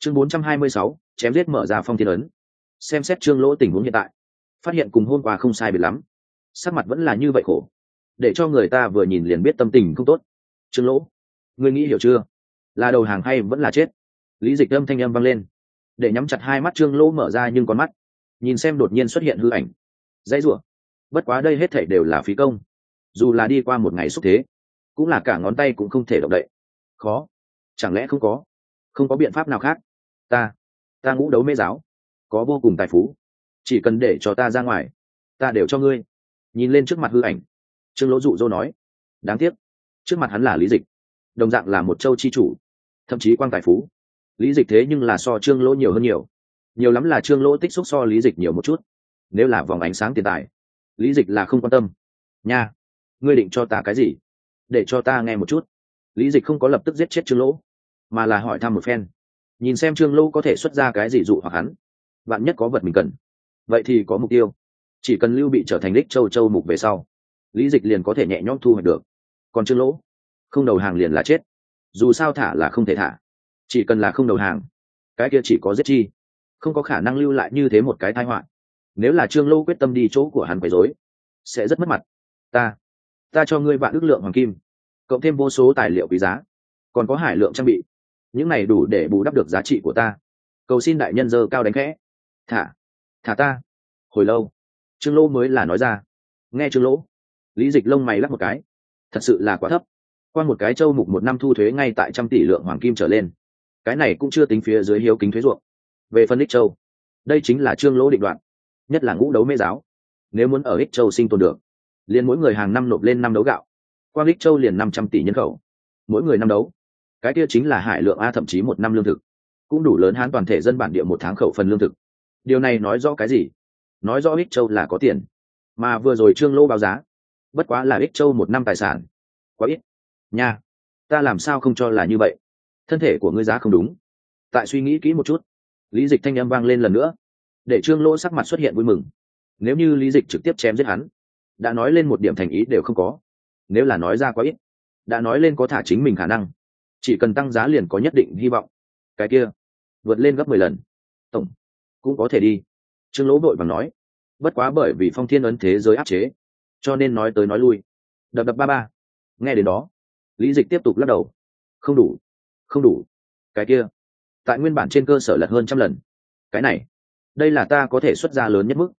Chương 426, chém giết mở ra phong thiên ấn. Xem xét Trương Lỗ tình huống hiện tại, phát hiện cùng hôm qua không sai biệt lắm, sắc mặt vẫn là như vậy khổ, để cho người ta vừa nhìn liền biết tâm tình không tốt. Trương Lỗ, ngươi nghĩ hiểu chưa? Là đầu hàng hay vẫn là chết? Lý Dịch âm thanh âm vang lên, để nhắm chặt hai mắt Trương Lỗ mở ra nhưng con mắt nhìn xem đột nhiên xuất hiện hư ảnh, dãy rủa. Bất quá đây hết thảy đều là phí công, dù là đi qua một ngày xúc thế, cũng là cả ngón tay cũng không thể động đậy. Khó, chẳng lẽ không có biện pháp nào khác? Ta ngũ đấu mê giáo có vô cùng tài phú, chỉ cần để cho ta ra ngoài, ta đều cho ngươi. Nhìn lên trước mặt hư ảnh, Trương Lỗ dụ dỗ nói. Đáng tiếc trước mặt hắn là Lý Dịch, đồng dạng là một châu chi chủ, thậm chí quang tài phú. Lý Dịch thế nhưng là so Trương Lỗ nhiều hơn nhiều lắm là Trương Lỗ tích xúc so Lý Dịch nhiều một chút. Nếu là vòng ánh sáng tiền tài, Lý Dịch là không quan tâm. Nha, ngươi định cho ta cái gì? Để cho ta nghe một chút. Lý Dịch không có lập tức giết chết Trương Lỗ, mà là hỏi thăm một phen, nhìn xem Trương Lỗ có thể xuất ra cái gì dụ hoặc hắn. Vạn nhất có vật mình cần, vậy thì có mục tiêu. Chỉ cần Lưu Bị trở thành đích châu mục về sau, Lý Dịch liền có thể nhẹ nhõm thu hoạch được. Còn Trương Lỗ không đầu hàng liền là chết, dù sao thả là không thể thả. Chỉ cần là không đầu hàng, cái kia chỉ có giết chi, không có khả năng lưu lại như thế một cái tai họa. Nếu là Trương Lỗ quyết tâm đi chỗ của hắn quấy rối, sẽ rất mất mặt. Ta cho ngươi vạn ức lượng hoàng kim, cộng thêm vô số tài liệu quý giá, còn có hải lượng trang bị, những này đủ để bù đắp được giá trị của ta. Cầu xin đại nhân giơ cao đánh khẽ, thả ta. Hồi lâu Trương Lỗ mới là nói ra. Nghe Trương Lỗ, Lý Dịch lông mày lắc một cái, thật sự là quá thấp. Qua một cái châu mục một năm thu thuế ngay tại 100 tỷ lượng hoàng kim trở lên, cái này cũng chưa tính phía dưới hiếu kính thuế ruộng. Về phân Ích Châu, đây chính là Trương Lỗ định đoạn, nhất là ngũ đấu mê giáo. Nếu muốn ở Ích Châu sinh tồn được, liền mỗi người hàng năm nộp lên 5 đấu gạo. Qua Ích Châu liền 500 tỷ nhân khẩu, mỗi người 5 đấu, cái kia chính là hải lượng a, thậm chí một năm lương thực cũng đủ lớn Hán toàn thể dân bản địa một tháng khẩu phần lương thực. Điều này nói rõ cái gì? Nói rõ Ích Châu là có tiền, mà vừa rồi Trương Lỗ báo giá bất quá là Ích Châu một năm tài sản, quá ít nha. Ta làm sao không cho là như vậy? Thân thể của ngươi giá không đúng, tại suy nghĩ kỹ một chút. Lý Dịch thanh âm vang lên lần nữa, để Trương Lỗ sắc mặt xuất hiện vui mừng. Nếu như Lý Dịch trực tiếp chém giết hắn, đã nói lên một điểm thành ý đều không có. Nếu là nói ra quá ít, đã nói lên có thả chính mình khả năng. Chỉ cần tăng giá liền có nhất định hy vọng. Cái kia vượt lên gấp 10 lần, tổng cũng có thể đi. Trương Lỗ vội vàng nói. Bất quá bởi vì phong thiên ấn thế giới áp chế, cho nên nói tới nói lui, đập ba. Nghe đến đó, Lý Dịch tiếp tục lắc đầu. Không đủ. Cái kia tại nguyên bản trên cơ sở lật hơn 100 lần. Cái này, đây là ta có thể xuất ra lớn nhất mức.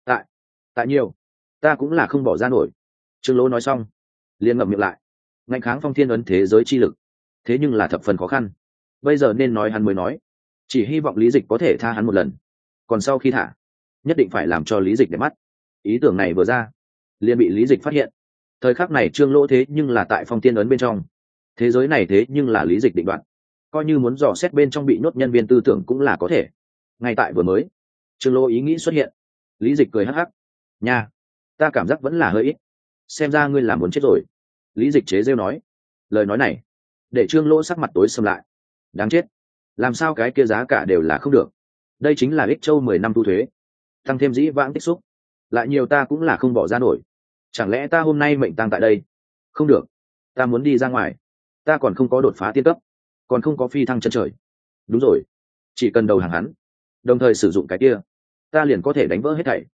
Tại nhiều, ta cũng là không bỏ ra nổi. Trương Lỗ nói xong, liền ngậm miệng lại. Ngạnh kháng phong thiên ấn thế giới chi lực, thế nhưng là thập phần khó khăn. Bây giờ nên nói hắn mới nói, chỉ hy vọng Lý Dịch có thể tha hắn một lần. Còn sau khi thả, nhất định phải làm cho Lý Dịch để mắt. Ý tưởng này vừa ra, liền bị Lý Dịch phát hiện. Thời khắc này Trương Lỗ thế nhưng là tại phong thiên ấn bên trong, thế giới này thế nhưng là Lý Dịch định đoạt. Coi như muốn dò xét bên trong bị nhốt nhân viên tư tưởng cũng là có thể. Ngay tại vừa mới, Trương Lỗ ý nghĩ xuất hiện. Lý Dịch cười hắc hắc. Nha, ta cảm giác vẫn là hơi ít. Xem ra ngươi là muốn chết rồi. Lý Dịch chế rêu nói. Lời nói này để Trương Lỗ sắc mặt tối sầm lại. Đáng chết, làm sao cái kia giá cả đều là không được. Đây chính là Ích Châu 10 năm thu thuế, tăng thêm dĩ vãng tích xúc, lại nhiều ta cũng là không bỏ ra nổi. Chẳng lẽ ta hôm nay mệnh tang tại đây? Không được, ta muốn đi ra ngoài. Ta còn không có đột phá tiên cấp, còn không có phi thăng chân trời. Đúng rồi, chỉ cần đầu hàng hắn, đồng thời sử dụng cái kia, ta liền có thể đánh vỡ hết thảy.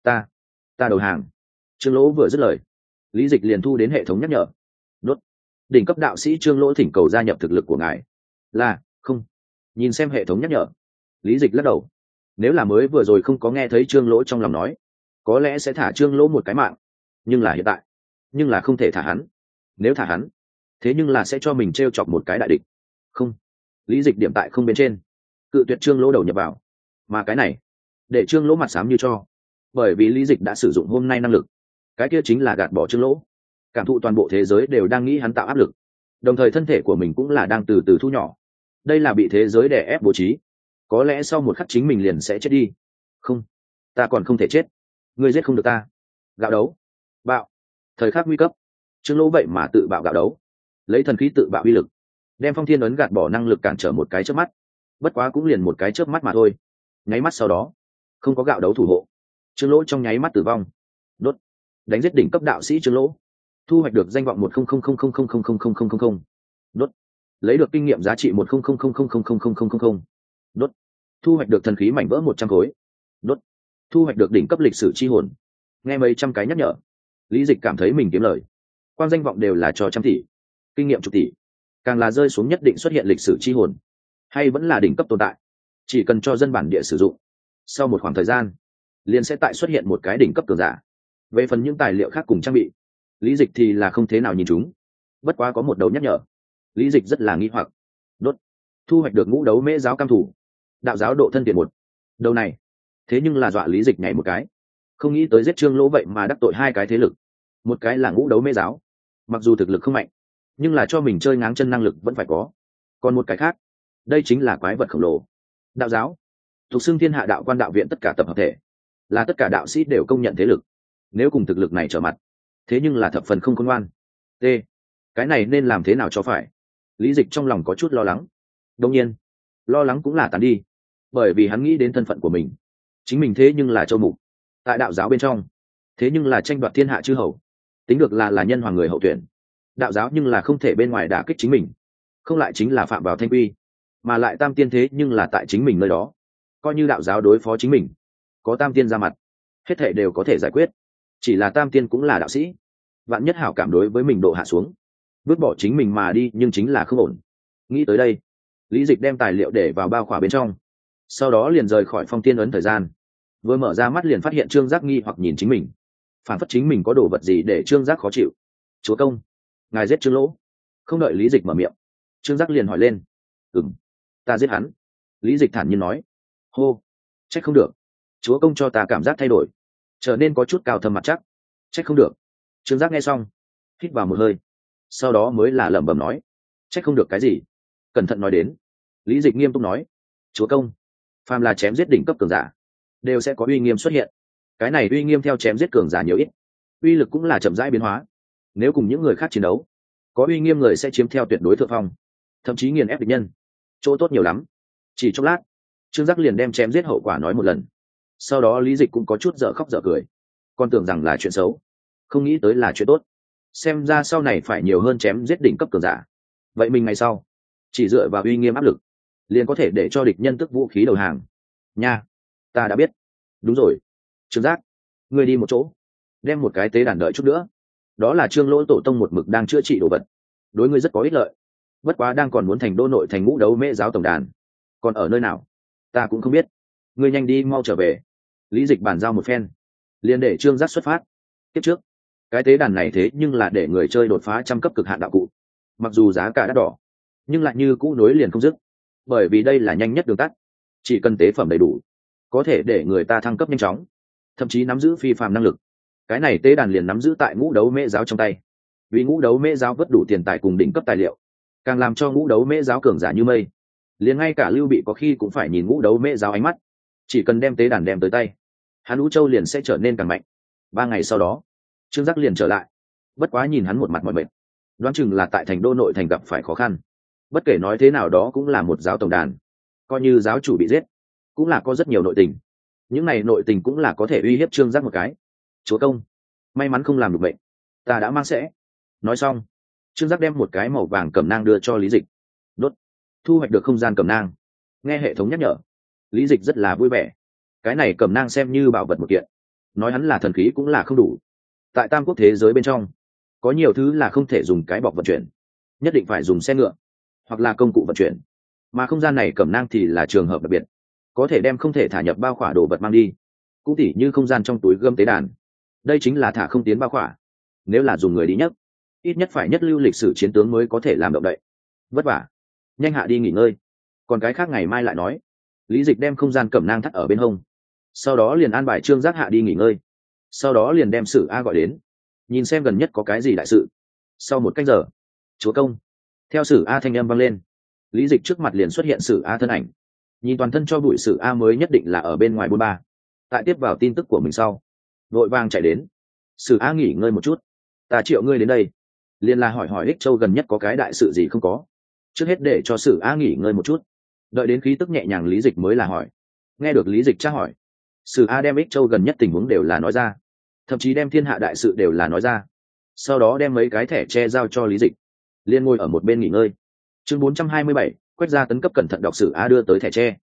Ta đầu hàng. Trương Lỗ vừa dứt lời, Lý Dịch liền thu đến hệ thống nhắc nhở. Đốt. Đỉnh cấp đạo sĩ Trương Lỗ thỉnh cầu gia nhập thực lực của ngài. Là không. Nhìn xem hệ thống nhắc nhở, Lý Dịch lắc đầu. Nếu là mới vừa rồi không có nghe thấy Trương Lỗ trong lòng nói, có lẽ sẽ thả Trương Lỗ một cái mạng. Nhưng là hiện tại, nhưng là không thể thả hắn. Nếu thả hắn, thế nhưng là sẽ cho mình trêu chọc một cái đại địch. Không. Lý Dịch điểm tại không bên trên, cự tuyệt Trương Lỗ đầu nhập vào. Mà cái này để Trương Lỗ mặt xám như cho, bởi vì Lý Dịch đã sử dụng hôm nay năng lực, cái kia chính là gạt bỏ Trương Lỗ. Cảm thụ toàn bộ thế giới đều đang nghĩ hắn tạo áp lực, đồng thời thân thể của mình cũng là đang từ từ thu nhỏ. Đây là bị thế giới đè ép bố trí. Có lẽ sau một khắc chính mình liền sẽ chết đi. Không, ta còn không thể chết. Ngươi giết không được ta. Gạo đấu, bạo. Thời khắc nguy cấp, Trương Lỗ vậy mà tự bạo gạo đấu, lấy thần khí tự bạo uy lực, đem phong thiên ấn gạt bỏ năng lực cản trở một cái chớp mắt. Bất quá cũng liền một cái chớp mắt mà thôi. Nháy mắt sau đó, không có gạo đấu thủ hộ, Trương Lỗ trong nháy mắt tử vong. Đốt. Đánh giết đỉnh cấp đạo sĩ Trương Lỗ, thu hoạch được danh vọng 10000000000. Đốt. Lấy được kinh nghiệm giá trị 10000000000. đốt. Thu hoạch được thần khí mảnh vỡ 100 khối, đốt. Thu hoạch được đỉnh cấp lịch sử chi hồn. Nghe mấy trăm cái nhắc nhở, Lý Dịch cảm thấy mình kiếm lời. Quan danh vọng đều là cho trăm tỷ, kinh nghiệm chục tỷ, càng là rơi xuống nhất định xuất hiện lịch sử chi hồn, hay vẫn là đỉnh cấp tồn tại, chỉ cần cho dân bản địa sử dụng, sau một khoảng thời gian liền sẽ tại xuất hiện một cái đỉnh cấp cường giả. Về phần những tài liệu khác cùng trang bị, Lý Dịch thì là không thế nào nhìn chúng. Bất quá có một đầu nhắc nhở, Lý Dịch rất là nghi hoặc. Đốt. Thu hoạch được ngũ đấu mễ giáo cam thủ, đạo giáo độ thân tiền một. Đầu này thế nhưng là dọa Lý Dịch nhảy một cái, không nghĩ tới giết Trương Lỗ vậy mà đắc tội hai cái thế lực. Một cái là ngũ đấu mễ giáo, mặc dù thực lực không mạnh, nhưng là cho mình chơi ngáng chân năng lực vẫn phải có. Còn một cái khác, đây chính là quái vật khổng lồ, đạo giáo, thuộc xưng thiên hạ đạo quan đạo viện tất cả tập hợp thể, là tất cả đạo sĩ đều công nhận thế lực. Nếu cùng thực lực này trở mặt, thế nhưng là thập phần không khôn ngoan. T, cái này nên làm thế nào cho phải? Lý Dịch trong lòng có chút lo lắng. Đương nhiên, lo lắng cũng là tán đi, bởi vì hắn nghĩ đến thân phận của mình. Chính mình thế nhưng là châu mục, tại đạo giáo bên trong, thế nhưng là tranh đoạt thiên hạ chư hầu, tính được là nhân hoàng người hậu tuyển. Đạo giáo nhưng là không thể bên ngoài đả kích chính mình, không lại chính là phạm vào thanh quy, mà lại tam tiên thế nhưng là tại chính mình nơi đó. Coi như đạo giáo đối phó chính mình, có tam tiên ra mặt, hết thảy đều có thể giải quyết. Chỉ là tam tiên cũng là đạo sĩ, vạn nhất hảo cảm đối với mình độ hạ xuống, vứt bỏ chính mình mà đi, nhưng chính là không ổn. Nghĩ tới đây, Lý Dịch đem tài liệu để vào bao khỏa bên trong, sau đó liền rời khỏi phong tiên ấn thời gian. Vừa mở ra mắt liền phát hiện Trương Giác nghi hoặc nhìn chính mình, phản phất chính mình có đồ vật gì để Trương Giác khó chịu. Chúa công, ngài giết Trương Lỗ? Không đợi Lý Dịch mở miệng, Trương Giác liền hỏi lên. Ta giết hắn. Lý Dịch thản nhiên nói. Hô, trách không được, chúa công cho ta cảm giác thay đổi, trở nên có chút cao thâm mặt chắc. Trách không được. Trương Giác nghe xong, hít vào một hơi, sau đó mới là lẩm bẩm nói. Trách không được cái gì? Cẩn thận nói đến. Lý Dịch nghiêm túc nói. Chúa công, phàm là chém giết đỉnh cấp cường giả, đều sẽ có uy nghiêm xuất hiện. Cái này uy nghiêm theo chém giết cường giả nhiều ít, uy lực cũng là chậm rãi biến hóa. Nếu cùng những người khác chiến đấu, có uy nghiêm người sẽ chiếm theo tuyệt đối thượng phong, thậm chí nghiền ép địch nhân. Chỗ tốt nhiều lắm. Chỉ chốc lát, Trương Giác liền đem chém giết hậu quả nói một lần. Sau đó Lý Dịch cũng có chút dở khóc dở cười, còn tưởng rằng là chuyện xấu, không nghĩ tới là chuyện tốt. Xem ra sau này phải nhiều hơn chém giết đỉnh cấp cường giả. Vậy mình ngày sau chỉ dựa vào uy nghiêm áp lực, liền có thể để cho địch nhân tức vũ khí đầu hàng nha. Ta đã biết. Đúng rồi, Trương Giác, ngươi đi một chỗ, đem một cái tế đàn đợi chút nữa. Đó là Trương Lỗ tổ tông một mực đang chữa trị đồ vật, đối ngươi rất có ích lợi. Bất quá đang còn muốn thành đô nội thành ngũ đấu mễ giáo tổng đàn, còn ở nơi nào ta cũng không biết. Ngươi nhanh đi mau trở về. Lý Dịch bàn giao một phen, liền để Trương Giác xuất phát. Tiếp trước, cái tế đàn này thế nhưng là để người chơi đột phá trăm cấp cực hạn đạo cụ, mặc dù giá cả đắt đỏ, nhưng lại như cũ nối liền không dứt, bởi vì đây là nhanh nhất đường tắt. Chỉ cần tế phẩm đầy đủ, có thể để người ta thăng cấp nhanh chóng, thậm chí nắm giữ phi phàm năng lực. Cái này tế đàn liền nắm giữ tại ngũ đấu mễ giáo trong tay. Vì ngũ đấu mễ giáo vất đủ tiền tài cùng đỉnh cấp tài liệu, càng làm cho ngũ đấu mễ giáo cường giả như mây. Liền ngay cả Lưu Bị có khi cũng phải nhìn ngũ đấu mễ giáo ánh mắt. Chỉ cần đem tế đàn đem tới tay, hắn Vũ Châu liền sẽ trở nên càng mạnh. 3 ngày sau đó, Trương Giác liền trở lại. Bất quá nhìn hắn một mặt mỏi mệt, đoán chừng là tại thành đô nội thành gặp phải khó khăn. Bất kể nói thế nào đó cũng là một giáo tổng đàn, coi như giáo chủ bị giết, cũng là có rất nhiều nội tình. Những này nội tình cũng là có thể uy hiếp Trương Giác một cái. Chúa công, may mắn không làm được bệnh, ta đã mang sẽ. Nói xong, Trương Giác đem một cái màu vàng cẩm nang đưa cho Lý Dịch. Đốt. Thu hoạch được không gian cẩm nang. Nghe hệ thống nhắc nhở, Lý Dịch rất là vui vẻ. Cái này cẩm nang xem như bảo vật một kiện, nói hắn là thần khí cũng là không đủ. Tại tam quốc thế giới bên trong, có nhiều thứ là không thể dùng cái bọc vận chuyển, nhất định phải dùng xe ngựa hoặc là công cụ vận chuyển. Mà không gian này cẩm nang thì là trường hợp đặc biệt, có thể đem không thể thả nhập bao khỏa đồ vật mang đi, cũng tỉ như không gian trong túi gươm tế đàn. Đây chính là thả không tiến bao khỏa, nếu là dùng người đi nhất, ít nhất phải nhất lưu lịch sử chiến tướng mới có thể làm động đậy. Vất vả, nhanh hạ đi nghỉ ngơi, còn cái khác ngày mai lại nói. Lý Dịch đem không gian cẩm nang thắt ở bên hông, sau đó liền an bài Trương Giác hạ đi nghỉ ngơi. Sau đó liền đem Sử A gọi đến, nhìn xem gần nhất có cái gì đại sự. Sau 1 canh giờ, chúa công, theo Sử A thanh âm vang lên, Lý Dịch trước mặt liền xuất hiện Sử A thân ảnh. Nhìn toàn thân cho bụi Sử A mới nhất định là ở bên ngoài 43. Tại tiếp vào tin tức của mình sau, vội vàng chạy đến. Sử A nghỉ ngơi một chút, ta triệu ngươi đến đây liền là hỏi hỏi Ích Châu gần nhất có cái đại sự gì không có. Trước hết để cho Sử A nghỉ ngơi một chút, đợi đến khí tức nhẹ nhàng Lý Dịch mới là hỏi. Nghe được Lý Dịch tra hỏi, Sử A đem Ích Châu gần nhất tình huống đều là nói ra, thậm chí đem thiên hạ đại sự đều là nói ra. Sau đó đem mấy cái thẻ che giao cho Lý Dịch, liền ngồi ở một bên nghỉ ngơi. Chương 427, quét ra tấn cấp, cẩn thận đọc Sử A đưa tới thẻ tre.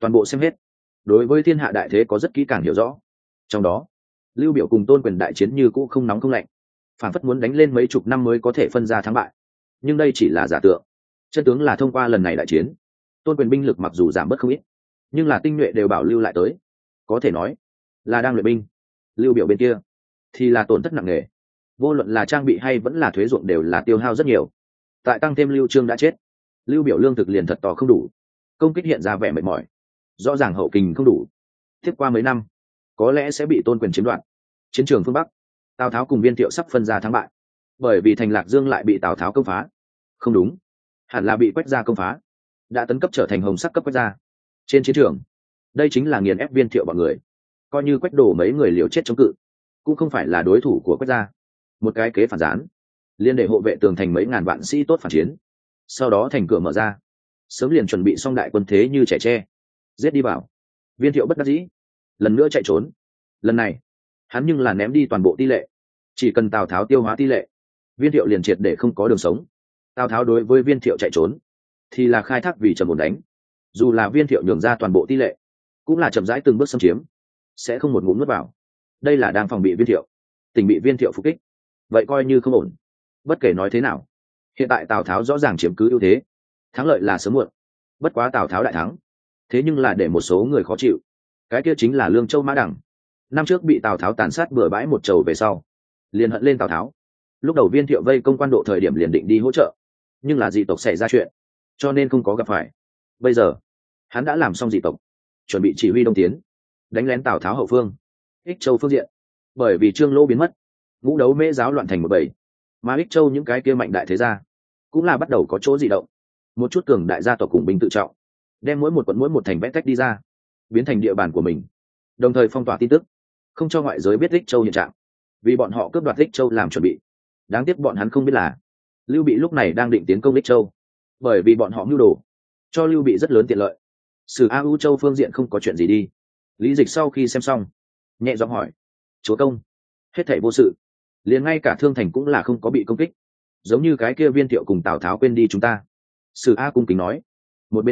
toàn bộ xem hết, đối với thiên hạ đại thế có rất kỹ càng hiểu rõ. Trong đó lưu biểu cùng tôn quyền đại chiến như cũ không nóng không lạnh, phản phất muốn đánh lên mấy chục năm mới có thể phân ra thắng bại. Nhưng đây chỉ là giả tượng, chân tướng là thông qua lần này đại chiến, tôn quyền binh lực mặc dù giảm bớt không ít, nhưng là tinh nhuệ đều bảo lưu lại tới, có thể nói là đang luyện binh. Lưu biểu bên kia thì là tổn thất nặng nề, vô luận là trang bị hay vẫn là thuế ruộng đều là tiêu hao rất nhiều. Tại tăng thêm Lưu Trương đã chết, lưu biểu lương thực liền thật to không đủ, công kích hiện ra vẻ mệt mỏi, rõ ràng hậu kình không đủ. Tiếp qua mấy năm có lẽ sẽ bị tôn quyền chiếm đoạt. Chiến trường phương Bắc, Tào Tháo cùng Viên Thiệu sắp phân ra thắng bại, bởi vì thành Lạc Dương lại bị Tào Tháo công phá. Không đúng, hẳn là bị Quách gia công phá, đã tấn cấp trở thành hồng sắc cấp Quách gia. Trên chiến trường đây chính là nghiền ép Viên Thiệu bọn người, coi như Quách đổ mấy người liều chết chống cự cũng không phải là đối thủ của Quách gia. Một cái kế phản gián, liên để hộ vệ tường thành mấy ngàn vạn sĩ tốt phản chiến, sau đó thành cửa mở ra, sớm liền chuẩn bị xong đại quân thế như trẻ tre giết đi vào. Viên Thiệu bất đắc dĩ lần nữa chạy trốn, lần này hắn nhưng là ném đi toàn bộ tỷ lệ, chỉ cần Tào Tháo tiêu hóa tỷ lệ, Viên Thiệu liền triệt để không có đường sống. Tào Tháo đối với Viên Thiệu chạy trốn thì là khai thác vì trầm ổn đánh, dù là Viên Thiệu nhường ra toàn bộ tỷ lệ cũng là chậm rãi từng bước xâm chiếm, sẽ không một ngụm nuốt vào. Đây là đang phòng bị Viên Thiệu, tình bị Viên Thiệu phục kích, vậy coi như không ổn. Bất kể nói thế nào, hiện tại Tào Tháo rõ ràng chiếm cứ ưu thế, thắng lợi là sớm muộn. Bất quá Tào Tháo đại thắng, thế nhưng là để một số người khó chịu. Cái kia chính là Lương Châu Mã Đằng, năm trước bị Tào Tháo tàn sát bừa bãi một trầu về sau, liền hận lên Tào Tháo. Lúc đầu Viên Thiệu vây công quan độ thời điểm liền định đi hỗ trợ, nhưng là dị tộc xảy ra chuyện, cho nên không có gặp phải. Bây giờ hắn đã làm xong dị tộc, chuẩn bị chỉ huy đông tiến, đánh lén Tào Tháo hậu phương, Ích Châu phương diện. Bởi vì Trương Lỗ biến mất, ngũ đấu mễ giáo loạn thành một bầy, mà Ích Châu những cái kia mạnh đại thế gia cũng là bắt đầu có chỗ dị động. Một chút cường đại gia tộc cùng binh tự trọng, đem mỗi một quận mỗi một thành vẽ tách đi ra, biến thành địa bàn của mình, đồng thời phong tỏa tin tức, không cho ngoại giới biết Ích Châu hiện trạng, vì bọn họ cướp đoạt Ích Châu làm chuẩn bị. Đáng tiếc bọn hắn không biết là Lưu Bị lúc này đang định tiến công Ích Châu, bởi vì bọn họ mưu đồ cho Lưu Bị rất lớn tiện lợi. Sử A U Châu phương diện không có chuyện gì đi. Lý Dịch sau khi xem xong nhẹ giọng hỏi: chúa công, hết thảy vô sự, liền ngay cả Thương Thành cũng là không có bị công kích, giống như cái kia Viên Thiệu cùng Tào Tháo quên đi chúng ta. Sử A cung kính nói, một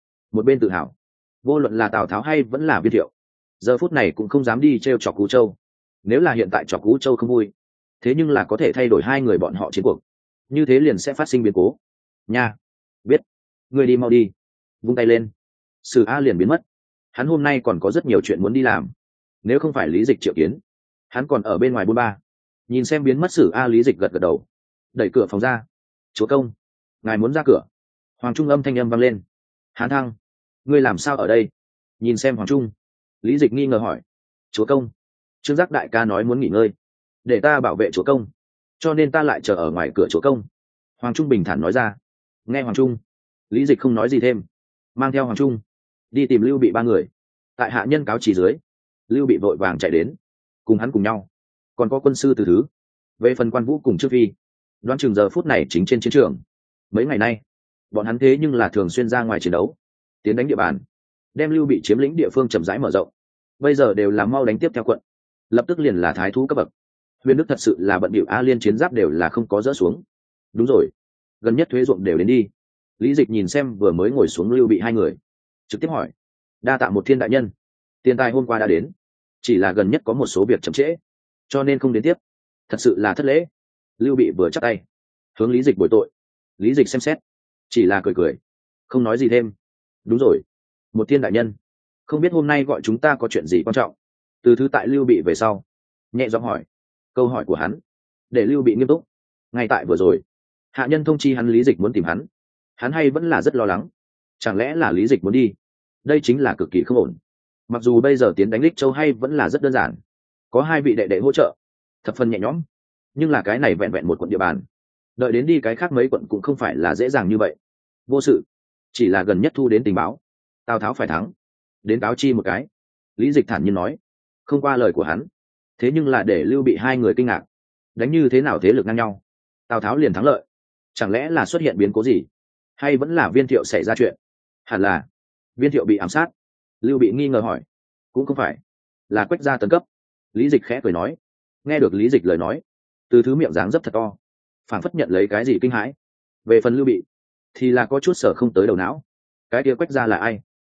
bên tự hào. Vô luận là Tào Tháo hay vẫn là Viên Thiệu, giờ phút này cũng không dám đi trêu chọc Cú Châu. Nếu là hiện tại chọc Cú Châu không vui, thế nhưng là có thể thay đổi hai người bọn họ chiến cuộc, như thế liền sẽ phát sinh biến cố nha. Biết, người đi mau đi. Vung tay lên, Sử A liền biến mất. Hắn hôm nay còn có rất nhiều chuyện muốn đi làm, nếu không phải Lý Dịch triệu kiến, hắn còn ở bên ngoài bôn ba. Nhìn xem biến mất Sử A, Lý Dịch gật gật đầu, đẩy cửa phòng ra. Chúa công, ngài muốn ra cửa? Hoàng Trung âm thanh âm vang lên. Hán Thăng, ngươi làm sao ở đây? Nhìn xem Hoàng Trung, Lý Dịch nghi ngờ hỏi. Chúa công, Trương Giác đại ca nói muốn nghỉ ngơi, để ta bảo vệ chúa công, cho nên ta lại chờ ở ngoài cửa chúa công. Hoàng Trung bình thản nói ra. Nghe Hoàng Trung, Lý Dịch không nói gì thêm, mang theo Hoàng Trung đi tìm Lưu Bị ba người. Tại hạ nhân cáo chỉ dưới, Lưu Bị vội vàng chạy đến, cùng hắn cùng nhau còn có quân sư Từ Thứ. Về phần Quan Vũ cùng Trương Phi, đoán chừng giờ phút này chính trên chiến trường. Mấy ngày nay bọn hắn thế nhưng là thường xuyên ra ngoài chiến đấu, tiến đánh địa bàn, đem Lưu Bị chiếm lĩnh địa phương chậm rãi mở rộng. Bây giờ đều là mau đánh tiếp theo quận, lập tức liền là thái thú cấp bậc. Huyền Đức thật sự là bận bịu, A Liên chiến giáp đều là không có dỡ xuống. Đúng rồi, gần nhất thuế ruộng đều đến đi. Lý Dịch nhìn xem vừa mới ngồi xuống Lưu Bị hai người, trực tiếp hỏi. Đa tạ một thiên đại nhân, tiền tài hôm qua đã đến, chỉ là gần nhất có một số việc chậm trễ, cho nên không đến tiếp, thật sự là thất lễ. Lưu Bị vừa chắp tay hướng Lý Dịch bồi tội. Lý Dịch xem xét, chỉ là cười cười, không nói gì thêm. Đúng rồi, một thiên đại nhân, không biết hôm nay gọi chúng ta có chuyện gì quan trọng? Từ Thứ tại Lưu Bị về sau nhẹ giọng hỏi. Câu hỏi của hắn để Lưu Bị nghiêm túc. Ngay tại vừa rồi, hạ nhân thông chi hắn Lý Dịch muốn tìm hắn, hắn hay vẫn là rất lo lắng. Chẳng lẽ là Lý Dịch muốn đi? Đây chính là cực kỳ không ổn. Mặc dù bây giờ tiến đánh Lích Châu hay vẫn là rất đơn giản, có hai vị đệ đệ hỗ trợ, thập phần nhẹ nhõm, nhưng là cái này vẹn vẹn một quận địa bàn, đợi đến đi cái khác mấy quận cũng không phải là dễ dàng như vậy. Vô sự, chỉ là gần nhất thu đến tình báo Tào Tháo phải thắng, đến cáo chi một cái. Lý Dịch thản nhiên nói. Không qua lời của hắn, thế nhưng là để Lưu Bị hai người kinh ngạc. Đánh như thế nào thế lực ngang nhau, Tào Tháo liền thắng lợi? Chẳng lẽ là xuất hiện biến cố gì, hay vẫn là Viên Thiệu xảy ra chuyện? Hẳn là Viên Thiệu bị ám sát. Lưu Bị nghi ngờ hỏi. Cũng không phải, là Quách gia tấn cấp. Lý Dịch khẽ cười nói. Nghe được Lý Dịch lời nói, Từ Thứ miệng dáng dấp thật to, phảng phất nhận lấy cái gì kinh hãi. Về phần Lưu Bị thì là có chút sở không tới đầu não. Cái kia Quách gia là ai?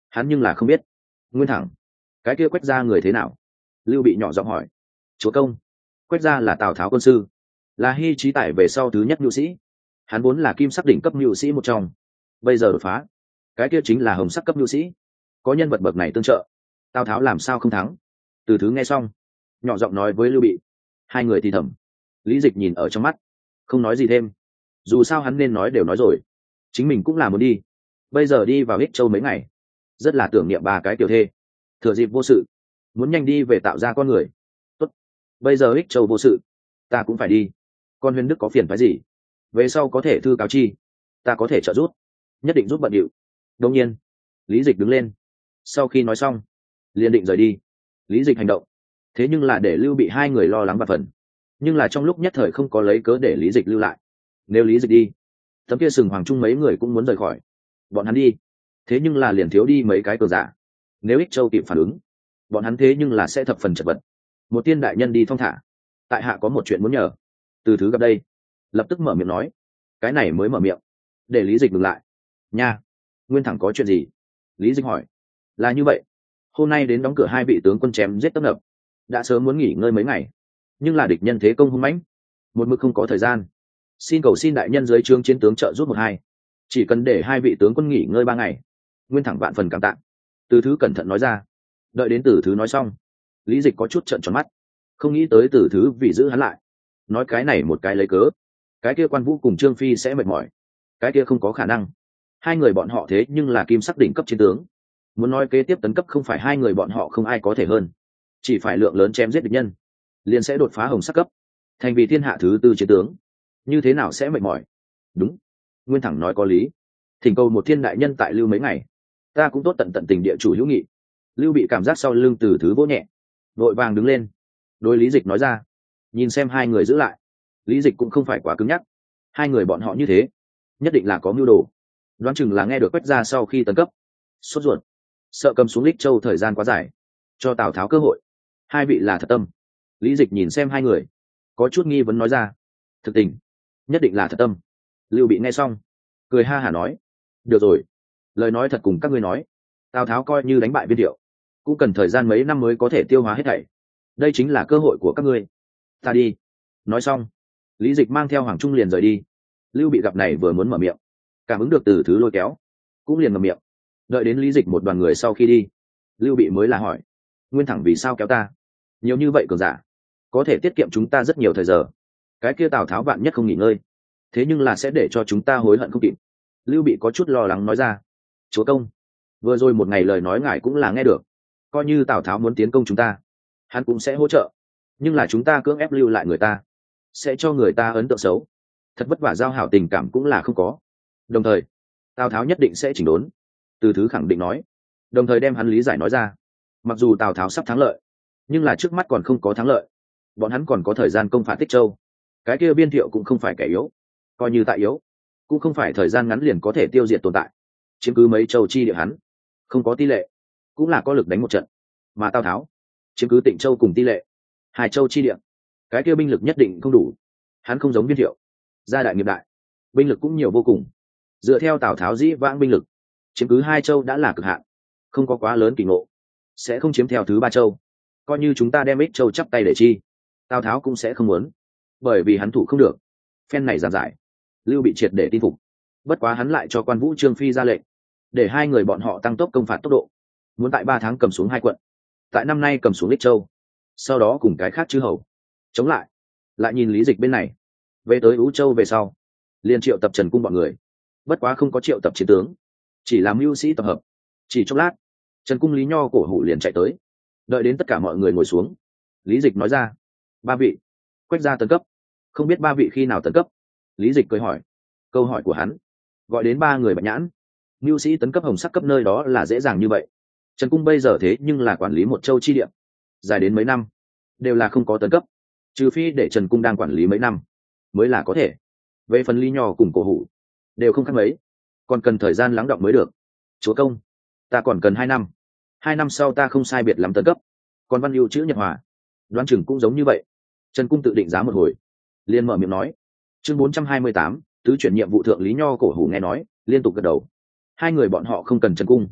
hắn nhưng là không biết. Nguyên Thẳng, cái kia Quách gia người thế nào? Lưu Bị nhỏ giọng hỏi. Chúa công, Quách gia là Tào Tháo quân sư, là Hy Trí Tải về sau thứ nhất nhu sĩ, hắn vốn là kim sắc đỉnh cấp nhu sĩ một trong, bây giờ đột phá, cái kia chính là hồng sắc cấp nhu sĩ, có nhân vật bậc này tương trợ, Tào Tháo làm sao không thắng? Từ Thứ nghe xong, nhỏ giọng nói với Lưu Bị. Hai người thì thầm. Lý Dịch nhìn ở trong mắt, không nói gì thêm, dù sao hắn nên nói đều nói rồi, chính mình cũng là muốn đi, bây giờ đi vào Ích Châu mấy ngày, rất là tưởng niệm ba cái tiểu thê, thừa dịp vô sự, muốn nhanh đi về tạo ra con người. Tốt, bây giờ Ích Châu vô sự, ta cũng phải đi. Con Huyền Đức có phiền phái gì, về sau có thể thư cáo chi, ta có thể trợ giúp, nhất định giúp bận điệu. Đương nhiên, Lý Dịch đứng lên, sau khi nói xong, liền định rời đi. Lý Dịch hành động, thế nhưng là để Lưu Bị hai người lo lắng và phần, nhưng là trong lúc nhất thời không có lấy cớ để Lý Dịch lưu lại. Nếu Lý Dịch đi, tấm kia Sừng Hoàng Trung mấy người cũng muốn rời khỏi, bọn hắn đi, thế nhưng là liền thiếu đi mấy cái cường giả. Nếu Ích Châu kịp phản ứng, bọn hắn thế nhưng là sẽ thập phần chật vật. Một tiên đại nhân đi thong thả, tại hạ có một chuyện muốn nhờ. Từ Thứ gặp đây, lập tức mở miệng nói. Cái này mới mở miệng, để Lý Dịch ngừng lại. Nha, Nguyên Thẳng có chuyện gì? Lý Dịch hỏi. Là như vậy, hôm nay đến đóng cửa hai vị tướng quân chém giết tấp nập, đã sớm muốn nghỉ ngơi mấy ngày, nhưng là địch nhân thế công hung mãnh, một mực không có thời gian. Xin cầu xin đại nhân dưới trướng chiến tướng trợ giúp một hai, chỉ cần để hai vị tướng quân nghỉ ngơi 3 ngày. Nguyên Thẳng vạn phần cảm tạ. Từ Thứ cẩn thận nói ra. Đợi đến Từ Thứ nói xong, Lý Dịch có chút trợn tròn mắt, không nghĩ tới Từ Thứ vì giữ hắn lại, nói cái này một cái lấy cớ, cái kia Quan Vũ cùng Trương Phi sẽ mệt mỏi, cái kia không có khả năng. Hai người bọn họ thế nhưng là kim sắc đỉnh cấp chiến tướng, muốn nói kế tiếp tấn cấp không phải hai người bọn họ không ai có thể hơn, chỉ phải lượng lớn chém giết địch nhân, liền sẽ đột phá hồng sắc cấp, thành vì thiên hạ thứ 4 chiến tướng, như thế nào sẽ mệt mỏi? Đúng, Nguyên Thẳng nói có lý. Thỉnh cầu một thiên đại nhân tại lưu mấy ngày, ta cũng tốt tận tận tình địa chủ hữu nghị. Lưu Bị cảm giác sau lưng Từ Thứ vỗ nhẹ, vội vàng đứng lên, đối Lý Dịch nói ra. Nhìn xem hai người giữ lại, Lý Dịch cũng không phải quá cứng nhắc, hai người bọn họ như thế, nhất định là có mưu đồ, đoán chừng là nghe được Quách gia sau khi tấn cấp, sốt ruột, sợ cầm xuống Lích Châu thời gian quá dài, cho Tào Tháo cơ hội. Hai vị là thật tâm. Lý Dịch nhìn xem hai người, có chút nghi vấn nói ra. Thực tình, nhất định là thật tâm. Lưu Bị nghe xong, cười ha hả nói. Được rồi, lời nói thật cùng các ngươi nói, Tào Tháo coi như đánh bại Viên Thiệu, cũng cần thời gian mấy năm mới có thể tiêu hóa hết thảy. Đây chính là cơ hội của các ngươi. Ta đi. Nói xong, Lý Dịch mang theo Hoàng Trung liền rời đi. Lưu Bị gặp này vừa muốn mở miệng, cảm ứng được Từ Thứ lôi kéo, cũng liền ngậm miệng. Đợi đến Lý Dịch một đoàn người sau khi đi, Lưu Bị mới là hỏi. Nguyên Thẳng vì sao kéo ta? Nhiều như vậy cường giả, có thể tiết kiệm chúng ta rất nhiều thời giờ. Cái kia Tào Tháo vạn nhất không nghỉ ngơi, thế nhưng là sẽ để cho chúng ta hối hận không kịp. Lưu Bị có chút lo lắng nói ra. Chúa công, vừa rồi một ngày lời nói ngài cũng là nghe được, coi như Tào Tháo muốn tiến công chúng ta, hắn cũng sẽ hỗ trợ, nhưng là chúng ta cưỡng ép lưu lại người ta, sẽ cho người ta ấn tượng xấu, thật vất vả giao hảo tình cảm cũng là không có. Đồng thời Tào Tháo nhất định sẽ chỉnh đốn. Từ Thứ khẳng định nói, đồng thời đem hắn lý giải nói ra. Mặc dù Tào Tháo sắp thắng lợi, nhưng là trước mắt còn không có thắng lợi, bọn hắn còn có thời gian công phá Tích Châu. Cái kia Viên Thiệu cũng không phải kẻ yếu, coi như tại yếu, cũng không phải thời gian ngắn liền có thể tiêu diệt tồn tại. Chiếm cứ mấy châu chi địa hắn, không có tỷ lệ, cũng là có lực đánh một trận. Mà Tào Tháo chiếm cứ Tịnh Châu cùng tỷ lệ, 2 châu chi địa, cái kia binh lực nhất định không đủ. Hắn không giống Viên Thiệu, gia đại nghiệp đại, binh lực cũng nhiều vô cùng. Dựa theo Tào Tháo dĩ vãng binh lực, chiếm cứ 2 châu đã là cực hạn, không có quá lớn kỳ ngộ, sẽ không chiếm theo thứ 3 châu. Coi như chúng ta đem Ích Châu chắp tay để chi, Tào Tháo cũng sẽ không muốn, bởi vì hắn thủ không được. Phen này giảng giải, Lưu Bị triệt để tin phục. Bất quá hắn lại cho Quan Vũ Trương Phi ra lệnh, để hai người bọn họ tăng tốc công phạt tốc độ, muốn tại 3 tháng cầm xuống 2 quận, tại năm nay cầm xuống Ích Châu, sau đó cùng cái khác chư hầu chống lại. Lại nhìn Lý Dịch bên này, về tới Ú Châu về sau, liền triệu tập Trần Cung bọn người, bất quá không có triệu tập chiến tướng, chỉ làm mưu sĩ tập hợp. Chỉ chốc lát, Trần Cung Lý Nho cổ hủ liền chạy tới. Đợi đến tất cả mọi người ngồi xuống, Lý Dịch nói ra. 3 vị, Quách gia tấn cấp, không biết 3 vị khi nào tấn cấp? Lý Dịch cười hỏi. Câu hỏi của hắn gọi đến 3 người Bạch Nhãn. Mưu sĩ tấn cấp hồng sắc cấp nơi đó là dễ dàng như vậy. Trần Cung bây giờ thế nhưng là quản lý một châu chi địa, dài đến mấy năm đều là không có tấn cấp, trừ phi để Trần Cung đang quản lý mấy năm mới là có thể. Về phần Lý Nho cùng cổ hủ đều không khác mấy, còn cần thời gian lắng đọng mới được. Chúa công, ta còn cần 2 năm, 2 năm sau ta không sai biệt lắm tấn cấp. Còn Văn Ưu chữ Nhật Hòa đoán chừng cũng giống như vậy. Trần Cung tự định giá một hồi, liền mở miệng nói. Chương 428, tứ chuyển nhiệm vụ thượng. Lý Nho cổ hủ nghe nói liên tục gật đầu. Hai người bọn họ không cần Trần Cung,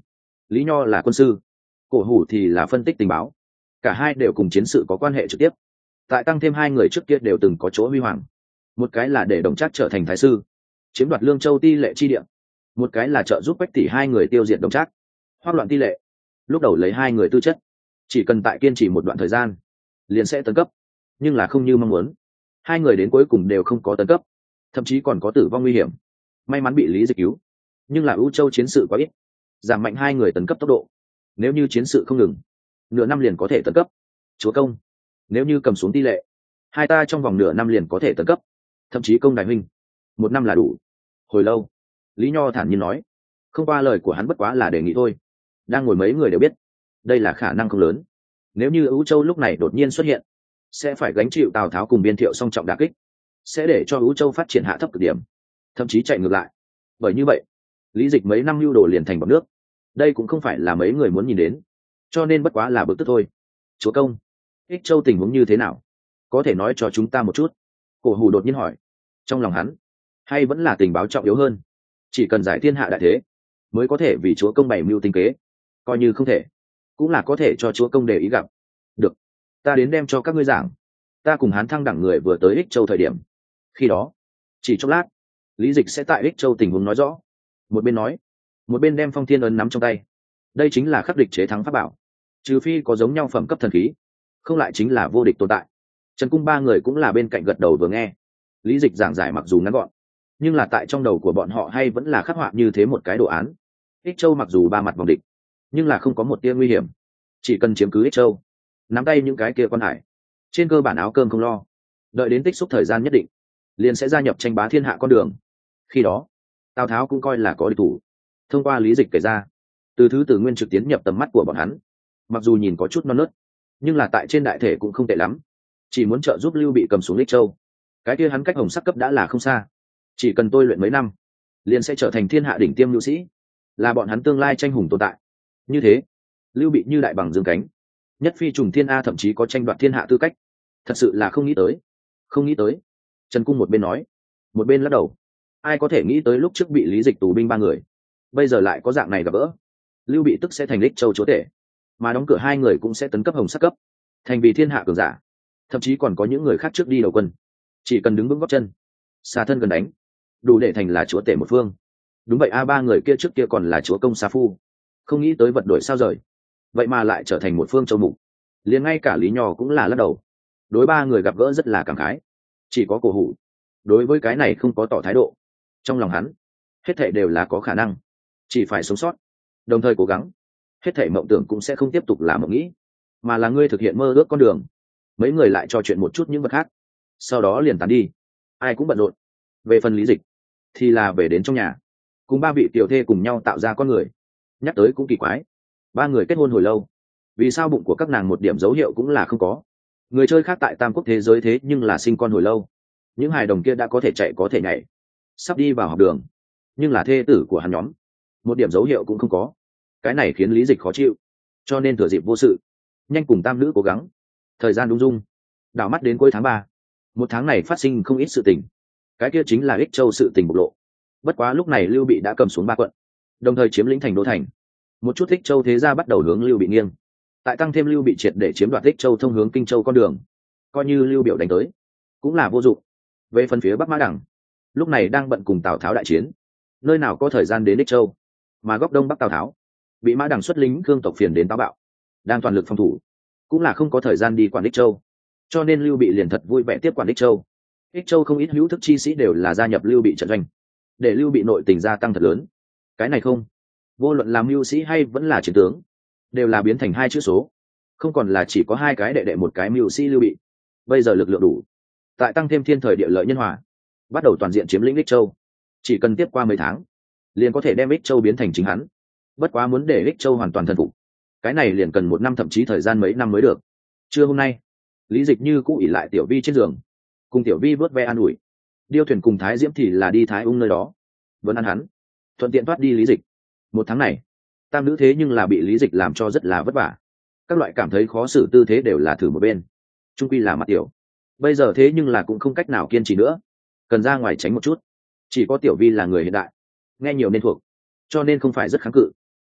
Lý Nho là quân sư, Cổ Hủ thì là phân tích tình báo, cả hai đều cùng chiến sự có quan hệ trực tiếp. Tại tăng thêm hai người trước kia đều từng có chỗ huy hoàng, một cái là để Đồng Trác trở thành thái sư, chiếm đoạt Lương Châu ti lệ chi địa, một cái là trợ giúp Quách tỷ hai người tiêu diệt Đồng Trác, hoắc loạn ti lệ. Lúc đầu lấy hai người tư chất, chỉ cần tại kiên trì một đoạn thời gian liền sẽ tấn cấp, nhưng là không như mong muốn, hai người đến cuối cùng đều không có tấn cấp, thậm chí còn có tử vong nguy hiểm. May mắn bị Lý Dịch cứu, nhưng là Ưu Châu chiến sự quá ít, giảm mạnh hai người tấn cấp tốc độ. Nếu như chiến sự không ngừng, nửa năm liền có thể tấn cấp. Chúa công, nếu như cầm xuống tỷ lệ, hai ta trong vòng nửa năm liền có thể tấn cấp, thậm chí công đại huynh, một năm là đủ. Hồi lâu, Lý Nho thản nhiên nói, không qua lời của hắn bất quá là đề nghị thôi. Đang ngồi mấy người đều biết, đây là khả năng không lớn. Nếu như Ưu Châu lúc này đột nhiên xuất hiện, sẽ phải gánh chịu Tào Tháo cùng Biên Thiệu song trọng đả kích, sẽ để cho Ưu Châu phát triển hạ thấp cực điểm, thậm chí chạy ngược lại. Bởi như vậy, Lý Dịch mấy năm lưu đồ liền thành bọt nước, đây cũng không phải là mấy người muốn nhìn đến, cho nên bất quá là bực tức thôi. Chúa công, Ích Châu tình huống như thế nào, có thể nói cho chúng ta một chút? Cổ Hủ đột nhiên hỏi. Trong lòng hắn, hay vẫn là tình báo trọng yếu hơn, chỉ cần giải thiên hạ đại thế mới có thể vì chúa công bày mưu tinh kế, coi như không thể cũng là có thể cho chúa công để ý gặp. Được, ta đến đem cho các ngươi giảng. Ta cùng Hán Thăng đẳng người vừa tới Ích Châu thời điểm, khi đó chỉ chốc lát Lý Dịch sẽ tại Ích Châu tình huống nói rõ. Một bên nói, một bên đem Phong Thiên Ấn nắm trong tay. Đây chính là khắc địch chế thắng pháp bảo, trừ phi có giống nhau phẩm cấp thần khí, không lại chính là vô địch tồn tại. Trần Cung ba người cũng là bên cạnh gật đầu vừa nghe. Lý Dịch giảng giải mặc dù ngắn gọn, nhưng là tại trong đầu của bọn họ hay vẫn là khắc họa như thế một cái đồ án. Ích Châu mặc dù ba mặt vòng địch, nhưng là không có một tia nguy hiểm. Chỉ cần chiếm cứ Ích Châu, nắm tay những cái kia quan hải, trên cơ bản áo cơm không lo. Đợi đến tích xúc thời gian nhất định, liền sẽ gia nhập tranh bá thiên hạ con đường. Khi đó, Tào Tháo cũng coi là có địch thủ. Thông qua Lý Dịch kể ra, từ thứ từ nguyên trực tiến nhập tầm mắt của bọn hắn, mặc dù nhìn có chút non nớt, nhưng là tại trên đại thể cũng không tệ lắm. Chỉ muốn trợ giúp Lưu Bị cầm xuống Ích Châu, cái kia hắn cách hồng sắc cấp đã là không xa. Chỉ cần tôi luyện mấy năm, liền sẽ trở thành thiên hạ đỉnh tiêm nhu sĩ, là bọn hắn tương lai tranh hùng tồn tại. Như thế, Lưu Bị như đại bằng dương cánh, nhất phi trùng thiên a, thậm chí có tranh đoạt thiên hạ tư cách. Thật sự là không nghĩ tới, không nghĩ tới. Trần Cung một bên nói, một bên lắc đầu. Ai có thể nghĩ tới lúc trước bị Lý Dịch tù binh ba người, bây giờ lại có dạng này gặp gỡ. Lưu Bị tức sẽ thành Ích Châu chúa tể, mà đóng cửa hai người cũng sẽ tấn cấp hồng sắc cấp, thành vì thiên hạ cường giả. Thậm chí còn có những người khác trước đi đầu quân, chỉ cần đứng vững gót chân, xa thân gần đánh, đủ để thành là chúa tể một phương. Đúng vậy a, ba người kia trước kia còn là chúa công Sa Phu, không nghĩ tới vật đổi sao rời, vậy mà lại trở thành một phương châu mục. Liền ngay cả Lý Nho cũng là lắc đầu. Đối ba người gặp gỡ rất là cảm khái. Chỉ có Cổ Hủ, đối với cái này không có tỏ thái độ. Trong lòng hắn, hết thảy đều là có khả năng, chỉ phải sống sót, đồng thời cố gắng. Hết thảy mộng tưởng cũng sẽ không tiếp tục là mộng nghĩ, mà là ngươi thực hiện mơ ước con đường. Mấy người lại trò chuyện một chút những vật khác, sau đó liền tán đi. Ai cũng bận rộn. Về phần Lý Dịch thì là về đến trong nhà, cùng ba vị tiểu thê cùng nhau tạo ra con người. Nhắc tới cũng kỳ quái, ba người kết hôn hồi lâu, vì sao bụng của các nàng một điểm dấu hiệu cũng là không có? Người chơi khác tại Tam Quốc thế giới thế nhưng là sinh con hồi lâu, những hài đồng kia đã có thể chạy có thể nhảy, sắp đi vào học đường, nhưng là thê tử của hắn nhóm một điểm dấu hiệu cũng không có. Cái này khiến Lý Dịch khó chịu, cho nên thừa dịp vô sự, nhanh cùng tam nữ cố gắng. Thời gian đúng dung, đảo mắt đến cuối tháng 3. Một tháng này phát sinh không ít sự tình. Cái kia chính là Ích Châu sự tình bộc lộ. Bất quá lúc này Lưu Bị đã cầm xuống 3 quận, đồng thời chiếm lĩnh thành đô thành. Một chút Ích Châu thế gia bắt đầu hướng Lưu Bị nghiêng. Tại tăng thêm Lưu Bị triệt để chiếm đoạt Ích Châu thông hướng Kinh Châu con đường, coi như Lưu Biểu đánh tới cũng là vô dụng. Về phần phía Bắc Mã Đằng, lúc này đang bận cùng Tào Tháo đại chiến, nơi nào có thời gian đến Ích Châu. Mà góc Đông Bắc Tào Tháo bị Mã Đằng xuất lính Khương tộc phiền đến táo bạo, đang toàn lực phòng thủ, cũng là không có thời gian đi quản Ích Châu. Cho nên Lưu Bị liền thật vui vẻ tiếp quản Ích Châu. Ích Châu không ít hữu thức chi sĩ đều là gia nhập Lưu Bị trận doanh, để Lưu Bị nội tình gia tăng thật lớn. Cái này không, vô luận làm mưu sĩ hay vẫn là chiến tướng, đều là biến thành 2 chữ số, không còn là chỉ có 2 cái đệ đệ một cái mưu sĩ Lưu Bị. Bây giờ lực lượng đủ, tại tăng thêm thiên thời địa lợi nhân hòa, bắt đầu toàn diện chiếm lĩnh Ích Châu. Chỉ cần tiếp qua mấy tháng, liền có thể đem Ích Châu biến thành chính hắn. Bất quá muốn để Ích Châu hoàn toàn thần phục, cái này liền cần 1 năm thậm chí thời gian mấy năm mới được. Trưa hôm nay, Lý Dịch như cũ ỉ lại Tiểu Vi trên giường, cùng Tiểu Vi vớt ve an ủi. Điêu Thuyền cùng Thái Diễm thì là đi Thái Ung nơi đó, vẫn ăn hắn, thuận tiện thoát đi Lý Dịch. 1 tháng này, tam nữ thế nhưng là bị Lý Dịch làm cho rất là vất vả. Các loại cảm thấy khó xử tư thế đều là thử một bên. Trung quy là mặt tiểu, bây giờ thế nhưng là cũng không cách nào kiên trì nữa, cần ra ngoài tránh một chút. Chỉ có Tiểu Vi là người hiện đại, nghe nhiều nên thuộc, cho nên không phải rất kháng cự.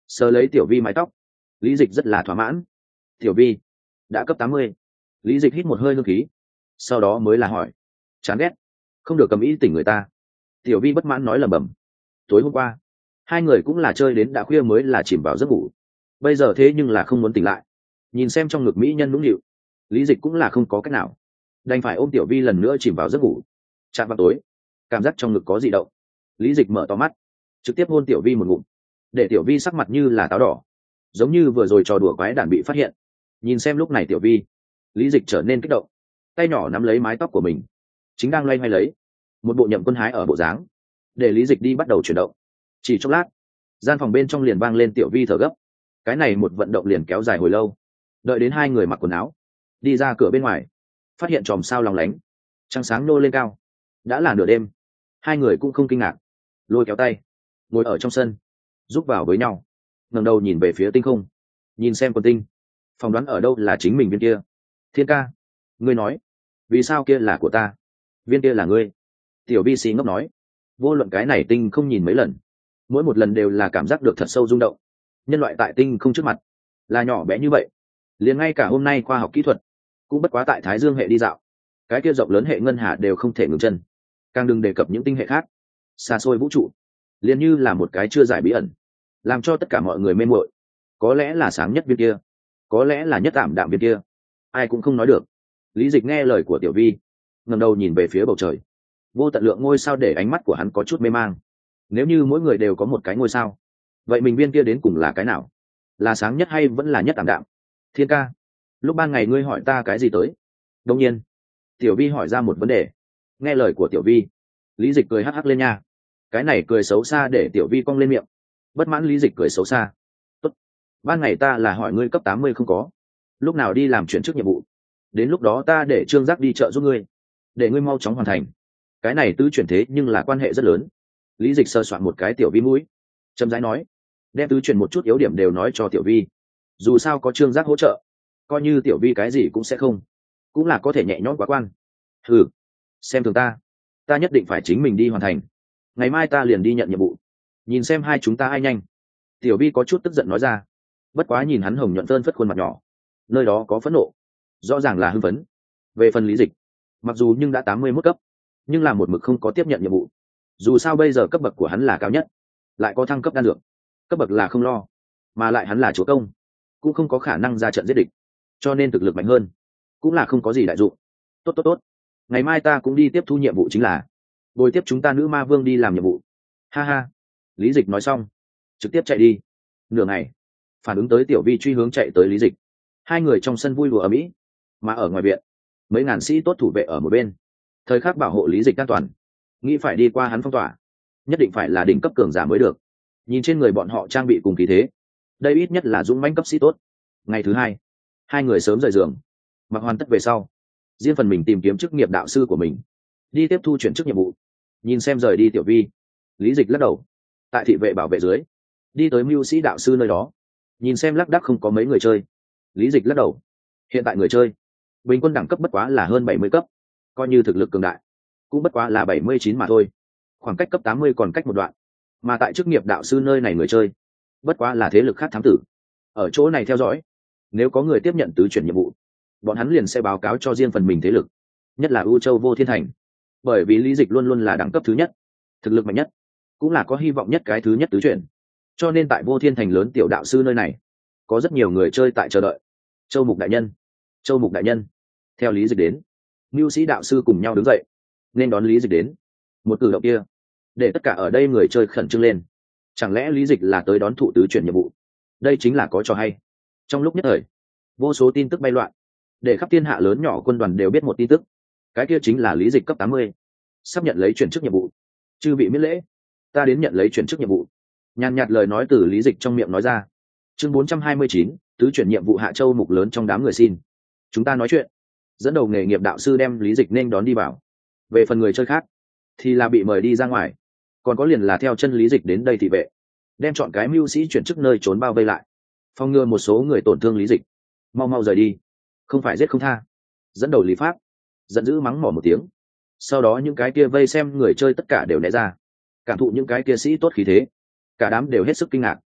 sờ lấy tiểu vi mái tóc, lý dịch rất là thỏa mãn. Tiểu vi đã cấp 80. Lý dịch hít một hơi lương khí, sau đó mới là hỏi. Chán ghét, không được cầm ý tỉnh người ta. Tiểu vi bất mãn nói lẩm bẩm. Tối hôm qua hai người cũng là chơi đến đã khuya mới là chìm vào giấc ngủ, bây giờ thế nhưng là không muốn tỉnh lại. Nhìn xem trong ngực mỹ nhân nũng nịu, lý dịch cũng là không có cách nào, đành phải ôm tiểu vi lần nữa chìm vào giấc ngủ. Chạm vào tối, cảm giác trong ngực có gì động, lý dịch mở to mắt, trực tiếp hôn tiểu vi một ngụm, để tiểu vi sắc mặt như là táo đỏ, giống như vừa rồi trò đùa quái đản bị phát hiện. Nhìn xem lúc này tiểu vi, lý dịch trở nên kích động, tay nhỏ nắm lấy mái tóc của mình, chính đang loay hoay lấy một bộ nhậm quân hái ở bộ dáng, để lý dịch đi bắt đầu chuyển động. Chỉ chốc lát, gian phòng bên trong liền vang lên tiểu vi thở gấp. Cái này một vận động liền kéo dài hồi lâu, đợi đến hai người mặc quần áo đi ra cửa bên ngoài, phát hiện chòm sao lòng lánh, trăng sáng nô lên cao. Đã là nửa đêm, hai người cũng không kinh ngạc, lôi kéo tay ngồi ở trong sân, giúp vào với nhau, ngẩng đầu nhìn về phía tinh không, nhìn xem quần tinh, phỏng đoán ở đâu là chính mình viên kia. Thiên ca, ngươi nói vì sao kia là của ta, viên kia là ngươi? Tiểu vi xì ngốc nói. Vô luận cái này tinh không nhìn mấy lần, mỗi một lần đều là cảm giác được thật sâu rung động. Nhân loại tại tinh không trước mặt là nhỏ bé như vậy, liền ngay cả hôm nay khoa học kỹ thuật cũng bất quá tại Thái Dương hệ đi dạo, cái kia rộng lớn hệ ngân hà đều không thể ngừng chân, càng đừng đề cập những tinh hệ khác xa xôi vũ trụ, liền như là một cái chưa giải bí ẩn, làm cho tất cả mọi người mê muội. Có lẽ là sáng nhất viên kia, có lẽ là nhất ảm đạm viên kia, ai cũng không nói được. Lý dịch nghe lời của tiểu vi, ngẩng đầu nhìn về phía bầu trời, vô tận lượng ngôi sao để ánh mắt của hắn có chút mê mang. Nếu như mỗi người đều có một cái ngôi sao, vậy mình viên kia đến cùng là cái nào, là sáng nhất hay vẫn là nhất ảm đạm? Thiên ca, lúc ban ngày ngươi hỏi ta cái gì tới? Đông nhiên tiểu vi hỏi ra một vấn đề. Nghe lời của tiểu vi, lý dịch cười hắc hắc lên nha. Cái này cười xấu xa để tiểu vi cong lên miệng. Bất mãn lý dịch cười xấu xa. Tốt, ban ngày ta là hỏi ngươi cấp 80 không có, lúc nào đi làm chuyển chức nhiệm vụ, đến lúc đó ta để trương giác đi chợ giúp ngươi, để ngươi mau chóng hoàn thành. Cái này tứ chuyển thế nhưng là quan hệ rất lớn. Lý dịch sơ soạn một cái tiểu vi mũi, chậm rãi nói, đem tứ chuyển một chút yếu điểm đều nói cho tiểu vi. Dù sao có trương giác hỗ trợ, coi như tiểu vi cái gì cũng sẽ không, cũng là có thể nhẹ nhõm quá quan. Ừ, xem thường ta nhất định phải chính mình đi hoàn thành. Ngày mai ta liền đi nhận nhiệm vụ, nhìn xem hai chúng ta ai nhanh. Tiểu vi có chút tức giận nói ra. Bất quá nhìn hắn hồng nhuận phơn phất khuôn mặt nhỏ, nơi đó có phẫn nộ, rõ ràng là hưng phấn. Về phần lý dịch, mặc dù nhưng đã 81 cấp, nhưng là một mực không có tiếp nhận nhiệm vụ. Dù sao bây giờ cấp bậc của hắn là cao nhất, lại có thăng cấp đan dược, cấp bậc là không lo, mà lại hắn là chúa công, cũng không có khả năng ra trận giết địch, cho nên thực lực mạnh hơn cũng là không có gì đại dụng. Tốt, ngày mai ta cũng đi tiếp thu nhiệm vụ, chính là bồi tiếp chúng ta nữ ma vương đi làm nhiệm vụ. Ha ha. Lý dịch nói xong, trực tiếp chạy đi. Nửa ngày, phản ứng tới tiểu vi truy hướng chạy tới lý dịch. Hai người trong sân vui đùa ở mỹ, mà ở ngoài viện, mấy ngàn sĩ tốt thủ vệ ở một bên, thời khắc bảo hộ lý dịch an toàn. Nghĩ phải đi qua hắn phong tỏa, nhất định phải là đỉnh cấp cường giả mới được. Nhìn trên người bọn họ trang bị cùng khí thế, đây ít nhất là dũng mãnh cấp sĩ tốt. Ngày thứ hai, hai người sớm rời giường, mặc hoàn tất về sau, riêng phần mình tìm kiếm chức nghiệp đạo sư của mình, đi tiếp thu chuyển chức nhiệm vụ. Nhìn xem rời đi tiểu vi, lý dịch lắc đầu, tại thị vệ bảo vệ dưới, đi tới mưu sĩ đạo sư nơi đó. Nhìn xem lác đác không có mấy người chơi, lý dịch lắc đầu. Hiện tại người chơi bình quân đẳng cấp bất quá là hơn 70 cấp, coi như thực lực cường đại cũng bất quá là 79 mà thôi, khoảng cách cấp 80 còn cách một đoạn. Mà tại chức nghiệp đạo sư nơi này người chơi bất quá là thế lực khác thám tử, ở chỗ này theo dõi. Nếu có người tiếp nhận tứ chuyển nhiệm vụ, bọn hắn liền sẽ báo cáo cho riêng phần mình thế lực, nhất là ưu châu vô thiên thành, bởi vì lý dịch luôn luôn là đẳng cấp thứ nhất, thực lực mạnh nhất, cũng là có hy vọng nhất cái thứ nhất tứ chuyển. Cho nên tại vô thiên thành lớn tiểu đạo sư nơi này có rất nhiều người chơi tại chờ đợi. Châu mục đại nhân. Theo lý dịch đến, mưu sĩ đạo sư cùng nhau đứng dậy nên đón lý dịch đến. Một cử động kia để tất cả ở đây người chơi khẩn trương lên. Chẳng lẽ lý dịch là tới đón thụ tứ chuyển nhiệm vụ? Đây chính là có trò hay. Trong lúc nhất thời, vô số tin tức bay loạn, để khắp thiên hạ lớn nhỏ quân đoàn đều biết một tin tức. Cái kia chính là lý dịch cấp 80, sắp nhận lấy chuyển chức nhiệm vụ. Chư vị miễn lễ, ta đến nhận lấy chuyển chức nhiệm vụ. Nhàn nhạt lời nói từ lý dịch trong miệng nói ra. Chương 429, tứ chuyển nhiệm vụ hạ châu mục lớn trong đám người xin chúng ta nói chuyện. Dẫn đầu nghề nghiệp đạo sư đem lý dịch nên đón đi vào. Về phần người chơi khác thì là bị mời đi ra ngoài, còn có liền là theo chân lý dịch đến đây thị vệ, đem chọn cái mưu sĩ chuyển chức nơi trốn bao vây lại, phòng ngừa một số người tổn thương lý dịch. Mau rời đi, không phải giết không tha. Dẫn đầu lý pháp giận dữ mắng mỏ một tiếng, sau đó những cái kia vây xem người chơi tất cả đều né ra, cảm thụ những cái kia sĩ tốt khí thế, cả đám đều hết sức kinh ngạc.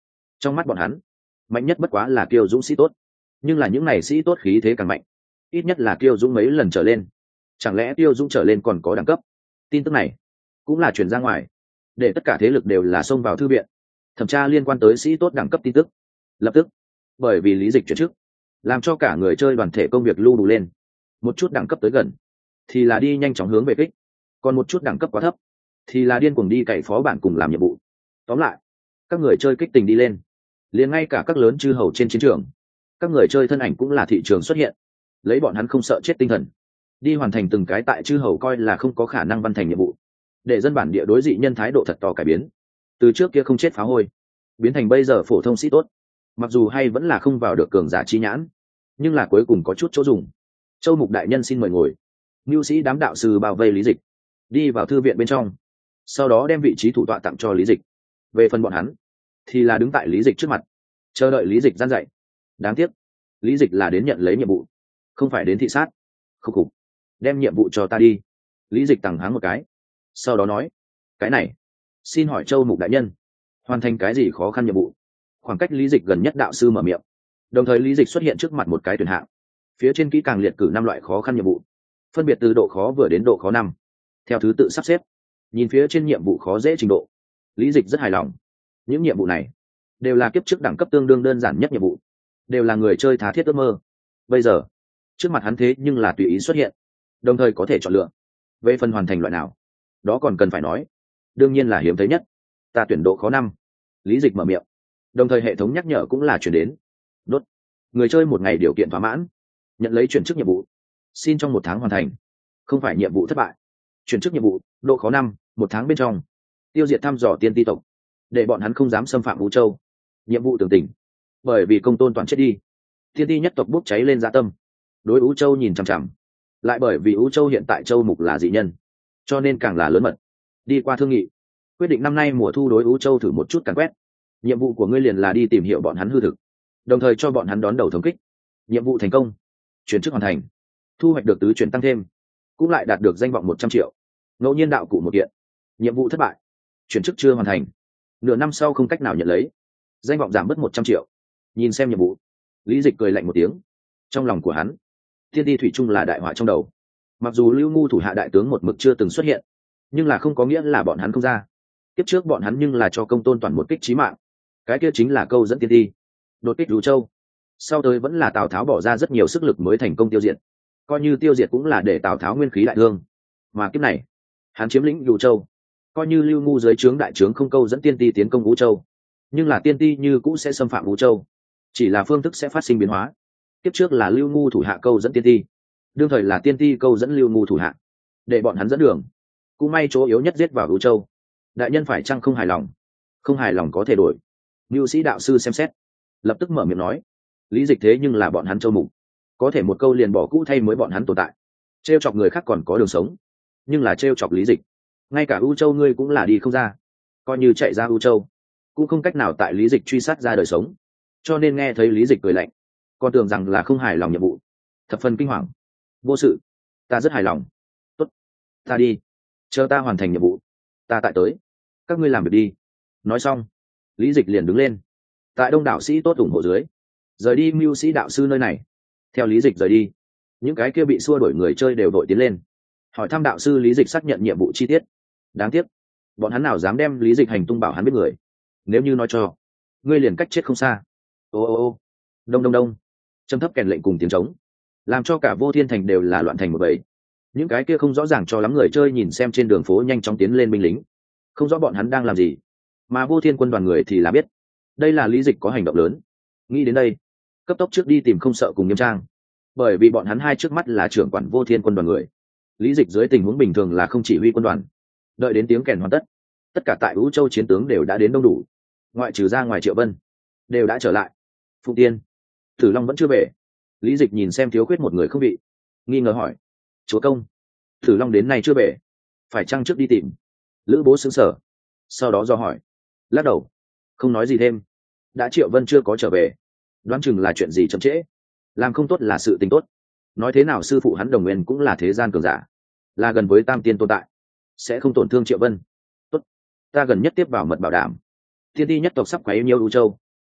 Trong mắt bọn hắn, mạnh nhất bất quá là kiêu dũng sĩ tốt, nhưng là những này sĩ tốt khí thế càng mạnh, ít nhất là kiêu dũng mấy lần trở lên. Chẳng lẽ kiêu dũng trở lên còn có đẳng cấp? Tin tức này cũng là truyền ra ngoài, để tất cả thế lực đều là xông vào thư viện thẩm tra liên quan tới sĩ tốt đẳng cấp tin tức. Lập tức, bởi vì lý dịch chuyển chức, làm cho cả người chơi đoàn thể công việc lưu đủ lên, một chút đẳng cấp tới gần thì là đi nhanh chóng hướng về kích, còn một chút đẳng cấp quá thấp thì là điên cuồng đi cày phó bản cùng làm nhiệm vụ. Tóm lại, các người chơi kích tình đi lên, liền ngay cả các lớn chư hầu trên chiến trường, các người chơi thân ảnh cũng là thị trường xuất hiện, lấy bọn hắn không sợ chết tinh thần đi hoàn thành từng cái tại chư hầu coi là không có khả năng văn thành nhiệm vụ, để dân bản địa đối dị nhân thái độ thật to cải biến, từ trước kia không chết phá hôi biến thành bây giờ phổ thông sĩ tốt. Mặc dù hay vẫn là không vào được cường giả chi nhãn, nhưng là cuối cùng có chút chỗ dùng. Châu Mục đại nhân xin mời ngồi. Mưu sĩ đám đạo sư bao vây lý dịch, đi vào thư viện bên trong, sau đó đem vị trí thủ tọa tặng cho lý dịch. Về phần bọn hắn thì là đứng tại lý dịch trước mặt, chờ đợi lý dịch gian dạy. Đáng tiếc lý dịch là đến nhận lấy nhiệm vụ, không phải đến thị sát. Khúc khục, đem nhiệm vụ cho ta đi. Lý dịch tằng háng một cái, sau đó nói, cái này xin hỏi Châu Mục đại nhân, hoàn thành cái gì khó khăn nhiệm vụ? Khoảng cách lý dịch gần nhất đạo sư mở miệng, đồng thời lý dịch xuất hiện trước mặt một cái tuyển hạng, phía trên kỹ càng liệt cử 5 loại khó khăn nhiệm vụ, phân biệt từ độ khó vừa đến độ khó 5, theo thứ tự sắp xếp. Nhìn phía trên nhiệm vụ khó dễ trình độ, lý dịch rất hài lòng. Những nhiệm vụ này đều là kiếp trước đẳng cấp tương đương đơn giản nhất nhiệm vụ, đều là người chơi tha thiết ước mơ. Bây giờ trước mặt hắn thế nhưng là tùy ý xuất hiện, đồng thời có thể chọn lựa. Về phần hoàn thành loại nào, đó còn cần phải nói, đương nhiên là hiếm thấy nhất. Ta tuyển độ khó 5. Lý dịch mở miệng, đồng thời hệ thống nhắc nhở cũng là chuyển đến. Đốt, người chơi một ngày điều kiện thỏa mãn, nhận lấy chuyển chức nhiệm vụ, xin trong 1 tháng hoàn thành, không phải nhiệm vụ thất bại. Chuyển chức nhiệm vụ độ khó 5, 1 tháng bên trong tiêu diệt thăm dò tiên ti tộc, để bọn hắn không dám xâm phạm Vũ Châu. Nhiệm vụ tường tình, bởi vì công tôn toàn chết đi, tiên ti nhất tộc bốc cháy lên dạ tâm, đối Vũ Châu nhìn chằm chằm. Lại bởi vì Vũ Châu hiện tại Châu Mục là dị nhân, cho nên càng là lớn mật. Đi qua thương nghị, quyết định năm nay mùa thu đối Vũ Châu thử một chút càn quét. Nhiệm vụ của ngươi liền là đi tìm hiểu bọn hắn hư thực, đồng thời cho bọn hắn đón đầu thống kích. Nhiệm vụ thành công, chuyển chức hoàn thành, thu hoạch được tứ chuyển tăng thêm, cũng lại đạt được danh vọng 100 triệu, ngẫu nhiên đạo cụ 1 kiện. Nhiệm vụ thất bại, chuyển chức chưa hoàn thành, nửa năm sau không cách nào nhận lấy, danh vọng giảm mất 100 triệu. Nhìn xem nhiệm vụ, lý dịch cười lạnh một tiếng. Trong lòng của hắn, thiên ti thủy chung là đại họa trong đầu. Mặc dù Lưu Ngu thủ hạ đại tướng một mực chưa từng xuất hiện, nhưng là không có nghĩa là bọn hắn không ra. Tiếp trước bọn hắn nhưng là cho công tôn toàn một kích chí mạng, cái kia chính là câu dẫn tiên ti đột kích Vũ Châu. Sau tới vẫn là Tào Tháo bỏ ra rất nhiều sức lực mới thành công tiêu diệt, coi như tiêu diệt cũng là để Tào Tháo nguyên khí đại thương. Mà kiếp này hắn chiếm lĩnh Vũ Châu, coi như Lưu Ngu dưới trướng đại trướng không câu dẫn tiên ti tiến công Vũ Châu, nhưng là tiên ti như cũng sẽ xâm phạm Vũ Châu, chỉ là phương thức sẽ phát sinh biến hóa. Kiếp trước là Lưu Ngu thủ hạ câu dẫn tiên ti, đương thời là tiên ti câu dẫn Lưu Ngu thủ hạ, để bọn hắn dẫn đường. Cũng may chỗ yếu nhất giết vào Vũ Châu. Đại nhân phải chăng không hài lòng? Không hài lòng có thể đổi. Mưu sĩ đạo sư xem xét, lập tức mở miệng nói, lý dịch thế nhưng là bọn hắn Châu Mục, có thể một câu liền bỏ cũ thay mới bọn hắn tồn tại. Trêu chọc người khác còn có đường sống, nhưng là trêu chọc lý dịch, ngay cả U Châu ngươi cũng là đi không ra. Coi như chạy ra U Châu, cũng không cách nào tại lý dịch truy sát ra đời sống. Cho nên nghe thấy lý dịch cười lạnh, còn tưởng rằng là không hài lòng nhiệm vụ, thập phần kinh hoàng. Vô sự, ta rất hài lòng. Tốt, ta đi, chờ ta hoàn thành nhiệm vụ, ta tại tới, các ngươi làm việc đi. Nói xong, lý dịch liền đứng lên, tại đông đảo sĩ tốt ủng hộ dưới, rời đi mưu sĩ đạo sư nơi này. Theo lý dịch rời đi, những cái kia bị xua đuổi người chơi đều đội tiến lên, hỏi thăm đạo sư lý dịch xác nhận nhiệm vụ chi tiết. Đáng tiếc bọn hắn nào dám đem lý dịch hành tung bảo hắn biết người, nếu như nói cho, ngươi liền cách chết không xa. Ô ô ô, đông đông đông, trầm thấp kèn lệnh cùng tiếng trống, làm cho cả Vô Thiên Thành đều là loạn thành một bầy. Những cái kia không rõ ràng cho lắm người chơi nhìn xem trên đường phố nhanh chóng tiến lên binh lính, không rõ bọn hắn đang làm gì, mà Vô Thiên quân đoàn người thì là biết đây là lý dịch có hành động lớn. Nghĩ đến đây, cấp tốc trước đi tìm Không Sợ cùng Nghiêm Trang, bởi vì bọn hắn hai trước mắt là trưởng quản Vô Thiên quân đoàn người. Lý dịch dưới tình huống bình thường là không chỉ huy quân đoàn. Đợi đến tiếng kèn hoàn tất, tất cả tại Vũ Châu chiến tướng đều đã đến đông đủ, ngoại trừ ra ngoài Triệu Vân đều đã trở lại. Phụ Tiên, Tử Long vẫn chưa về. Lý dịch nhìn xem thiếu khuyết một người không bị, nghi ngờ hỏi, chúa công, Tử Long đến nay chưa về, phải chăng trước đi tìm? Lữ Bố sững sờ, sau đó do hỏi, lắc đầu, không nói gì thêm. Đã Triệu Vân chưa có trở về, đoán chừng là chuyện gì chậm trễ, làm không tốt là sự tình tốt. Nói thế nào sư phụ hắn Đồng Nguyên cũng là thế gian cường giả, là gần với tam tiên tồn tại, sẽ không tổn thương Triệu Vân. Tốt, ta gần nhất tiếp vào mật bảo đảm, thiên ti nhất tộc sắp quấy nhiều U Châu,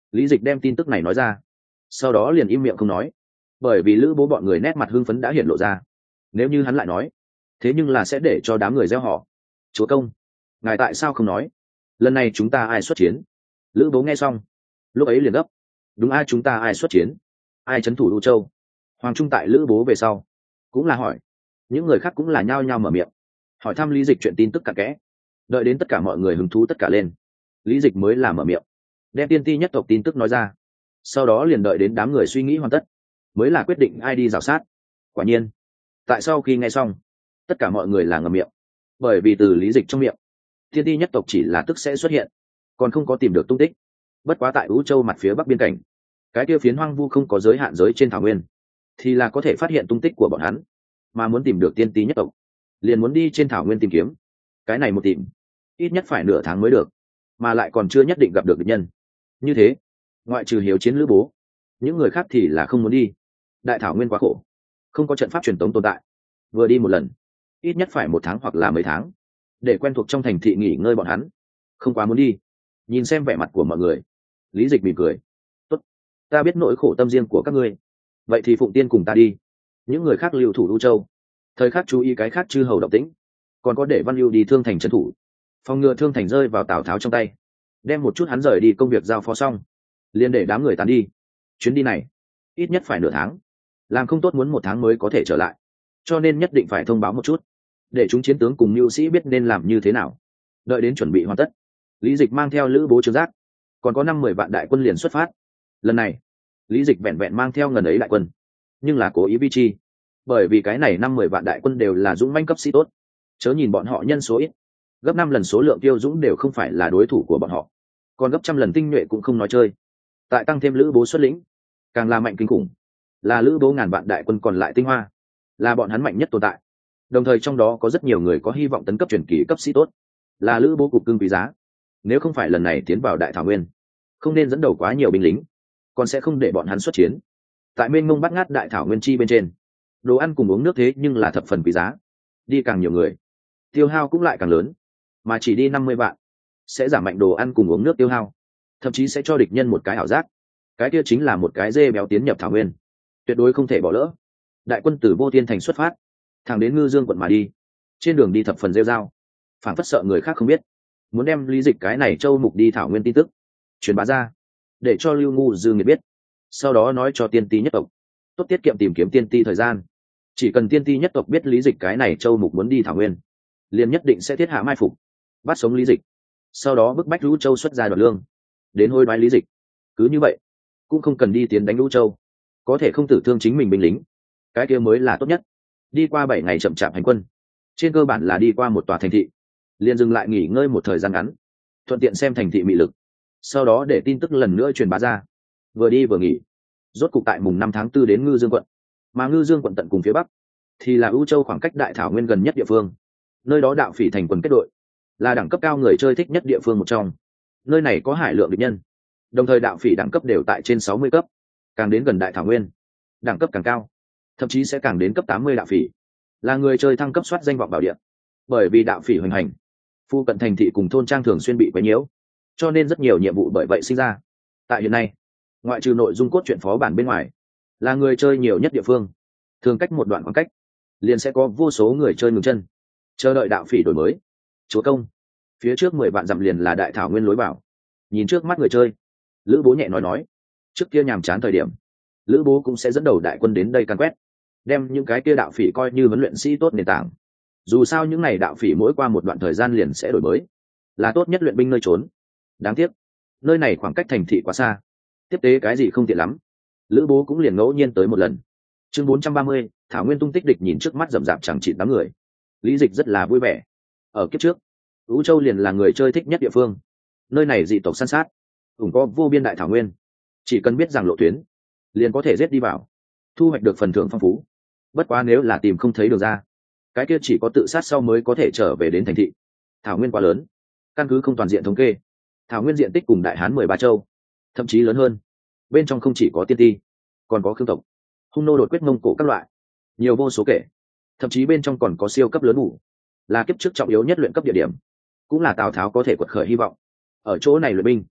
Lý Dịch đem tin tức này nói ra, sau đó liền im miệng không nói, bởi vì Lữ Bố bọn người nét mặt hưng phấn đã hiện lộ ra. Nếu như hắn lại nói, thế nhưng là sẽ để cho đám người gieo họ. Chúa công, ngài tại sao không nói? Lần này chúng ta ai xuất chiến? Lữ Bố nghe xong, lúc ấy liền gấp. Đúng, ai chúng ta ai xuất chiến? Ai trấn thủ U Châu? Hoàng Trung tại Lữ Bố về sau, cũng là hỏi. Những người khác cũng là nhao nhao mở miệng, hỏi thăm Lý Dịch chuyện tin tức cặn kẽ. Đợi đến tất cả mọi người hứng thú tất cả lên, Lý Dịch mới là mở miệng, đem tiên ti nhất tộc tin tức nói ra. Sau đó liền đợi đến đám người suy nghĩ hoàn tất, mới là quyết định ai đi rào sát. Quả nhiên, tại sau khi nghe xong, tất cả mọi người là ngậm miệng, bởi vì từ Lý Dịch trong miệng, tiên ti nhất tộc chỉ là tức sẽ xuất hiện, còn không có tìm được tung tích. Bất quá tại U Châu mặt phía bắc biên cảnh, cái kia phiến hoang vu không có giới hạn giới trên thảo nguyên, thì là có thể phát hiện tung tích của bọn hắn. Mà muốn tìm được tiên ti nhất tộc, liền muốn đi trên thảo nguyên tìm kiếm. Cái này một tìm, ít nhất phải nửa tháng mới được, mà lại còn chưa nhất định gặp được địch nhân. Như thế, ngoại trừ Hiếu Chiến Lữ Bố, những người khác thì là không muốn đi. Đại thảo nguyên quá khổ, không có trận pháp truyền tống tồn tại, vừa đi một lần ít nhất phải 1 tháng hoặc là mấy tháng, để quen thuộc trong thành thị nghỉ ngơi bọn hắn không quá muốn đi. Nhìn xem vẻ mặt của mọi người, Lý Dịch mỉm cười, tốt, ta biết nỗi khổ tâm riêng của các ngươi, vậy thì Phụng Tiên cùng ta đi. Những người khác lưu thủ U Châu, thời khắc chú ý cái khác chư hầu động tĩnh, còn có để Văn Lưu đi Thương Thành trấn thủ, phòng ngừa Thương Thành rơi vào Tào Tháo trong tay. Đem một chút hắn rời đi công việc giao phó xong, liền để đám người tán đi. Chuyến đi này ít nhất phải nửa tháng, làm không tốt muốn 1 tháng mới có thể trở lại, cho nên nhất định phải thông báo một chút, để chúng chiến tướng cùng mưu sĩ biết nên làm như thế nào. Đợi đến chuẩn bị hoàn tất, Lý Dịch mang theo Lữ Bố Trương Giác, còn có 50 vạn đại quân liền xuất phát. Lần này Lý Dịch vẹn vẹn mang theo ngần ấy đại quân, nhưng là cố ý vi chi, bởi vì cái này 50 vạn đại quân đều là dũng mãnh cấp sĩ tốt. Chớ nhìn bọn họ nhân số ít, gấp 5 lần số lượng Tiêu Dũng đều không phải là đối thủ của bọn họ, còn gấp trăm lần tinh nhuệ cũng không nói chơi. Tại tăng thêm Lữ Bố xuất lĩnh, càng là mạnh kinh khủng, là Lữ Bố ngàn vạn đại quân còn lại tinh hoa, là bọn hắn mạnh nhất tồn tại. Đồng thời trong đó có rất nhiều người có hy vọng tấn cấp truyền kỳ cấp sĩ tốt, là Lữ Bố cục cưng quý giá. Nếu không phải lần này tiến vào Đại Thảo Nguyên, không nên dẫn đầu quá nhiều binh lính, còn sẽ không để bọn hắn xuất chiến. Tại mênh mông bắt ngát Đại Thảo Nguyên chi bên trên, đồ ăn cùng uống nước thế nhưng là thập phần quý giá. Đi càng nhiều người, tiêu hao cũng lại càng lớn, mà chỉ đi 50 vạn, sẽ giảm mạnh đồ ăn cùng uống nước tiêu hao, thậm chí sẽ cho địch nhân một cái ảo giác, cái kia chính là một cái dê béo tiến nhập Thảo Nguyên, tuyệt đối không thể bỏ lỡ. Đại quân từ Vô Tiên Thành xuất phát, thẳng đến Ngư Dương quận mà đi. Trên đường đi thập phần rêu rao, phản phất sợ người khác không biết, muốn đem Lý Dịch cái này châu mục đi Thảo Nguyên tin tức truyền bá ra, để cho Lưu Ngu Dương Nghiệt biết, sau đó nói cho tiên ti nhất tộc, tốt tiết kiệm tìm kiếm tiên ti thời gian. Chỉ cần tiên ti nhất tộc biết Lý Dịch cái này châu mục muốn đi Thảo Nguyên, liền nhất định sẽ thiết hạ mai phục, bắt sống Lý Dịch, sau đó bức bách Lũ Châu xuất ra đoạt lương, đến hối đoái Lý Dịch. Cứ như vậy, cũng không cần đi tiến đánh Lũ Châu, có thể không tử thương chính mình binh lính, cái kia mới là tốt nhất. Đi qua 7 ngày chậm chạp hành quân, trên cơ bản là đi qua một tòa thành thị, liền dừng lại nghỉ ngơi một thời gian ngắn, thuận tiện xem thành thị mị lực, sau đó để tin tức lần nữa truyền bá ra. Vừa đi vừa nghỉ, rốt cục tại mùng 5 tháng 4 đến Ngư Dương quận, mà Ngư Dương quận tận cùng phía bắc thì là U Châu khoảng cách Đại Thảo Nguyên gần nhất địa phương. Nơi đó đạo phỉ thành quần kết đội, là đẳng cấp cao người chơi thích nhất địa phương một trong. Nơi này có hải lượng địch nhân, đồng thời đạo phỉ đẳng cấp đều tại trên 60 cấp, càng đến gần Đại Thảo Nguyên, đẳng cấp càng cao, thậm chí sẽ càng đến cấp 80 đạo phỉ, là người chơi thăng cấp soát danh vọng bảo địa. Bởi vì đạo phỉ hoành hành, phu cận thành thị cùng thôn trang thường xuyên bị quấy nhiễu, cho nên rất nhiều nhiệm vụ bởi vậy sinh ra. Tại hiện nay, ngoại trừ nội dung cốt truyện phó bản bên ngoài, là người chơi nhiều nhất địa phương. Thường cách một đoạn khoảng cách, liền sẽ có vô số người chơi ngừng chân, chờ đợi đạo phỉ đổi mới. Chúa công, phía trước 10 vạn dặm liền là Đại Thảo Nguyên lối vào. Nhìn trước mắt người chơi, Lữ Bố nhẹ nói, trước kia nhàm chán thời điểm, Lữ Bố cũng sẽ dẫn đầu đại quân đến đây càn quét, đem những cái kia đạo phỉ coi như huấn luyện sĩ tốt nền tảng. Dù sao những này đạo phỉ mỗi qua một đoạn thời gian liền sẽ đổi mới, là tốt nhất luyện binh nơi trốn. Đáng tiếc, nơi này khoảng cách thành thị quá xa, tiếp tế cái gì không tiện lắm. Lữ Bố cũng liền ngẫu nhiên tới một lần. Chương 430, Thảo Nguyên tung tích địch. Nhìn trước mắt rậm rạp chẳng chịt đám người, Lý Dịch rất là vui vẻ. Ở kiếp trước, Vũ Châu liền là người chơi thích nhất địa phương. Nơi này dị tộc săn sát, cũng có vô biên đại thảo nguyên, chỉ cần biết rằng lộ tuyến, liền có thể giết đi vào, thu hoạch được phần thưởng phong phú. Bất quá nếu là tìm không thấy đường ra, cái kia chỉ có tự sát sau mới có thể trở về đến thành thị. Thảo nguyên quá lớn, căn cứ không toàn diện thống kê, thảo nguyên diện tích cùng Đại Hán 13 châu, thậm chí lớn hơn. Bên trong không chỉ có tiên ti, còn có khương tộc, hung nô đột quyết Mông Cổ các loại, nhiều vô số kể. Thậm chí bên trong còn có siêu cấp lớn đủ, là kiếp trước trọng yếu nhất luyện cấp địa điểm, cũng là Tào Tháo có thể quật khởi hy vọng. Ở chỗ này luyện binh,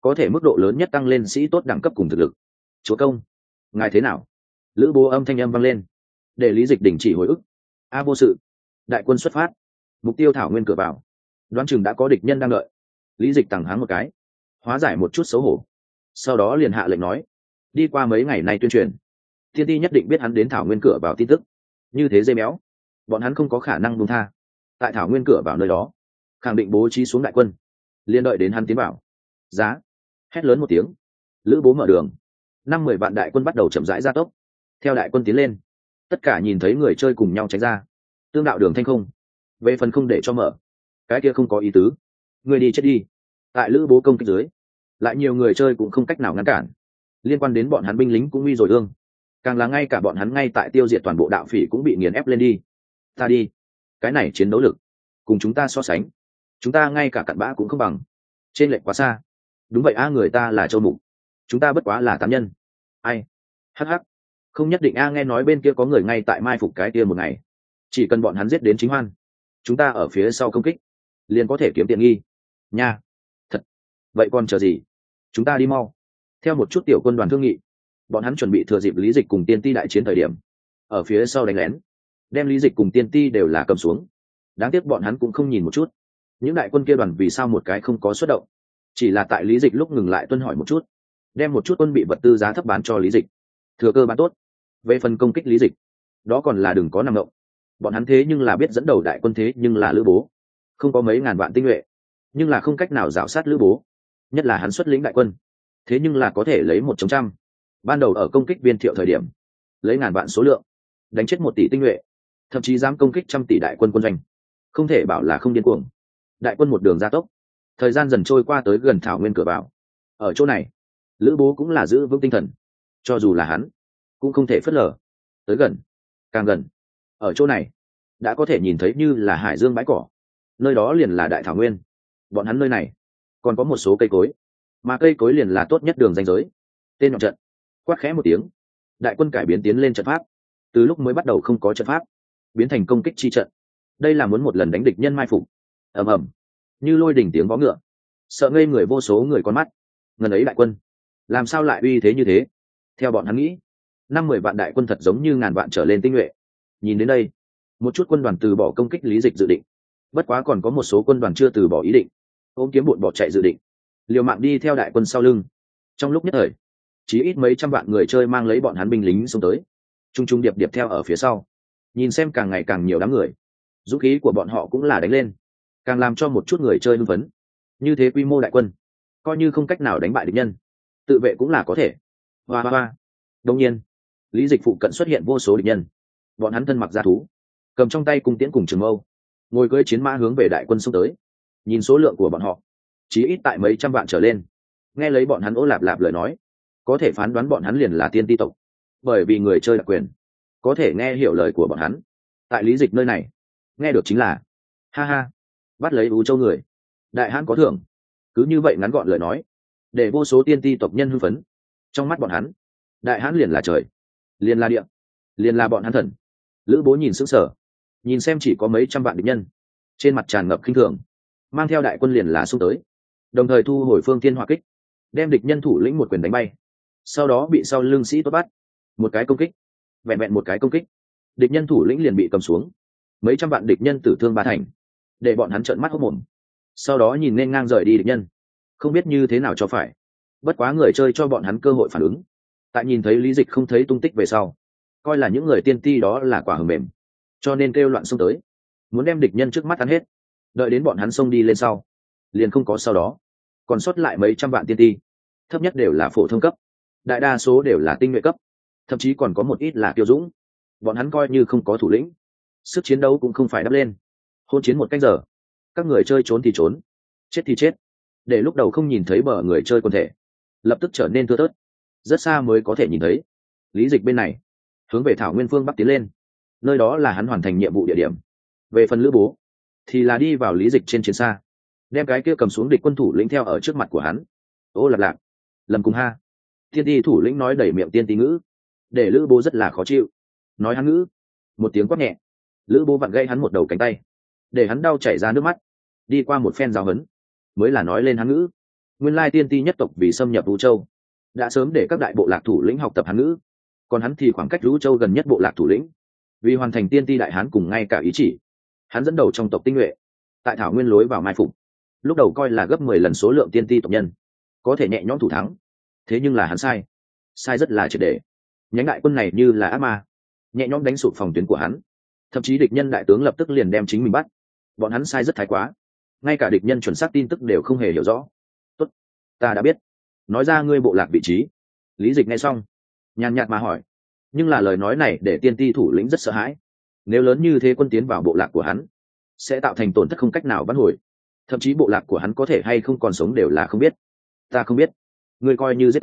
có thể mức độ lớn nhất tăng lên sĩ tốt đẳng cấp cùng thực lực. Chúa công, ngài thế nào? Lữ Bố âm thanh âm vang lên, để Lý Dịch đình chỉ hồi ức. A vô sự. Đại quân xuất phát, mục tiêu thảo nguyên cửa vào, đoán chừng đã có địch nhân đang đợi. Lý Dịch tằng háng một cái, hóa giải một chút xấu hổ, sau đó liền hạ lệnh nói, đi qua mấy ngày nay tuyên truyền, Tiên Ti nhất định biết hắn đến thảo nguyên cửa vào tin tức. Như thế dây méo, bọn hắn không có khả năng buông tha. Tại thảo nguyên cửa vào nơi đó, khẳng định bố trí xuống đại quân, liên đợi đến hắn tiến vào. Giá. Hét lớn một tiếng, Lữ Bố mở đường, 5-10 vạn đại quân bắt đầu chậm rãi gia tốc. Theo đại quân tiến lên, tất cả nhìn thấy người chơi cùng nhau tránh ra, tương đạo đường thanh không. Về phần không để cho mở, cái kia không có ý tứ, người đi chết đi. Tại Lữ Bố công kích dưới, lại nhiều người chơi cũng không cách nào ngăn cản. Liên quan đến bọn hắn binh lính cũng nguy rồi ương, càng là ngay cả bọn hắn ngay tại tiêu diệt toàn bộ đạo phỉ cũng bị nghiền ép lên đi. Ta đi, cái này chiến đấu lực cùng chúng ta so sánh, chúng ta ngay cả cặn bã cũng không bằng, trên lệch quá xa. Đúng vậy a, người ta là châu mục, chúng ta bất quá là tán nhân. Ai? Hắc hắc, không nhất định a, nghe nói bên kia có người ngay tại mai phục cái kia một ngày, chỉ cần bọn hắn giết đến chính hoan, chúng ta ở phía sau công kích liền có thể kiếm tiện nghi nha. Thật vậy còn chờ gì, chúng ta đi mau. Theo một chút tiểu quân đoàn thương nghị, bọn hắn chuẩn bị thừa dịp Lý Dịch cùng Tiên Ti đại chiến thời điểm, ở phía sau đánh lén, đem Lý Dịch cùng Tiên Ti đều là cầm xuống. Đáng tiếc bọn hắn cũng không nhìn một chút những đại quân kia đoàn vì sao một cái không có xuất động, chỉ là tại Lý Dịch lúc ngừng lại tuân hỏi một chút, đem một chút quân bị vật tư giá thấp bán cho Lý Dịch, thừa cơ bán tốt. Về phần công kích Lý Dịch, đó còn là đừng có nằm động. Bọn hắn thế nhưng là biết dẫn đầu đại quân, thế nhưng là Lữ Bố, không có mấy ngàn vạn tinh nhuệ, nhưng là không cách nào rào sát Lữ Bố, nhất là hắn xuất lĩnh đại quân, thế nhưng là có thể lấy 100. Ban đầu ở công kích Viên Thiệu thời điểm, lấy ngàn vạn số lượng, đánh chết 1 tỷ tinh nhuệ, thậm chí dám công kích 100 tỷ đại quân quân doanh, không thể bảo là không điên cuồng. Đại quân một đường gia tốc, thời gian dần trôi qua tới gần thảo nguyên cửa vào. Ở chỗ này, Lữ Bố cũng là giữ vững tinh thần, cho dù là hắn cũng không thể phớt lờ. Tới gần, càng gần, ở chỗ này đã có thể nhìn thấy như là hải dương bãi cỏ, nơi đó liền là đại thảo nguyên. Bọn hắn nơi này còn có một số cây cối, mà cây cối liền là tốt nhất đường ranh giới. Tên nhọn trận, quát khẽ một tiếng, đại quân cải biến tiến lên trận pháp. Từ lúc mới bắt đầu không có trận pháp, biến thành công kích chi trận. Đây là muốn một lần đánh địch nhân mai phục. Ầm ầm, như lôi đỉnh tiếng vó ngựa, sợ ngây người vô số người con mắt. Ngần ấy đại quân, làm sao lại uy thế như thế? Theo bọn hắn nghĩ, 5-10 vạn đại quân thật giống như ngàn vạn trở lên tinh nhuệ. Nhìn đến đây, một chút quân đoàn từ bỏ công kích Lý Dịch dự định, bất quá còn có một số quân đoàn chưa từ bỏ ý định, ôm kiếm bụi bỏ chạy dự định, liều mạng đi theo đại quân sau lưng. Trong lúc nhất thời, chỉ ít mấy trăm vạn người chơi mang lấy bọn hắn binh lính xông tới, trung trung điệp điệp theo ở phía sau, nhìn xem càng ngày càng nhiều đám người. Dũng khí của bọn họ cũng là đánh lên, càng làm cho một chút người chơi hưng phấn. Như thế quy mô đại quân, coi như không cách nào đánh bại địch nhân, tự vệ cũng là có thể. Hoa hoa. Đương nhiên, Lý Dịch phụ cận xuất hiện vô số địch nhân, bọn hắn thân mặc gia thú, cầm trong tay cung tiễn cùng trường mâu, ngồi cưỡi chiến mã hướng về đại quân xông tới. Nhìn số lượng của bọn họ, chỉ ít tại mấy trăm vạn trở lên. Nghe lấy bọn hắn ố lạp lạp lời nói, có thể phán đoán bọn hắn liền là Tiên Ti tộc, bởi vì người chơi đặc quyền, có thể nghe hiểu lời của bọn hắn. Tại Lý Dịch nơi này, nghe được chính là ha ha, bắt lấy U Châu người, đại hãn có thưởng. Cứ như vậy ngắn gọn lời nói, để vô số Tiên Ti tộc nhân hưng phấn. Trong mắt bọn hắn, đại hãn liền là trời, liền là địa, liền là bọn hắn thần. Lữ Bố nhìn sững sờ, nhìn xem chỉ có mấy trăm vạn địch nhân, trên mặt tràn ngập khinh thường, mang theo đại quân liền là xung tới, đồng thời thu hồi phương thiên hỏa kích, đem địch nhân thủ lĩnh một quyền đánh bay. Sau đó bị sau lưng sĩ tốt bắt, một cái công kích, vẹn vẹn một cái công kích, địch nhân thủ lĩnh liền bị cầm xuống. Mấy trăm vạn địch nhân tử thương 3 thành, để bọn hắn trợn mắt hốt mồm. Sau đó nhìn nên ngang rời đi địch nhân, không biết như thế nào cho phải. Bất quá người chơi cho bọn hắn cơ hội phản ứng. Tại nhìn thấy Lý Dịch không thấy tung tích về sau, coi là những người Tiên Ti đó là quả hờ mềm, cho nên kêu loạn xông tới, muốn đem địch nhân trước mắt ăn hết. Đợi đến bọn hắn xông đi lên sau, liền không có sau đó. Còn sót lại mấy trăm vạn Tiên Ti, thấp nhất đều là phổ thông cấp, đại đa số đều là tinh nhuệ cấp, thậm chí còn có một ít là kiêu dũng. Bọn hắn coi như không có thủ lĩnh, sức chiến đấu cũng không phải đắp lên. Hôn chiến 1 canh giờ, các người chơi trốn thì trốn, chết thì chết, để lúc đầu không nhìn thấy bờ người chơi quần thể, lập tức trở nên thưa thớt, rất xa mới có thể nhìn thấy. Lý Dịch bên này hướng về thảo nguyên phương bắc tiến lên, nơi đó là hắn hoàn thành nhiệm vụ địa điểm. Về phần Lữ Bố thì là đi vào Lý Dịch trên chiến xa, đem cái kia cầm xuống địch quân thủ lĩnh theo ở trước mặt của hắn. Ô lạc lạc, lầm cùng ha. Tiên Ti thủ lĩnh nói đầy miệng Tiên Ti ngữ, để Lữ Bố rất là khó chịu. Nói hắn ngữ, một tiếng quát nhẹ, Lữ Bố vặn gãy hắn một đầu cánh tay, để hắn đau chảy ra nước mắt. Đi qua một phen giáo huấn, mới là nói lên hắn ngữ. nguyên lai tiên ti nhất tộc vì xâm nhập vũ châu đã sớm để các đại bộ lạc thủ lĩnh học tập hán ngữ, còn hắn thì khoảng cách vũ châu gần nhất bộ lạc thủ lĩnh, vì hoàn thành tiên ti đại hán cùng ngay cả ý chỉ, hắn dẫn đầu trong tộc tinh nhuệ tại thảo nguyên lối vào mai phục, lúc đầu coi là gấp 10 lần số lượng tiên ti tộc nhân có thể nhẹ nhõm thủ thắng. Thế nhưng là hắn sai rất là triệt để. Nhánh đại quân này như là ác ma, nhẹ nhõm đánh sụp phòng tuyến của hắn, thậm chí địch nhân đại tướng lập tức liền đem chính mình bắt. Bọn hắn sai rất thái quá, ngay cả địch nhân chuẩn xác tin tức đều không hề hiểu rõ. Tốt, ta đã biết, nói ra ngươi bộ lạc vị trí. Lý Dịch nghe xong nhàn nhạt mà hỏi, nhưng là lời nói này để tiên ti thủ lĩnh rất sợ hãi. Nếu lớn như thế quân tiến vào bộ lạc của hắn sẽ tạo thành tổn thất không cách nào vãn hồi, thậm chí bộ lạc của hắn có thể hay không còn sống đều là không biết. Ta không biết, ngươi coi như giết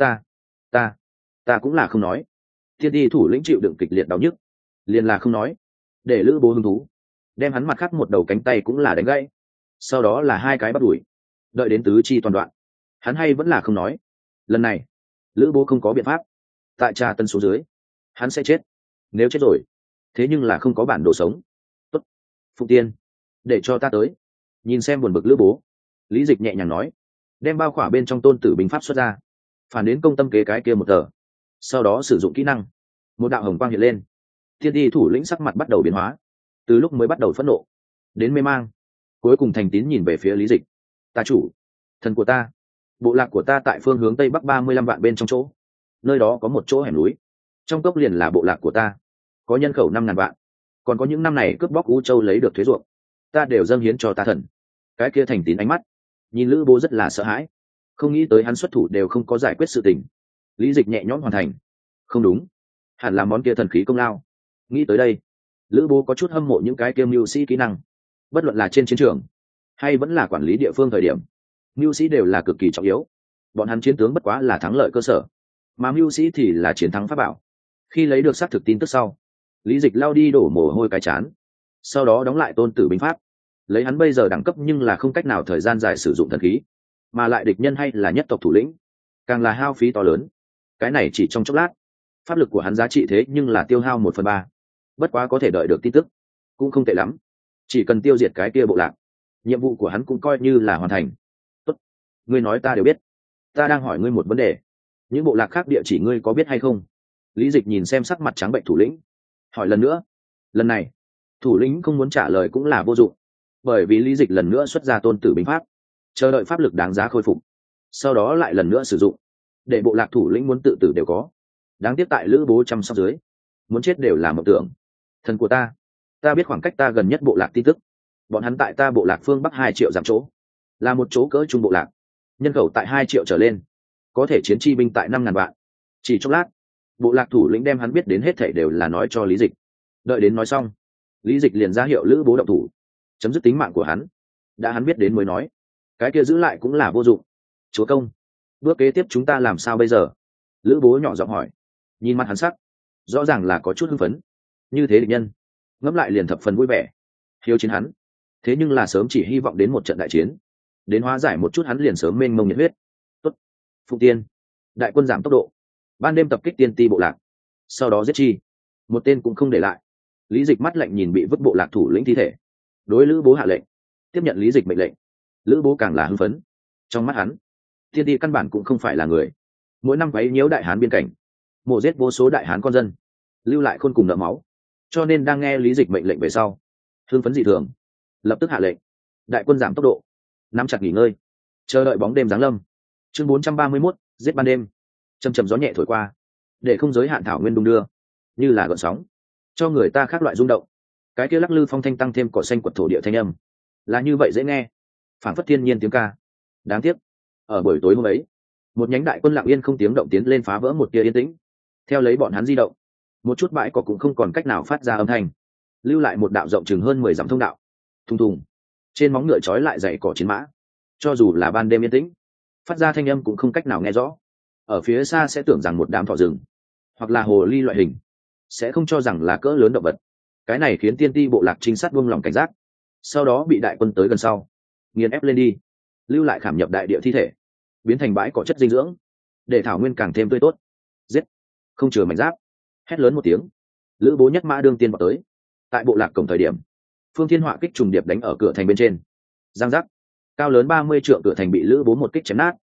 ta cũng là không nói. Tiên ti thủ lĩnh chịu đựng kịch liệt đau nhức, liền là không nói, để Lữ Bố hứng thú, đem hắn mặt khác một đầu cánh tay cũng là đánh gãy, sau đó là 2 cái bắt đuổi, đợi đến tứ chi toàn đoạn, hắn hay vẫn là không nói. Lần này Lữ Bố không có biện pháp, tại tra tân số dưới hắn sẽ chết. Nếu chết rồi, thế nhưng là không có bản đồ sống. Tốt, Phụng Tiên, để cho ta tới. Nhìn xem buồn bực Lữ Bố, Lý Dịch nhẹ nhàng nói, đem bao khỏa bên trong tôn tử binh pháp xuất ra, phản đến công tâm kế cái kia một tờ, sau đó sử dụng kỹ năng, một đạo hồng quang hiện lên. Tiên ti thủ lĩnh sắc mặt bắt đầu biến hóa, từ lúc mới bắt đầu phẫn nộ đến mê mang, cuối cùng thành tín nhìn về phía Lý Dịch. Ta chủ, thần của ta, bộ lạc của ta tại phương hướng tây bắc 35 vạn bên trong chỗ, nơi đó có một chỗ hẻm núi, trong cốc liền là bộ lạc của ta, có nhân khẩu 5.000 vạn, còn có những năm này cướp bóc U Châu lấy được thuế ruộng, ta đều dâng hiến cho ta thần. Cái kia thành tín ánh mắt nhìn Lữ Bố rất là sợ hãi, không nghĩ tới hắn xuất thủ đều không có giải quyết sự tình. Lý Dịch nhẹ nhõm hoàn thành. Không đúng, hẳn là món kia thần khí công lao. Nghĩ tới đây, Lữ Bố có chút hâm mộ những cái kia mưu sĩ kỹ năng, bất luận là trên chiến trường hay vẫn là quản lý địa phương thời điểm, mưu sĩ đều là cực kỳ trọng yếu. Bọn hắn chiến tướng bất quá là thắng lợi cơ sở, mà mưu sĩ thì là chiến thắng pháp bảo. Khi lấy được xác thực tin tức sau, Lý Dịch lao đi đổ mồ hôi cái chán, sau đó đóng lại tôn tử binh pháp. Lấy hắn bây giờ đẳng cấp nhưng là không cách nào thời gian dài sử dụng thần khí, mà lại địch nhân hay là nhất tộc thủ lĩnh, càng là hao phí to lớn. Cái này chỉ trong chốc lát, pháp lực của hắn giá trị thế nhưng là tiêu hao 1/3. Bất quá có thể đợi được tin tức cũng không tệ lắm, chỉ cần tiêu diệt cái kia bộ lạc, nhiệm vụ của hắn cũng coi như là hoàn thành. Tốt, ngươi nói ta đều biết. Ta đang hỏi ngươi một vấn đề, những bộ lạc khác địa chỉ ngươi có biết hay không? Lý Dịch nhìn xem sắc mặt trắng bệnh thủ lĩnh, hỏi lần nữa. Lần này thủ lĩnh không muốn trả lời cũng là vô dụng, bởi vì Lý Dịch lần nữa xuất ra tôn tử binh pháp, chờ đợi pháp lực đáng giá khôi phục, sau đó lại lần nữa sử dụng, để bộ lạc thủ lĩnh muốn tự tử đều có. Đáng tiếc tại Lữ Bố chăm sóc dưới, muốn chết đều là mộng tưởng. Thần của ta biết khoảng cách ta gần nhất bộ lạc tin tức, bọn hắn tại ta bộ lạc phương bắc 2 triệu dặm chỗ, là một chỗ cỡ trung bộ lạc, nhân khẩu tại 2 triệu trở lên, có thể chiến chi binh tại 5.000 vạn. Chỉ chốc lát, bộ lạc thủ lĩnh đem hắn biết đến hết thảy đều là nói cho Lý Dịch. Đợi đến nói xong, Lý Dịch liền ra hiệu Lữ Bố động thủ, chấm dứt tính mạng của hắn. Đã hắn biết đến mới nói, cái kia giữ lại cũng là vô dụng. Chúa công, bước kế tiếp chúng ta làm sao bây giờ? Lữ Bố nhỏ giọng hỏi. Nhìn mặt hắn sắc, rõ ràng là có chút hưng phấn. Như thế địch nhân, ngẫm lại liền thập phần vui vẻ. Hiếu chiến hắn, thế nhưng là sớm chỉ hy vọng đến một trận đại chiến, đến hóa giải một chút hắn liền sớm mênh mông nhiệt huyết. Tốt, Phụng Tiên, đại quân giảm tốc độ, ban đêm tập kích tiên ti bộ lạc, sau đó giết chi, một tên cũng không để lại. Lý Dịch mắt lạnh nhìn bị vứt bộ lạc thủ lĩnh thi thể, đối Lữ Bố hạ lệnh. Tiếp nhận Lý Dịch mệnh lệnh, Lữ Bố càng là hưng phấn. Trong mắt hắn, tiên ti căn bản cũng không phải là người, mỗi năm quấy nhiễu đại hán biên cảnh, mổ giết vô số đại hán con dân, lưu lại khôn cùng nợ máu. Cho nên đang nghe Lý Dịch mệnh lệnh về sau, hưng phấn dị thường, lập tức hạ lệnh đại quân giảm tốc độ, nắm chặt nghỉ ngơi, chờ đợi bóng đêm giáng lâm. Chương 431, giết ban đêm. Chầm chầm gió nhẹ thổi qua, để không giới hạn thảo nguyên đung đưa, như là gợn sóng, cho người ta khác loại rung động. Cái kia lắc lư phong thanh tăng thêm cỏ xanh quật thổ địa thanh âm, là như vậy dễ nghe, phảng phất thiên nhiên tiếng ca. Đáng tiếc, ở buổi tối hôm ấy, một nhánh đại quân lặng yên không tiếng động tiến lên phá vỡ một tia yên tĩnh. Theo lấy bọn hắn di động, một chút bãi cỏ cũng không còn cách nào phát ra âm thanh, lưu lại một đạo rộng chừng hơn 10 dặm thông đạo. Thùng thùng, trên móng ngựa trói lại dày cỏ chiến mã, cho dù là ban đêm yên tĩnh, phát ra thanh âm cũng không cách nào nghe rõ. Ở phía xa sẽ tưởng rằng một đám thỏ rừng hoặc là hồ ly loại hình, sẽ không cho rằng là cỡ lớn động vật. Cái này khiến tiên ti bộ lạc trinh sát buông lòng cảnh giác, sau đó bị đại quân tới gần sau nghiền ép lên đi, lưu lại khảm nhập đại địa thi thể, biến thành bãi cỏ chất dinh dưỡng, để thảo nguyên càng thêm tươi tốt. Giết, không chừa mảnh giáp. Hét lớn một tiếng, Lữ Bố nhất mã đương tiên vào tới. Tại bộ lạc cổng thời điểm, Phương Thiên Họa kích trùng điệp đánh ở cửa thành bên trên. Giang giác, cao lớn 30 trượng cửa thành bị Lữ Bố một kích chém nát.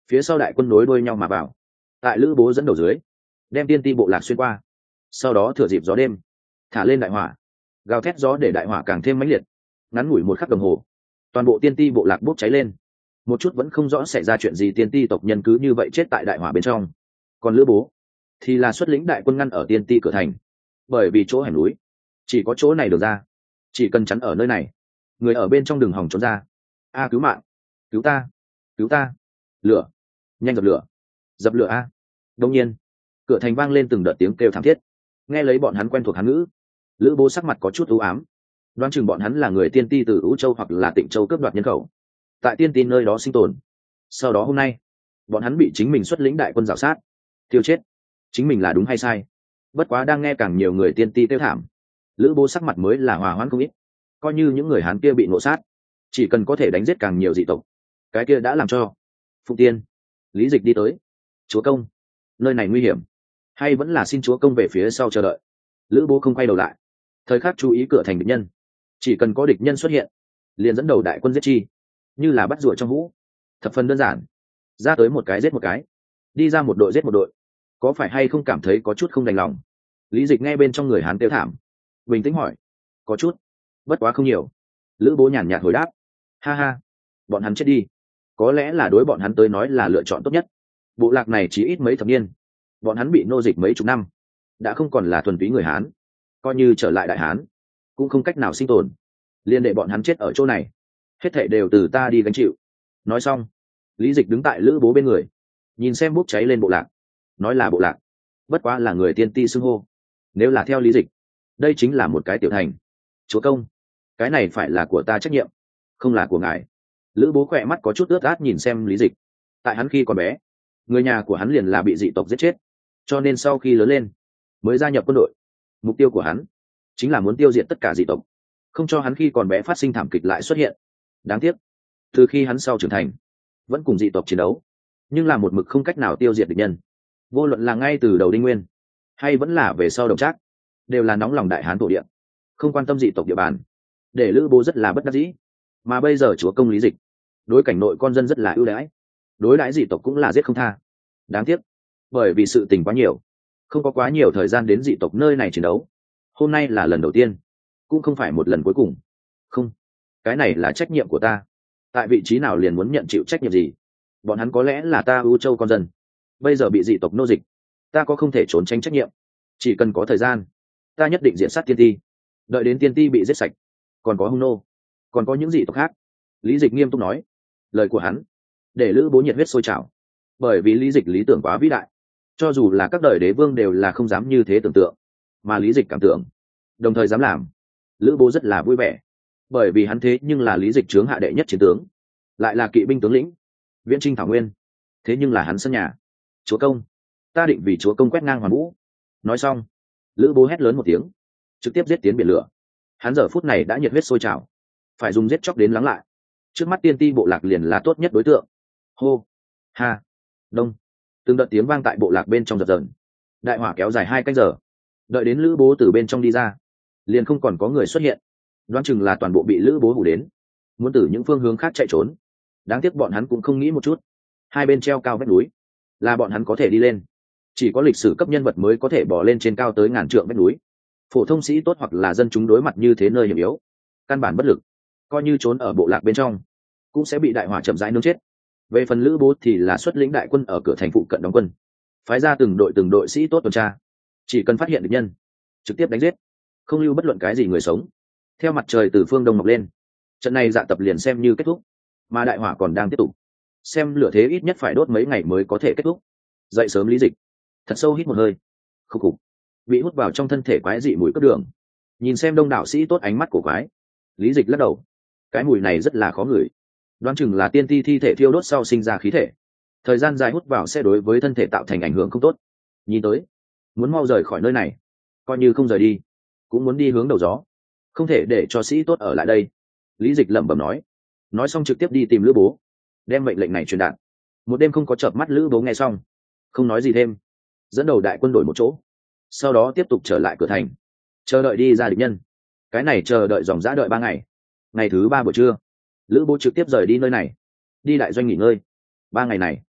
phía sau đại quân nối đuôi nhau mà vào, tại lữ bố dẫn đầu dưới đem tiên ti bộ lạc xuyên qua, sau đó thừa dịp gió đêm thả lên đại hỏa, gào thét gió để đại hỏa càng thêm mãnh liệt. Ngắn ngủi một khắc đồng hồ, toàn bộ tiên ti bộ lạc bốc cháy lên, một chút vẫn không rõ xảy ra chuyện gì tiên ti tộc nhân cứ như vậy chết tại đại hỏa bên trong. Còn lữ bố thì là xuất lĩnh đại quân ngăn ở tiên ti cửa thành, bởi vì chỗ hẻm núi chỉ có chỗ này được ra, chỉ cần chắn ở nơi này, người ở bên trong đường hòng trốn ra. A cứu mạng, cứu ta, cứu ta, lửa, nhanh dập lửa, dập lửa a. Đông nhiên cửa thành vang lên từng đợt tiếng kêu thảm thiết. Nghe lấy bọn hắn quen thuộc hán ngữ, lữ bố sắc mặt có chút u ám, đoán chừng bọn hắn là người tiên ti từ Ú Châu hoặc là Tịnh Châu cướp đoạt nhân khẩu, tại tiên ti nơi đó sinh tồn. Sau đó hôm nay bọn hắn bị chính mình xuất lĩnh đại quân rào sát tiêu chết, chính mình là đúng hay sai? Bất quá đang nghe càng nhiều người tiên ti kêu thảm, lữ bố sắc mặt mới là hòa hoãn không ít. Coi như những người hán kia bị ngộ sát, chỉ cần có thể đánh giết càng nhiều dị tộc, cái kia đã làm cho. Phụng Tiên, Lý Dịch đi tới. Chúa công, nơi này nguy hiểm, hay vẫn là xin chúa công về phía sau chờ đợi? Lữ bố không quay đầu lại, thời khắc chú ý cửa thành địch nhân, chỉ cần có địch nhân xuất hiện liền dẫn đầu đại quân giết chi, như là bắt rùa trong hũ, thập phần đơn giản. Ra tới một cái giết một cái, đi ra một đội giết một đội, có phải hay không cảm thấy có chút không đành lòng? Lý Dịch nghe bên trong người hán kêu thảm, bình tĩnh hỏi. Có chút, bất quá không nhiều. Lữ bố nhàn nhạt hồi đáp. Ha ha, bọn hắn chết đi, có lẽ là đối bọn hắn tới nói là lựa chọn tốt nhất. Bộ lạc này chỉ ít mấy thập niên, bọn hắn bị nô dịch mấy chục năm, đã không còn là thuần túy người hán, coi như trở lại đại hán cũng không cách nào sinh tồn, liên đệ bọn hắn chết ở chỗ này, hết thảy đều từ ta đi gánh chịu. Nói xong, Lý Dịch đứng tại lữ bố bên người, nhìn xem bốc cháy lên bộ lạc. Nói là bộ lạc, bất quá là người tiên ti xưng hô. Nếu là theo Lý Dịch, đây chính là một cái tiểu thành. Chúa công, cái này phải là của ta trách nhiệm, không là của ngài. Lữ bố khỏe mắt có chút ướt át nhìn xem Lý Dịch. Tại hắn khi còn bé, người nhà của hắn liền là bị dị tộc giết chết, cho nên sau khi lớn lên mới gia nhập quân đội. Mục tiêu của hắn chính là muốn tiêu diệt tất cả dị tộc, không cho hắn khi còn bé phát sinh thảm kịch lại xuất hiện. Đáng tiếc, từ khi hắn sau trưởng thành vẫn cùng dị tộc chiến đấu, nhưng là một mực không cách nào tiêu diệt địch nhân. Vô luận là ngay từ đầu Đinh Nguyên hay vẫn là về sau Đồng Trác, đều là nóng lòng đại hán thổ địa, không quan tâm dị tộc địa bàn, để lữ bố rất là bất đắc dĩ. Mà bây giờ chúa công Lý Dịch đối cảnh nội con dân rất là ưu đãi, đối đãi dị tộc cũng là giết không tha. Đáng tiếc, bởi vì sự tình quá nhiều, không có quá nhiều thời gian đến dị tộc nơi này chiến đấu. Hôm nay là lần đầu tiên, cũng không phải một lần cuối cùng. Không, cái này là trách nhiệm của ta. Tại vị trí nào liền muốn nhận chịu trách nhiệm gì? Bọn hắn có lẽ là ta ưu châu con dân, bây giờ bị dị tộc nô dịch, ta có không thể trốn tránh trách nhiệm. Chỉ cần có thời gian, ta nhất định diện sát tiên ti, đợi đến tiên ti bị giết sạch, còn có hung nô, còn có những dị tộc khác. Lý Dịch nghiêm túc nói. Lời của hắn để lữ bố nhiệt huyết sôi trào, bởi vì Lý Dịch lý tưởng quá vĩ đại, cho dù là các đời đế vương đều là không dám như thế tưởng tượng, mà Lý Dịch cảm tưởng, đồng thời dám làm. Lữ bố rất là vui vẻ, bởi vì hắn thế nhưng là Lý Dịch chướng hạ đệ nhất chiến tướng, lại là kỵ binh tướng lĩnh, viễn chinh thảo nguyên, thế nhưng là hắn sân nhà. Chúa công, ta định vì chúa công quét ngang hoàn vũ. Nói xong, lữ bố hét lớn một tiếng, trực tiếp giết tiến biển lửa. Hắn giờ phút này đã nhiệt huyết sôi trào, phải dùng giết chóc đến lắng lại. Trước mắt tiên ti bộ lạc liền là tốt nhất đối tượng. Hô, ha, đông, từng đợt tiếng vang tại bộ lạc bên trong dập dờn. Đại hỏa kéo dài 2 canh giờ, đợi đến lữ bố từ bên trong đi ra, liền không còn có người xuất hiện. Đoán chừng là toàn bộ bị lữ bố hủ đến, muốn từ những phương hướng khác chạy trốn. Đáng tiếc bọn hắn cũng không nghĩ một chút, hai bên treo cao vách núi, là bọn hắn có thể đi lên, chỉ có lịch sử cấp nhân vật mới có thể bỏ lên trên cao tới ngàn trượng vách núi. Phổ thông sĩ tốt hoặc là dân chúng đối mặt như thế nơi hiểm yếu, căn bản bất lực, coi như trốn ở bộ lạc bên trong cũng sẽ bị đại hỏa chậm rãi nướng chết. Về phần lữ bố thì là xuất lĩnh đại quân ở cửa thành phụ cận đóng quân, phái ra từng đội sĩ tốt tuần tra, chỉ cần phát hiện địch nhân trực tiếp đánh giết, không lưu bất luận cái gì người sống. Theo mặt trời từ phương đông mọc lên, trận này dạ tập liền xem như kết thúc, mà đại hỏa còn đang tiếp tục, xem lửa thế ít nhất phải đốt mấy ngày mới có thể kết thúc. Dậy sớm Lý Dịch thật sâu hít một hơi, khục khục, bị hút vào trong thân thể quái dị mùi cất đường. Nhìn xem đông đảo sĩ tốt ánh mắt của quái, Lý Dịch lắc đầu, cái mùi này rất là khó ngửi, đoán chừng là tiên ti thi thể thiêu đốt sau sinh ra khí thể, thời gian dài hút vào sẽ đối với thân thể tạo thành ảnh hưởng không tốt. Nhìn tới muốn mau rời khỏi nơi này, coi như không rời đi cũng muốn đi hướng đầu gió, không thể để cho sĩ tốt ở lại đây. Lý Dịch lẩm bẩm nói xong trực tiếp đi tìm lữ bố, đem mệnh lệnh này truyền đạt. Một đêm không có chợp mắt lữ bố nghe xong không nói gì thêm, dẫn đầu đại quân đổi một chỗ, sau đó tiếp tục trở lại cửa thành, chờ đợi đi ra địch nhân. Cái này chờ đợi dòng dã đợi 3 ngày. Ngày thứ 3 buổi trưa, lữ bố trực tiếp rời đi nơi này, đi đại doanh nghỉ ngơi. 3 ngày này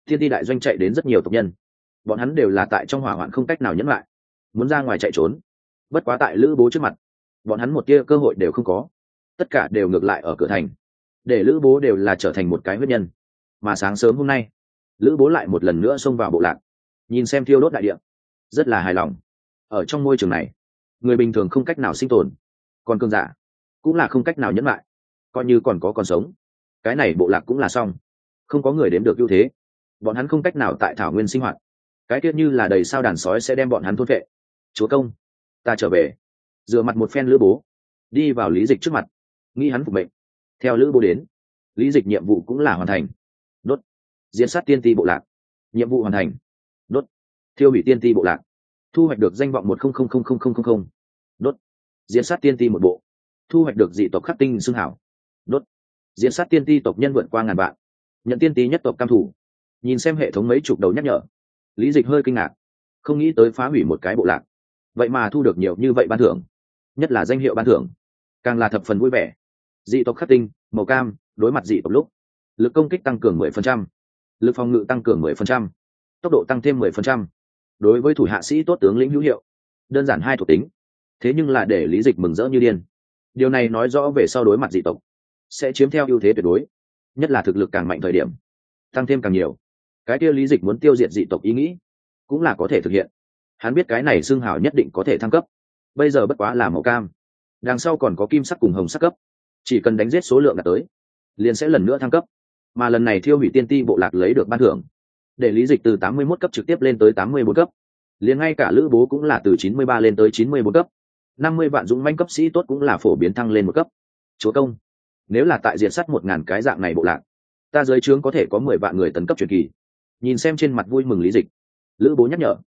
thiên ti đại doanh chạy đến rất nhiều tộc nhân, bọn hắn đều là tại trong hỏa hoạn không cách nào nhẫn lại, muốn ra ngoài chạy trốn. Bất quá tại lữ bố trước mặt, bọn hắn một tia cơ hội đều không có, tất cả đều ngược lại ở cửa thành, để lữ bố đều là trở thành một cái huyết nhân. Mà sáng sớm hôm nay, lữ bố lại một lần nữa xông vào bộ lạc, nhìn xem thiêu đốt đại địa, rất là hài lòng. Ở trong môi trường này, người bình thường không cách nào sinh tồn, còn cường giả cũng là không cách nào nhẫn lại, coi như còn sống, cái này bộ lạc cũng là xong, không có người đếm được ưu thế, bọn hắn không cách nào tại thảo nguyên sinh hoạt, cái tiết như là đầy sao đàn sói sẽ đem bọn hắn thôn vệ. Chúa công, ta trở về. Rửa mặt một phen lữ bố, đi vào Lý Dịch trước mặt, nghĩ hắn phục mệnh. Theo lữ bố đến, Lý Dịch nhiệm vụ cũng là hoàn thành. Đốt, diễn sát tiên ti bộ lạc, nhiệm vụ hoàn thành. Đốt, thiêu hủy tiên ti bộ lạc, thu hoạch được danh vọng 10000000. Đốt, diễn sát tiên ti một bộ, thu hoạch được dị tộc khắc tinh xưng hảo. Đốt, diễn sát tiên ti tộc nhân vượt qua 1000 vạn, nhận tiên ti nhất tộc cam thủ. Nhìn xem hệ thống mấy chục đầu nhắc nhở, Lý Dịch hơi kinh ngạc, không nghĩ tới phá hủy một cái bộ lạc, vậy mà thu được nhiều như vậy ban thưởng, nhất là danh hiệu ban thưởng, càng là thập phần vui vẻ. Dị tộc khắc tinh màu cam, đối mặt dị tộc lúc, lực công kích tăng cường 10%, lực phòng ngự tăng cường 10%, tốc độ tăng thêm 10%. Đối với thủ hạ sĩ tốt tướng lĩnh hữu hiệu, đơn giản hai thuộc tính, thế nhưng là để Lý Dịch mừng rỡ như điên. Điều này nói rõ về sau đối mặt dị tộc sẽ chiếm theo ưu thế tuyệt đối, nhất là thực lực càng mạnh thời điểm tăng thêm càng nhiều. Cái kia Lý Dịch muốn tiêu diệt dị tộc ý nghĩ cũng là có thể thực hiện. Hắn biết cái này xương hào nhất định có thể thăng cấp, bây giờ bất quá là màu cam, đằng sau còn có kim sắc cùng hồng sắc cấp, chỉ cần đánh giết số lượng đạt tới liền sẽ lần nữa thăng cấp. Mà lần này thiêu hủy tiên ti bộ lạc lấy được ban thưởng, để Lý Dịch từ 81 cấp trực tiếp lên tới 84 cấp, liền ngay cả lữ bố cũng là từ 93 lên tới 94 cấp. 50 vạn dũng manh cấp sĩ tốt cũng là phổ biến thăng lên một cấp. Chúa công, nếu là tại diệt sát 1000 cái dạng này bộ lạc, ta dưới trướng có thể có 10 vạn người tấn cấp truyền kỳ. Nhìn xem trên mặt vui mừng Lý Dịch, lữ bố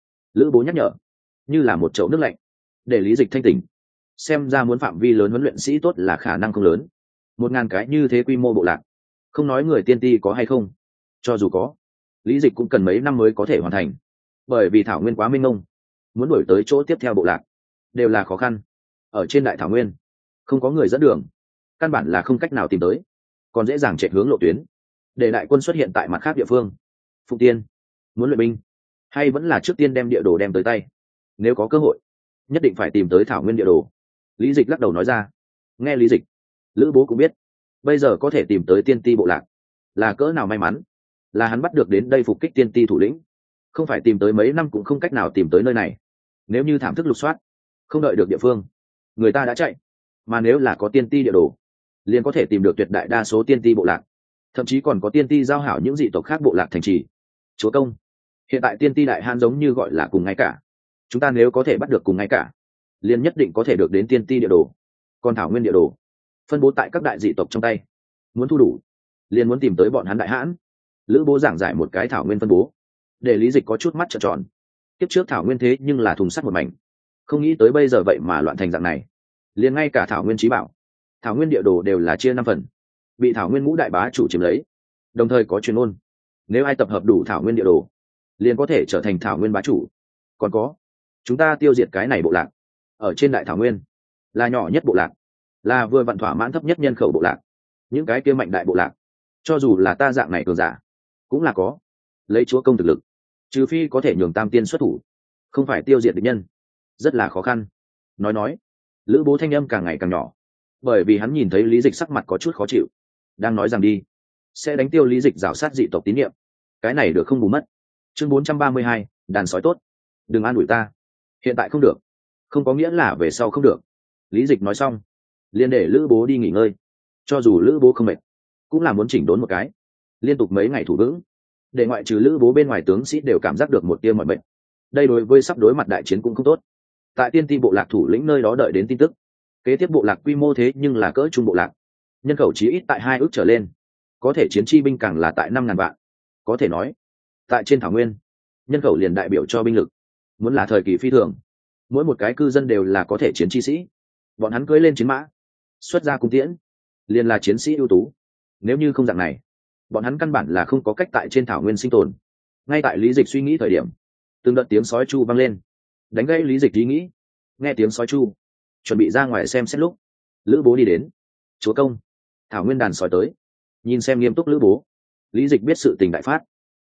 nhắc nhở như là một chậu nước lạnh, để Lý Dịch thanh tỉnh. Xem ra muốn phạm vi lớn huấn luyện sĩ tốt là khả năng không lớn. 1000 cái như thế quy mô bộ lạc, không nói người tiên ti có hay không, cho dù có, Lý Dịch cũng cần mấy năm mới có thể hoàn thành, bởi vì thảo nguyên quá mênh mông, muốn đuổi tới chỗ tiếp theo bộ lạc đều là khó khăn. Ở trên đại thảo nguyên không có người dẫn đường, căn bản là không cách nào tìm tới, còn dễ dàng chạy hướng lộ tuyến, để đại quân xuất hiện tại mặt khác địa phương. Phụ tiên muốn luyện binh, hay vẫn là trước tiên đem địa đồ đem tới tay? Nếu có cơ hội, nhất định phải tìm tới thảo nguyên địa đồ. Lý Dịch lắc đầu nói ra. Nghe Lý Dịch, lữ bố cũng biết bây giờ có thể tìm tới tiên ti bộ lạc là cỡ nào may mắn, là hắn bắt được đến đây phục kích tiên ti thủ lĩnh, không phải tìm tới mấy năm cũng không cách nào tìm tới nơi này. Nếu như thảm thức lục soát, không đợi được địa phương, người ta đã chạy. Mà nếu là có tiên ti địa đồ, liền có thể tìm được tuyệt đại đa số tiên ti bộ lạc, thậm chí còn có tiên ti giao hảo những dị tộc khác bộ lạc thành trì. Chúa công, hiện tại tiên ti đại han giống như gọi là cùng ngay cả, chúng ta nếu có thể bắt được cùng ngay cả, liền nhất định có thể được đến tiên ti địa đồ. Còn thảo nguyên địa đồ phân bố tại các đại dị tộc trong tay, muốn thu đủ liền muốn tìm tới bọn hắn đại hãn. Lữ bố giảng giải một cái thảo nguyên phân bố, để Lý Dịch có chút mắt trợn tròn. Kiếp trước thảo nguyên thế nhưng là thùng sắt một mảnh, không nghĩ tới bây giờ vậy mà loạn thành dạng này. Liền ngay cả thảo nguyên trí bảo, thảo nguyên địa đồ đều là chia 5 phần, bị thảo nguyên ngũ đại bá chủ chiếm lấy. Đồng thời có truyền ôn, nếu ai tập hợp đủ thảo nguyên địa đồ, liền có thể trở thành thảo nguyên bá chủ. Còn có, chúng ta tiêu diệt cái này bộ lạc, ở trên đại thảo nguyên là nhỏ nhất bộ lạc, là vừa vặn thỏa mãn thấp nhất nhân khẩu bộ lạc. Những cái kia mạnh đại bộ lạc, cho dù là ta dạng này cường giả, cũng là có lấy chúa công thực lực, trừ phi có thể nhường tam tiên xuất thủ, không phải tiêu diệt địch nhân rất là khó khăn. Nói lữ bố thanh âm càng ngày càng nhỏ, bởi vì hắn nhìn thấy Lý Dịch sắc mặt có chút khó chịu, đang nói rằng đi sẽ đánh tiêu Lý Dịch rào sát dị tộc tín nhiệm, cái này được không bù mất. Chương 432, đàn sói tốt, đừng an ủi ta, hiện tại không được không có nghĩa là về sau không được. Lý Dịch nói xong liền để lữ bố đi nghỉ ngơi, cho dù lữ bố không mệt cũng là muốn chỉnh đốn một cái, liên tục mấy ngày thủ vững, để ngoại trừ lữ bố bên ngoài tướng sĩ đều cảm giác được một tia mọi bệnh. Đây đối với sắp đối mặt đại chiến cũng không tốt. Tại tiên ti bộ lạc thủ lĩnh nơi đó đợi đến tin tức, kế tiếp bộ lạc quy mô thế nhưng là cỡ trung bộ lạc, nhân khẩu chí ít tại 2 ước trở lên, có thể chiến chi binh càng là tại 5.000 vạn. Có thể nói tại trên thảo nguyên, nhân khẩu liền đại biểu cho binh lực, muốn là thời kỳ phi thường, mỗi một cái cư dân đều là có thể chiến chi sĩ. Bọn hắn cưỡi lên chiến mã, xuất ra cung tiễn, liền là chiến sĩ ưu tú. Nếu như không dạng này, bọn hắn căn bản là không có cách tại trên thảo nguyên sinh tồn. Ngay tại Lý Dịch suy nghĩ thời điểm, từng đợt tiếng sói chu vang lên, đánh gây Lý Dịch ý nghĩ. Nghe tiếng sói chu, chuẩn bị ra ngoài xem xét lúc, lữ bố đi đến. Chúa công, thảo nguyên đàn sói tới. Nhìn xem nghiêm túc lữ bố, Lý Dịch biết sự tình đại phát,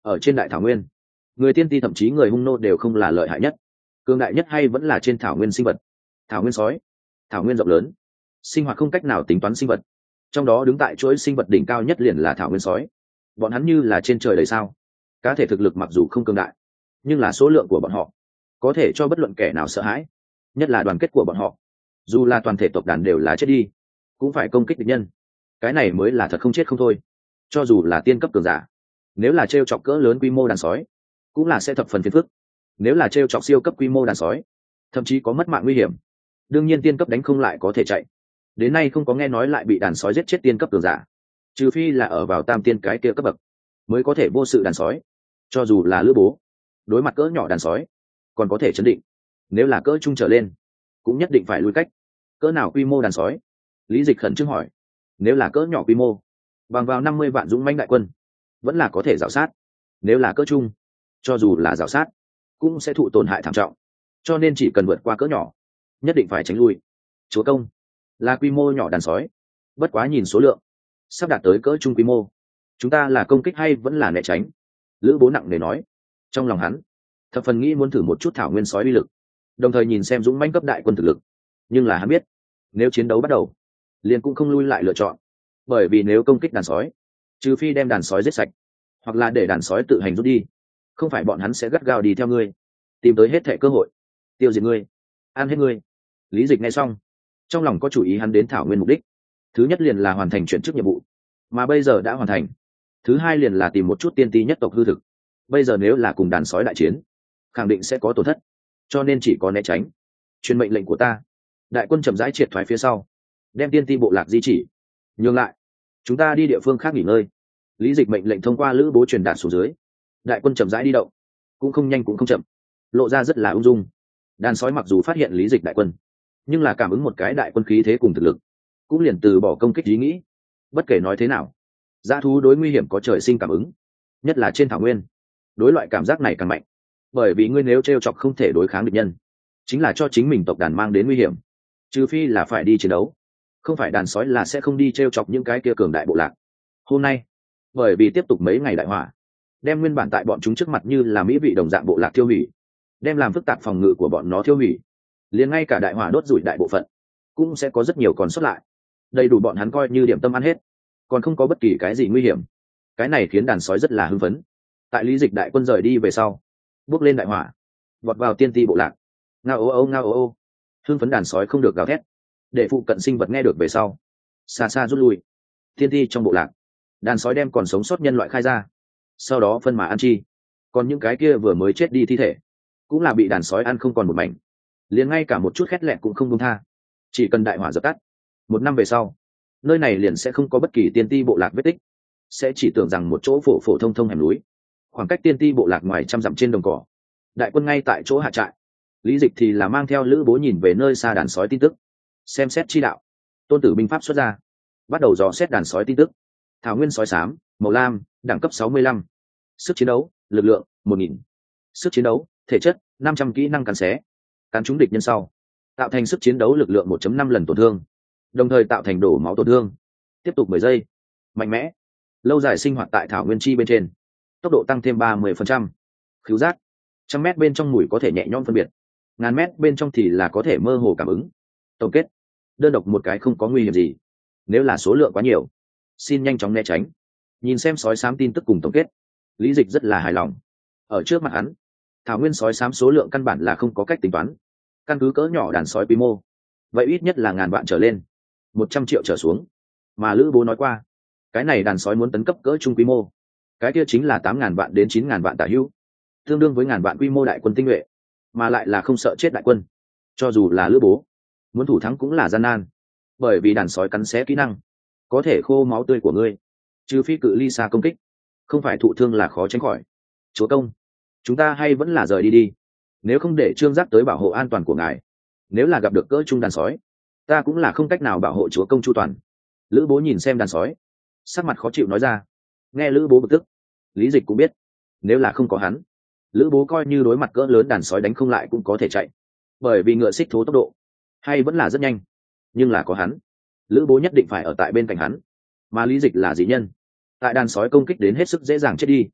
ở trên đại thảo nguyên, người tiên ti thậm chí người hung nô đều không là lợi hại nhất, cường đại nhất hay vẫn là trên thảo nguyên sinh vật. Thảo nguyên sói, thảo nguyên rộng lớn, sinh hoạt không cách nào tính toán sinh vật, trong đó đứng tại chuỗi sinh vật đỉnh cao nhất liền là thảo nguyên sói. Bọn hắn như là trên trời đầy sao, cá thể thực lực mặc dù không cường đại, nhưng là số lượng của bọn họ có thể cho bất luận kẻ nào sợ hãi, nhất là đoàn kết của bọn họ, dù là toàn thể tộc đàn đều là chết đi cũng phải công kích địch nhân, cái này mới là thật không chết không thôi. Cho dù là tiên cấp cường giả, nếu là t chọc cỡ lớn quy mô đàn sói cũng là sẽ thập phần phiền phức, nếu là t chọc siêu cấp quy mô đàn sói thậm chí có mất mạng nguy hiểm. Đương nhiên tiên cấp đánh không lại có thể chạy, đến nay không có nghe nói lại bị đàn sói giết chết tiên cấp cường giả, trừ phi là ở vào tam tiên cái kia cấp bậc mới có thể vô sự đàn sói. Cho dù là lữ bố đối mặt cỡ nhỏ đàn sói còn có thể chấn định, nếu là cỡ trung trở lên cũng nhất định phải lui cách. Cỡ nào quy mô đàn sói? Lý Dịch khẩn trương hỏi. Nếu là cỡ nhỏ quy mô, bằng vào 50 vạn dũng mãnh đại quân vẫn là có thể rào sát. Nếu là cỡ trung, cho dù là rào sát cũng sẽ thụ tổn hại thảm trọng, cho nên chỉ cần vượt qua cỡ nhỏ nhất định phải tránh lui. Chúa công, là quy mô nhỏ đàn sói, bất quá nhìn số lượng sắp đạt tới cỡ trung quy mô, chúng ta là công kích hay vẫn là né tránh? Lữ bố nặng nề nói. Trong lòng hắn thập phần nghĩ muốn thử một chút thảo nguyên sói uy lực, đồng thời nhìn xem dũng mãnh cấp đại quân thực lực. Nhưng là hắn biết, nếu chiến đấu bắt đầu liền cũng không lui lại lựa chọn, bởi vì nếu công kích đàn sói, trừ phi đem đàn sói giết sạch, hoặc là để đàn sói tự hành rút đi, không phải bọn hắn sẽ gắt gao đi theo ngươi, tìm tới hết thệ cơ hội tiêu diệt ngươi, ăn hết ngươi. Lý Dịch nghe xong trong lòng có chủ ý, hắn đến thảo nguyên mục đích thứ nhất liền là hoàn thành chuyển chức nhiệm vụ, mà bây giờ đã hoàn thành. Thứ hai liền là tìm một chút tiên ti nhất tộc hư thực, bây giờ nếu là cùng đàn sói đại chiến khẳng định sẽ có tổn thất, cho nên chỉ có né tránh. Truyền mệnh lệnh của ta. Đại quân chậm rãi triệt thoái phía sau, đem tiên ti bộ lạc di chỉ nhường lại, chúng ta đi địa phương khác nghỉ ngơi. Lý Dịch mệnh lệnh thông qua lữ bố truyền đạt xuống dưới. Đại quân chậm rãi đi động, cũng không nhanh cũng không chậm, lộ ra rất là ung dung. Đàn sói mặc dù phát hiện Lý Dịch đại quân, nhưng là cảm ứng một cái đại quân khí thế cùng thực lực, cũng liền từ bỏ công kích ý nghĩ. Bất kể nói thế nào, dã thú đối nguy hiểm có trời sinh cảm ứng, nhất là trên thảo nguyên, đối loại cảm giác này càng mạnh. Bởi vì ngươi nếu t chọc không thể đối kháng địch nhân, chính là cho chính mình tộc đàn mang đến nguy hiểm, trừ phi là phải đi chiến đấu, không phải đàn sói là sẽ không đi t chọc những cái kia cường đại bộ lạc. Hôm nay bởi vì tiếp tục mấy ngày đại hỏa, đem nguyên bản tại bọn chúng trước mặt như là mỹ vị đồng dạng bộ lạc tiêu hủy, đem làm phức tạp phòng ngự của bọn nó tiêu hủy, liền ngay cả đại hỏa đốt rủi đại bộ phận cũng sẽ có rất nhiều còn sót lại, đầy đủ bọn hắn coi như điểm tâm ăn hết, còn không có bất kỳ cái gì nguy hiểm. Cái này khiến đàn sói rất là hưng phấn. Tại Lý Dịch đại quân rời đi về sau, bước lên đại hỏa, vọt vào tiên ti bộ lạc. Ngao ô ô ngao ô ô, hưng phấn đàn sói không được gào thét, để phụ cận sinh vật nghe được về sau xa xa rút lui. Tiên ti trong bộ lạc, đàn sói đem còn sống sót nhân loại khai ra, sau đó phân mà ăn chi. Còn những cái kia vừa mới chết đi thi thể cũng là bị đàn sói ăn không còn một mảnh, liền ngay cả một chút khét lẹt cũng không buông tha. Chỉ cần đại hỏa dập tắt, 1 năm về sau, nơi này liền sẽ không có bất kỳ tiên ti bộ lạc vết tích, sẽ chỉ tưởng rằng một chỗ phổ phổ thông thông hẻm núi, khoảng cách tiên ti bộ lạc ngoài trăm dặm trên đồng cỏ. Đại quân ngay tại chỗ hạ trại. Lý Dịch thì là mang theo lữ bố nhìn về nơi xa đàn sói tin tức, xem xét chi đạo. Tôn Tử binh pháp xuất ra, bắt đầu dò xét đàn sói tin tức. Thảo nguyên sói xám, màu lam, đẳng cấp 65. Sức chiến đấu, lực lượng 1000. Sức chiến đấu, thể chất 500, kỹ năng cắn xé, cắn trúng địch nhân sau tạo thành sức chiến đấu lực lượng 1.5 lần tổn thương, đồng thời tạo thành đổ máu tổn thương tiếp tục 10 giây. Mạnh mẽ, lâu dài sinh hoạt tại thảo nguyên chi bên trên, tốc độ tăng thêm 30%. Khứu giác, 100 mét bên trong mùi có thể nhẹ nhõm phân biệt, 1000 mét bên trong thì là có thể mơ hồ cảm ứng. Tổng kết, đơn độc một cái không có nguy hiểm gì, nếu là số lượng quá nhiều xin nhanh chóng né tránh. Nhìn xem sói xám tin tức cùng tổng kết, Lý Dịch rất là hài lòng. Ở trước mặt hắn, thảo nguyên sói xám số lượng căn bản là không có cách tính toán. Căn cứ cỡ nhỏ đàn sói quy mô, vậy ít nhất là 1000 vạn trở lên, 100 triệu trở xuống. Mà Lữ Bố nói qua, cái này đàn sói muốn tấn cấp cỡ trung quy mô, cái kia chính là 8000 vạn đến 9000 vạn tả hữu, tương đương với 1000 vạn quy mô đại quân tinh nhuệ, mà lại là không sợ chết đại quân. Cho dù là Lữ Bố muốn thủ thắng cũng là gian nan, bởi vì đàn sói cắn xé kỹ năng có thể khô máu tươi của ngươi, trừ phi cự ly xa công kích, không phải thụ thương là khó tránh khỏi. Chúa công, chúng ta hay vẫn là rời đi đi, nếu không để Trương Giác tới bảo hộ an toàn của ngài. Nếu là gặp được cỡ trung đàn sói, ta cũng là không cách nào bảo hộ chúa công chu toàn. Lữ Bố nhìn xem đàn sói, sắc mặt khó chịu nói ra. Nghe Lữ Bố bực tức, Lý Dịch cũng biết, nếu là không có hắn, Lữ Bố coi như đối mặt cỡ lớn đàn sói đánh không lại cũng có thể chạy, bởi vì ngựa xích thố tốc độ hay vẫn là rất nhanh. Nhưng là có hắn, Lữ Bố nhất định phải ở tại bên cạnh hắn. Mà Lý Dịch là dị nhân, tại đàn sói công kích đến hết sức dễ dàng chết đi,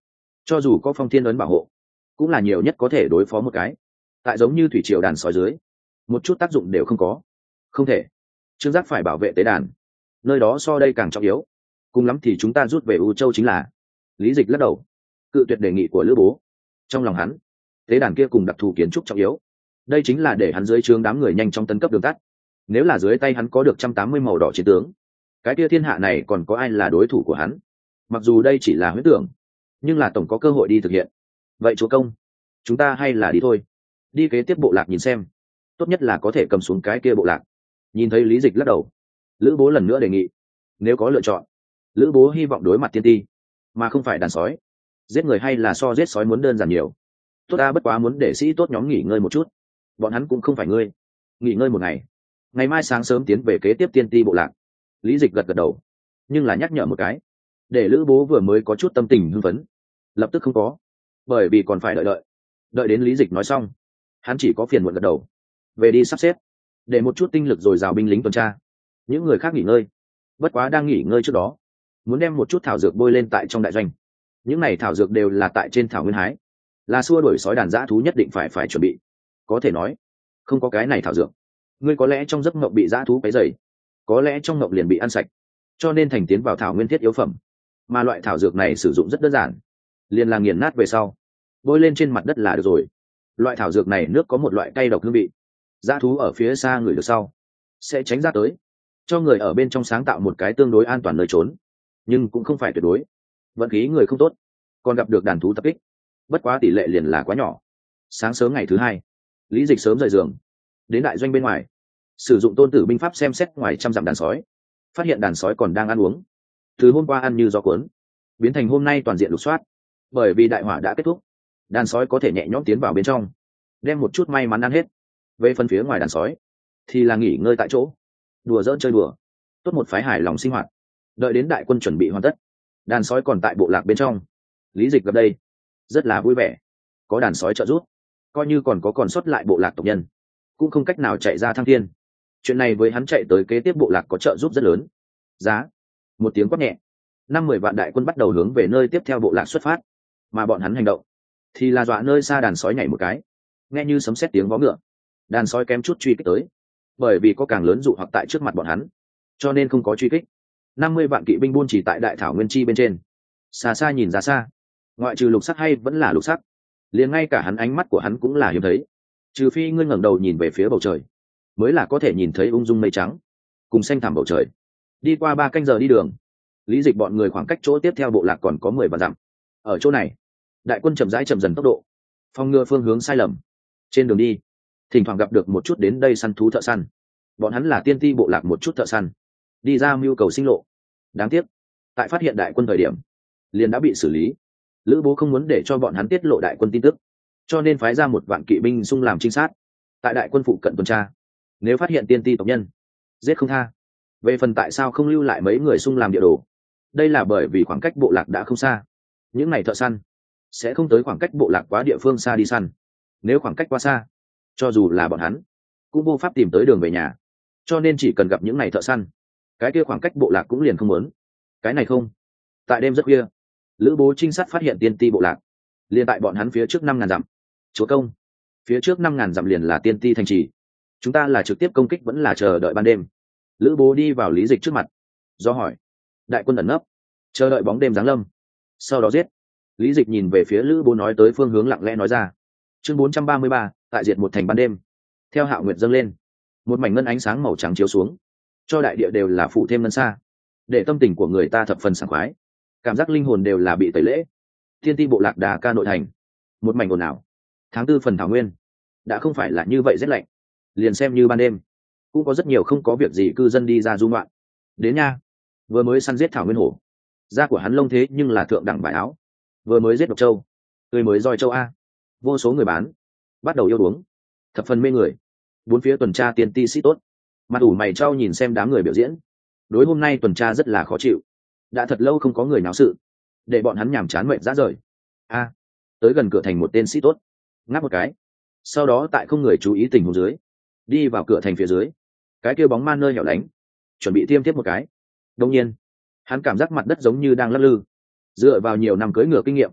cho dù có phong thiên ấn bảo hộ cũng là nhiều nhất có thể đối phó một cái, tại giống như thủy triều đàn sói dưới một chút tác dụng đều không có. Không thể, trương giác phải bảo vệ tế đàn, nơi đó so đây càng trọng yếu, cùng lắm thì chúng ta rút về U Châu chính là. Lý Dịch lắc đầu cự tuyệt đề nghị của lữ bố. Trong lòng hắn, tế đàn kia cùng đặc thù kiến trúc trọng yếu, đây chính là để hắn dưới trướng đám người nhanh chóng tấn cấp đường tắt. Nếu là dưới tay hắn có được 180 màu đỏ chiến tướng, cái kia thiên hạ này còn có ai là đối thủ của hắn? Mặc dù đây chỉ là huyễn tưởng, nhưng là tổng có cơ hội đi thực hiện. Vậy chúa công, chúng ta hay là đi thôi, đi kế tiếp bộ lạc nhìn xem, tốt nhất là có thể cầm xuống cái kia bộ lạc. Nhìn thấy Lý Dịch lắc đầu, lữ bố lần nữa đề nghị, nếu có lựa chọn, lữ bố hy vọng đối mặt tiên ti mà không phải đàn sói. Giết người hay là so giết sói muốn đơn giản nhiều. Tốt ta bất quá muốn để sĩ tốt nhóm nghỉ ngơi một chút, bọn hắn cũng không phải ngươi, nghỉ ngơi một ngày, ngày mai sáng sớm tiến về kế tiếp tiên ti bộ lạc. Lý Dịch gật gật đầu, nhưng là nhắc nhở một cái, để lữ bố vừa mới có chút tâm tình hưng phấn lập tức không có, bởi vì còn phải đợi đến Lý Dịch nói xong, hắn chỉ có phiền muộn gật đầu, về đi sắp xếp để một chút tinh lực dồi dào binh lính tuần tra, những người khác nghỉ ngơi. Bất quá đang nghỉ ngơi trước đó, muốn đem một chút thảo dược bôi lên tại trong đại doanh. Những này thảo dược đều là tại trên thảo nguyên hái, là xua đuổi sói đàn dã thú nhất định phải chuẩn bị. Có thể nói không có cái này thảo dược, ngươi có lẽ trong giấc mộng bị dã thú quấy rầy, có lẽ trong mộng liền bị ăn sạch, cho nên thành tiến vào thảo nguyên thiết yếu phẩm. Mà loại thảo dược này sử dụng rất đơn giản, liền là nghiền nát về sau bôi lên trên mặt đất là được rồi. Loại thảo dược này nước có một loại cay độc hương vị, dã thú ở phía xa người được sau sẽ tránh ra tới, cho người ở bên trong sáng tạo một cái tương đối an toàn nơi trốn. Nhưng cũng không phải tuyệt đối, vận khí người không tốt còn gặp được đàn thú tập kích, bất quá tỷ lệ liền là quá nhỏ. Sáng sớm ngày thứ hai, Lý Dịch sớm rời giường đến đại doanh bên ngoài, sử dụng tôn tử binh pháp xem xét ngoài trăm dặm đàn sói, phát hiện đàn sói còn đang ăn uống, từ hôm qua ăn như gió cuốn biến thành hôm nay toàn diện lục soát. Bởi vì đại hỏa đã kết thúc, đàn sói có thể nhẹ nhõm tiến vào bên trong đem một chút may mắn ăn hết. Về phần phía ngoài đàn sói thì là nghỉ ngơi tại chỗ, đùa giỡn chơi đùa, tốt một phái hài lòng sinh hoạt. Đợi đến đại quân chuẩn bị hoàn tất, đàn sói còn tại bộ lạc bên trong, Lý Dịch gặp đây rất là vui vẻ, có đàn sói trợ giúp, coi như còn sót lại bộ lạc tộc nhân cũng không cách nào chạy ra thăng thiên. Chuyện này với hắn chạy tới kế tiếp bộ lạc có trợ giúp rất lớn. Giá một tiếng quát nhẹ, 50 vạn đại quân bắt đầu hướng về nơi tiếp theo bộ lạc xuất phát. Mà bọn hắn hành động thì là dọa nơi xa đàn sói nhảy một cái, nghe như sấm sét tiếng vó ngựa, đàn sói kém chút truy kích tới. Bởi vì có càng lớn dụ hoặc tại trước mặt bọn hắn, cho nên không có truy kích. 50 vạn kỵ binh buôn chỉ tại đại thảo nguyên chi bên trên, xa xa nhìn ra xa, ngoại trừ lục sắc hay vẫn là lục sắc, liền ngay cả hắn ánh mắt của hắn cũng là hiếm thấy, trừ phi ngươi ngẩng đầu nhìn về phía bầu trời mới là có thể nhìn thấy ung dung mây trắng cùng xanh thẳm bầu trời. Đi qua 3 canh giờ đi đường, Lý Dịch bọn người khoảng cách chỗ tiếp theo bộ lạc còn có 10 vạn dặm. Ở chỗ này, đại quân chậm dần tốc độ, phòng ngừa phương hướng sai lầm. Trên đường đi, thỉnh thoảng gặp được một chút đến đây săn thú thợ săn, bọn hắn là tiên ti bộ lạc một chút thợ săn đi ra mưu cầu sinh lộ. Đáng tiếc, tại phát hiện đại quân thời điểm liền đã bị xử lý. Lữ Bố không muốn để cho bọn hắn tiết lộ đại quân tin tức, cho nên phái ra 1 vạn kỵ binh xung làm trinh sát, tại đại quân phụ cận tuần tra, nếu phát hiện tiên ti tộc nhân giết không tha. Về phần tại sao không lưu lại mấy người xung làm địa đồ, đây là bởi vì khoảng cách bộ lạc đã không xa, những ngày thợ săn sẽ không tới khoảng cách bộ lạc quá địa phương xa đi săn. Nếu khoảng cách quá xa, cho dù là bọn hắn cũng vô pháp tìm tới đường về nhà, cho nên chỉ cần gặp những ngày thợ săn, cái kia khoảng cách bộ lạc cũng liền không muốn. Cái này không, tại đêm rất khuya, Lữ Bố trinh sát phát hiện tiên ti bộ lạc liền tại bọn hắn phía trước 5.000 dặm. Chúa công, phía trước 5.000 dặm liền là tiên ti thành trì, chúng ta là trực tiếp công kích vẫn là chờ đợi ban đêm? Lữ Bố đi vào Lý Dịch trước mặt do hỏi. Đại quân ẩn nấp, chờ đợi bóng đêm giáng lâm, sau đó giết. Lý Dịch nhìn về phía Lữ Bố nói tới phương hướng lặng lẽ nói ra. Chương 433, tại diệt một thành ban đêm. Theo hạo nguyệt dâng lên, một mảnh ngân ánh sáng màu trắng chiếu xuống, cho đại địa đều là phủ thêm ngân xa, để tâm tình của người ta thập phần sảng khoái, cảm giác linh hồn đều là bị tẩy lễ. Thiên ti bộ lạc Đà Ca nội thành, một mảnh ồn ào. Tháng 4 phần thảo nguyên đã không phải là như vậy rét lạnh, liền xem như ban đêm cũng có rất nhiều không có việc gì cư dân đi ra du ngoạn. Đến nha, vừa mới săn giết thảo nguyên hổ, da của hắn lông thế nhưng là thượng đẳng vải áo. Vừa mới giết độc châu, tươi mới roi châu a. Vô số người bán bắt đầu yêu uống, thập phần mê người. Bốn phía tuần tra tiên ti sĩ tốt mặt ủ mày trao nhìn xem đám người biểu diễn. Đối hôm nay tuần tra rất là khó chịu, đã thật lâu không có người náo sự, để bọn hắn nhàm chán mệt rã rời. A, tới gần cửa thành một tên sĩ tốt ngáp một cái, sau đó tại không người chú ý tình huống dưới đi vào cửa thành phía dưới cái kia bóng ma nơi hẻo lánh, chuẩn bị tiêm tiếp một cái. Đương nhiên hắn cảm giác mặt đất giống như đang lắc lư, dựa vào nhiều năm cưỡi ngựa kinh nghiệm,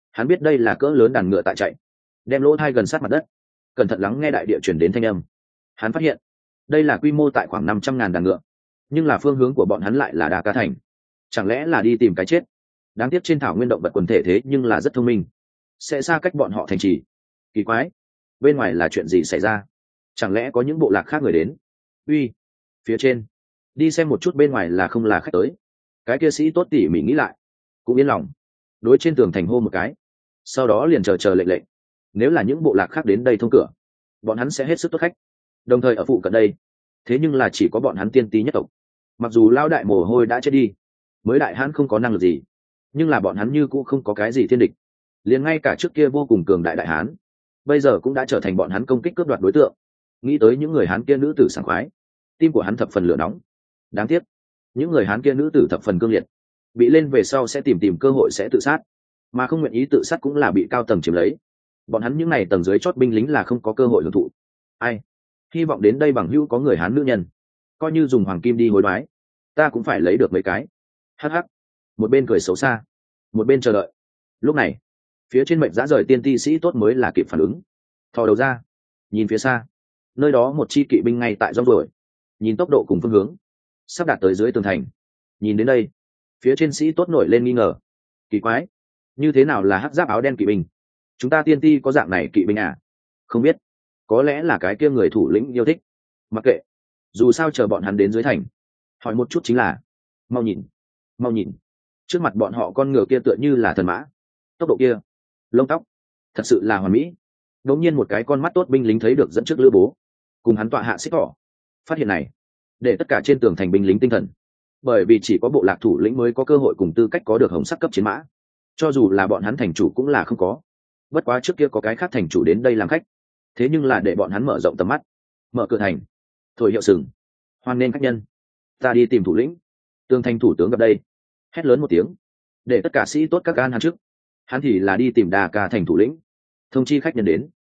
Hắn biết đây là cỡ lớn đàn ngựa tại chạy, đem lỗ thai gần sát mặt đất, cẩn thận lắng nghe đại địa chuyển đến thanh âm. Hắn phát hiện đây là quy mô tại khoảng 500.000 đàn ngựa, nhưng là phương hướng của bọn hắn lại là Đa Ca thành. Chẳng lẽ là đi tìm cái chết? Đáng tiếc trên thảo nguyên động vật quần thể thế nhưng là rất thông minh, sẽ xa cách bọn họ thành trì. Kỳ quái, bên ngoài là chuyện gì xảy ra? Chẳng lẽ có những bộ lạc khác người đến? Uy, phía trên, đi xem một chút bên ngoài là không là khách tới. Cái kia sĩ tốt tỉ mỉ nghĩ lại, cũng yên lòng, đối trên tường thành hô một cái, sau đó liền chờ lệnh. Nếu là những bộ lạc khác đến đây thông cửa, bọn hắn sẽ hết sức tốt khách. Đồng thời ở phụ cận đây, thế nhưng là chỉ có bọn hắn tiên tí nhất tộc. Mặc dù lao đại mồ hôi đã chết đi, mới đại hãn không có năng lực gì, nhưng là bọn hắn như cũng không có cái gì thiên địch. Liền ngay cả trước kia vô cùng cường đại đại hán, bây giờ cũng đã trở thành bọn hắn công kích cướp đoạt đối tượng. Nghĩ tới những người hán kia nữ tử sảng khoái, tim của hắn thập phần lửa nóng. Đáng tiếc những người hán kia nữ tử thập phần cương liệt, bị lên về sau sẽ tìm cơ hội sẽ tự sát, mà không nguyện ý tự sát cũng là bị cao tầng chiếm lấy. Bọn hắn những n à y tầng dưới chót binh lính là không có cơ hội hưởng thụ. Ai hy vọng đến đây bằng hữu có người hán nữ nhân, coi như dùng hoàng kim đi hối đoái, ta cũng phải lấy được mấy cái. Hh, một bên cười xấu xa, một bên chờ đợi. Lúc này phía trên mệnh giã rời tiên ti sĩ tốt mới là kịp phản ứng, thò đầu ra nhìn phía xa, nơi đó một chi kỵ binh ngay tại rong ruổi, nhìn tốc độ cùng phương hướng sắp đạt tới dưới tường thành. Nhìn đến đây, phía trên sĩ tốt nổi lên nghi ngờ. Kỳ quái, như thế nào là hắc giáp áo đen kỵ binh? Chúng ta tiên ti có dạng này kỵ binh à? Không biết, có lẽ là cái kia người thủ lĩnh yêu thích. Mặc kệ, dù sao chờ bọn hắn đến dưới thành, hỏi một chút chính là. Mau nhìn, trước mặt bọn họ con ngựa kia tựa như là thần mã, tốc độ kia, lông tóc, thật sự là hoàn mỹ. Đống nhiên một cái con mắt tốt binh lính thấy được dẫn trước Lữ Bố cùng hắn tọa hạ xích thỏ. Phát hiện này để tất cả trên tường thành binh lính tinh thần, bởi vì chỉ có bộ lạc thủ lĩnh mới có cơ hội cùng tư cách có được hồng sắc cấp chiến mã, cho dù là bọn hắn thành chủ cũng là không có. Bất quá trước kia có cái khác thành chủ đến đây làm khách, thế nhưng là để bọn hắn mở rộng tầm mắt, mở cửa thành, thổi hiệu sừng, hoan nghênh khách nhân, ta đi tìm thủ lĩnh. Tường thành thủ tướng gặp đây, hét lớn một tiếng, để tất cả sĩ tốt các gan hắn trước. Hắn thì là đi tìm Đa Ca thành thủ lĩnh, thông chi khách nhân đến.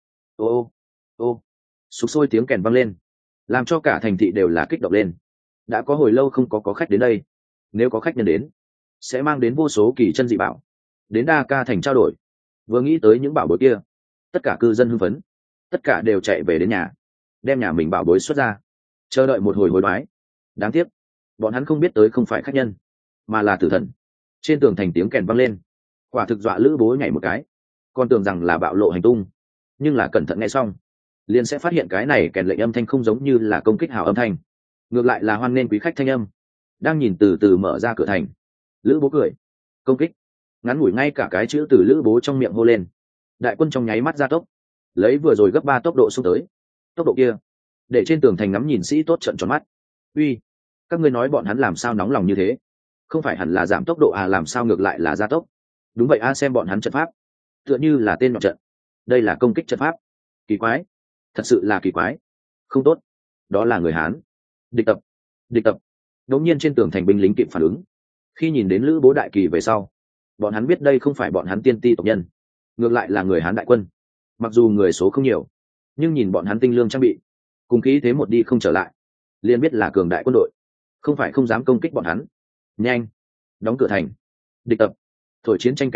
Ô sục sôi tiếng kèn vang lên, làm cho cả thành thị đều là kích động lên. Đã có hồi lâu không có khách đến đây, nếu có khách nhân đến sẽ mang đến vô số kỳ chân dị bảo đến Đa Ca thành trao đổi. Vừa nghĩ tới những bảo bối kia, tất cả cư dân hưng phấn, tất cả đều chạy về đến nhà, đem nhà mình bảo bối xuất ra, chờ đợi một hồi hối đoái. Đáng tiếc bọn hắn không biết tới không phải khách nhân, mà là tử thần. Trên tường thành tiếng kèn vang lên, quả thực dọa Lữ Bố nhảy một cái, còn tưởng rằng là bạo lộ hành tung, nhưng là cẩn thận nghe xong liền sẽ phát hiện cái này kèn lệnh âm thanh không giống như là công kích hào âm thanh, ngược lại là hoan nghênh quý khách thanh âm. Đang nhìn từ từ mở ra cửa thành, Lữ Bố cười. Công kích, ngắn ngủi ngay cả cái chữ từ Lữ Bố trong miệng hô lên, đại quân trong nháy mắt gia tốc, lấy vừa rồi gấp 3 tốc độ xông tới. Tốc độ kia để trên tường thành ngắm nhìn sĩ tốt trợn tròn mắt. Uy, các ngươi nói bọn hắn làm sao nóng lòng như thế? Không phải hẳn là giảm tốc độ à, làm sao ngược lại là gia tốc? Đúng vậy a, xem bọn hắn trận pháp tựa như là tên nhọn trận, đây là công kích trận pháp. Kỳ quái, thật sự là kỳ quái. Không tốt, đó là người Hán. Địch tập. Đột nhiên trên tường thành binh lính kịp phản ứng, khi nhìn đến Lữ Bố đại kỳ về sau, bọn hắn biết đây không phải bọn hắn tiên ti tộc nhân, ngược lại là người Hán đại quân. Mặc dù người số không nhiều, nhưng nhìn bọn hắn tinh lương trang bị, cùng khí thế một đi không trở lại, liền biết là cường đại quân đội, không phải không dám công kích bọn hắn. Nhanh, đóng cửa thành. Địch tập. Thổi chiến tranh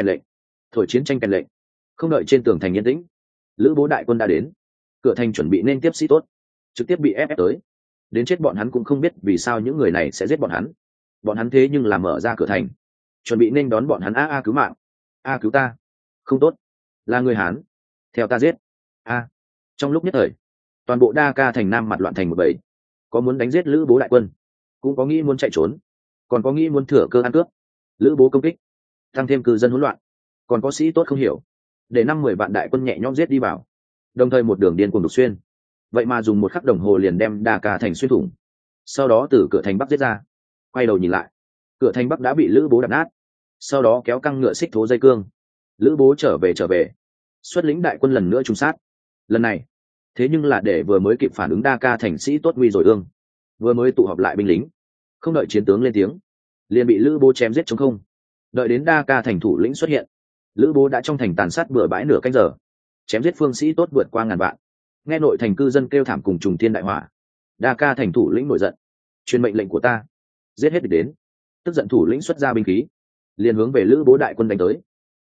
kèn lệnh. Không đợi trên tường thành yên tĩnh, Lữ Bố đại quân đã đến. Cửa thành chuẩn bị nên tiếp sĩ tốt, trực tiếp bị ép tới. Đến chết bọn hắn cũng không biết vì sao những người này sẽ giết bọn hắn. Bọn hắn thế nhưng là mở ra cửa thành, chuẩn bị nên đón bọn hắn. Cứu mạng, cứu ta. Không tốt, là người Hán, theo ta giết. Trong lúc nhất thời, toàn bộ Đa Ca thành nam mặt loạn thành một bầy. Có muốn đánh giết Lữ Bố đại quân, cũng có nghĩ muốn chạy trốn, còn có nghĩ muốn thừa cơ ăn cướp. Lữ Bố công kích, tăng thêm cư dân hỗn loạn, còn có sĩ tốt không hiểu, để 5-10 vạn đại quân nhẹ nhõm giết đi vào, đồng thời một đường điên cuồng đục xuyên. Vậy mà dùng 1 khắc đồng hồ liền đem Đa Ca thành xuyên thủng. Sau đó từ cửa thành bắc giết ra. Quay đầu nhìn lại, cửa thành bắc đã bị Lữ Bố đập nát. Sau đó kéo căng ngựa xích thố dây cương. Lữ Bố trở về, xuất lĩnh đại quân lần nữa trùng sát. Lần này thế nhưng là để vừa mới kịp phản ứng Đa Ca thành sĩ tốt nguy rồi ương, vừa mới tụ họp lại binh lính, không đợi chiến tướng lên tiếng, liền bị Lữ Bố chém giết trống không. Đợi đến Đa Ca thành thủ lĩnh xuất hiện, Lữ Bố đã trong thành tàn sát bừa bãi nửa canh giờ, chém giết phương sĩ tốt vượt qua 1000 vạn. Nghe nội thành cư dân kêu thảm cùng trùng thiên đại hỏa, Đa Ca thành thủ lĩnh nổi giận, truyền mệnh lệnh của ta, giết hết địch đến. Tức giận thủ lĩnh xuất ra binh khí, liền hướng về Lữ Bố đại quân đánh tới.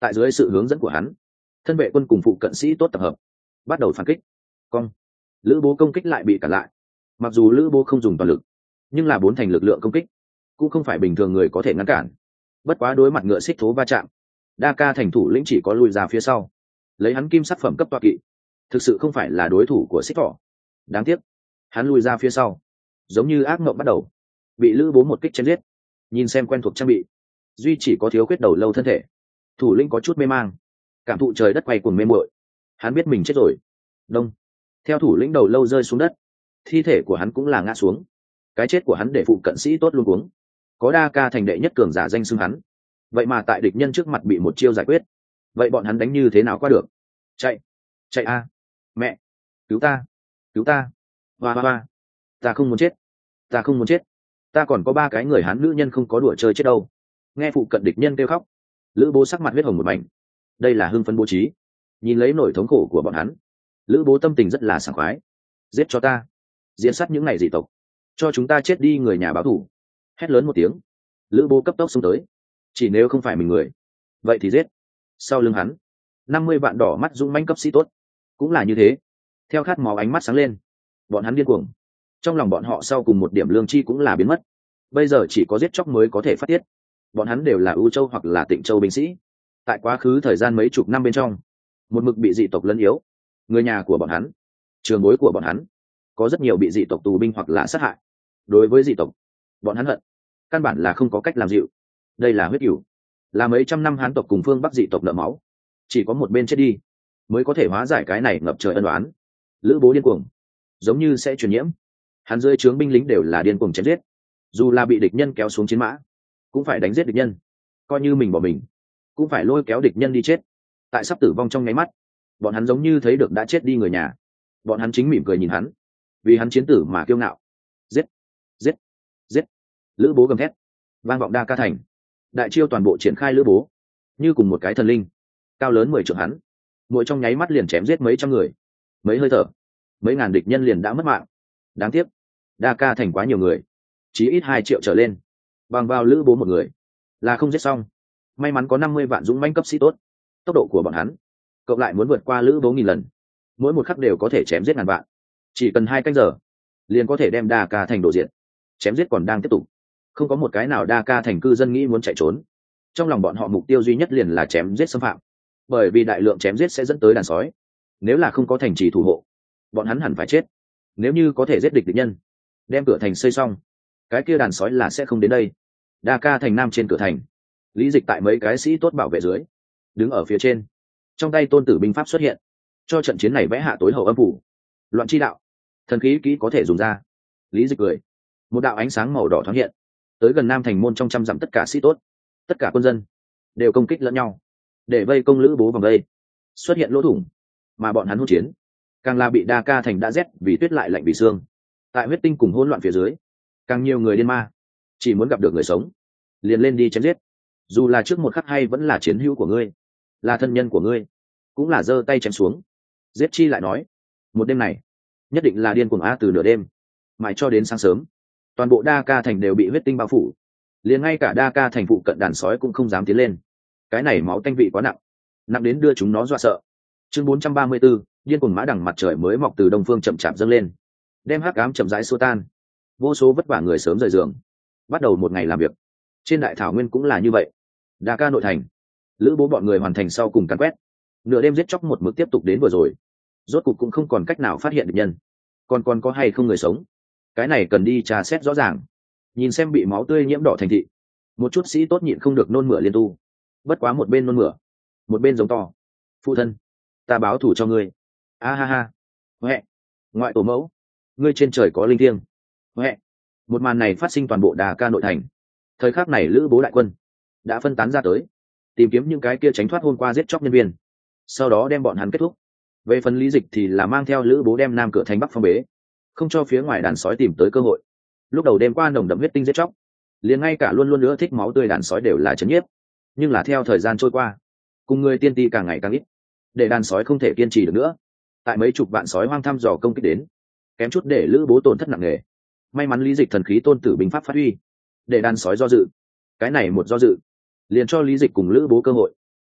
Tại dưới sự hướng dẫn của hắn, thân vệ quân cùng phụ cận sĩ tốt tập hợp, bắt đầu phản kích. Cong, lữ bố công kích lại bị cản lại. Mặc dù lữ bố không dùng toàn lực, nhưng là 4 thành lực lượng công kích cũng không phải bình thường người có thể ngăn cản. Bất quá đối mặt ngựa xích thố va chạm, đa ca thành thủ lĩnh chỉ có lùi ra phía sau, lấy hắn kim sắc phẩm cấp tọa kỵ, thực sự không phải là đối thủ của xích thỏ. Đáng tiếc hắn lùi ra phía sau, giống như ác mộng bắt đầu, bị lữ bố một kích chém giết. Nhìn xem quen thuộc trang bị, duy chỉ có thiếu khuyết đầu lâu thân thể, thủ lĩnh có chút mê mang, cảm thụ trời đất quay cuồng mê muội. Hắn biết mình chết rồi. Đông, theo thủ lĩnh đầu lâu rơi xuống đất, thi thể của hắn cũng là ngã xuống. Cái chết của hắn để phụ cận sĩ tốt luôn cuống. Có đa ca thành đệ nhất cường giả danh xưng hắn, vậy mà tại địch nhân trước mặt bị một chiêu giải quyết. Vậy bọn hắn đánh như thế nào qua được? Chạy, chạy a! Mẹ, cứu ta, cứu ta! Hoa hoa hoa! Ta không muốn chết, ta không muốn chết. Ta còn có 3 cái người Hán nữ nhân không có đùa chơi chết đâu. Nghe phụ cận địch nhân kêu khóc, lữ bố sắc mặt huyết hồng một mảnh. Đây là hưng phấn bố trí. Nhìn lấy nỗi thống khổ của bọn hắn, lữ bố tâm tình rất là sảng khoái. Giết cho ta, diễn sát những ngày dị tộc, cho chúng ta chết đi người nhà báo thù. Hét lớn một tiếng, lữ bố cấp tốc xông tới. Chỉ nếu không phải mình người, vậy thì giết. Sau lưng hắn, 50 vạn đỏ mắt dũng mãnh cấp sĩ tốt cũng là như thế, theo khát máu ánh mắt sáng lên. Bọn hắn điên cuồng, trong lòng bọn họ sau cùng một điểm lương chi cũng là biến mất. Bây giờ chỉ có giết chóc mới có thể phát tiết. Bọn hắn đều là ưu châu hoặc là Tịnh Châu binh sĩ, tại quá khứ thời gian mấy chục năm bên trong, một mực bị dị tộc lấn yếu. Người nhà của bọn hắn, trường bối của bọn hắn, có rất nhiều bị dị tộc tù binh hoặc là sát hại. Đối với dị tộc, bọn hắn hận, căn bản là không có cách làm dịu. Đây là huyết cửu, là mấy trăm năm Hán tộc cùng phương Bắc dị tộc nợ máu. Chỉ có một bên chết đi, mới có thể hóa giải cái này ngập trời ân oán. Lữ bố điên cuồng, giống như sẽ truyền nhiễm. Hắn dưới trướng binh lính đều là điên cuồng chém giết, dù là bị địch nhân kéo xuống chiến mã, cũng phải đánh giết địch nhân. Coi như mình bỏ mình, cũng phải lôi kéo địch nhân đi chết. Tại sắp tử vong trong nháy mắt, bọn hắn giống như thấy được đã chết đi người nhà. Bọn hắn chính mỉm cười nhìn hắn, vì hắn chiến tử mà kiêu ngạo. Giết, giết, giết! Lữ bố gầm thét, vang vọng đa ca thành. Đại chiêu toàn bộ triển khai lữ bố, như cùng một cái thần linh, cao lớn 10 trượng hắn, mỗi trong nháy mắt liền chém giết mấy trăm người. Mấy hơi thở, mấy ngàn địch nhân liền đã mất mạng. Đáng tiếc, đa ca thành quá nhiều người, chí ít 2 triệu trở lên, bằng vào lữ bố một người là không giết xong. May mắn có 50 vạn dũng mãnh cấp sĩ tốt, tốc độ của bọn hắn cộng lại muốn vượt qua lữ bố 1000 lần, mỗi một khắc đều có thể chém giết ngàn vạn. Chỉ cần 2 canh giờ liền có thể đem đa ca thành đổ diện. Chém giết còn đang tiếp tục, không có một cái nào đa ca thành cư dân nghĩ muốn chạy trốn. Trong lòng bọn họ mục tiêu duy nhất liền là chém giết xâm phạm, bởi vì đại lượng chém giết sẽ dẫn tới đàn sói. Nếu là không có thành trì thủ hộ, bọn hắn hẳn phải chết. Nếu như có thể giết địch nhân, đem cửa thành xây xong, cái kia đàn sói là sẽ không đến đây. Đa ca thành nam trên cửa thành, Lý Dịch tại mấy cái sĩ tốt bảo vệ dưới, đứng ở phía trên, trong tay tôn tử binh pháp xuất hiện, cho trận chiến này vẽ hạ tối hậu âm phủ. Loạn chi đạo, thần khí kỹ có thể dùng ra. Lý Dịch cười, một đạo ánh sáng màu đỏ thoáng hiện, tới gần nam thành môn trong trăm dặm tất cả sĩ tốt, tất cả quân dân đều công kích lẫn nhau, để vây công lữ bố vòng vây. Xuất hiện lỗ thủng, mà bọn hắn hỗn chiến, càng là bị đa ca thành đã rét vì tuyết lại lạnh vì xương. Tại huyết tinh cùng hỗn loạn phía dưới, càng nhiều người điên ma, chỉ muốn gặp được người sống liền lên đi chém giết. Dù là trước một khắc hay vẫn là chiến hữu của ngươi, là thân nhân của ngươi, cũng là giơ tay chém xuống. Giết chi lại nói, một đêm này nhất định là điên cuồng a, từ nửa đêm mãi cho đến sáng sớm, toàn bộ đa ca thành đều bị huyết tinh bao phủ. Liền ngay cả đa ca thành phụ cận đàn sói cũng không dám tiến lên. Cái này máu tanh vị quá nặng, nặng đến đưa chúng nó dọa sợ. Chương 434, điên cuồng mã đằng mặt trời mới mọc từ đông phương chậm chạp dâng lên, đem hắc ám chậm rãi xua tan. Vô số vất vả người sớm rời giường, bắt đầu một ngày làm việc. Trên đại thảo nguyên cũng là như vậy. Đa ca nội thành, lữ bố bọn người hoàn thành sau cùng càn quét. Nửa đêm giết chóc một mực tiếp tục đến vừa rồi, rốt cục cũng không còn cách nào phát hiện được nhân. Còn có hay không người sống, cái này cần đi tra xét rõ ràng. Nhìn xem bị máu tươi nhiễm đỏ thành thị, một chút sĩ tốt nhịn không được nôn mửa liên tu. Bất quá một bên nôn mửa, một bên giống to, phụ thân, ta báo thù cho ngươi. A ha ha, huệ, ngoại tổ mẫu, ngươi trên trời có linh thiêng. Huệ. Một màn này phát sinh toàn bộ đà ca nội thành. Thời khắc này lữ bố đại quân đã phân tán ra tới, tìm kiếm những cái kia tránh thoát hôm qua giết chóc nhân viên, sau đó đem bọn hắn kết thúc. Về phần Lý Dịch thì là mang theo lữ bố đem nam cửa thành bắc phong bế, không cho phía ngoài đàn sói tìm tới cơ hội. Lúc đầu đêm qua nồng đậm huyết tinh giết chóc, liền ngay cả luôn luôn nữa thích máu tươi đàn sói đều là chấn nhiếp. Nhưng là theo thời gian trôi qua, cùng người tiên ti càng ngày càng ít, để đàn sói không thể kiên trì được nữa. Tại mấy chục vạn sói hoang thăm dò công kích đến, kém chút để lữ bố tổn thất nặng nề. May mắn Lý Dịch thần khí tôn tử binh pháp phát huy, để đàn sói do dự. Cái này một do dự, liền cho Lý Dịch cùng lữ bố cơ hội.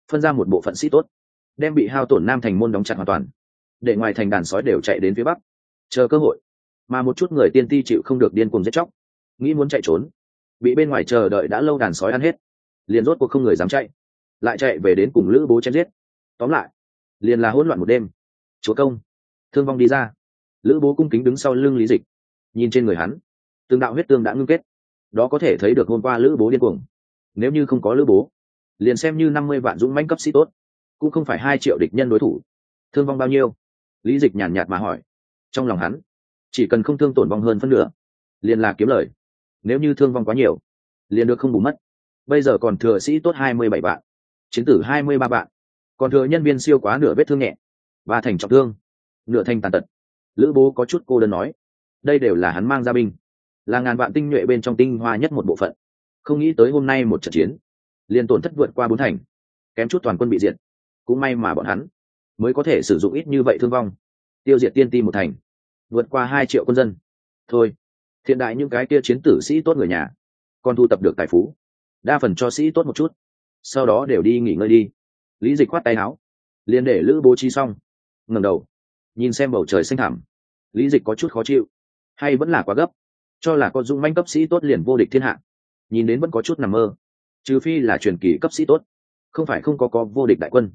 phân ra một bộ phận sĩ tốt, đem bị hao tổn nam thành môn đóng chặt hoàn toàn, để ngoài thành đàn sói đều chạy đến phía bắc chờ cơ hội. Mà một chút người tiên ti chịu không được điên cuồng giết chóc, nghĩ muốn chạy trốn, bị bên ngoài chờ đợi đã lâu đàn sói ăn hết, liền rốt cuộc không người dám chạy, lại chạy về đến cùng Lữ Bố chém giết. Tóm lại liền là hỗn loạn một đêm. Chúa công, thương vong đi ra. Lữ Bố cung kính đứng sau lưng Lý Dịch, nhìn trên người hắn từng đạo huyết tương đã ngưng kết, đó có thể thấy được hôm qua Lữ Bố điên cuồng. Nếu như không có Lữ Bố, liền xem như 50 vạn dũng mãnh cấp sĩ tốt, cũng không phải 2 triệu địch nhân đối thủ. Thương vong bao nhiêu? Lý Dịch nhàn nhạt mà hỏi. Trong lòng hắn, chỉ cần không thương tổn vong hơn phân nửa, liền là kiếm lời. Nếu như thương vong quá nhiều, liền được không bù mất. Bây giờ còn thừa sĩ tốt 27 vạn, chiến tử 23 vạn, còn thừa nhân viên siêu quá nửa vết thương nhẹ, và thành trọng thương, nửa thành tàn tật. Lữ Bố có chút cô đơn nói, đây đều là hắn mang ra binh, là ngàn vạn tinh nhuệ bên trong tinh hoa nhất một bộ phận. Không nghĩ tới hôm nay một trận chiến, liền tổn thất vượt qua 4 thành, kém chút toàn quân bị diệt. Cũng may mà bọn hắn mới có thể sử dụng ít như vậy thương vong, tiêu diệt tiên ti một thành, vượt qua 2 triệu quân dân. Thôi, thiện đại những cái kia chiến tử sĩ tốt người nhà, còn thu tập được tài phú, đa phần cho sĩ tốt một chút, sau đó đều đi nghỉ ngơi đi. Lý Dịch khoát tay áo, liền để Lữ Bố trí xong, ngẩng đầu nhìn xem bầu trời xanh thẳm. Lý Dịch có chút khó chịu, hay vẫn là quá gấp, cho là có dũng mãnh cấp sĩ tốt liền vô địch thiên hạ, nhìn đến vẫn có chút nằm mơ. Trừ phi là truyền kỳ cấp sĩ tốt, không phải không có vô địch đại quân.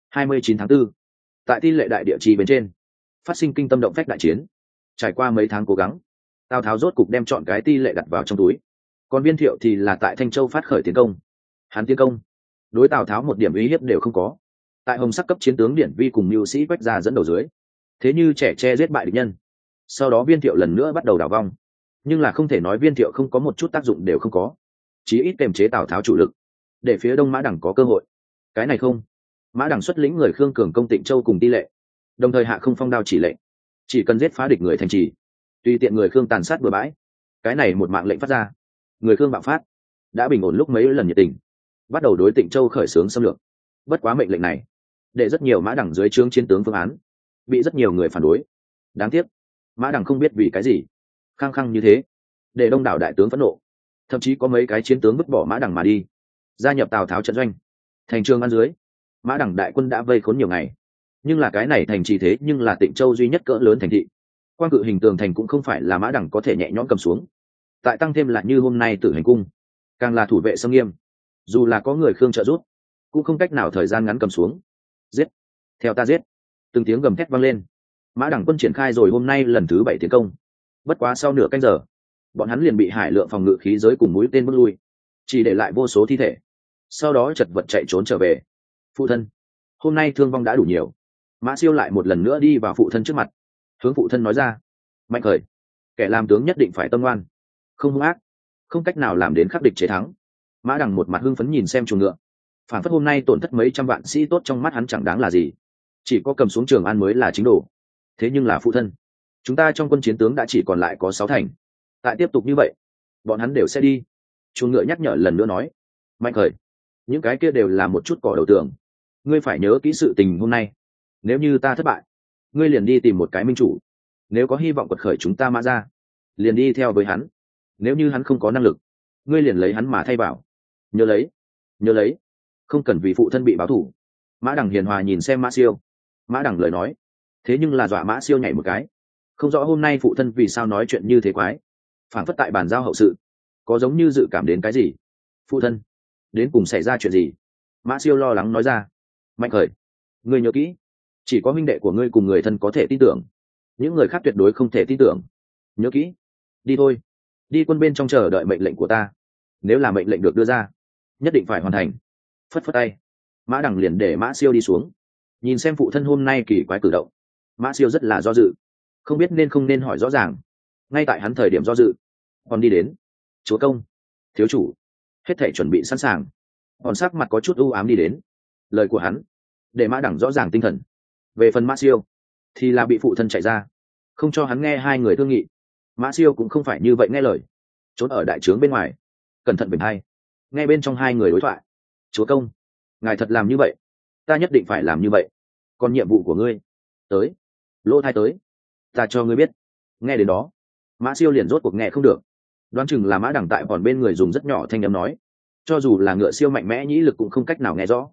29 tháng 4, tại Ti Lệ đại địa trì bên trên phát sinh kinh tâm động phách đại chiến. Trải qua mấy tháng cố gắng, Tào Tháo rốt cục đem chọn cái Ti Lệ đặt vào trong túi. Còn Viên Thiệu thì là tại Thanh Châu phát khởi tiến công. Hắn tiến công, đối Tào Tháo một điểm uy hiếp đều không có. Tại Hồng Sắc cấp chiến tướng Điển Vi cùng mưu sĩ Quách Gia dẫn đầu dưới, thế như trẻ tre giết bại địch nhân. Sau đó Viên Thiệu lần nữa bắt đầu đảo vong, nhưng là không thể nói Viên Thiệu không có một chút tác dụng đều không có, chí ít kềm chế Tào Tháo chủ lực, để phía đông Mã Đằng có cơ hội. Cái này không, Mã Đằng xuất lĩnh người Khương cường công Tịnh Châu cùng Ti Lệ, đồng thời hạ không phong đao chỉ lệnh, chỉ cần giết phá địch người thành trì, tùy tiện người Khương tàn sát bừa bãi. Cái này một mạng lệnh phát ra, người Khương bạo phát, đã bình ổn lúc mấy lần nhiệt tình, bắt đầu đối Tịnh Châu khởi xướng xâm lược. Bất quá mệnh lệnh này, để rất nhiều Mã Đằng dưới trướng chiến tướng phương án bị rất nhiều người phản đối. Đáng tiếc, Mã Đằng không biết vì cái gì khăng khăng như thế, để đông đảo đại tướng phẫn nộ, thậm chí có mấy cái chiến tướng vứt bỏ Mã Đằng mà đi, gia nhập Tào Tháo trận doanh. Thành trường an dưới, Mã Đằng đại quân đã vây khốn nhiều ngày, nhưng là cái này thành trì thế nhưng là Tịnh Châu duy nhất cỡ lớn thành thị, quan cự hình tường thành cũng không phải là Mã Đằng có thể nhẹ nhõm cầm xuống. Tại tăng thêm là như hôm nay Tử Hành cung, càng là thủ vệ sông nghiêm, dù là có người Khương trợ giúp, cũng không cách nào thời gian ngắn cầm xuống. Giết, theo ta giết! Từng tiếng gầm thét vang lên. Mã Đằng quân triển khai rồi hôm nay lần thứ 7 tiến công. Bất quá sau nửa canh giờ, bọn hắn liền bị Hải Lượng phòng ngự khí giới cùng mũi tên bước lui, chỉ để lại vô số thi thể. Sau đó chật vật chạy trốn trở về. Phụ thân, hôm nay thương vong đã đủ nhiều. Mã Siêu lại một lần nữa đi vào phụ thân trước mặt, hướng phụ thân nói ra. Mạnh khởi, kẻ làm tướng nhất định phải tâm ngoan, không hung ác, không cách nào làm đến khắc địch chế thắng. Mã Đằng một mặt hưng phấn nhìn xem chuồng ngựa, phản phất hôm nay tổn thất mấy trăm vạn sĩ tốt trong mắt hắn chẳng đáng là gì, chỉ có cầm xuống Trường An mới là chính đồ. Thế nhưng là phụ thân, chúng ta trong quân chiến tướng đã chỉ còn lại có 6 thành, tại tiếp tục như vậy bọn hắn đều sẽ đi. Chuồng ngựa nhắc nhở lần nữa nói. Mạnh khởi, những cái kia đều là một chút cỏ đầu tường, ngươi phải nhớ kỹ sự tình hôm nay. Nếu như ta thất bại, ngươi liền đi tìm một cái minh chủ, nếu có hy vọng quật khởi chúng ta Mã ra, liền đi theo với hắn. Nếu như hắn không có năng lực, ngươi liền lấy hắn mà thay vào. Nhớ lấy, nhớ lấy, không cần vì phụ thân bị báo thù. Mã Đằng hiền hòa nhìn xem Mã Siêu. Mã Đằng lời nói thế nhưng là dọa Mã Siêu nhảy một cái, không rõ hôm nay phụ thân vì sao nói chuyện như thế quái, phản phất tại bàn giao hậu sự, có giống như dự cảm đến cái gì. Phụ thân, đến cùng xảy ra chuyện gì? Mã Siêu lo lắng nói ra. Mạnh khởi, ngươi nhớ kỹ, chỉ có huynh đệ của ngươi cùng người thân có thể tin tưởng, những người khác tuyệt đối không thể tin tưởng. Nhớ kỹ, đi thôi, đi quân bên trong chờ đợi mệnh lệnh của ta. Nếu là mệnh lệnh được đưa ra, nhất định phải hoàn thành. Phất phất tay, Mã Đằng liền để Mã Siêu đi xuống. Nhìn xem phụ thân hôm nay kỳ quái cử động, Mã Siêu rất là do dự, không biết nên không nên hỏi rõ ràng. Ngay tại hắn thời điểm do dự, còn đi đến. Chúa công, thiếu chủ, hết thảy chuẩn bị sẵn sàng. Còn sắc mặt có chút u ám đi đến. Lời của hắn để Mã Đằng rõ ràng tinh thần. Về phần Mã Siêu thì là bị phụ thân chạy ra, không cho hắn nghe hai người thương nghị. Mã Siêu cũng không phải như vậy nghe lời, trốn ở đại trướng bên ngoài, cẩn thận bình hay nghe bên trong hai người đối thoại. Chúa công, ngài thật làm như vậy, ta nhất định phải làm như vậy. Còn nhiệm vụ của ngươi, tới, lỗ thai tới, ta cho ngươi biết. Nghe đến đó, Mã Siêu liền rốt cuộc nghe không được, đoán chừng là Mã Đằng tại còn bên người dùng rất nhỏ thanh âm nói, cho dù là ngựa siêu mạnh mẽ nhĩ lực cũng không cách nào nghe rõ.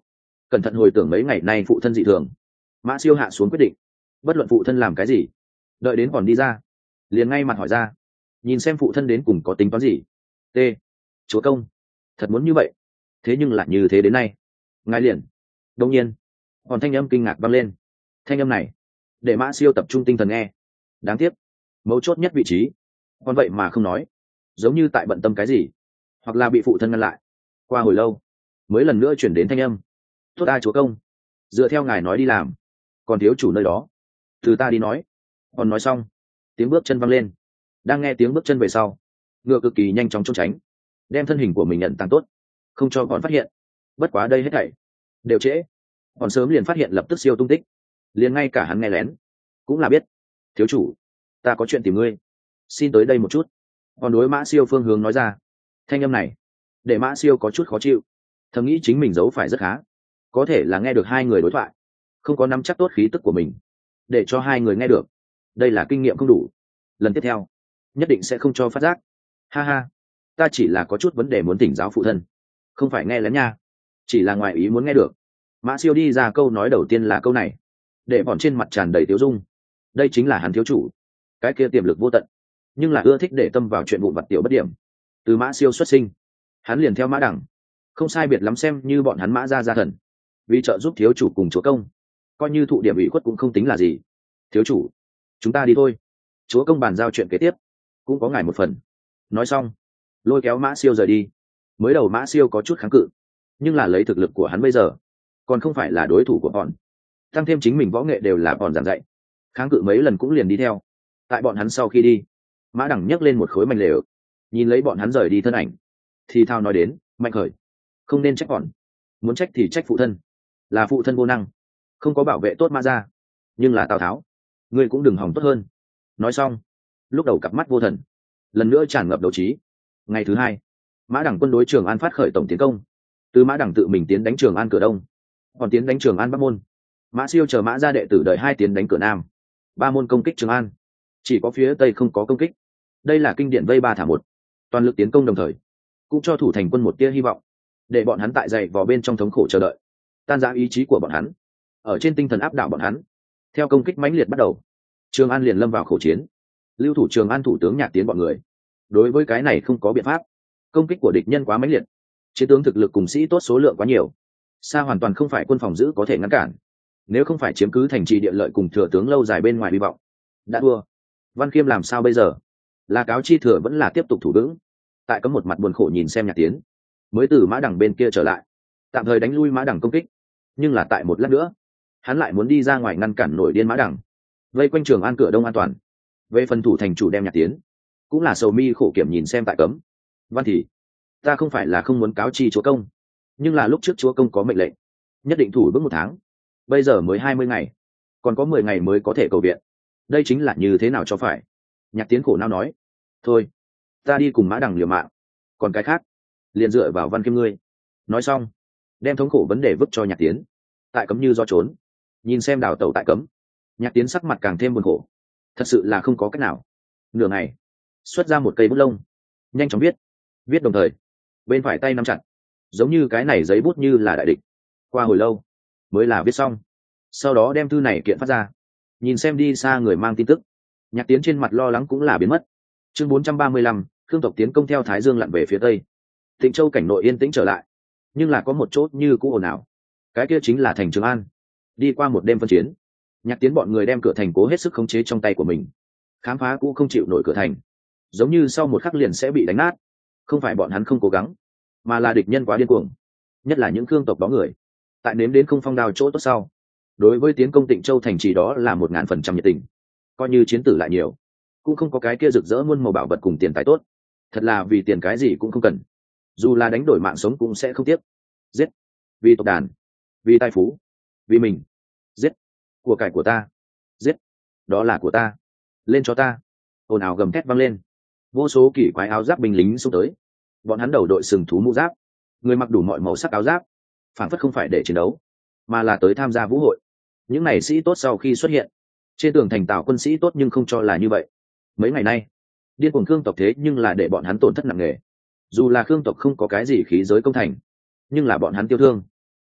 cẩn thận hồi tưởng mấy ngày nay phụ thân dị thường. Mã Siêu hạ xuống quyết định, bất luận phụ thân làm cái gì, đợi đến còn đi ra liền ngay mặt hỏi ra, nhìn xem phụ thân đến cùng có tính toán gì. T. Chúa công, thật muốn như vậy, thế nhưng lại như thế đến nay. Ngài liền đông nhiên còn thanh âm kinh ngạc vang lên. Thanh âm này để Mã Siêu tập trung tinh thần nghe. Đáng tiếc mấu chốt nhất vị trí còn vậy mà không nói, giống như tại bận tâm cái gì, hoặc là bị phụ thân ngăn lại. Qua hồi lâu mới lần nữa chuyển đến thanh âm. Tốt ta chúa công, dựa theo ngài nói đi làm, còn thiếu chủ nơi đó từ ta đi nói. Còn nói xong, tiếng bước chân văng lên. Đang nghe tiếng bước chân về sau, ngựa cực kỳ nhanh chóng trốn tránh, đem thân hình của mình nhận tăng tốt, không cho còn phát hiện. Bất quá đây hết thảy đều trễ, còn sớm liền phát hiện lập tức Siêu tung tích, liền ngay cả hắn nghe lén cũng là biết. Thiếu chủ, ta có chuyện tìm ngươi, xin tới đây một chút. Còn đối Mã Siêu phương hướng nói ra. Thanh âm này để Mã Siêu có chút khó chịu, thầm nghĩ chính mình giấu phải rất khá, có thể là nghe được hai người đối thoại, không có nắm chắc tốt khí tức của mình để cho hai người nghe được. Đây là kinh nghiệm không đủ, lần tiếp theo nhất định sẽ không cho phát giác. Ha ha, ta chỉ là có chút vấn đề muốn thỉnh giáo phụ thân, không phải nghe lén nha, chỉ là ngoài ý muốn nghe được. Mã Siêu đi ra câu nói đầu tiên là câu này, để bọn trên mặt tràn đầy tiếu dung. Đây chính là hắn thiếu chủ, cái kia tiềm lực vô tận, nhưng là ưa thích để tâm vào chuyện vụn vặt tiểu bất điểm. Từ Mã Siêu xuất sinh, hắn liền theo Mã Đẳng, không sai biệt lắm xem như bọn hắn Mã gia thần, vì trợ giúp thiếu chủ cùng chúa công, coi như thụ điểm ủy khuất cũng không tính là gì. Thiếu chủ, chúng ta đi thôi, chúa công bàn giao chuyện kế tiếp cũng có ngài một phần. Nói xong lôi kéo Mã Siêu rời đi. Mới đầu Mã Siêu có chút kháng cự, nhưng là lấy thực lực của hắn bây giờ còn không phải là đối thủ của bọn, tăng thêm chính mình võ nghệ đều là bọn giảng dạy, kháng cự mấy lần cũng liền đi theo. Tại bọn hắn sau khi đi, Mã Đẳng nhấc lên một khối mảnh lều, nhìn lấy bọn hắn rời đi thân ảnh thì thao nói đến. Mạnh khởi, không nên trách bọn, muốn trách thì trách phụ thân, là phụ thân vô năng, không có bảo vệ tốt Mã gia. Nhưng là Tào Tháo, ngươi cũng đừng hỏng tốt hơn. Nói xong lúc đầu cặp mắt vô thần lần nữa tràn ngập đấu trí. Ngày thứ hai, Mã Đẳng quân đối Trường An phát khởi tổng tiến công. Từ Mã Đẳng tự mình tiến đánh Trường An cửa đông, còn tiến đánh Trường An bắc môn. Mã Siêu chờ Mã gia đệ tử đợi hai tiến đánh cửa nam. Ba môn công kích Trường An, chỉ có phía tây không có công kích. Đây là kinh điển vây ba thả một, toàn lực tiến công đồng thời cũng cho thủ thành quân một tia hy vọng, để bọn hắn tại dày vò bên trong thống khổ chờ đợi, tan rã ý chí của bọn hắn, ở trên tinh thần áp đảo bọn hắn. Theo công kích mãnh liệt bắt đầu, Trường An liền lâm vào khổ chiến. Lưu thủ Trường An thủ tướng Nhạc Tiến bọn người đối với cái này không có biện pháp, công kích của địch nhân quá mãnh liệt, chiến tướng thực lực cùng sĩ tốt số lượng quá nhiều, xa hoàn toàn không phải quân phòng giữ có thể ngăn cản. Nếu không phải chiếm cứ thành trì địa lợi cùng thừa tướng lâu dài bên ngoài hy vọng, đã thua. Văn Khiêm làm sao bây giờ? Là cáo chi thừa vẫn là tiếp tục thủ vững? Tại có một mặt buồn khổ nhìn xem Nhạc Tiến, mới từ Mã Đẳng bên kia trở lại, tạm thời đánh lui Mã Đẳng công kích. Nhưng là tại một lát nữa, hắn lại muốn đi ra ngoài ngăn cản nổi điên Mã Đẳng, vây quanh Trường An cửa đông an toàn. Về phần thủ thành chủ đem Nhạc Tiến, cũng là sầu mi khổ kiểm nhìn xem tại cấm. Văn thì ta không phải là không muốn cáo chi chúa công, nhưng là lúc trước chúa công có mệnh lệnh nhất định thủ vững 1 tháng, bây giờ mới 20 ngày, còn có 10 ngày mới có thể cầu viện, đây chính là như thế nào cho phải. Nhạc Tiến khổ não nói, thôi ta đi cùng Mã Đẳng liều mạng, còn cái khác liền dựa vào Văn Khiêm ngươi. Nói xong đem thống khổ vấn đề vứt cho Nhạc Tiến. Tại cấm như do trốn, nhìn xem đào tẩu tại cấm, Nhạc Tiến sắc mặt càng thêm buồn khổ, thật sự là không có cách nào. Nửa ngày xuất ra một cây bút lông, nhanh chóng viết đồng thời bên phải tay nắm chặt, giống như cái này giấy bút như là đại địch. Qua hồi lâu mới là viết xong, sau đó đem thư này kiện phát ra. Nhìn xem đi xa người mang tin tức, Nhạc Tiến trên mặt lo lắng cũng là biến mất. Chương 435, Khương tộc tiến công theo Thái Dương lặn về phía tây. Tịnh Châu cảnh nội yên tĩnh trở lại, nhưng là có một chốt như cũ ồn ào, cái kia chính là thành Trường An. Đi qua một đêm phân chiến, Nhạc Tiến bọn người đem cửa thành cố hết sức khống chế trong tay của mình, khám phá cũ không chịu nổi cửa thành, giống như sau một khắc liền sẽ bị đánh nát. Không phải bọn hắn không cố gắng, mà là địch nhân quá điên cuồng, nhất là những Khương tộc đó người, tại nếm đến không phong đao chỗ tốt sau, đối với tiến công Tịnh Châu thành trì đó là 1000% nhiệt tình. Coi như chiến tử lại nhiều, cũng không có cái kia rực rỡ muôn màu bảo vật cùng tiền tài tốt, thật là vì tiền cái gì cũng không cần, dù là đánh đổi mạng sống cũng sẽ không tiếc. Giết vì tộc đàn, vì tài phú, vì mình. Giết của cải của ta, giết đó là của ta, lên cho ta. Ồn ào gầm thét vang lên, vô số kỳ quái áo giáp binh lính xông tới. Bọn hắn đầu đội sừng thú mũ giáp, người mặc đủ mọi màu sắc áo giáp, phản phất không phải để chiến đấu, mà là tới tham gia vũ hội. Những này sĩ tốt sau khi xuất hiện, trên tường thành Tào quân sĩ tốt nhưng không cho là như vậy. Mấy ngày nay điên cuồng Khương tộc thế nhưng là để bọn hắn tổn thất nặng nề. Dù là Khương tộc không có cái gì khí giới công thành, nhưng là bọn hắn tiêu thương,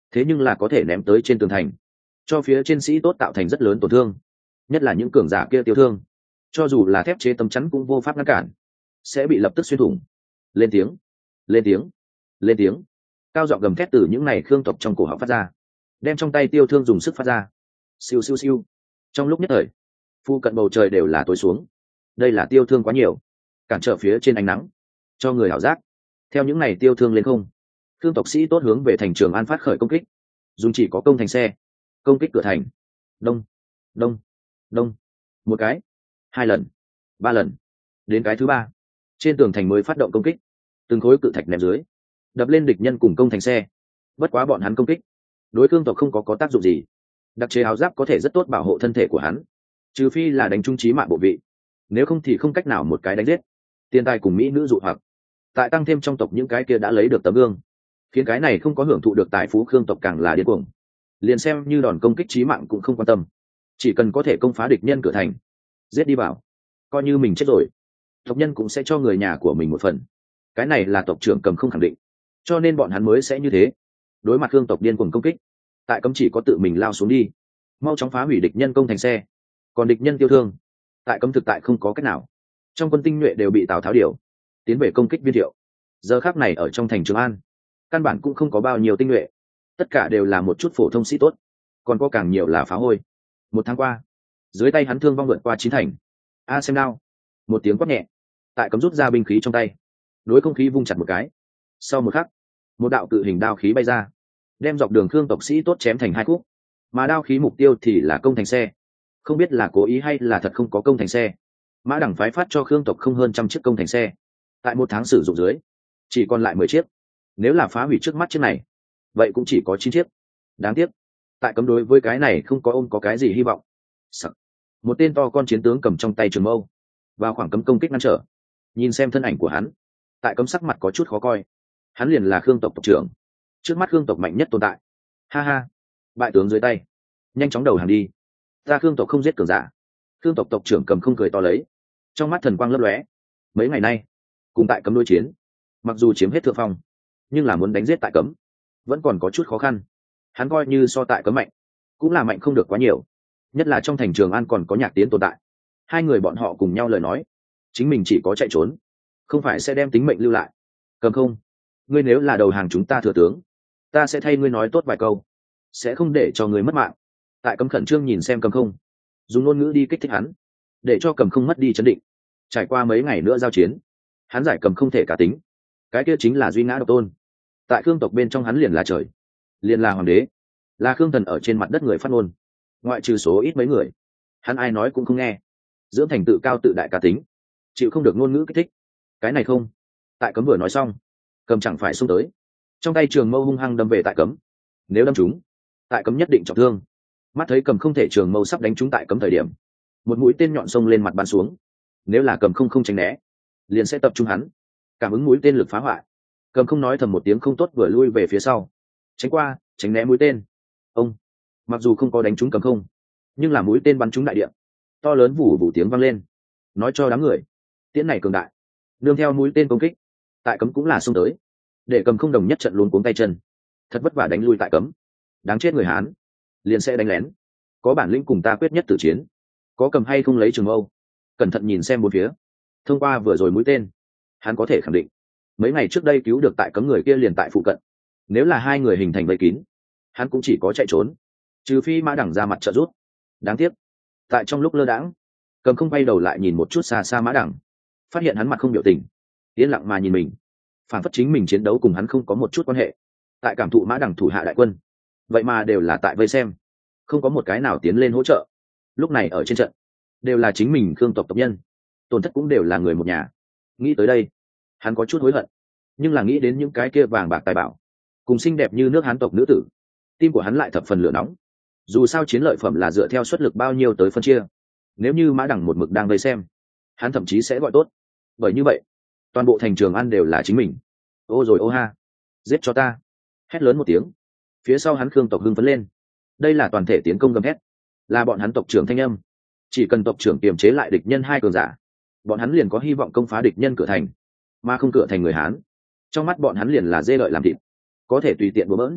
thế nhưng là có thể ném tới trên tường thành, cho phía trên sĩ tốt tạo thành rất lớn tổn thương, nhất là những cường giả kia tiêu thương, cho dù là thép chế tấm chắn cũng vô pháp ngăn cản, sẽ bị lập tức xuyên thủng. Lên tiếng, lên tiếng, lên tiếng, cao giọng gầm thét từ những này khương tộc trong cổ họng phát ra, đem trong tay tiêu thương dùng sức phát ra. Siêu siêu siêu. Trong lúc nhất thời, phu cận bầu trời đều là tối xuống. Đây là tiêu thương quá nhiều, cản trở phía trên ánh nắng, cho người ảo giác. Theo những này tiêu thương lên không, khương tộc sĩ tốt hướng về thành Trường An phát khởi công kích, dùng chỉ có công thành xe, công kích cửa thành. Đông, đông, đông. Một cái, hai lần, ba lần, đến cái thứ ba, trên tường thành mới phát động công kích, từng khối cự thạch ném dưới, đập lên địch nhân cùng công thành xe. Bất quá bọn hắn công kích đối khương tộc không có tác dụng gì, đặc chế áo giáp có thể rất tốt bảo hộ thân thể của hắn, trừ phi là đánh trung trí mạng bộ vị, nếu không thì không cách nào một cái đánh giết. Tiền tài cùng mỹ nữ dụ hoặc, tại tăng thêm trong tộc những cái kia đã lấy được tấm gương, khiến cái này không có hưởng thụ được tài phú khương tộc càng là điên cuồng. Liền xem như đòn công kích chí mạng cũng không quan tâm, chỉ cần có thể công phá địch nhân cửa thành, giết đi vào, coi như mình chết rồi, tộc nhân cũng sẽ cho người nhà của mình một phần. Cái này là tộc trưởng Cầm Không khẳng định, cho nên bọn hắn mới sẽ như thế. Đối mặt khương tộc điên cuồng công kích, tại Cấm chỉ có tự mình lao xuống đi, mau chóng phá hủy địch nhân công thành xe. Còn địch nhân tiêu thương, tại Cấm thực tại không có cách nào. Trong quân tinh nhuệ đều bị Tào Tháo điều tiến về công kích Viên Thiệu. Giờ khắc này ở trong thành Trường An, căn bản cũng không có bao nhiêu tinh nhuệ, tất cả đều là một chút phổ thông sĩ tốt, còn có càng nhiều là phá hôi. Một tháng qua, dưới tay hắn thương vong vượt qua 9 thành. A xem nào. Một tiếng quát nhẹ, tại Cấm rút ra binh khí trong tay, đối không khí vung chặt một cái. Sau một khắc, một đạo cự hình đao khí bay ra, đem dọc đường khương tộc sĩ tốt chém thành hai khúc. Mà đao khí mục tiêu thì là công thành xe. Không biết là cố ý hay là thật không có công thành xe, Mã Đẳng phái phát cho khương tộc không hơn 100 chiếc công thành xe, tại một tháng sử dụng dưới chỉ còn lại 10 chiếc. Nếu là phá hủy trước mắt chiếc này, vậy cũng chỉ có 9 chiếc. Đáng tiếc, tại Cấm đối với cái này không có cái gì hy vọng. Sắc. Một tên to con chiến tướng cầm trong tay trường mâu vào khoảng Cấm công kích ngăn trở. Nhìn xem thân ảnh của hắn, tại Cấm sắc mặt có chút khó coi. Hắn liền là khương tộc tộc trưởng, trước mắt khương tộc mạnh nhất tồn tại. Ha ha, bại tướng dưới tay, nhanh chóng đầu hàng đi. Ta khương tộc không giết cường giả. Khương tộc tộc trưởng Cầm Không cười to lấy, trong mắt thần quang lấp lóe. Mấy ngày nay cùng tại Cấm đối chiến, mặc dù chiếm hết thượng phong, nhưng là muốn đánh giết tại Cấm vẫn còn có chút khó khăn. Hắn coi như so tại Cấm mạnh, cũng là mạnh không được quá nhiều, nhất là trong thành Trường An còn có Nhạc Tiến tồn tại. Hai người bọn họ cùng nhau lời nói, chính mình chỉ có chạy trốn, không phải sẽ đem tính mệnh lưu lại. Cầm Không, ngươi nếu là đầu hàng chúng ta thừa tướng, ta sẽ thay ngươi nói tốt vài câu, sẽ không để cho ngươi mất mạng. Tại Cấm khẩn trương nhìn xem Cầm Không, dùng ngôn ngữ đi kích thích hắn, để cho Cầm Không mất đi chấn định. Trải qua mấy ngày nữa giao chiến, hắn giải Cầm Không thể cả tính, cái kia chính là duy ngã độc tôn. Tại khương tộc bên trong hắn liền là trời, liền là hoàng đế, là khương thần ở trên mặt đất người phát ngôn. Ngoại trừ số ít mấy người, hắn ai nói cũng không nghe, dưỡng thành tự cao tự đại cá tính, chịu không được ngôn ngữ kích thích. Cái này không. Tại Cấm vừa nói xong, Cầm chẳng phải xung tới, trong tay trường mâu hung hăng đâm về tại Cấm. Nếu đâm trúng, tại Cấm nhất định trọng thương. Mắt thấy Cầm không thể trường mâu sắp đánh trúng tại Cấm thời điểm, một mũi tên nhọn xông lên mặt bắn xuống. Nếu là Cầm không tránh né, liền sẽ tập trung hắn. Cảm ứng mũi tên lực phá hoại, Cầm không nói thầm một tiếng không tốt vừa lui về phía sau, tránh qua, tránh né mũi tên. Ông, mặc dù không có đánh trúng Cầm không, nhưng là mũi tên bắn trúng đại địa, to lớn vù vù tiếng vang lên, nói cho đám người, tiễn này cường đại. Nương theo mũi tên công kích, tại Cấm cũng là xông tới, để Cầm không đồng nhất trận luống cuống tay chân, thật vất vả đánh lui tại Cấm. Đáng chết người Hán, liền sẽ đánh lén, có bản lĩnh cùng ta quyết nhất tử chiến. Có cầm hay không lấy trường mâu, cẩn thận nhìn xem bốn phía. Thông qua vừa rồi mũi tên, hắn có thể khẳng định mấy ngày trước đây cứu được tại Cấm người kia liền tại phụ cận. Nếu là hai người hình thành vây kín, hắn cũng chỉ có chạy trốn, trừ phi Mã Đẳng ra mặt trợ giúp. Đáng tiếc, tại trong lúc lơ đãng, Cầm không bay đầu lại nhìn một chút xa xa Mã Đẳng, phát hiện hắn mặt không biểu tình, yên lặng mà nhìn mình, phản phất chính mình chiến đấu cùng hắn không có một chút quan hệ. Tại cảm thụ Mã Đẳng thủ hạ đại quân, vậy mà đều là tại vây xem, không có một cái nào tiến lên hỗ trợ. Lúc này ở trên trận đều là chính mình khương tộc tộc nhân, tổn thất cũng đều là người một nhà. Nghĩ tới đây, hắn có chút hối hận, nhưng là nghĩ đến những cái kia vàng bạc tài bảo cùng xinh đẹp như nước Hán tộc nữ tử, tim của hắn lại thập phần lửa nóng. Dù sao chiến lợi phẩm là dựa theo suất lực bao nhiêu tới phân chia, nếu như Mã Đẳng một mực đang vây xem, hắn thậm chí sẽ gọi tốt. Bởi như vậy, toàn bộ thành Trường An đều là chính mình. Ô rồi ô ha, giết cho ta! Hét lớn một tiếng, phía sau hắn khương tộc hưng phấn lên. Đây là toàn thể tiến công gầm hét, là bọn hắn tộc trưởng thanh âm. Chỉ cần tộc trưởng kiềm chế lại địch nhân hai cường giả, bọn hắn liền có hy vọng công phá địch nhân cửa thành, mà không cửa thành người Hán. Trong mắt bọn hắn liền là dê lợi làm thịt, có thể tùy tiện bừa bỡn.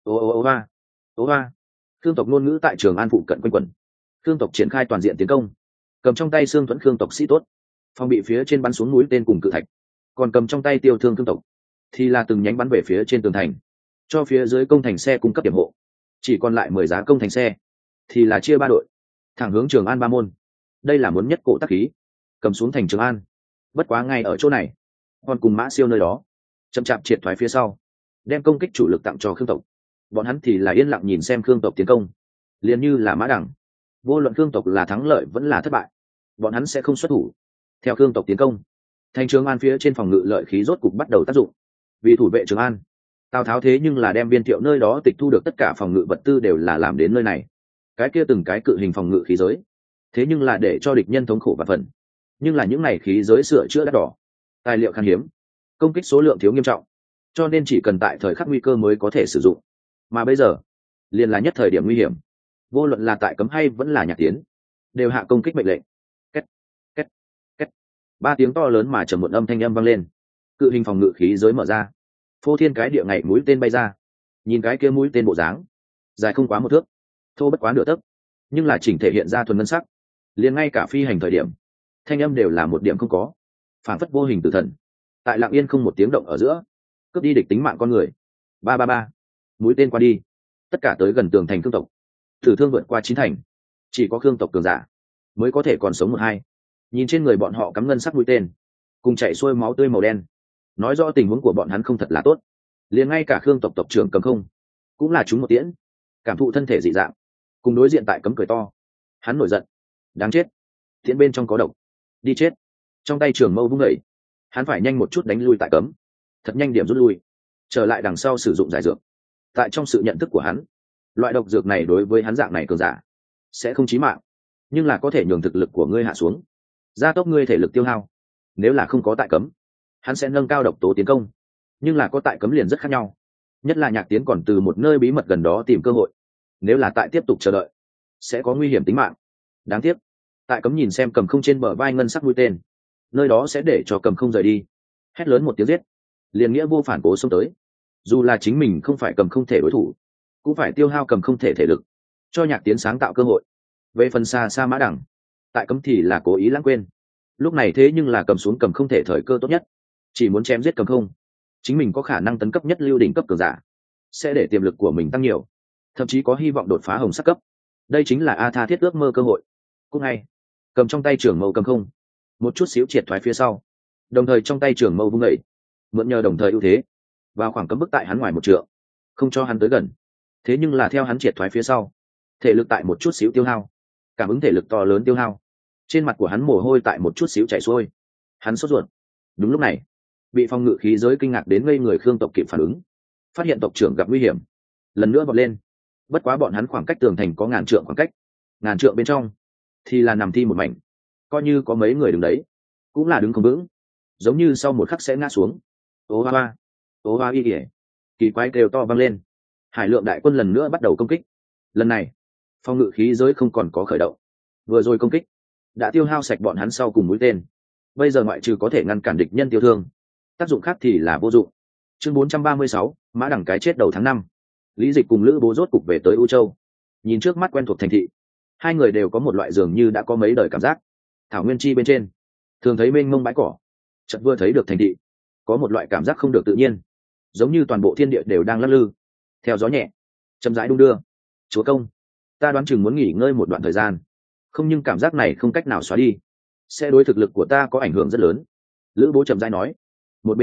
ô ô ô ba ô ba. Khương tộc ngôn ngữ tại Trường An phụ cận quanh quẩn. Khương tộc triển khai toàn diện tiến công, cầm trong tay xương thuẫn Khương tộc sĩ tốt, phòng bị phía trên bắn xuống núi tên cùng cự thạch, còn cầm trong tay tiêu thương Khương tộc thì là từng nhánh bắn về phía trên tường thành, cho phía dưới công thành xe cung cấp điểm hộ. Chỉ còn lại 10 giá công thành xe thì là chia 3 đội, thẳng hướng Trường An ba môn. Đây là muốn nhất cổ tác khí, cầm xuống thành Trường An. Bất quá ngay ở chỗ này, còn cùng Mã Siêu nơi đó chậm chạp triệt thoái phía sau, đem công kích chủ lực tặng cho Khương tộc. Bọn hắn thì là yên lặng nhìn xem Khương tộc tiến công, liền như là mã đẳng. Vô luận Khương tộc là thắng lợi vẫn là thất bại, bọn hắn sẽ không xuất thủ. Theo Khương tộc tiến công, thành Trường An phía trên phòng ngự lợi khí rốt cục bắt đầu tác dụng. Vì thủ vệ Trường An, Tào Tháo thế nhưng là đem Viên Thiệu nơi đó tịch thu được tất cả phòng ngự vật tư đều là làm đến nơi này. Cái kia từng cái cự hình phòng ngự khí giới, thế nhưng là để cho địch nhân thống khổ và phần. Nhưng là những này khí giới sửa chữa đắt đỏ, tài liệu khan hiếm, công kích số lượng thiếu nghiêm trọng, cho nên chỉ cần tại thời khắc nguy cơ mới có thể sử dụng. Mà bây giờ, liền là nhất thời điểm nguy hiểm, vô luận là tại cấm hay vẫn là Nhạc Tiến, đều hạ công kích mệnh lệnh. Két, két, két. 3 tiếng to lớn mà trầm muộn âm thanh âm vang lên. Cự hình phòng ngự khí giới mở ra, phô thiên cái địa ngậy mũi tên bay ra. Nhìn cái kia mũi tên bộ dáng, dài không quá 1 thước, thô bất quá nửa tấc, nhưng là chỉnh thể hiện ra thuần ngân sắc. Liền ngay cả phi hành thời điểm, thanh âm đều là một điểm không có, phản phất vô hình tử thần, tại lặng yên không một tiếng động ở giữa, cướp đi địch tính mạng con người. Ba ba ba, mũi tên qua đi, tất cả tới gần tường thành Khương tộc, tử thương vượt qua 9 thành, chỉ có Khương tộc cường giả mới có thể còn sống 1-2. Nhìn trên người bọn họ cắm ngân sắc mũi tên, cùng chảy xuôi máu tươi màu đen, nói rõ tình huống của bọn hắn không thật là tốt. Liền ngay cả Khương tộc tộc trưởng Cầm Không cũng là trúng một tiễn, cảm thụ thân thể dị dạng, cùng đối diện tại cấm cười to. Hắn nổi giận, đáng chết, tiễn bên trong có độc, đi chết. Trong tay trường mâu vung dậy, hắn phải nhanh một chút đánh lui tại cấm, thật nhanh điểm rút lui, trở lại đằng sau sử dụng giải dược. Tại trong sự nhận thức của hắn, loại độc dược này đối với hắn dạng này cường giả sẽ không chí mạng, nhưng là có thể nhường thực lực của ngươi hạ xuống, gia tốc ngươi thể lực tiêu hao. Nếu là không có tại cấm, hắn sẽ nâng cao độc tố tiến công, nhưng là có tại cấm liền rất khác nhau. Nhất là Nhạc Tiến còn từ một nơi bí mật gần đó tìm cơ hội, nếu là tại tiếp tục chờ đợi sẽ có nguy hiểm tính mạng. Đáng tiếc tại cấm nhìn xem Cầm Không trên bờ vai ngân sắc mũi tên, nơi đó sẽ để cho Cầm Không rời đi. Hét lớn một tiếng giết, liền nghĩa vô phản cố xông tới. Dù là chính mình không phải Cầm Không thể đối thủ, cũng phải tiêu hao Cầm Không thể thể lực, cho Nhạc Tiến sáng tạo cơ hội. Về phần xa xa mã đẳng, tại cấm thì là cố ý lãng quên. Lúc này thế nhưng là cầm xuống Cầm Không thể thời cơ tốt nhất, chỉ muốn chém giết Cầm Không, chính mình có khả năng tấn cấp nhất lưu đỉnh cấp cường giả, sẽ để tiềm lực của mình tăng nhiều, thậm chí có hy vọng đột phá hồng sắc cấp. Đây chính là A tha thiết ước mơ cơ hội. Cũng ngay cầm trong tay trường mâu Cầm Không một chút xíu triệt thoái phía sau, đồng thời trong tay trường mâu vung dậy, mượn nhờ đồng thời ưu thế vào khoảng cấm bức tại hắn ngoài 1 trượng, không cho hắn tới gần. Thế nhưng là theo hắn triệt thoái phía sau, thể lực tại một chút xíu tiêu hao, cảm ứng thể lực to lớn tiêu hao, trên mặt của hắn mồ hôi tại một chút xíu chảy xuôi. Hắn sốt ruột. Đúng lúc này, bị phòng ngự khí giới kinh ngạc đến ngây người Khương tộc kịp phản ứng, phát hiện tộc trưởng gặp nguy hiểm, lần nữa vọt lên. Bất quá bọn hắn khoảng cách tường thành có 1000 trượng khoảng cách, 1000 trượng bên trong thì là nằm thi một mảnh, coi như có mấy người đứng đấy cũng là đứng không vững, giống như sau một khắc sẽ ngã xuống. Ô hoa, ô hoa y kỉa, kỳ quái kêu to vang lên. Hải Lượng đại quân lần nữa bắt đầu công kích. Lần này phòng ngự khí giới không còn có khởi động, vừa rồi công kích đã tiêu hao sạch bọn hắn sau cùng mũi tên, bây giờ ngoại trừ có thể ngăn cản địch nhân tiêu thương, tác dụng khác thì là vô dụng. Chương 436, mã đẳng cái chết đầu tháng 5. Lý Dịch cùng Lữ Bố rốt cục về tới U Châu. Nhìn trước mắt quen thuộc thành thị, hai người đều có một loại dường như đã có mấy đời cảm giác. Thảo nguyên chi bên trên thường thấy mênh mông bãi cỏ, chợt vừa thấy được thành thị, có một loại cảm giác không được tự nhiên, giống như toàn bộ thiên địa đều đang lắc lư theo gió nhẹ chậm rãi đung đưa. Chúa công, ta đoán chừng muốn nghỉ ngơi một đoạn thời gian, không, nhưng cảm giác này không cách nào xóa đi, sẽ đối thực lực của ta có ảnh hưởng rất lớn. Lữ Bố chậm rãi nói, một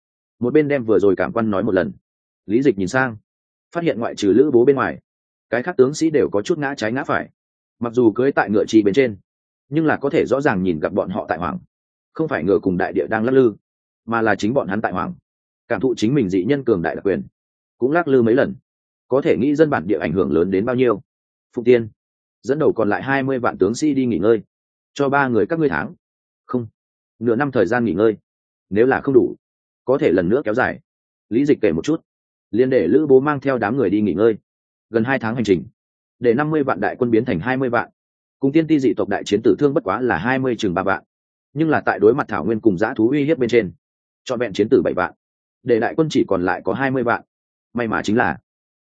bên đem vừa rồi cảm quan nói một lần. Lý Dịch nhìn sang, phát hiện ngoại trừ Lữ Bố bên ngoài, cái khác tướng sĩ đều có chút ngã trái ngã phải. Mặc dù cưỡi tại ngựa trì bên trên, nhưng là có thể rõ ràng nhìn gặp bọn họ tại hoàng, không phải ngựa cùng đại địa đang lắc lư, mà là chính bọn hắn tại hoàng, cảm thụ chính mình dị nhân cường đại đặc quyền, cũng lắc lư mấy lần. Có thể nghĩ dân bản địa ảnh hưởng lớn đến bao nhiêu. Phụng Tiên dẫn đầu còn lại 20 vạn tướng sĩ đi nghỉ ngơi, cho 3 người các ngươi tháng, không, nửa năm thời gian nghỉ ngơi, nếu là không đủ có thể lần nữa kéo dài. Lý Dịch kể một chút, liền để Lữ Bố mang theo đám người đi nghỉ ngơi. Gần 2 tháng hành trình, để 50 vạn đại quân biến thành 20 vạn, cùng tiên ti dị tộc đại chiến tử thương bất quá là 20 chừng 3 vạn, nhưng là tại đối mặt thảo nguyên cùng dã thú uy hiếp bên trên, trọn vẹn chiến tử 7 vạn, để đại quân chỉ còn lại có 20 vạn. May mà chính là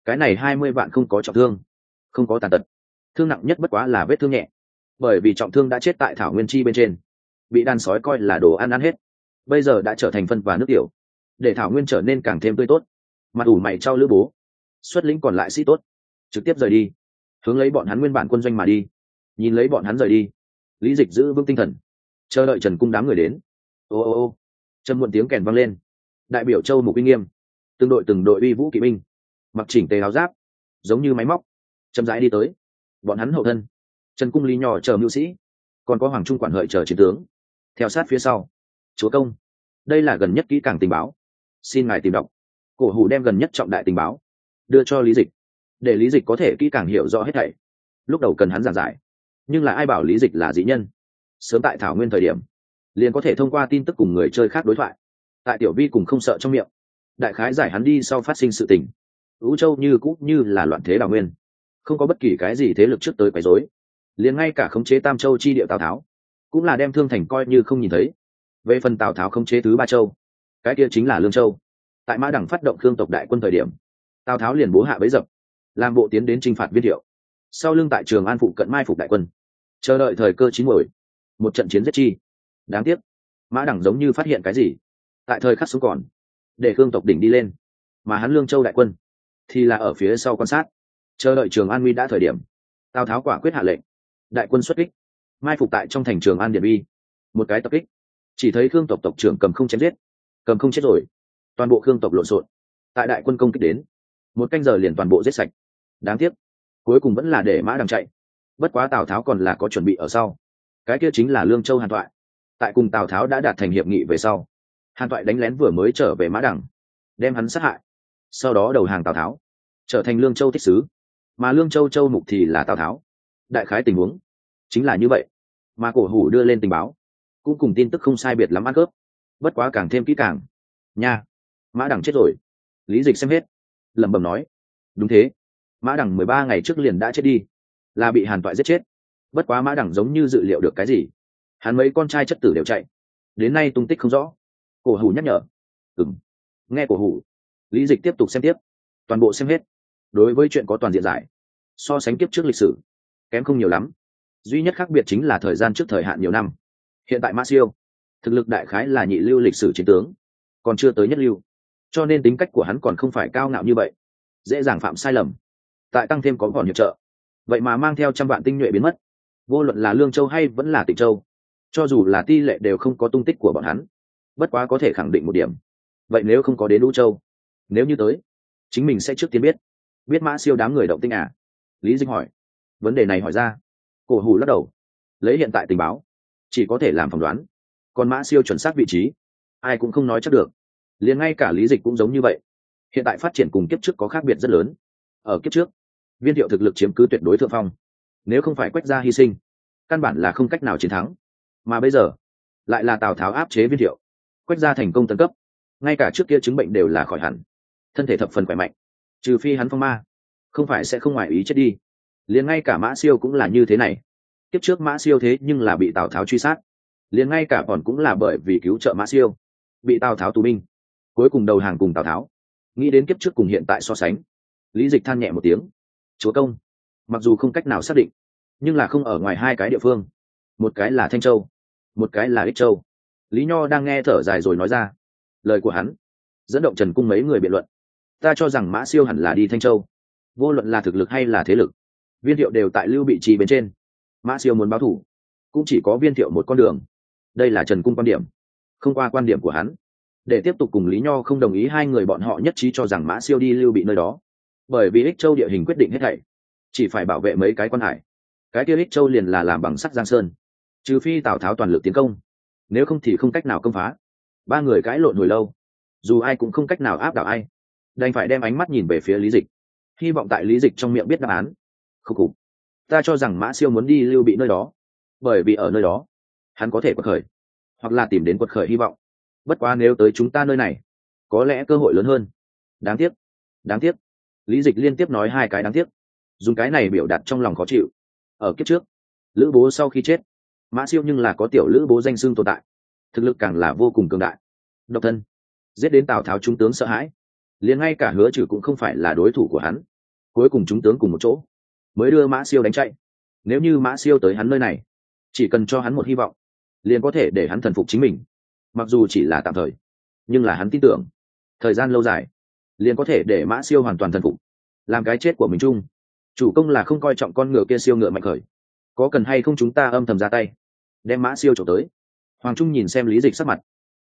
cái này 20 vạn không có trọng thương, không có tàn tật, thương nặng nhất bất quá là vết thương nhẹ, bởi vì trọng thương đã chết tại thảo nguyên chi bên trên, bị đàn sói coi là đồ ăn hết, bây giờ đã trở thành phân và nước tiểu, để thảo nguyên trở nên càng thêm tươi tốt. Mặt ủ mày trao lữ bố xuất lĩnh còn lại sĩ tốt trực tiếp rời đi, hướng lấy bọn hắn nguyên bản quân doanh mà đi. Nhìn lấy bọn hắn rời đi, Lý Dịch giữ vững tinh thần, chờ đợi Trần cung đám người đến. Ô ô ô, trầm muộn tiếng kèn vang lên, đại biểu Châu Mục uy nghiêm, từng đội uy vũ kỵ binh, mặc chỉnh tề áo giáp, giống như máy móc, chậm rãi đi tới. Bọn hắn hậu thân, Trần cung Lý Nho chờ mưu sĩ, còn có Hoàng Trung quản hợi chờ chiến tướng, theo sát phía sau. Chúa công, đây là gần nhất kỹ càng tình báo, xin ngài tìm đọc. Cổ Hủ đem gần nhất trọng đại tình báo đưa cho Lý Dịch, để Lý Dịch có thể kỹ càng hiểu rõ hết thảy. Lúc đầu cần hắn giảng giải, nhưng là ai bảo Lý Dịch là dị nhân, sớm tại thảo nguyên thời điểm liền có thể thông qua tin tức cùng người chơi khác đối thoại, tại tiểu vi cùng không sợ trong miệng đại khái giải hắn đi sau phát sinh sự tình. Vũ Châu như cũ như là loạn thế đào nguyên, không có bất kỳ cái gì thế lực trước tới quấy rối, liền ngay cả khống chế Tam Châu chi địa Tào Tháo cũng là đem Thương Thành coi như không nhìn thấy. Về phần Tào Tháo khống chế thứ ba châu, cái kia chính là Lương Châu. Tại Mã Đẳng phát động Khương tộc đại quân thời điểm, Tào Tháo liền bố hạ bấy dập, làm bộ tiến đến chinh phạt Viên Thiệu. Sau lưng tại Trường An phụ cận mai phục đại quân, chờ đợi thời cơ chín muồi, một trận chiến giết chi. Đáng tiếc, Mã Đẳng giống như phát hiện cái gì, tại thời khắc xuống còn, để Khương tộc đỉnh đi lên, mà hắn Lương Châu đại quân thì là ở phía sau quan sát, chờ đợi Trường An nguy đã thời điểm. Tào Tháo quả quyết hạ lệnh, đại quân xuất kích, mai phục tại trong thành Trường An Điện Bi. Một cái tập kích, chỉ thấy Khương tộc tộc trưởng Cầm Không chém giết, Cầm Không chết rồi, toàn bộ Khương tộc lộn xộn. Tại đại quân công kích đến, một canh giờ liền toàn bộ giết sạch. Đáng tiếc, cuối cùng vẫn là để Mã Đằng chạy. Bất quá Tào Tháo còn là có chuẩn bị ở sau, cái kia chính là Lương Châu Hàn Toại. Tại cùng Tào Tháo đã đạt thành hiệp nghị về sau, Hàn Toại đánh lén vừa mới trở về Mã Đằng, đem hắn sát hại, sau đó đầu hàng Tào Tháo, trở thành Lương Châu thích sứ, mà Lương Châu Châu Mục thì là Tào Tháo. Đại khái tình huống chính là như vậy, mà Cổ Hủ đưa lên tình báo cũng cùng tin tức không sai biệt lắm ăn cướp, bất quá càng thêm kỹ càng nha. Mã Đằng chết rồi. Lý Dịch xem hết, lẩm bẩm nói, đúng thế, Mã Đằng 13 ngày trước liền đã chết đi, là bị Hàn Toại giết chết. Bất quá Mã Đằng giống như dự liệu được cái gì, hắn mấy con trai chất tử đều chạy, đến nay tung tích không rõ. Cổ Hủ nhắc nhở. Nghe Cổ Hủ, Lý Dịch tiếp tục xem tiếp, toàn bộ xem hết. Đối với chuyện có toàn diện giải, so sánh kiếp trước lịch sử kém không nhiều lắm, duy nhất khác biệt chính là thời gian trước thời hạn nhiều năm. Hiện tại Mã Siêu thực lực đại khái là nhị lưu lịch sử chiến tướng, còn chưa tới nhất lưu, cho nên tính cách của hắn còn không phải cao ngạo như vậy, dễ dàng phạm sai lầm. Tại tăng thêm có còn hiệp trợ, vậy mà mang theo 100 vạn tinh nhuệ biến mất, vô luận là Lương Châu hay vẫn là Tịnh Châu, cho dù là Ti Lệ đều không có tung tích của bọn hắn. Bất quá có thể khẳng định một điểm, vậy nếu không có đến Vũ Châu, nếu như tới, chính mình sẽ trước tiên biết Mã Siêu đám người động tinh à? Lý Dịch hỏi. Vấn đề này hỏi ra, Cổ Hủ lắc đầu, lấy hiện tại tình báo chỉ có thể làm phỏng đoán, còn Mã Siêu chuẩn xác vị trí ai cũng không nói chắc được. Liền ngay cả Lý Dịch cũng giống như vậy. Hiện tại phát triển cùng kiếp trước có khác biệt rất lớn. Ở kiếp trước, Viên Thiệu thực lực chiếm cứ tuyệt đối thượng phong, nếu không phải Quách gia hy sinh, căn bản là không cách nào chiến thắng. Mà bây giờ lại là Tào Tháo áp chế Viên Thiệu, Quách gia thành công tấn cấp, ngay cả trước kia chứng bệnh đều là khỏi hẳn, thân thể thập phần khỏe mạnh, trừ phi hắn phong ma, không phải sẽ không ngoài ý chết đi. Liền ngay cả Mã Siêu cũng là như thế này. Kiếp trước Mã Siêu thế nhưng là bị Tào Tháo truy sát, liền ngay cả còn cũng là bởi vì cứu trợ Mã Siêu, bị Tào Tháo tù binh, cuối cùng đầu hàng cùng Tào Tháo. Nghĩ đến kiếp trước cùng hiện tại so sánh, Lý Dịch than nhẹ một tiếng. Chúa công, mặc dù không cách nào xác định, nhưng là không ở ngoài hai cái địa phương, một cái là Thanh Châu, một cái là Ích Châu. Lý Nho đang nghe thở dài rồi nói ra. Lời của hắn dẫn động Trần cung mấy người biện luận. Ta cho rằng Mã Siêu hẳn là đi Thanh Châu, vô luận là thực lực hay là thế lực, Viên Thiệu đều tại Lưu Bị Trì bên trên. Mã Siêu muốn báo thủ, cũng chỉ có Viên Thiệu một con đường. Đây là Trần cung quan điểm. Không qua quan điểm của hắn, để tiếp tục cùng Lý Nho không đồng ý, hai người bọn họ nhất trí cho rằng Mã Siêu đi Lưu Bị nơi đó, bởi vì Ích Châu địa hình quyết định hết thảy, chỉ phải bảo vệ mấy cái quan hải, cái kia Ích Châu liền là làm bằng sắt Giang Sơn, trừ phi Tào Tháo toàn lực tiến công, nếu không thì không cách nào công phá. Ba người cãi lộn hồi lâu, dù ai cũng không cách nào áp đảo ai, đành phải đem ánh mắt nhìn về phía Lý Dịch, hy vọng tại Lý Dịch trong miệng biết đáp án. Khúc khục, ta cho rằng Mã Siêu muốn đi Lưu Bị nơi đó, bởi vì ở nơi đó hắn có thể quật khởi, hoặc là tìm đến quật khởi hy vọng. Bất quá nếu tới chúng ta nơi này, có lẽ cơ hội lớn hơn. Đáng tiếc. Lý Dịch liên tiếp nói hai cái đáng tiếc, dùng cái này biểu đạt trong lòng khó chịu. Ở kiếp trước, Lữ Bố sau khi chết, Mã Siêu nhưng là có tiểu Lữ Bố danh xưng tồn tại, thực lực càng là vô cùng cường đại, độc thân giết đến Tào Tháo trung tướng sợ hãi, liền ngay cả Hứa Trừ cũng không phải là đối thủ của hắn. cuối cùng chúng tướng cùng một chỗ mới đưa mã siêu đánh chạy. Nếu như mã siêu tới hắn nơi này, chỉ cần cho hắn một hy vọng, liền có thể để hắn thần phục chính mình. Mặc dù chỉ là tạm thời, nhưng là hắn tin tưởng thời gian lâu dài liền có thể để mã siêu hoàn toàn thần phục, làm cái chết của mình chung. Chủ công là không coi trọng con ngựa kia siêu ngựa mạnh khởi, có cần hay không chúng ta âm thầm ra tay đem mã siêu trộm tới? Hoàng Trung nhìn xem Lý Dịch sắc mặt,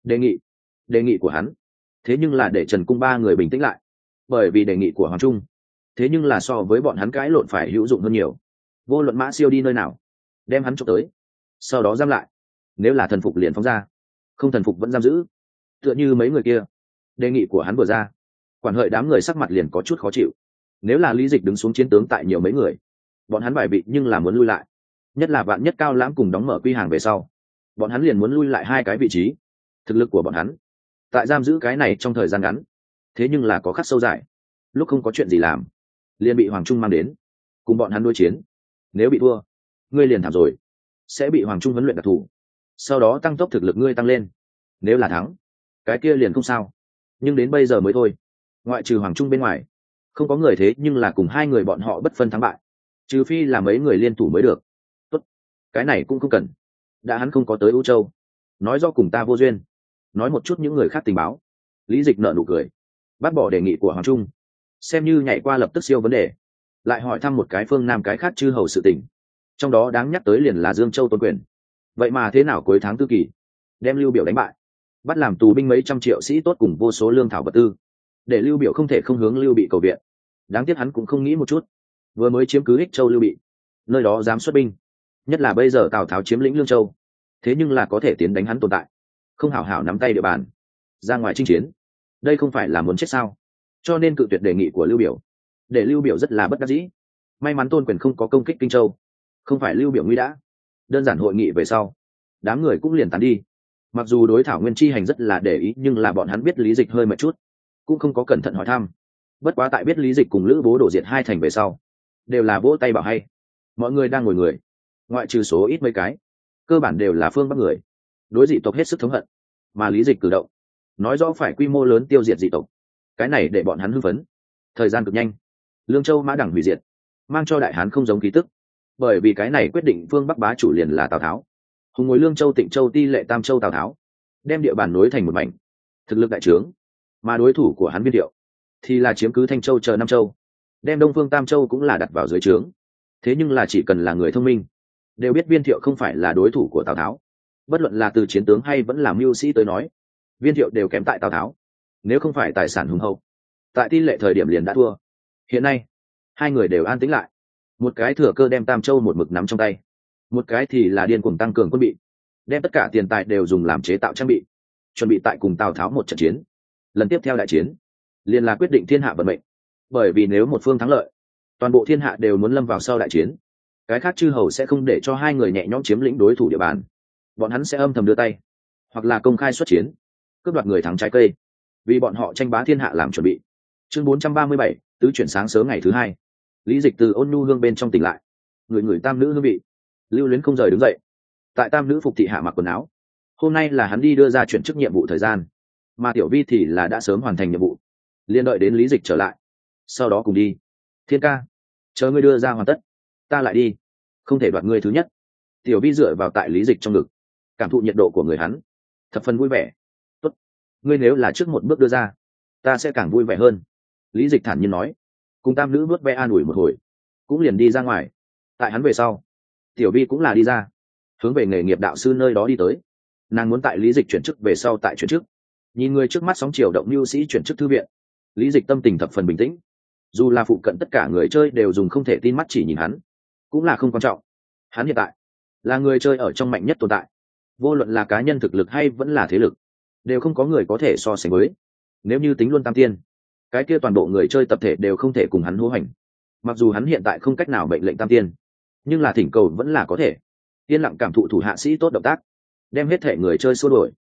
đề nghị của hắn thế nhưng là để Trần Cung ba người bình tĩnh lại, bởi vì đề nghị của Hoàng Trung thế nhưng là so với bọn hắn cãi lộn phải hữu dụng hơn nhiều. Vô luận mã siêu đi nơi nào, đem hắn trộm tới, sau đó giam lại, nếu là thần phục liền phóng ra, không thần phục vẫn giam giữ. Tựa như mấy người kia, đề nghị của hắn vừa ra, quản hợi đám người sắc mặt liền có chút khó chịu. Nếu là Lý Dịch đứng xuống chiến tướng tại nhiều mấy người, bọn hắn bài vị nhưng là muốn lui lại, nhất là vạn nhất Cao Lãm cùng đóng mở quy hàng về sau, bọn hắn liền muốn lui lại 2 cái vị trí. Thực lực của bọn hắn tại giam giữ cái này trong thời gian ngắn, thế nhưng là có khắc sâu dài. Lúc không có chuyện gì làm, liền bị Hoàng Trung mang đến cùng bọn hắn đối chiến. Nếu bị thua, ngươi liền thảm rồi, sẽ bị Hoàng Trung huấn luyện đặc thù, sau đó tăng tốc thực lực ngươi tăng lên. Nếu là thắng, cái kia liền không sao. Nhưng đến bây giờ mới thôi, ngoại trừ Hoàng Trung bên ngoài, không có người thế nhưng là cùng 2 người bọn họ bất phân thắng bại, trừ phi là mấy người liên thủ mới được. Tốt, cái này cũng không cần, đã hắn không có tới U Châu, nói do cùng ta vô duyên, nói một chút những người khác tình báo. Lý Dịch nở nụ cười, bác bỏ đề nghị của Hoàng Trung, xem như nhảy qua lập tức siêu vấn đề, lại hỏi thăm một cái phương Nam cái khác chư hầu sự tình. Trong đó đáng nhắc tới liền là Dương Châu Tôn Quyền. Vậy mà thế nào cuối tháng tư kỳ đem Lưu Biểu đánh bại, bắt làm tù binh mấy trăm triệu sĩ tốt cùng vô số lương thảo vật tư, để Lưu Biểu không thể không hướng Lưu Bị cầu viện. Đáng tiếc hắn cũng không nghĩ một chút, vừa mới chiếm cứ Ích Châu Lưu Bị, nơi đó dám xuất binh, nhất là bây giờ Tào Tháo chiếm lĩnh Lương Châu, thế nhưng là có thể tiến đánh hắn tồn tại, không hảo hảo nắm tay địa bàn ra ngoài chinh chiến, đây không phải là muốn chết sao? Cho nên cự tuyệt đề nghị của Lưu Biểu, để Lưu Biểu rất là bất đắc dĩ. May mắn Tôn Quyền không có công kích Kinh Châu, không phải Lưu Biểu nguy đã. Đơn giản hội nghị về sau, đám người cũng liền tán đi. Mặc dù đối Thảo Nguyên chi hành rất là để ý, nhưng là bọn hắn biết Lý Dịch hơi mệt chút, cũng không có cẩn thận hỏi thăm. Bất quá tại biết Lý Dịch cùng Lữ Bố đổ diệt 2 thành về sau, đều là vỗ tay bảo hay. Mọi người đang ngồi người, ngoại trừ số ít mấy cái, cơ bản đều là phương Bắc người, đối dị tộc hết sức thống hận. Mà Lý Dịch cử động, nói rõ phải quy mô lớn tiêu diệt dị tộc, cái này để bọn hắn hưng phấn. Thời gian cực nhanh, Lương Châu mã đẳng hủy diệt, mang cho Đại Hán không giống khí tức, bởi vì cái này quyết định phương Bắc bá chủ liền là Tào Tháo. Hùng ngồi Lương Châu, Tịnh Châu, Ti Lệ, Tam Châu Tào Tháo, đem địa bàn nối thành một mảnh, thực lực đại trướng. Mà đối thủ của hắn Viên Thiệu thì là chiếm cứ Thanh Châu chờ Nam Châu, đem Đông Phương Tam Châu cũng là đặt vào dưới trướng. Thế nhưng là chỉ cần là người thông minh, đều biết Viên Thiệu không phải là đối thủ của Tào Tháo. Bất luận là từ chiến tướng hay vẫn là mưu sĩ tới nói, Viên Thiệu đều kém tại Tào Tháo. Nếu không phải tài sản hùng hậu, tại Ti Lệ thời điểm liền đã thua. Hiện nay 2 người đều an tĩnh lại, một cái thừa cơ đem Tam Châu một mực nắm trong tay, một cái thì là điên cuồng tăng cường quân bị, đem tất cả tiền tài đều dùng làm chế tạo trang bị, chuẩn bị tại cùng Tào Tháo một trận chiến. Lần tiếp theo đại chiến liền là quyết định thiên hạ vận mệnh, bởi vì nếu một phương thắng lợi, toàn bộ thiên hạ đều muốn lâm vào sau đại chiến. Cái khác chư hầu sẽ không để cho 2 người nhẹ nhõm chiếm lĩnh đối thủ địa bàn, bọn hắn sẽ âm thầm đưa tay, hoặc là công khai xuất chiến, cướp đoạt người thắng trái cây, vì bọn họ tranh bá thiên hạ làm chuẩn bị. Chương 437, tứ chuyển sáng sớm ngày thứ 2. Lý Dịch từ ôn nhu hương bên trong tỉnh lại, người tam nữ hương vị, lưu luyến không rời đứng dậy, tại tam nữ phục thị hạ mặc quần áo. Hôm nay là hắn đi đưa ra chuyển chức nhiệm vụ thời gian, mà Tiểu Vi thì là đã sớm hoàn thành nhiệm vụ, liên đợi đến Lý Dịch trở lại, sau đó cùng đi. Thiên ca, chờ ngươi đưa ra hoàn tất, ta lại đi, không thể đoạt ngươi thứ nhất. Tiểu Vi dựa vào tại Lý Dịch trong ngực, cảm thụ nhiệt độ của người hắn, thập phần vui vẻ. Tốt, ngươi nếu là trước một bước đưa ra, ta sẽ càng vui vẻ hơn. Lý Dịch thản nhiên nói, cùng tam nữ vớt ve an ủi một hồi, cũng liền đi ra ngoài. Tại hắn về sau, Tiểu Vi cũng là đi ra, hướng về nghề nghiệp đạo sư nơi đó đi tới. Nàng muốn tại Lý Dịch chuyển chức về sau tại chuyển chức. Nhìn người trước mắt sóng chiều động mưu sĩ chuyển chức thư viện, Lý Dịch tâm tình thập phần bình tĩnh. Dù là phụ cận tất cả người chơi đều dùng không thể tin mắt chỉ nhìn hắn, cũng là không quan trọng. Hắn hiện tại là người chơi ở trong mạnh nhất tồn tại, vô luận là cá nhân thực lực hay vẫn là thế lực, đều không có người có thể so sánh với. Nếu như tính luôn tam tiên, cái kia toàn bộ người chơi tập thể đều không thể cùng hắn hô hành. Mặc dù hắn hiện tại không cách nào mệnh lệnh tam tiên, nhưng là thỉnh cầu vẫn là có thể. Yên lặng cảm thụ thủ hạ sĩ tốt động tác, đem hết thể người chơi xua đuổi.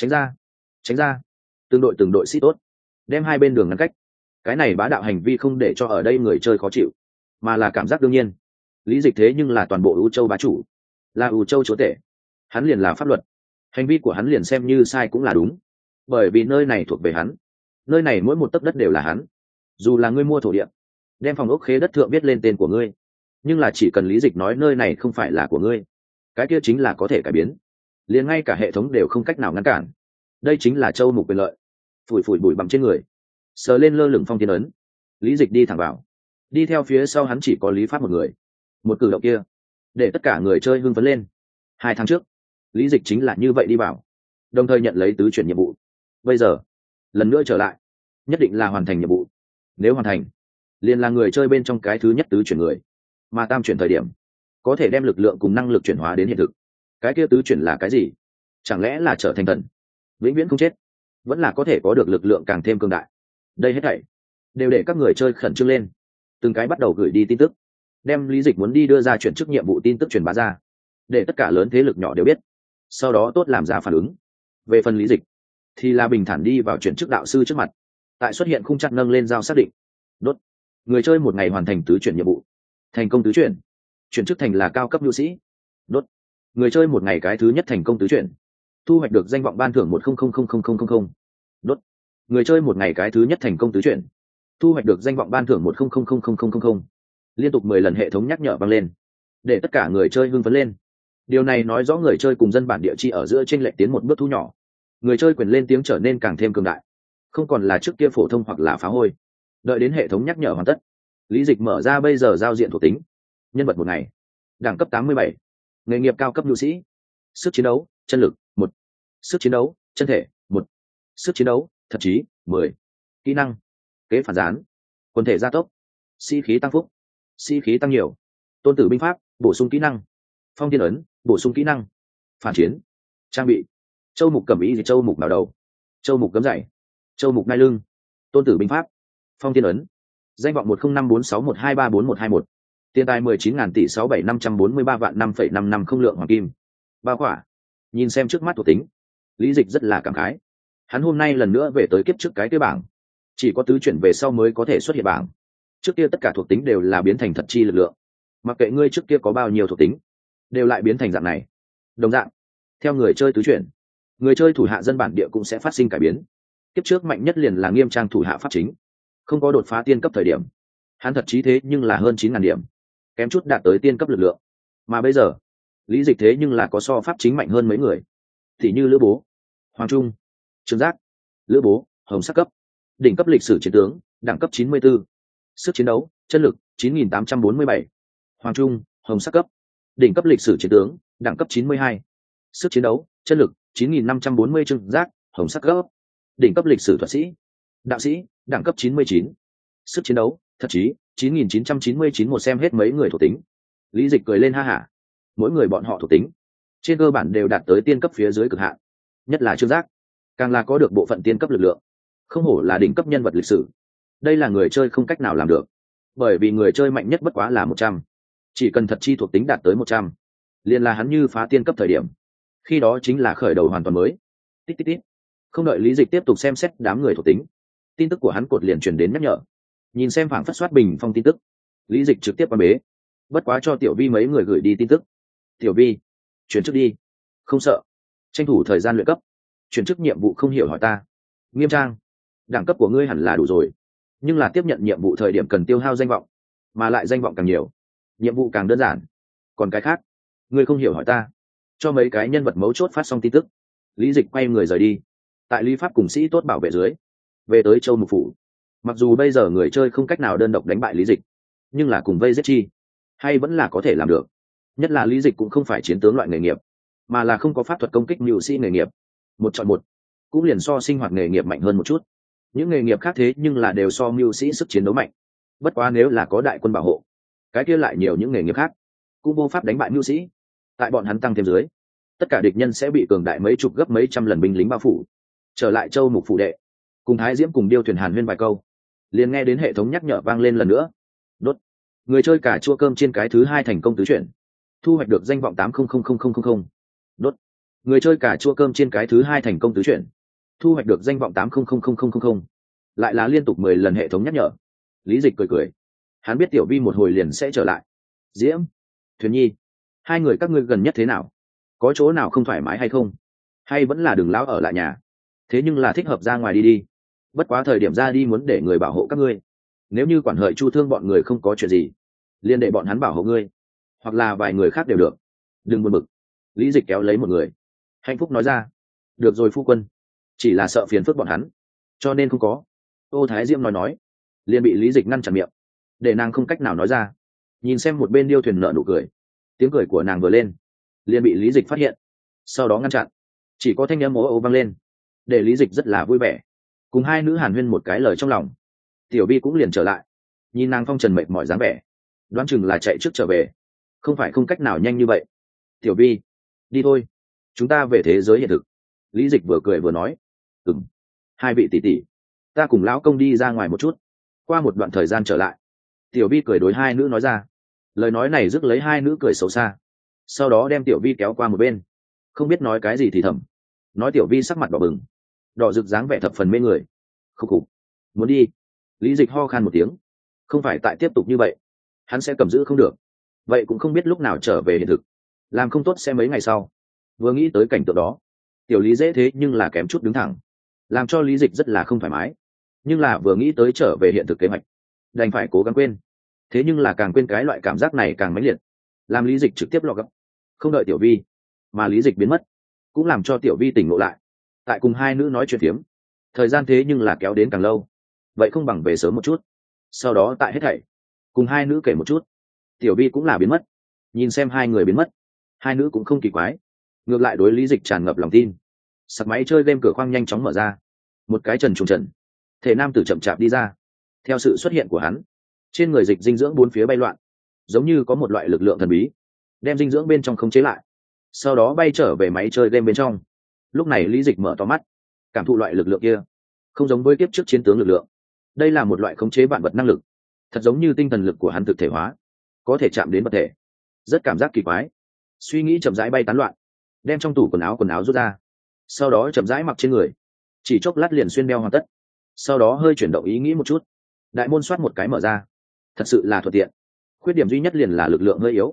Tránh ra, từng đội sĩ tốt, đem 2 bên đường ngăn cách. Cái này bá đạo hành vi không để cho ở đây người chơi khó chịu, mà là cảm giác đương nhiên. Lý Dịch thế nhưng là toàn bộ U Châu bá chủ, là U Châu chúa tể, hắn liền là pháp luật, hành vi của hắn liền xem như sai cũng là đúng, bởi vì nơi này thuộc về hắn, nơi này mỗi một tấc đất đều là hắn. Dù là ngươi mua thổ địa, đem phòng ốc khế đất thượng viết lên tên của ngươi, nhưng là chỉ cần lý dịch nói nơi này không phải là của ngươi, cái kia chính là có thể cải biến, liền ngay cả hệ thống đều không cách nào ngăn cản. Đây chính là châu mục quyền lợi. Phủi phủi bụi bặm trên người, sờ lên lơ lửng phong thiên ấn, lý dịch đi thẳng vào. Đi theo phía sau hắn chỉ có lý pháp một người. Một cử động kia để tất cả người chơi hưng phấn lên. 2 tháng trước lý dịch chính là như vậy đi vào, đồng thời nhận lấy tứ chuyển nhiệm vụ. Bây giờ lần nữa trở lại, nhất định là hoàn thành nhiệm vụ. Nếu hoàn thành, liền là người chơi bên trong cái thứ nhất tứ chuyển người, mà tam chuyển thời điểm có thể đem lực lượng cùng năng lực chuyển hóa đến hiện thực. Cái kia tứ chuyển là cái gì? Chẳng lẽ là trở thành thần, vĩnh viễn không chết, vẫn là có thể có được lực lượng càng thêm cường đại? Đây hết thảy đều để các người chơi khẩn trương lên, từng cái bắt đầu gửi đi tin tức, đem lý dịch muốn đi đưa ra chuyển chức nhiệm vụ tin tức truyền bá ra, để tất cả lớn thế lực nhỏ đều biết, sau đó tốt làm ra phản ứng. Về phần lý dịch thì là bình thản đi vào chuyển chức đạo sư trước mặt, tại xuất hiện khung chặt nâng lên giao xác định. Đốt. Người chơi một ngày hoàn thành tứ chuyển nhiệm vụ, thành công tứ chuyển, chuyển chức thành là cao cấp nhu sĩ. Đốt. Người chơi một ngày cái thứ nhất thành công tứ chuyển, thu hoạch được danh vọng ban thưởng 10000000. Đốt. Người chơi một ngày cái thứ nhất thành công tứ chuyển, thu hoạch được danh vọng ban thưởng 10000000. Liên tục 10 lần hệ thống nhắc nhở vang lên, để tất cả người chơi hưng phấn lên. Điều này nói rõ người chơi cùng dân bản địa chi ở giữa chênh lệch tiến một bước thu nhỏ, người chơi quyền lên tiếng trở nên càng thêm cường đại, không còn là trước kia phổ thông hoặc là phá hôi. Đợi đến hệ thống nhắc nhở hoàn tất, lý dịch mở ra bây giờ giao diện thuộc tính. Nhân vật một ngày, đẳng cấp 87, nghề nghiệp cao cấp nhu sĩ, sức chiến đấu chân lực 1, sức chiến đấu chân thể 1, sức chiến đấu thật chí 10, kỹ năng kế phản gián, quần thể gia tốc, sĩ khí tăng phúc, sĩ khí tăng nhiều, tôn tử binh pháp bổ sung kỹ năng, phong thiên ấn bổ sung kỹ năng, phản chiến. Trang bị: châu mục cẩm ý, châu mục nào đầu, châu mục cấm dày, châu mục nai lưng, tôn tử binh pháp, phong thiên ấn. Danh vọng 105612341121, tiền tài 19.000 tỷ 67543 vạn 5,550 lượng hoàng kim. Bao quả. Nhìn xem trước mắt thuộc tính, lý dịch rất là cảm khái. Hắn hôm nay lần nữa về tới kiếp trước cái bảng, chỉ có tứ chuyển về sau mới có thể xuất hiện bảng. Trước kia tất cả thuộc tính đều là biến thành thật chi lực lượng, mặc kệ ngươi trước kia có bao nhiêu thuộc tính, đều lại biến thành dạng này. Đồng dạng, theo người chơi tứ chuyển, người chơi thủ hạ dân bản địa cũng sẽ phát sinh cải biến. Kiếp trước mạnh nhất liền là Nghiêm Trang thủ hạ pháp chính, không có đột phá tiên cấp thời điểm, hắn thật chí thế nhưng là hơn 9.000 điểm, kém chút đạt tới tiên cấp lực lượng. Mà bây giờ lý dịch thế nhưng là có so pháp chính mạnh hơn mấy người, thì như Lữ Bố, Hoàng Trung, Trương Giác. Lữ Bố hồng sắc cấp, đỉnh cấp lịch sử chiến tướng, đẳng cấp 94, sức chiến đấu chân lực 9.847. Hoàng Trung hồng sắc cấp, đỉnh cấp lịch sử chiến tướng, đẳng cấp 92, sức chiến đấu chân lực 9.540. Trương Giác hồng sắc cấp, đỉnh cấp lịch sử thuật sĩ, đạo sĩ, đẳng cấp 99, sức chiến đấu thật chí 9.999. Một xem hết mấy người thuộc tính, lý dịch cười lên ha hả. Mỗi người bọn họ thuộc tính trên cơ bản đều đạt tới tiên cấp phía dưới cực hạn, nhất là Trương Giác càng là có được bộ phận tiên cấp lực lượng, không hổ là đỉnh cấp nhân vật lịch sử. Đây là người chơi không cách nào làm được, bởi vì người chơi mạnh nhất bất quá là 100, chỉ cần thật chi thuộc tính đạt tới 100, liền là hắn như phá tiên cấp thời điểm, khi đó chính là khởi đầu hoàn toàn mới. Tít tít tít. Không đợi lý dịch tiếp tục xem xét đám người thuộc tính, tin tức của hắn cột liền truyền đến nhắc nhở. Nhìn xem phảng phất soát bình phong tin tức, lý dịch trực tiếp quan bế, bất quá cho tiểu vi mấy người gửi đi tin tức. Tiểu vi, chuyển chức đi. Không sợ, tranh thủ thời gian luyện cấp. Chuyển chức nhiệm vụ không hiểu hỏi ta. Nghiêm Trang, đẳng cấp của ngươi hẳn là đủ rồi, nhưng là tiếp nhận nhiệm vụ thời điểm cần tiêu hao danh vọng, mà lại danh vọng càng nhiều, nhiệm vụ càng đơn giản. Còn cái khác, ngươi không hiểu hỏi ta. Cho mấy cái nhân vật mấu chốt phát xong tin tức, lý dịch quay người rời đi. Tại lý pháp cùng sĩ tốt bảo vệ dưới, về tới châu mục phủ. Mặc dù bây giờ người chơi không cách nào đơn độc đánh bại lý dịch, nhưng là cùng vây giết chi hay vẫn là có thể làm được. Nhất là lý dịch cũng không phải chiến tướng loại nghề nghiệp, mà là không có pháp thuật công kích mưu sĩ nghề nghiệp, một chọn một, cũng liền so sinh hoạt nghề nghiệp mạnh hơn một chút. Những nghề nghiệp khác thế nhưng là đều so mưu sĩ sức chiến đấu mạnh. Bất quá nếu là có đại quân bảo hộ, cái kia lại nhiều những nghề nghiệp khác cũng vô pháp đánh bại mưu sĩ. Tại bọn hắn tăng thêm dưới, tất cả địch nhân sẽ bị cường đại mấy chục gấp mấy trăm lần binh lính bao phủ. Trở lại châu mục phủ đệ, cùng Thái Diễm cùng Điêu Thuyền hàn huyên vài câu, liền nghe đến hệ thống nhắc nhở vang lên lần nữa. Đốt. Người chơi cà chua cơm trên cái thứ 2 thành công tứ chuyển, thu hoạch được danh vọng 8000000. Đốt. Người chơi cà chua cơm trên cái thứ 2 thành công tứ chuyển, thu hoạch được danh vọng 8000000. Lại là liên tục 10 lần hệ thống nhắc nhở. Lý dịch cười cười, hắn biết tiểu vi một hồi liền sẽ trở lại. Diễm, Thuyền Nhi, hai người các ngươi gần nhất thế nào? Có chỗ nào không thoải mái hay không? Hay vẫn là đừng lão ở lại nhà? Thế nhưng là thích hợp ra ngoài đi đi. Bất quá thời điểm ra đi muốn để người bảo hộ các ngươi. nếu như quản hợi Chu Thương bọn người không có chuyện gì, liên đệ bọn hắn bảo hộ ngươi, hoặc là vài người khác đều được. Đừng buồn bực. Lý Dịch kéo lấy một người, hạnh phúc nói ra. Được rồi phu quân, chỉ là sợ phiền phức bọn hắn, cho nên không có. Ô Thái Diễm nói, liền bị Lý Dịch ngăn chặn miệng, để nàng không cách nào nói ra. Nhìn xem một bên điêu thuyền nợ nụ cười, tiếng cười của nàng vừa lên, liền bị Lý Dịch phát hiện, sau đó ngăn chặn. Chỉ có thanh âm ố ô vang lên, để Lý Dịch rất là vui vẻ, cùng hai nữ hàn huyên một cái lời trong lòng. Tiểu Vi cũng liền trở lại, nhìn nàng phong trần mệt mỏi dáng vẻ, đoán chừng là chạy trước trở về, không phải không cách nào nhanh như vậy. Tiểu Vi, đi thôi, chúng ta về thế giới hiện thực. Lý Dịch vừa cười vừa nói. Hai vị tỷ tỷ, ta cùng lão công đi ra ngoài một chút, qua một đoạn thời gian trở lại. Tiểu Vi cười đối hai nữ nói ra. Lời nói này rước lấy hai nữ cười xấu xa, sau đó đem Tiểu Vi kéo qua một bên, không biết nói cái gì thì thầm. Nói Tiểu Vi sắc mặt đỏ bừng, đỏ rực dáng vẻ thập phần mê người. Khúc khục, muốn đi. Lý Dịch ho khan một tiếng, không phải tại tiếp tục như vậy hắn sẽ cầm giữ không được, vậy cũng không biết lúc nào trở về hiện thực, làm không tốt sẽ mấy ngày sau. Vừa nghĩ tới cảnh tượng đó, Tiểu Lý dễ thế nhưng là kém chút đứng thẳng, làm cho Lý Dịch rất là không thoải mái. Nhưng là vừa nghĩ tới trở về hiện thực kế hoạch, đành phải cố gắng quên. Thế nhưng là càng quên cái loại cảm giác này càng mãnh liệt, làm Lý Dịch trực tiếp lọ gấp. Không đợi Tiểu Vi, mà Lý Dịch biến mất, cũng làm cho Tiểu Vi tỉnh ngộ lại. Tại cùng hai nữ nói chuyện phiếm, thời gian thế nhưng là kéo đến càng lâu, vậy không bằng về sớm một chút. Sau đó tại hết thảy cùng hai nữ kể một chút. Tiểu Vi cũng là biến mất, nhìn xem hai người biến mất, hai nữ cũng không kỳ quái, ngược lại đối Lý Dịch tràn ngập lòng tin. Sạc máy chơi game cửa khoang nhanh chóng mở ra, một cái trần trùng trần thể nam tử chậm chạp đi ra. Theo sự xuất hiện của hắn, trên người Dịch dinh dưỡng bốn phía bay loạn, giống như có một loại lực lượng thần bí đem dinh dưỡng bên trong khống chế lại, sau đó bay trở về máy chơi game bên trong. Lúc này Lý Dịch mở to mắt, cảm thụ loại lực lượng kia không giống với kiếp trước chiến tướng lực lượng, đây là một loại khống chế vạn vật năng lực, thật giống như tinh thần lực của hắn thực thể hóa, có thể chạm đến vật thể, rất cảm giác kỳ quái. Suy nghĩ chậm rãi bay tán loạn, đem trong tủ quần áo rút ra, sau đó chậm rãi mặc trên người, chỉ chốc lát liền xuyên đeo hoàn tất. Sau đó hơi chuyển động ý nghĩ một chút, đại môn soát một cái mở ra, thật sự là thuận tiện. Khuyết điểm duy nhất liền là lực lượng hơi yếu,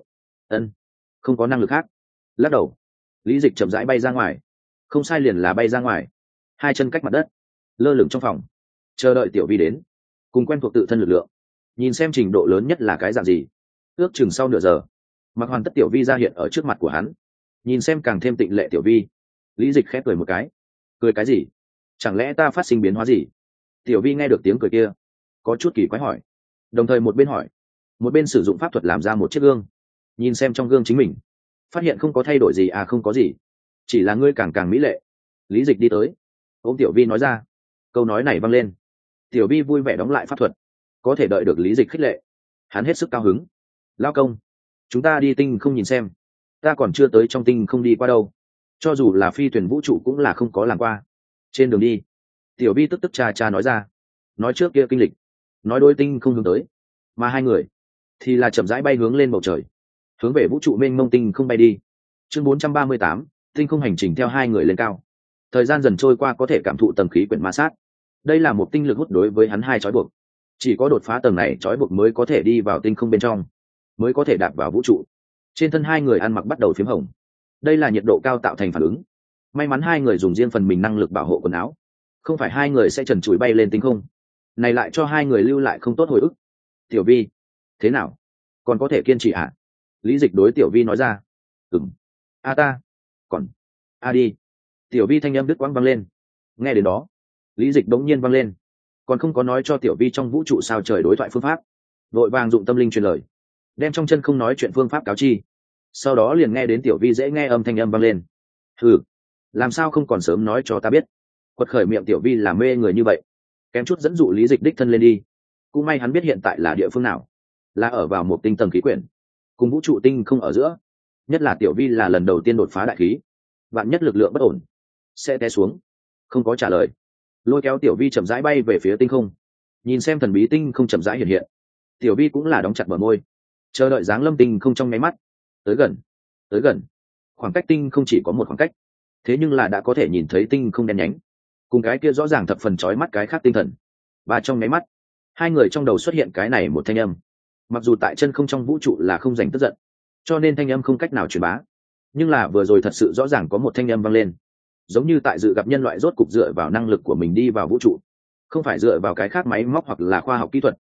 không có năng lực khác. Lắc đầu, Lý Dịch chậm rãi bay ra ngoài, không sai liền là bay ra ngoài, hai chân cách mặt đất, lơ lửng trong phòng, chờ đợi Tiểu Vi đến, cùng quen thuộc tự thân lực lượng, nhìn xem trình độ lớn nhất là cái dạng gì. Ước chừng sau nửa giờ, mặc hoàn tất Tiểu Vi ra hiện ở trước mặt của hắn, nhìn xem càng thêm tịnh lệ Tiểu Vi, Lý Dịch khép cười một cái. Cười cái gì? Chẳng lẽ ta phát sinh biến hóa gì? Tiểu Vi nghe được tiếng cười kia, có chút kỳ quái hỏi, đồng thời một bên hỏi, một bên sử dụng pháp thuật làm ra một chiếc gương, nhìn xem trong gương chính mình, phát hiện không có thay đổi gì. Không có gì, chỉ là ngươi càng càng mỹ lệ. Lý Dịch đi tới, ôm Tiểu Vi nói ra. Câu nói này vang lên, Tiểu Vi vui vẻ đóng lại pháp thuật, có thể đợi được Lý Dịch khích lệ, hắn hết sức cao hứng. Lao công, chúng ta đi tinh không nhìn xem, ta còn chưa tới trong tinh không đi qua đâu, cho dù là phi thuyền vũ trụ cũng là không có làm qua. Trên đường đi, Tiểu Vi tức cha nói ra, nói trước kia kinh lịch, nói đôi tinh không hướng tới, mà hai người thì là chậm rãi bay hướng lên bầu trời, hướng về vũ trụ mênh mông tinh không bay đi. Chương 438, tinh không hành trình theo hai người lên cao. Thời gian dần trôi qua, có thể cảm thụ tầng khí quyển ma sát, đây là một tinh lực hút đối với hắn hai trói buộc, chỉ có đột phá tầng này trói buộc mới có thể đi vào tinh không bên trong, mới có thể đạp vào vũ trụ. Trên thân hai người ăn mặc bắt đầu phím hồng, đây là nhiệt độ cao tạo thành phản ứng. May mắn hai người dùng riêng phần mình năng lực bảo hộ quần áo, không phải hai người sẽ trần trụi bay lên tinh không, này lại cho hai người lưu lại không tốt hồi ức. Tiểu Vi, thế nào, còn có thể kiên trì à? Lý Dịch đối Tiểu Vi nói ra. Ta còn đi. Tiểu Vi thanh âm đứt quãng vang lên. Nghe đến đó, Lý Dịch đống nhiên vang lên, còn không có nói cho Tiểu Vi trong vũ trụ sao trời đối thoại phương pháp, vội vàng dụng tâm linh truyền lời, đem trong chân không nói chuyện phương pháp cáo chi. Sau đó liền nghe đến Tiểu Vi dễ nghe âm thanh âm vang lên. Làm sao không còn sớm nói cho ta biết? Quật khởi miệng Tiểu Vi là mê người như vậy, kém chút dẫn dụ Lý Dịch đích thân lên đi. Cũng may hắn biết hiện tại là địa phương nào, là ở vào một tinh tầng khí quyển, cùng vũ trụ tinh không ở giữa. Nhất là Tiểu Vi là lần đầu tiên đột phá đại khí, vạn nhất lực lượng bất ổn sẽ té xuống. Không có trả lời, lôi kéo Tiểu Vi chậm rãi bay về phía tinh không, nhìn xem thần bí tinh không chậm rãi hiện hiện. Tiểu Vi cũng là đóng chặt bờ môi, chờ đợi giáng lâm tinh không trong nháy mắt. Tới gần, khoảng cách tinh không chỉ có một khoảng cách, thế nhưng là đã có thể nhìn thấy tinh không đen nhánh, cùng cái kia rõ ràng thập phần chói mắt cái khác tinh thần. Và trong nháy mắt, hai người trong đầu xuất hiện cái này một thanh âm. Mặc dù tại chân không trong vũ trụ là không dành tức giận, cho nên thanh âm không cách nào truyền bá, nhưng là vừa rồi thật sự rõ ràng có một thanh âm vang lên, giống như tại dự gặp nhân loại rốt cục dựa vào năng lực của mình đi vào vũ trụ, không phải dựa vào cái khác máy móc hoặc là khoa học kỹ thuật,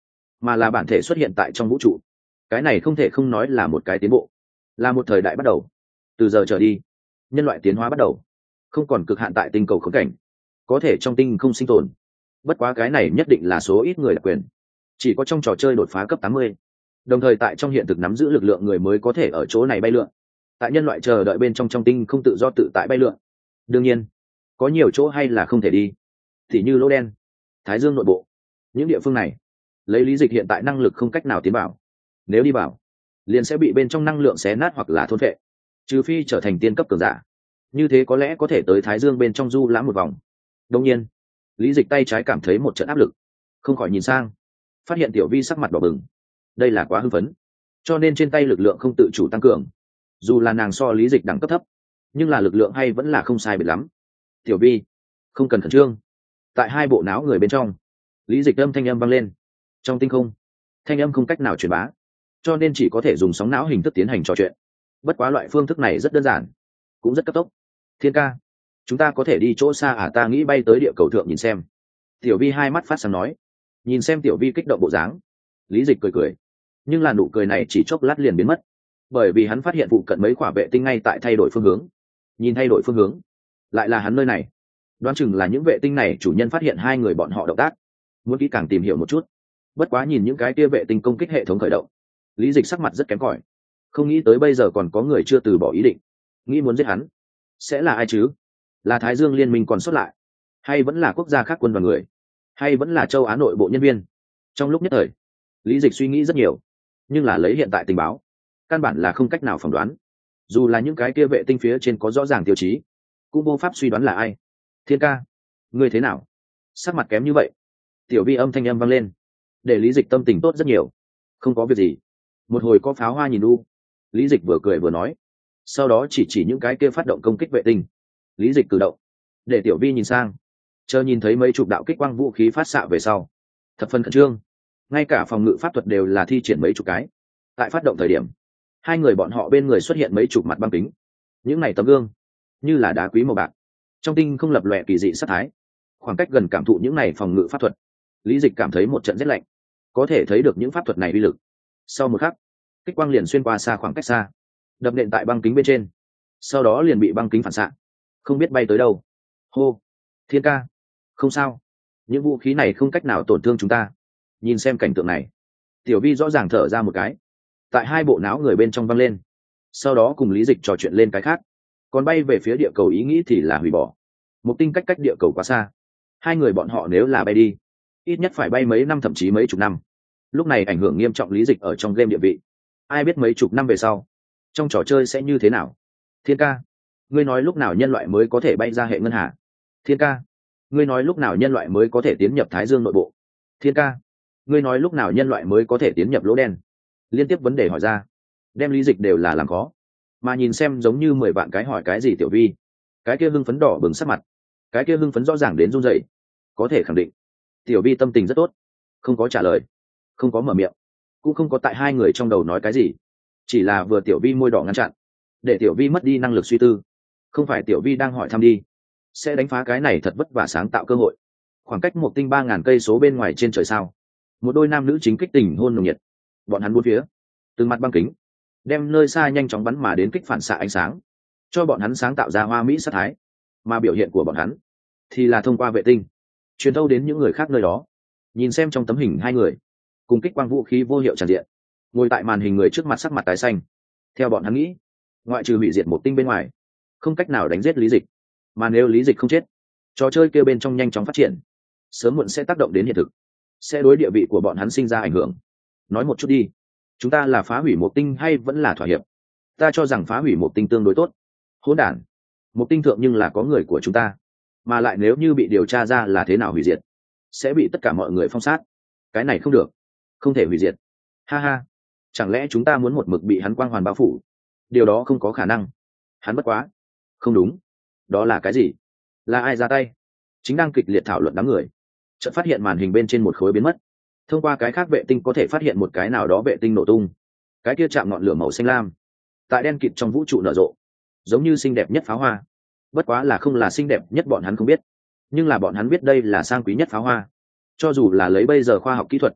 mà là bản thể xuất hiện tại trong vũ trụ. Cái này không thể không nói là một cái tiến bộ, là một thời đại bắt đầu. Từ giờ trở đi, nhân loại tiến hóa bắt đầu, không còn cực hạn tại tinh cầu khống cảnh, có thể trong tinh không sinh tồn. Bất quá cái này nhất định là số ít người đặc quyền, chỉ có trong trò chơi đột phá cấp 80, đồng thời tại trong hiện thực nắm giữ lực lượng người mới có thể ở chỗ này bay lượn. Tại nhân loại chờ đợi bên trong tinh không tự do tự tại bay lượn. Đương nhiên có nhiều chỗ hay là không thể đi, thì như lỗ đen, thái dương nội bộ, những địa phương này lấy Lý Dịch hiện tại năng lực không cách nào tiến vào. Nếu đi vào liền sẽ bị bên trong năng lượng xé nát hoặc là thôn phệ, trừ phi trở thành tiên cấp cường giả, như thế có lẽ có thể tới thái dương bên trong du lãm một vòng. Đương nhiên Lý Dịch tay trái cảm thấy một trận áp lực, không khỏi nhìn sang, phát hiện Tiểu Vi sắc mặt đỏ bừng. Đây là quá hưng phấn, cho nên trên tay lực lượng không tự chủ tăng cường. Dù là nàng so Lý Dịch đẳng cấp thấp, nhưng là lực lượng hay vẫn là không sai biệt lắm. Tiểu Vi, không cần khẩn trương. Tại hai bộ não người bên trong, Lý Dịch âm thanh âm vang lên. Trong tinh không, thanh âm không cách nào truyền bá, cho nên chỉ có thể dùng sóng não hình thức tiến hành trò chuyện. Bất quá loại phương thức này rất đơn giản, cũng rất cấp tốc. Thiên ca, chúng ta có thể đi chỗ xa à? Ta nghĩ bay tới địa cầu thượng nhìn xem. Tiểu Vi hai mắt phát sáng nói. Nhìn xem Tiểu Vi kích động bộ dáng, Lý Dịch cười cười, nhưng là nụ cười này chỉ chốc lát liền biến mất, bởi vì hắn phát hiện phụ cận mấy quả vệ tinh ngay tại thay đổi phương hướng. Nhìn thay đổi phương hướng, lại là hắn nơi này. Đoán chừng là những vệ tinh này chủ nhân phát hiện hai người bọn họ động tác, muốn kỹ càng tìm hiểu một chút. Bất quá nhìn những cái kia vệ tinh công kích hệ thống khởi động, Lý Dịch sắc mặt rất kém cỏi. Không nghĩ tới bây giờ còn có người chưa từ bỏ ý định, nghĩ muốn giết hắn. Sẽ là ai chứ? Là Thái Dương Liên minh còn sót lại, hay vẫn là quốc gia khác quân đoàn người, hay vẫn là châu Á nội bộ nhân viên? Trong lúc nhất thời, Lý Dịch suy nghĩ rất nhiều, nhưng là lấy hiện tại tình báo, căn bản là không cách nào phỏng đoán. Dù là những cái kia vệ tinh phía trên có rõ ràng tiêu chí, cũng vô pháp suy đoán là ai. Thiên ca, ngươi thế nào? Sắc mặt kém như vậy. Tiểu Vi âm thanh âm vang lên, để Lý Dịch tâm tình tốt rất nhiều. Không có việc gì. Một hồi có pháo hoa nhìn đu. Lý Dịch vừa cười vừa nói, sau đó chỉ những cái kia phát động công kích vệ tinh. Lý Dịch cử động, để Tiểu Vi nhìn sang, chờ nhìn thấy mấy chục đạo kích quang vũ khí phát xạ về sau, thập phần khẩn trương. Ngay cả phòng ngự pháp thuật đều là thi triển mấy chục cái. Tại phát động thời điểm, hai người bọn họ bên người xuất hiện mấy chục mặt băng kính. Những này tấm gương như là đá quý màu bạc, trong tinh không lập lòe kỳ dị sát thái. Khoảng cách gần cảm thụ những này phòng ngự pháp thuật, Lý Dịch cảm thấy một trận rét lạnh. Có thể thấy được những pháp thuật này uy lực. Sau một khắc, kích quang liền xuyên qua xa khoảng cách xa, đập nện tại băng kính bên trên, sau đó liền bị băng kính phản xạ, không biết bay tới đâu. Hô, Thiên ca, không sao, những vũ khí này không cách nào tổn thương chúng ta. Nhìn xem cảnh tượng này, Tiểu Vi rõ ràng thở ra một cái. Tại hai bộ não người bên trong văng lên, sau đó cùng Lý Dịch trò chuyện lên cái khác. Còn bay về phía địa cầu ý nghĩ thì là hủy bỏ. Mục tinh cách địa cầu quá xa, hai người bọn họ nếu là bay đi, ít nhất phải bay mấy năm thậm chí mấy chục năm. Lúc này ảnh hưởng nghiêm trọng Lý Dịch ở trong game địa vị. Ai biết mấy chục năm về sau, trong trò chơi sẽ như thế nào? Thiên ca, ngươi nói lúc nào nhân loại mới có thể bay ra hệ ngân hà? Thiên ca, ngươi nói lúc nào nhân loại mới có thể tiến nhập Thái Dương nội bộ? Thiên ca, ngươi nói lúc nào nhân loại mới có thể tiến nhập lỗ đen? Liên tiếp vấn đề hỏi ra, đem Lý Dịch đều là làm khó. Mà nhìn xem giống như 10 vạn cái hỏi cái gì Tiểu Vi, cái kia hưng phấn đỏ bừng sắc mặt, cái kia hưng phấn rõ ràng đến run rẩy. Có thể khẳng định, Tiểu Vi tâm tình rất tốt, không có trả lời, không có mở miệng, cũng không có tại hai người trong đầu nói cái gì, chỉ là vừa Tiểu Vi môi đỏ ngăn chặn, để Tiểu Vi mất đi năng lực suy tư. Không phải Tiểu Vi đang hỏi thăm đi, sẽ đánh phá cái này thật vất vả sáng tạo cơ hội. Khoảng cách một tinh 3000 cây số bên ngoài trên trời sao, một đôi nam nữ chính kích tình hôn nồng nhiệt. Bọn hắn bốn phía, từng mặt băng kính, đem nơi xa nhanh chóng bắn mà đến kích phản xạ ánh sáng, cho bọn hắn sáng tạo ra hoa mỹ sát thái. Mà biểu hiện của bọn hắn thì là thông qua vệ tinh truyền thâu đến những người khác nơi đó. Nhìn xem trong tấm hình hai người cùng kích quang vũ khí vô hiệu tràn diện, ngồi tại màn hình người trước mặt sắc mặt tái xanh. Theo bọn hắn nghĩ, ngoại trừ hủy diệt một tinh bên ngoài, không cách nào đánh giết Lý Dịch. Mà nếu Lý Dịch không chết, trò chơi kia bên trong nhanh chóng phát triển, sớm muộn sẽ tác động đến hiện thực, sẽ đối địa vị của bọn hắn sinh ra ảnh hưởng. Nói một chút đi, chúng ta là phá hủy một tinh hay vẫn là thỏa hiệp? Ta cho rằng phá hủy một tinh tương đối tốt. Hỗn đản, một tinh thượng nhưng là có người của chúng ta, mà lại nếu như bị điều tra ra là thế nào hủy diệt, sẽ bị tất cả mọi người phong sát. Cái này không được, không thể hủy diệt. Ha ha, chẳng lẽ chúng ta muốn một mực bị hắn quang hoàn bao phủ? Điều đó không có khả năng. Hắn bất quá. Không đúng. Đó là cái gì? Là ai ra tay? Chính đang kịch liệt thảo luận đám người, chợt phát hiện màn hình bên trên một khối biến mất. Thông qua cái khác vệ tinh có thể phát hiện một cái nào đó vệ tinh nổ tung. Cái kia chạm ngọn lửa màu xanh lam, tại đen kịt trong vũ trụ nở rộ, giống như xinh đẹp nhất pháo hoa. Bất quá là không là xinh đẹp nhất bọn hắn không biết, nhưng là bọn hắn biết đây là sang quý nhất pháo hoa. Cho dù là lấy bây giờ khoa học kỹ thuật,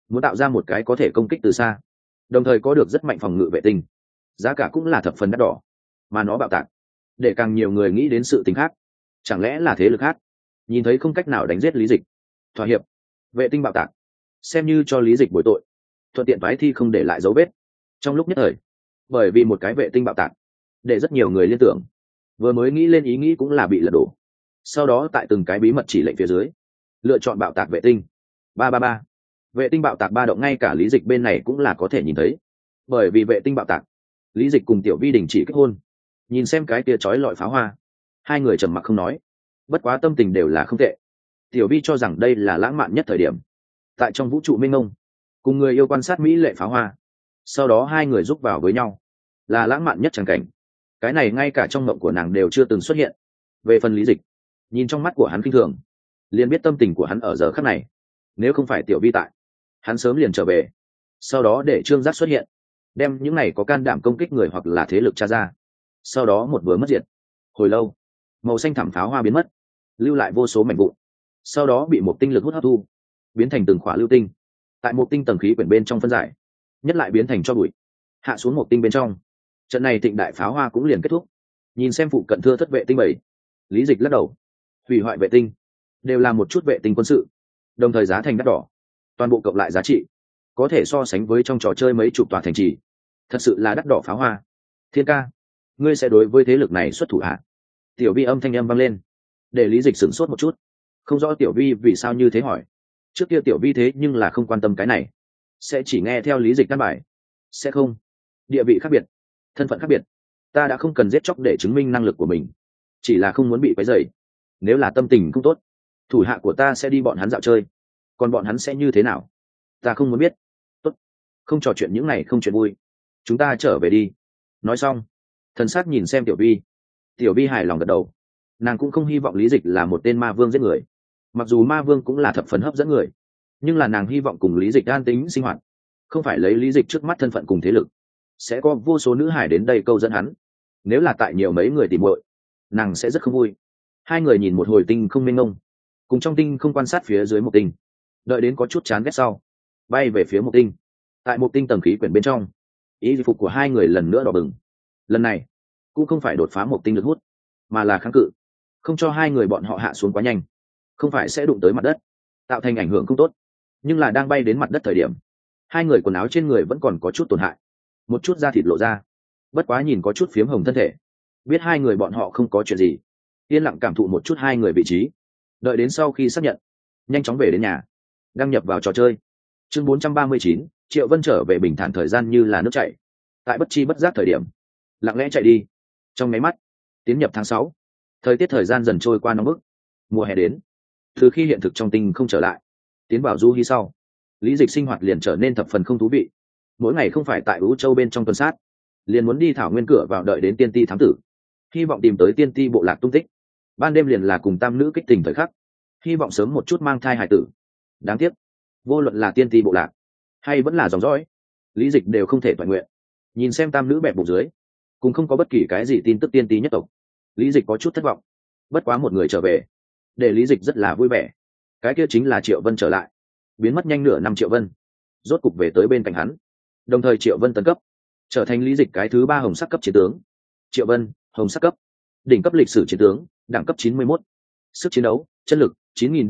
muốn tạo ra một cái có thể công kích từ xa đồng thời có được rất mạnh phòng ngự vệ tinh, giá cả cũng là thập phần đắt đỏ, mà nó bạo tạc để càng nhiều người nghĩ đến sự tình khác. Chẳng lẽ là thế lực khác nhìn thấy không cách nào đánh giết Lý Dịch, thỏa hiệp, vệ tinh bạo tạc xem như cho Lý Dịch bồi tội, thuận tiện phái thi không để lại dấu vết. Trong lúc nhất thời, bởi vì một cái vệ tinh bạo tạc để rất nhiều người liên tưởng, vừa mới nghĩ lên ý nghĩ cũng là bị lật đổ. Sau đó tại từng cái bí mật chỉ lệnh phía dưới lựa chọn bạo tạc vệ tinh. 333 vệ tinh bạo tạc ba động, ngay cả Lý Dịch bên này cũng là có thể nhìn thấy. Bởi vì vệ tinh bạo tạc, Lý Dịch cùng Tiểu Vi đình chỉ kết hôn. Nhìn xem cái kia chói lọi pháo hoa, hai người trầm mặc không nói, bất quá tâm tình đều là không tệ. Tiểu Vi cho rằng đây là lãng mạn nhất thời điểm tại trong vũ trụ mênh mông, cùng người yêu quan sát mỹ lệ pháo hoa, sau đó hai người giúp vào với nhau, là lãng mạn nhất tràng cảnh. Cái này ngay cả trong mộng của nàng đều chưa từng xuất hiện. Về phần Lý Dịch, nhìn trong mắt của hắn kinh thường, liền biết tâm tình của hắn ở giờ khắc này. Nếu không phải Tiểu Vi tại, hắn sớm liền trở về, sau đó để Trương Giác xuất hiện, đem những này có can đảm công kích người hoặc là thế lực tra ra, sau đó một vừa mất diệt. Hồi lâu, màu xanh thẳm pháo hoa biến mất, lưu lại vô số mảnh vụn, sau đó bị một tinh lực hút hấp thu, biến thành từng khỏa lưu tinh, tại một tinh tầng khí quyển bên trong phân giải, nhất lại biến thành cho bụi, hạ xuống một tinh bên trong. Trận này thịnh đại pháo hoa cũng liền kết thúc. Nhìn xem phụ cận thưa thất vệ tinh bảy, Lý Dịch lắc đầu. Hủy hoại vệ tinh đều là một chút vệ tinh quân sự, đồng thời giá thành đắt đỏ, toàn bộ cộng lại giá trị có thể so sánh với trong trò chơi mấy chục tòa thành trì. Thật sự là đắt đỏ pháo hoa. Thiên ca, ngươi sẽ đối với thế lực này xuất thủ hạ? Tiểu Vi âm thanh âm vang lên, để Lý Dịch sửng sốt một chút. Không rõ Tiểu Vi vì sao như thế hỏi. Trước kia Tiểu Vi thế nhưng là không quan tâm cái này, sẽ chỉ nghe theo Lý Dịch căn bài. Sẽ không, địa vị khác biệt, thân phận khác biệt, ta đã không cần giết chóc để chứng minh năng lực của mình, chỉ là không muốn bị quấy rầy. Nếu là tâm tình không tốt, thủ hạ của ta sẽ đi bọn hắn dạo chơi, còn bọn hắn sẽ như thế nào ta không muốn biết. Tốt, không trò chuyện những này không chuyện vui, chúng ta trở về đi. Nói xong, thần sắc nhìn xem Tiểu Vi. Tiểu Vi hài lòng gật đầu. Nàng cũng không hy vọng Lý Dịch là một tên ma vương giết người, mặc dù ma vương cũng là thập phần hấp dẫn người, nhưng là nàng hy vọng cùng Lý Dịch an tính sinh hoạt, không phải lấy Lý Dịch trước mắt thân phận cùng thế lực sẽ có vô số nữ hải đến đây câu dẫn hắn. Nếu là tại nhiều mấy người tìm muội, nàng sẽ rất không vui. Hai người nhìn một hồi tinh không mênh mông, cùng trong tinh không quan sát phía dưới một tinh, đợi đến có chút chán ghét sau, bay về phía một tinh. Tại một tinh tầng khí quyển bên trong, y phục của hai người lần nữa đỏ bừng. Lần này cũng không phải đột phá một tinh lực hút, mà là kháng cự, không cho hai người bọn họ hạ xuống quá nhanh, không phải sẽ đụng tới mặt đất, tạo thành ảnh hưởng không tốt. Nhưng là đang bay đến mặt đất thời điểm, hai người quần áo trên người vẫn còn có chút tổn hại, một chút da thịt lộ ra, bất quá nhìn có chút phiếm hồng thân thể, biết hai người bọn họ không có chuyện gì. Yên lặng cảm thụ một chút hai người vị trí, đợi đến sau khi xác nhận, nhanh chóng về đến nhà, đăng nhập vào trò chơi. Chương 439, Triệu Vân trở về bình thản, thời gian như là nước chảy, tại bất chi bất giác thời điểm lặng lẽ chạy đi. Trong mấy mắt tiến nhập tháng 6, thời tiết thời gian dần trôi qua nóng bức. Mùa hè đến, từ khi hiện thực trong tinh không trở lại, tiến vào du hy sau, Lý Dịch sinh hoạt liền trở nên thập phần không thú vị. Mỗi ngày không phải tại Vũ Châu bên trong tuần sát, liền muốn đi thảo nguyên cửa vào đợi đến tiên ti thám tử, hy vọng tìm tới tiên ti bộ lạc tung tích. Ban đêm liền là cùng tam nữ kích tình thời khắc, hy vọng sớm một chút mang thai hài tử. Đáng tiếc, vô luận là tiên ti bộ lạc hay vẫn là dòng dõi, Lý Dịch đều không thể toàn nguyện. Nhìn xem tam nữ bẹp bụng dưới, cũng không có bất kỳ cái gì tin tức tiên ti nhất tộc, Lý Dịch có chút thất vọng. Bất quá một người trở về, để Lý Dịch rất là vui vẻ. Cái kia chính là Triệu Vân trở lại. Biến mất nhanh nửa năm Triệu Vân rốt cục về tới bên cạnh hắn, đồng thời Triệu Vân tấn cấp, trở thành Lý Dịch cái thứ 3 hồng sắc cấp chiến tướng. Triệu Vân, hồng sắc cấp, đỉnh cấp lịch sử chiến tướng, đẳng cấp 91. Sức chiến đấu, chân lực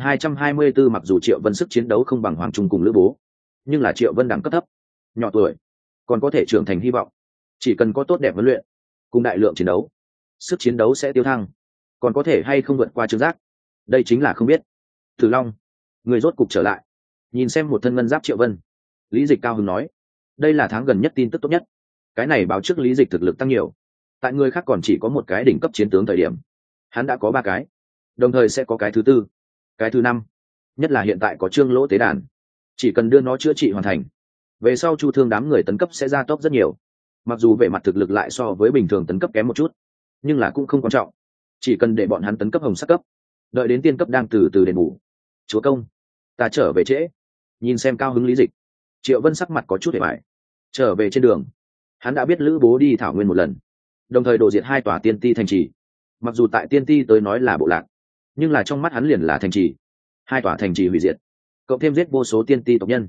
9224. Mặc dù Triệu Vân sức chiến đấu không bằng Hoàng Trung cùng Lữ Bố, nhưng là Triệu Vân đẳng cấp thấp, nhỏ tuổi, còn có thể trưởng thành hy vọng. Chỉ cần có tốt đẹp huấn luyện cùng đại lượng chiến đấu, sức chiến đấu sẽ tiêu thăng. Còn có thể hay không vượt qua Trương Giác, đây chính là không biết. Tử Long, người rốt cục trở lại. Nhìn xem một thân ngân giáp Triệu Vân, Lý Dịch cao hứng nói, đây là tháng gần nhất tin tức tốt nhất. Cái này báo trước Lý Dịch thực lực tăng nhiều. Tại người khác còn chỉ có một cái đỉnh cấp chiến tướng thời điểm, hắn đã có 3 cái, đồng thời sẽ có cái thứ 4, cái thứ 5. Nhất là hiện tại có Trương Lỗ tế đàn, chỉ cần đưa nó chữa trị hoàn thành, về sau Chu Thương đám người tấn cấp sẽ gia tốc rất nhiều. Mặc dù về mặt thực lực lại so với bình thường tấn cấp kém một chút, nhưng là cũng không quan trọng, chỉ cần để bọn hắn tấn cấp hồng sắc cấp, đợi đến tiên cấp đang từ từ đền bù. Chúa công, ta trở về trễ. Nhìn xem cao hứng Lý Dịch, Triệu Vân sắc mặt có chút hề bại. Trở về trên đường, hắn đã biết Lữ Bố đi thảo nguyên một lần, đồng thời đổ diệt 2 tòa tiên ti thành trì. Mặc dù tại tiên ti tới nói là bộ lạc, nhưng là trong mắt hắn liền là thành trì. 2 tòa thành trì hủy diệt, cộng thêm giết vô số tiên ti tộc nhân,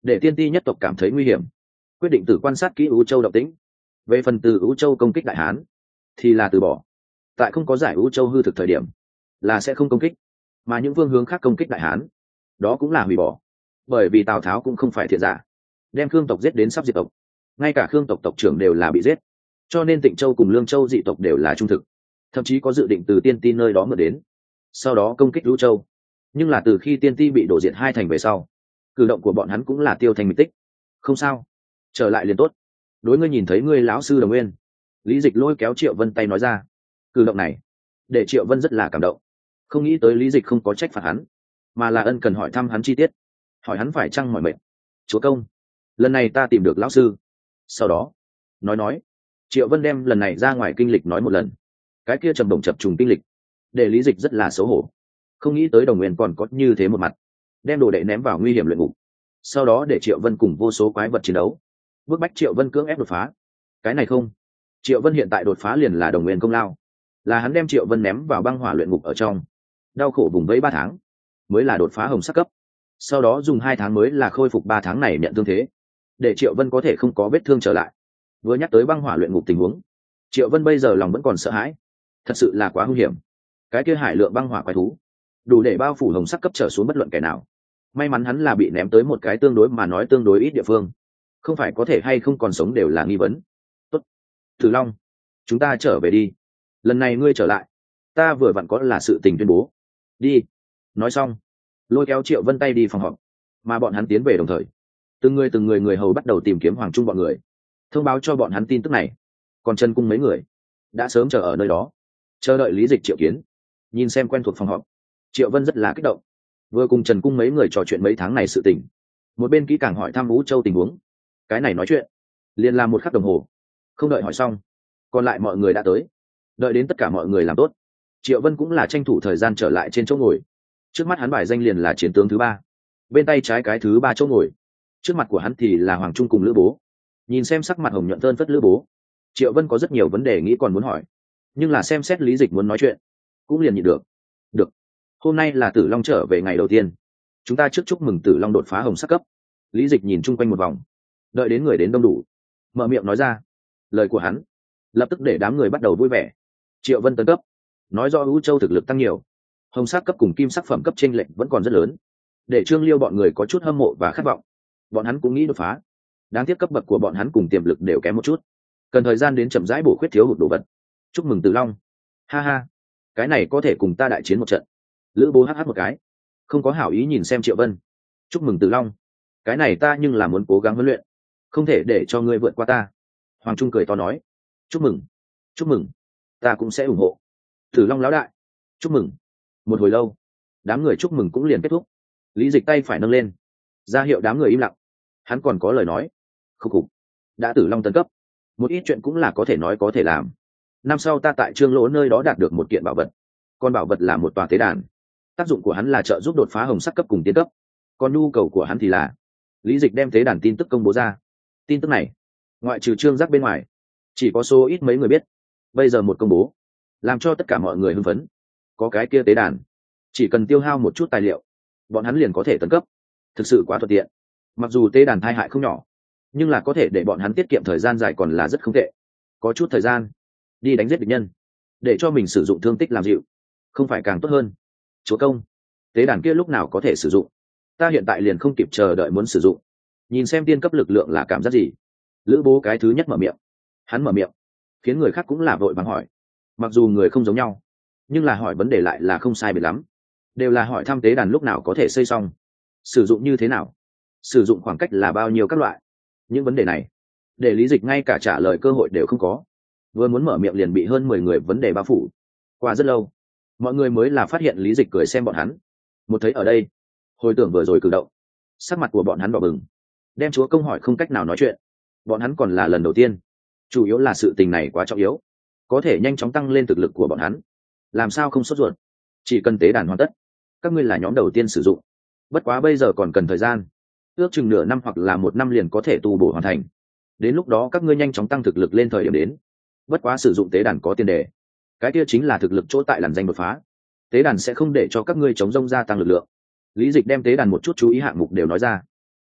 để tiên ti nhất tộc cảm thấy nguy hiểm, quyết định từ quan sát kỹ ưu châu động tĩnh. Về phần từ ưu châu công kích đại hán thì là từ bỏ, tại không có giải ưu châu hư thực thời điểm là sẽ không công kích, mà những phương hướng khác công kích đại hán đó cũng là hủy bỏ, bởi vì tào tháo cũng không phải thiện giả, đem khương tộc giết đến sắp diệt tộc, ngay cả khương tộc tộc trưởng đều là bị giết, cho nên Tịnh Châu cùng Lương Châu dị tộc đều là trung thực, thậm chí có dự định từ tiên ti nơi đó mượn đến, sau đó công kích Lũ Châu. Nhưng là từ khi tiên ti bị đổ diệt hai thành về sau, cử động của bọn hắn cũng là tiêu thành mịch tích. Không sao, trở lại liền tốt. Đối ngươi nhìn thấy ngươi lão sư Đồng Nguyên, Lý Dịch lôi kéo Triệu Vân tay nói ra. Cử động này để Triệu Vân rất là cảm động, không nghĩ tới Lý Dịch không có trách phạt hắn, mà là ân cần hỏi thăm hắn chi tiết, hỏi hắn phải chăng mỏi mệt. Chúa công, lần này ta tìm được lão sư. Sau đó nói Triệu Vân đem lần này ra ngoài kinh lịch nói một lần. Cái kia trầm đồng chập trùng kinh lịch để Lý Dịch rất là xấu hổ, không nghĩ tới Đồng Nguyên còn có như thế một mặt, đem đồ đệ ném vào nguy hiểm luyện ngục, sau đó để Triệu Vân cùng vô số quái vật chiến đấu, bức bách Triệu Vân cưỡng ép đột phá. Cái này không, Triệu Vân hiện tại đột phá liền là Đồng Nguyên công lao, là hắn đem Triệu Vân ném vào băng hỏa luyện ngục ở trong, đau khổ vùng vẫy 3 tháng mới là đột phá hồng sắc cấp, sau đó dùng 2 tháng mới là khôi phục 3 tháng này nhận thương thế, để Triệu Vân có thể không có vết thương trở lại. Vừa nhắc tới băng hỏa luyện ngục tình huống, Triệu Vân bây giờ lòng vẫn còn sợ hãi, thật sự là quá hung hiểm. Cái kia hải lượng băng hỏa quái thú đủ để bao phủ hồng sắc cấp trở xuống bất luận kẻ nào. May mắn hắn là bị ném tới một cái tương đối mà nói tương đối ít địa phương, không phải có thể hay không còn sống đều là nghi vấn. Tốt, Tử Long, chúng ta trở về đi. Lần này ngươi trở lại, ta vừa vặn có là sự tình tuyên bố. Đi. Nói xong, lôi kéo Triệu Vân tay đi phòng họp, mà bọn hắn tiến về đồng thời, từng người người hầu bắt đầu tìm kiếm Hoàng Trung bọn người, thông báo cho bọn hắn tin tức này. Còn Trần Cung mấy người đã sớm chờ ở nơi đó, chờ đợi Lý Dịch triệu kiến. Nhìn xem quen thuộc phòng họp, Triệu Vân rất là kích động, vừa cùng Trần Cung mấy người trò chuyện mấy tháng này sự tình, một bên kỹ càng hỏi thăm Vũ Châu tình huống. Cái này nói chuyện liền làm 1 khắc đồng hồ, không đợi hỏi xong, còn lại mọi người đã tới. Đợi đến tất cả mọi người làm tốt, Triệu Vân cũng là tranh thủ thời gian trở lại trên chỗ ngồi. Trước mắt hắn bài danh liền là chiến tướng thứ 3, bên tay trái cái thứ 3 chỗ ngồi, trước mặt của hắn thì là Hoàng Trung cùng Lữ Bố. Nhìn xem sắc mặt hồng nhuận tơn phất Lữ Bố, Triệu Vân có rất nhiều vấn đề nghĩ còn muốn hỏi, nhưng là xem xét Lý Dịch muốn nói chuyện, cũng liền nhịn được. Được, hôm nay là Tử Long trở về ngày đầu tiên, chúng ta trước chúc mừng Tử Long đột phá hồng sắc cấp. Lý Dịch nhìn chung quanh một vòng, đợi đến người đến đông đủ, mở miệng nói ra. Lời của hắn lập tức để đám người bắt đầu vui vẻ. Triệu Vân tấn cấp, nói do Vũ Châu thực lực tăng nhiều, hồng sắc cấp cùng kim sắc phẩm cấp chênh lệch vẫn còn rất lớn, để Trương Liêu bọn người có chút hâm mộ và khát vọng. Bọn hắn cũng nghĩ đột phá, đáng tiếc cấp bậc của bọn hắn cùng tiềm lực đều kém một chút, cần thời gian đến chậm rãi bổ khuyết thiếu hụt đồ vật. Chúc mừng Tử Long, ha ha, cái này có thể cùng ta đại chiến một trận. Lữ Bố hh một cái, không có hảo ý nhìn xem Triệu Vân. Chúc mừng Tử Long, cái này ta nhưng là muốn cố gắng huấn luyện, không thể để cho ngươi vượt qua ta. Hoàng Trung cười to nói. Chúc mừng, ta cũng sẽ ủng hộ. Tử Long lão đại, chúc mừng. Một hồi lâu, đám người chúc mừng cũng liền kết thúc. Lý Dịch tay phải nâng lên, ra hiệu đám người im lặng. Hắn còn có lời nói. Khúc khục, đã Tử Long tấn cấp, một ít chuyện cũng là có thể nói có thể làm. Năm sau ta tại Trương Lỗ nơi đó đạt được một kiện bảo vật, còn bảo vật là một tòa tế đàn. Tác dụng của hắn là trợ giúp đột phá hồng sắc cấp cùng tiến cấp, còn nhu cầu của hắn thì là. Lý Dịch đem tế đàn tin tức công bố ra. Tin tức này, ngoại trừ Trương Giác bên ngoài, chỉ có số ít mấy người biết. Bây giờ một công bố, làm cho tất cả mọi người hưng phấn. Có cái kia tế đàn, chỉ cần tiêu hao một chút tài liệu, bọn hắn liền có thể tấn cấp. Thực sự quá thuận tiện. Mặc dù tế đàn tai hại không nhỏ, nhưng là có thể để bọn hắn tiết kiệm thời gian dài còn là rất không tệ. Có chút thời gian đi đánh giết địch nhân, để cho mình sử dụng thương tích làm dịu, không phải càng tốt hơn. Chúa công, tế đàn kia lúc nào có thể sử dụng? Ta hiện tại liền không kịp chờ đợi muốn sử dụng. Nhìn xem tiên cấp lực lượng là cảm giác gì? Lữ Bố cái thứ nhất mở miệng. Hắn mở miệng khiến người khác cũng là vội vàng hỏi. Mặc dù người không giống nhau, nhưng là hỏi vấn đề lại là không sai biệt lắm, đều là hỏi thăm tế đàn lúc nào có thể xây xong, sử dụng như thế nào, sử dụng khoảng cách là bao nhiêu các loại. Những vấn đề này để Lý Dịch ngay cả trả lời cơ hội đều không có, vừa muốn mở miệng liền bị hơn 10 người vấn đề bao phủ. Qua rất lâu, mọi người mới là phát hiện Lý Dịch cười xem bọn hắn. Một thấy ở đây, hồi tưởng vừa rồi cử động, sắc mặt của bọn hắn đỏ bừng, đem chúa công hỏi không cách nào nói chuyện. Bọn hắn còn là lần đầu tiên, chủ yếu là sự tình này quá trọng yếu, có thể nhanh chóng tăng lên thực lực của bọn hắn, làm sao không sốt ruột. Chỉ cần tế đàn hoàn tất, các ngươi là nhóm đầu tiên sử dụng, bất quá bây giờ còn cần thời gian, ước chừng nửa năm hoặc là 1 năm liền có thể tu bổ hoàn thành. Đến lúc đó các ngươi nhanh chóng tăng thực lực lên thời điểm đến. Bất quá sử dụng tế đàn có tiền đề, cái kia chính là thực lực chỗ tại làn danh đột phá. Tế đàn sẽ không để cho các ngươi chống rông gia tăng lực lượng. Lý Dịch đem tế đàn một chút chú ý hạng mục đều nói ra.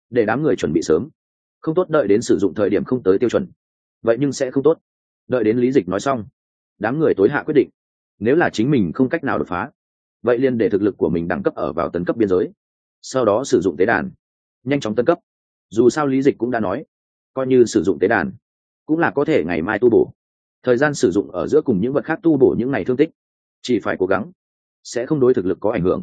để đám người chuẩn bị sớm. Không tốt đợi đến sử dụng thời điểm không tới tiêu chuẩn, vậy nhưng sẽ không tốt. Đợi đến Lý Dịch nói xong, đám người tối hạ quyết định, nếu là chính mình không cách nào đột phá, vậy liền để thực lực của mình đẳng cấp ở vào tấn cấp biên giới, sau đó sử dụng tế đàn nhanh chóng tấn cấp. Dù sao Lý Dịch cũng đã nói, coi như sử dụng tế đàn cũng là có thể ngày mai tu bổ, thời gian sử dụng ở giữa cùng những vật khác tu bổ những ngày thương tích, chỉ phải cố gắng, sẽ không đối thực lực có ảnh hưởng.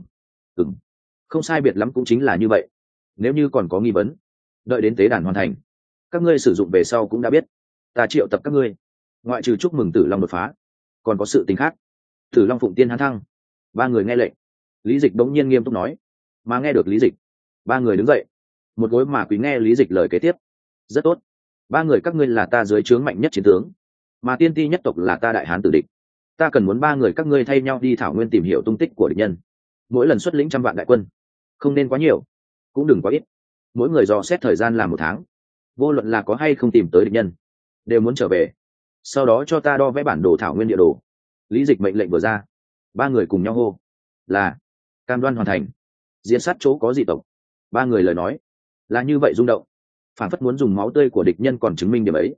Không sai biệt lắm cũng chính là như vậy. Nếu như còn có nghi vấn, đợi đến tế đàn hoàn thành, các ngươi sử dụng về sau cũng đã biết. Ta triệu tập các ngươi, ngoại trừ chúc mừng Tử Long đột phá, còn có sự tình khác. Tử Long phụng tiên hán thăng. Ba người nghe lệnh. Lý Dịch bỗng nhiên nghiêm túc nói. Mà nghe được Lý Dịch, ba người đứng dậy, một gối mà quý nghe Lý Dịch lời kế tiếp. Rất tốt, ba người các ngươi là ta dưới trướng mạnh nhất chiến tướng, mà tiên ti nhất tộc là ta đại hán tử địch. Ta cần muốn ba người các ngươi thay nhau đi thảo nguyên tìm hiểu tung tích của địch nhân, mỗi lần xuất lĩnh 100 vạn đại quân, không nên quá nhiều, cũng đừng quá ít. Mỗi người dò xét thời gian là 1 tháng, vô luận là có hay không tìm tới địch nhân, đều muốn trở về. Sau đó cho ta đo vẽ bản đồ thảo nguyên địa đồ. Lý Dịch mệnh lệnh vừa ra, ba người cùng nhau hô là cam đoan hoàn thành. Diễn sát chỗ có dị tộc. Ba người lời nói là như vậy rung động, phản phất muốn dùng máu tươi của địch nhân còn chứng minh điểm ấy.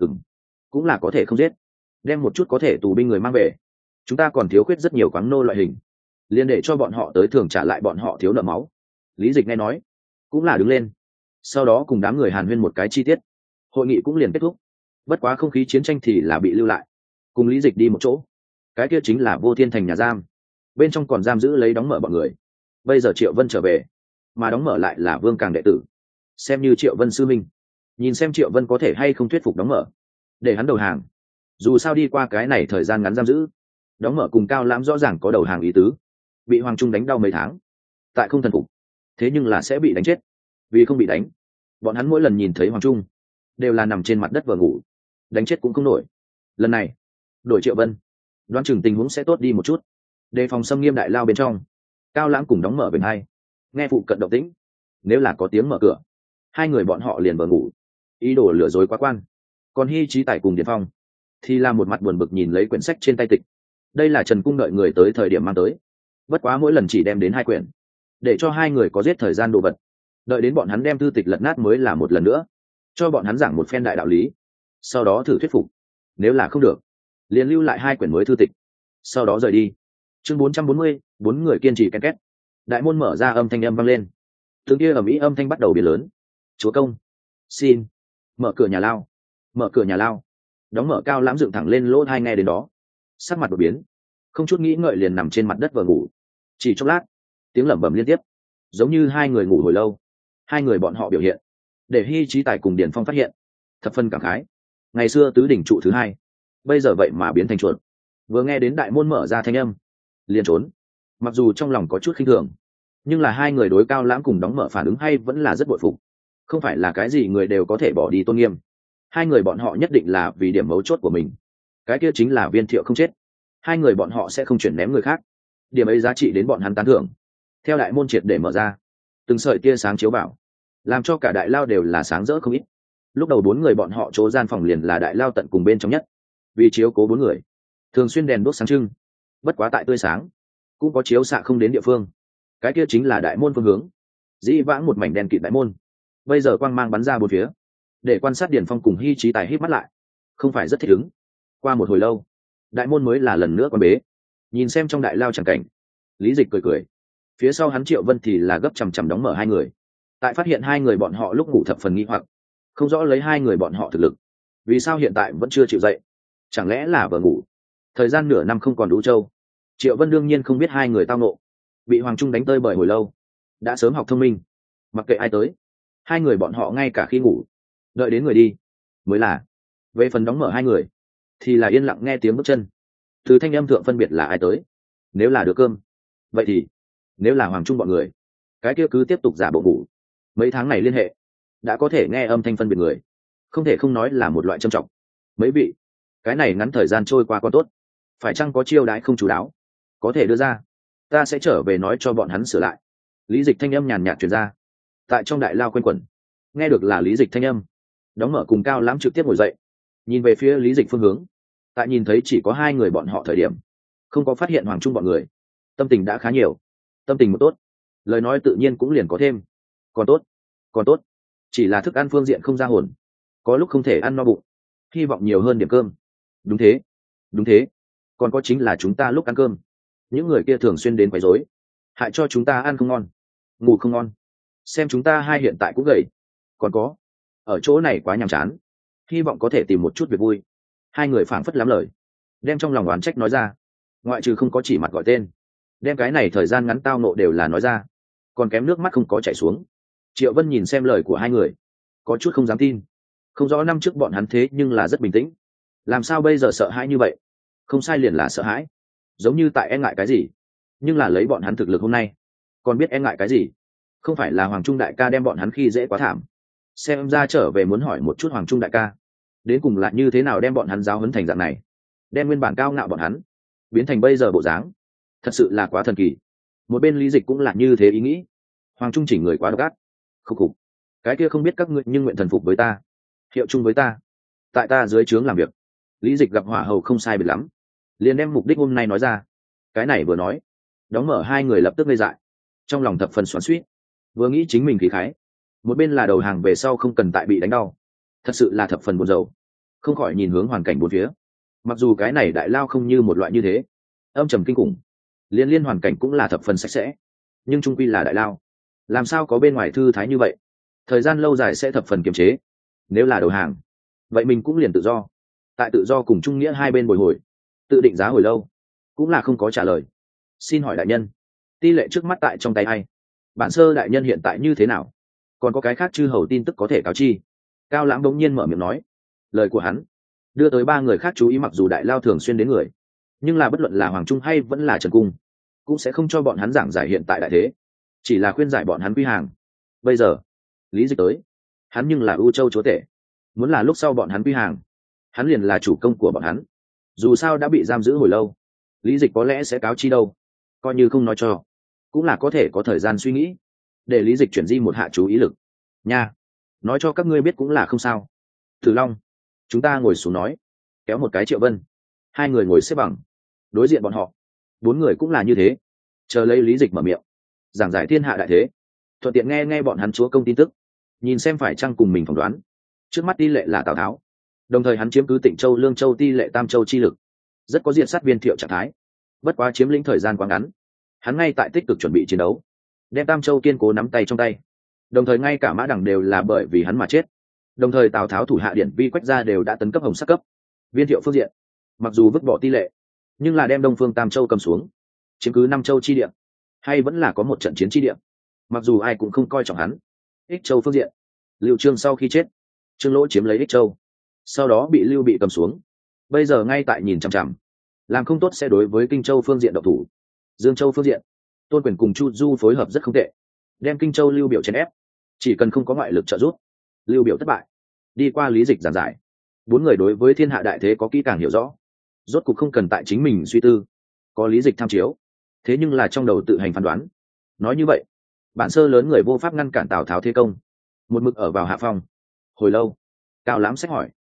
Cũng là có thể không giết, đem một chút có thể tù binh người mang về. Chúng ta còn thiếu khuyết rất nhiều quáng nô loại hình, liền để cho bọn họ tới thường trả lại bọn họ thiếu nợ máu. Lý Dịch nghe nói cũng là đứng lên, sau đó cùng đám người hàn huyên một cái chi tiết. Hội nghị cũng liền kết thúc. Bất quá không khí chiến tranh thì là bị lưu lại, cùng Lý Dịch đi một chỗ. Cái kia chính là Vô Thiên Thành nhà giam, bên trong còn giam giữ lấy đóng mở bọn người. Bây giờ Triệu Vân trở về, mà đóng mở lại là Vương Càng đệ tử, xem như Triệu Vân sư minh, nhìn xem Triệu Vân có thể hay không thuyết phục đóng mở để hắn đầu hàng. Dù sao đi qua cái này thời gian ngắn giam giữ, đóng mở cùng Cao Lãm rõ ràng có đầu hàng ý tứ. Bị Hoàng Trung đánh đau mấy tháng, tại không thần phục, thế nhưng là sẽ bị đánh chết. Vì không bị đánh, bọn hắn mỗi lần nhìn thấy Hoàng Trung đều là nằm trên mặt đất vừa ngủ, đánh chết cũng không nổi. Lần này đổi Triệu Vân, đoán chừng tình huống sẽ tốt đi một chút. Đề phòng xâm nghiêm đại lao bên trong, Cao Lãm cùng đóng mở bên hai nghe phụ cận động tĩnh, nếu là có tiếng mở cửa, hai người bọn họ liền vừa ngủ, ý đồ lừa dối quá quan. Còn Hy Trí Tài cùng Điền Phong thì là một mặt buồn bực nhìn lấy quyển sách trên tay tịch. Đây là Trần Cung đợi người tới thời điểm mang tới, bất quá mỗi lần chỉ đem đến 2 quyển, để cho hai người có giết thời gian đồ vật. Đợi đến bọn hắn đem thư tịch lật nát mới là một lần nữa cho bọn hắn giảng một phen đại đạo lý, sau đó thử thuyết phục. Nếu là không được, liền lưu lại 2 quyển mới thư tịch, sau đó rời đi. Chương 440, 4 người kiên trì ken két. Đại môn mở ra, âm thanh âm vang lên. Từng kia ầm ĩ âm thanh bắt đầu biến lớn. Chúa công, xin mở cửa nhà lao, mở cửa nhà lao. Đóng mở Cao Lãm dựng thẳng lên lỗ tai nghe đến đó, sắc mặt đột biến, không chút nghĩ ngợi liền nằm trên mặt đất vừa ngủ. Chỉ chốc lát, tiếng lẩm bẩm liên tiếp, giống như hai người ngủ hồi lâu. Hai người bọn họ biểu hiện để Hy Trí Tài cùng Điền Phong phát hiện, thập phân cảm khái. Ngày xưa tứ đỉnh trụ thứ hai, bây giờ vậy mà biến thành chuột. Vừa nghe đến đại môn mở ra thanh âm, liền trốn. Mặc dù trong lòng có chút khinh thường, nhưng là hai người đối Cao Lãm cùng đóng mở phản ứng hay vẫn là rất bội phục. Không phải là cái gì người đều có thể bỏ đi tôn nghiêm. Hai người bọn họ nhất định là vì điểm mấu chốt của mình, cái kia chính là Viên Thiệu không chết. Hai người bọn họ sẽ không chuyển ném người khác, điểm ấy giá trị đến bọn hắn tán thưởng. Theo đại môn triệt để mở ra, từng sợi tia sáng chiếu vào, làm cho cả đại lao đều là sáng rỡ không ít. Lúc đầu 4 người bọn họ chỗ gian phòng liền là đại lao tận cùng bên trong nhất, vì chiếu cố 4 người thường xuyên đèn đuốc sáng trưng. Bất quá tại tươi sáng cũng có chiếu xạ không đến địa phương, cái kia chính là đại môn phương hướng. Dĩ vãng một mảnh đèn kịt đại môn, bây giờ quang mang bắn ra bốn phía, để quan sát Điền Phong cùng Hy Trí Tài híp mắt lại, không phải rất thích ứng. Qua một hồi lâu, đại môn mới là lần nữa quan bế. Nhìn xem trong đại lao chẳng cảnh, Lý Dịch cười cười. Phía sau hắn Triệu Vân thì là gấp chằm chằm đóng mở hai người. Tại phát hiện hai người bọn họ lúc ngủ thập phần nghi hoặc, không rõ lấy hai người bọn họ thực lực, vì sao hiện tại vẫn chưa chịu dậy? Chẳng lẽ là vừa ngủ? Thời gian nửa năm không còn đủ châu. Triệu Vân đương nhiên không biết hai người tao nộ, bị Hoàng Trung đánh tơi bởi hồi lâu, đã sớm học thông minh, mặc kệ ai tới, hai người bọn họ ngay cả khi ngủ, đợi đến người đi mới là. Về phần đóng mở hai người, thì là yên lặng nghe tiếng bước chân, từ thanh âm thượng phân biệt là ai tới. Nếu là được cơm, vậy thì nếu là Hoàng Trung bọn người, cái kia cứ tiếp tục giả bộ ngủ. Mấy tháng này liên hệ, đã có thể nghe âm thanh phân biệt người, không thể không nói là một loại trầm trọng. Mấy vị, cái này ngắn thời gian trôi qua có tốt, phải chăng có chiêu đãi không chú đáo, có thể đưa ra, ta sẽ trở về nói cho bọn hắn sửa lại. Lý Dịch thanh âm nhàn nhạt truyền ra, tại trong đại lao quanh quẩn. Nghe được là Lý Dịch thanh âm, đóng mở cùng Cao Lãm trực tiếp ngồi dậy, nhìn về phía Lý Dịch phương hướng. Tại nhìn thấy chỉ có hai người bọn họ thời điểm, không có phát hiện Hoàng Trung bọn người, tâm tình đã khá nhiều. Tâm tình một tốt, lời nói tự nhiên cũng liền có thêm. Còn tốt, còn tốt. chỉ là thức ăn phương diện không ra hồn, có lúc không thể ăn no bụng, hy vọng nhiều hơn điểm cơm. Đúng thế, đúng thế, còn có chính là chúng ta lúc ăn cơm những người kia thường xuyên đến quấy rối, hại cho chúng ta ăn không ngon, ngủ không ngon, xem chúng ta hai hiện tại cũng gầy. Còn có, ở chỗ này quá nhàm chán, hy vọng có thể tìm một chút việc vui. Hai người phảng phất lắm lời, đem trong lòng oán trách nói ra, ngoại trừ không có chỉ mặt gọi tên, đem cái này thời gian ngắn tao nộ đều là nói ra, còn kém nước mắt không có chảy xuống. Triệu Vân nhìn xem lời của hai người, có chút không dám tin, không rõ năm trước bọn hắn thế nhưng là rất bình tĩnh, làm sao bây giờ sợ hãi như vậy. Không sai, liền là sợ hãi, giống như tại e ngại cái gì, nhưng là lấy bọn hắn thực lực hôm nay còn biết e ngại cái gì. Không phải là Hoàng Trung đại ca đem bọn hắn khi dễ quá thảm, xem ra trở về muốn hỏi một chút Hoàng Trung đại ca đến cùng là như thế nào đem bọn hắn giáo huấn thành dạng này, đem nguyên bản cao ngạo bọn hắn biến thành bây giờ bộ dáng, thật sự là quá thần kỳ. Một bên Lý Dịch cũng là như thế ý nghĩ, Hoàng Trung chỉ người quá độc ác, khục khục, cái kia không biết các ngươi nhưng nguyện thần phục với ta, hiệu chung với ta, tại ta dưới trướng làm việc. Lý Dịch gặp hỏa hầu không sai biệt lắm, liền đem mục đích hôm nay nói ra. Cái này vừa nói, đóng mở hai người lập tức ngây dại, trong lòng thập phần xoắn xuýt, vừa nghĩ chính mình khí khái, một bên là đầu hàng về sau không cần tại bị đánh đau, thật sự là thập phần buồn rầu. Không khỏi nhìn hướng hoàn cảnh bốn phía, mặc dù cái này đại lao không như một loại như thế âm trầm kinh khủng, liên hoàn cảnh cũng là thập phần sạch sẽ, nhưng trung quy là đại lao, làm sao có bên ngoài thư thái như vậy, thời gian lâu dài sẽ thập phần kiềm chế. Nếu là đầu hàng, vậy mình cũng liền tự do, tại tự do cùng trung nghĩa hai bên bồi hồi, tự định giá hồi lâu cũng là không có trả lời. Xin hỏi đại nhân, ti lệ trước mắt tại trong tay ai? Bản sơ đại nhân hiện tại như thế nào? Còn có cái khác chư hầu tin tức có thể cáo chi? Cao Lãm bỗng nhiên mở miệng nói. Lời của hắn đưa tới ba người khác chú ý, mặc dù đại lao thường xuyên đến người, nhưng là bất luận là Hoàng Trung hay vẫn là Trần Cung cũng sẽ không cho bọn hắn giảng giải hiện tại đại thế, chỉ là khuyên giải bọn hắn quy hàng. Bây giờ Lý Dịch tới, hắn nhưng là ưu châu chúa tể, muốn là lúc sau bọn hắn quy hàng, hắn liền là chủ công của bọn hắn. Dù sao đã bị giam giữ hồi lâu, Lý Dịch có lẽ sẽ cáo chi đâu, coi như không nói cho cũng là có thể có thời gian suy nghĩ, để Lý Dịch chuyển di một hạ chú ý lực nha. Nói cho các ngươi biết cũng là không sao. Thử Long, chúng ta ngồi xuống nói. Kéo một cái Triệu Vân, hai người ngồi xếp bằng đối diện bọn họ, bốn người cũng là như thế, chờ lấy Lý Dịch mở miệng giảng giải thiên hạ đại thế, thuận tiện nghe nghe bọn hắn chúa công tin tức, nhìn xem phải chăng cùng mình phỏng đoán. Trước mắt ti lệ là Tào Tháo, đồng thời hắn chiếm cứ Tịnh Châu, Lương Châu, ti lệ Tam Châu chi lực, rất có diện sát Viên Thiệu trạng thái. Bất quá chiếm lĩnh thời gian quá ngắn, hắn ngay tại tích cực chuẩn bị chiến đấu, đem Tam Châu kiên cố nắm tay trong tay, đồng thời ngay cả Mã Đằng đều là bởi vì hắn mà chết. Đồng thời Tào Tháo thủ hạ Điển Vi, Quách gia đều đã tấn cấp hồng sắc cấp. Viên Thiệu phương diện mặc dù vứt bỏ ti lệ, nhưng là đem Đông Phương Tam Châu cầm xuống, chiếm cứ Nam Châu chi địa, hay vẫn là có một trận chiến chi địa, mặc dù ai cũng không coi trọng hắn. Ích Châu phương diện, Lưu Trương sau khi chết, Trương Lỗ chiếm lấy Ích Châu, sau đó bị Lưu Bị cầm xuống, bây giờ ngay tại nhìn chằm chằm, làm không tốt sẽ đối với Kinh Châu phương diện động thủ. Dương Châu phương diện, Tôn Quyền cùng Chu Du phối hợp rất không tệ, đem Kinh Châu Lưu Biểu chèn ép, chỉ cần không có ngoại lực trợ giúp, Lưu Biểu thất bại. Đi qua Lý Dịch giảng giải, bốn người đối với thiên hạ đại thế có kỹ càng hiểu rõ, rốt cuộc không cần tại chính mình suy tư, có Lý Dịch tham chiếu, thế nhưng là trong đầu tự hành phán đoán. Nói như vậy, bản sơ lớn người vô pháp ngăn cản Tào Tháo thế công, một mực ở vào hạ phong. Hồi lâu, Cao Lãm xét hỏi.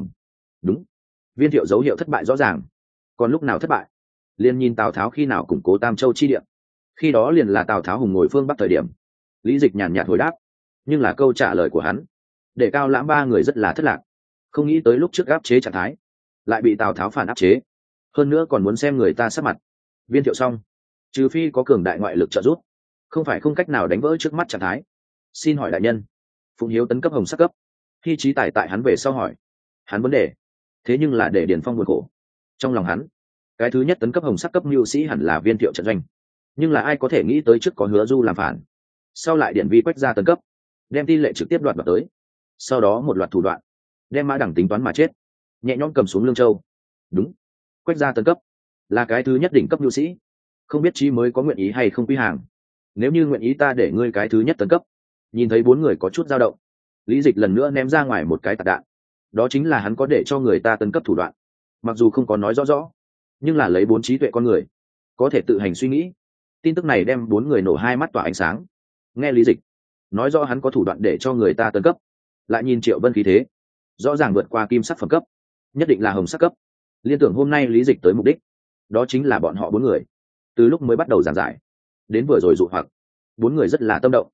Đúng. Viên Thiệu dấu hiệu thất bại rõ ràng, còn lúc nào thất bại, liền nhìn Tào Tháo khi nào củng cố Tam Châu chi địa, khi đó liền là Tào Tháo hùng ngồi phương Bắc thời điểm. Lý Dịch nhàn nhạt hồi đáp, nhưng là câu trả lời của hắn để Cao Lãm ba người rất là thất lạc, không nghĩ tới lúc trước áp chế trạng thái lại bị Tào Tháo phản áp chế, hơn nữa còn muốn xem người ta sắc mặt. Viên Thiệu xong, trừ phi có cường đại ngoại lực trợ giúp, không phải không cách nào đánh vỡ trước mắt trạng thái. Xin hỏi đại nhân, Phụng Hiếu tấn cấp hồng sắc cấp, khi trí tài tại hắn về sau hỏi hắn vấn đề, thế nhưng là để Điền Phong buồn khổ. Trong lòng hắn, cái thứ nhất tấn cấp hồng sắc cấp mưu sĩ hẳn là Viên Thiệu trận doanh, nhưng là ai có thể nghĩ tới trước có Hứa Du làm phản, sau lại Điển Vi, Quách gia tấn cấp, đem ti lệ trực tiếp đoạt vào tới, sau đó một loạt thủ đoạn đem Mã Đằng tính toán mà chết, nhẹ nhõm cầm xuống Lương Châu. Đúng, Quách gia tấn cấp là cái thứ nhất đỉnh cấp nhu sĩ, không biết Chí mới có nguyện ý hay không quy hàng. Nếu như nguyện ý ta để ngươi cái thứ nhất tấn cấp. Nhìn thấy bốn người có chút dao động, Lý Dịch lần nữa ném ra ngoài một cái tạc đạn, đó chính là hắn có để cho người ta tấn cấp thủ đoạn, mặc dù không có nói rõ rõ, nhưng là lấy bốn trí tuệ con người có thể tự hành suy nghĩ. Tin tức này đem bốn người nổ hai mắt tỏa ánh sáng. Nghe Lý Dịch nói rõ hắn có thủ đoạn để cho người ta tấn cấp, lại nhìn Triệu Vân khí thế rõ ràng vượt qua kim sắc phẩm cấp, nhất định là hồng sắc cấp. Liên tưởng hôm nay Lý Dịch tới mục đích, đó chính là bọn họ bốn người. Từ lúc mới bắt đầu giảng giải đến vừa rồi dụ hoặc, bốn người rất là tâm động,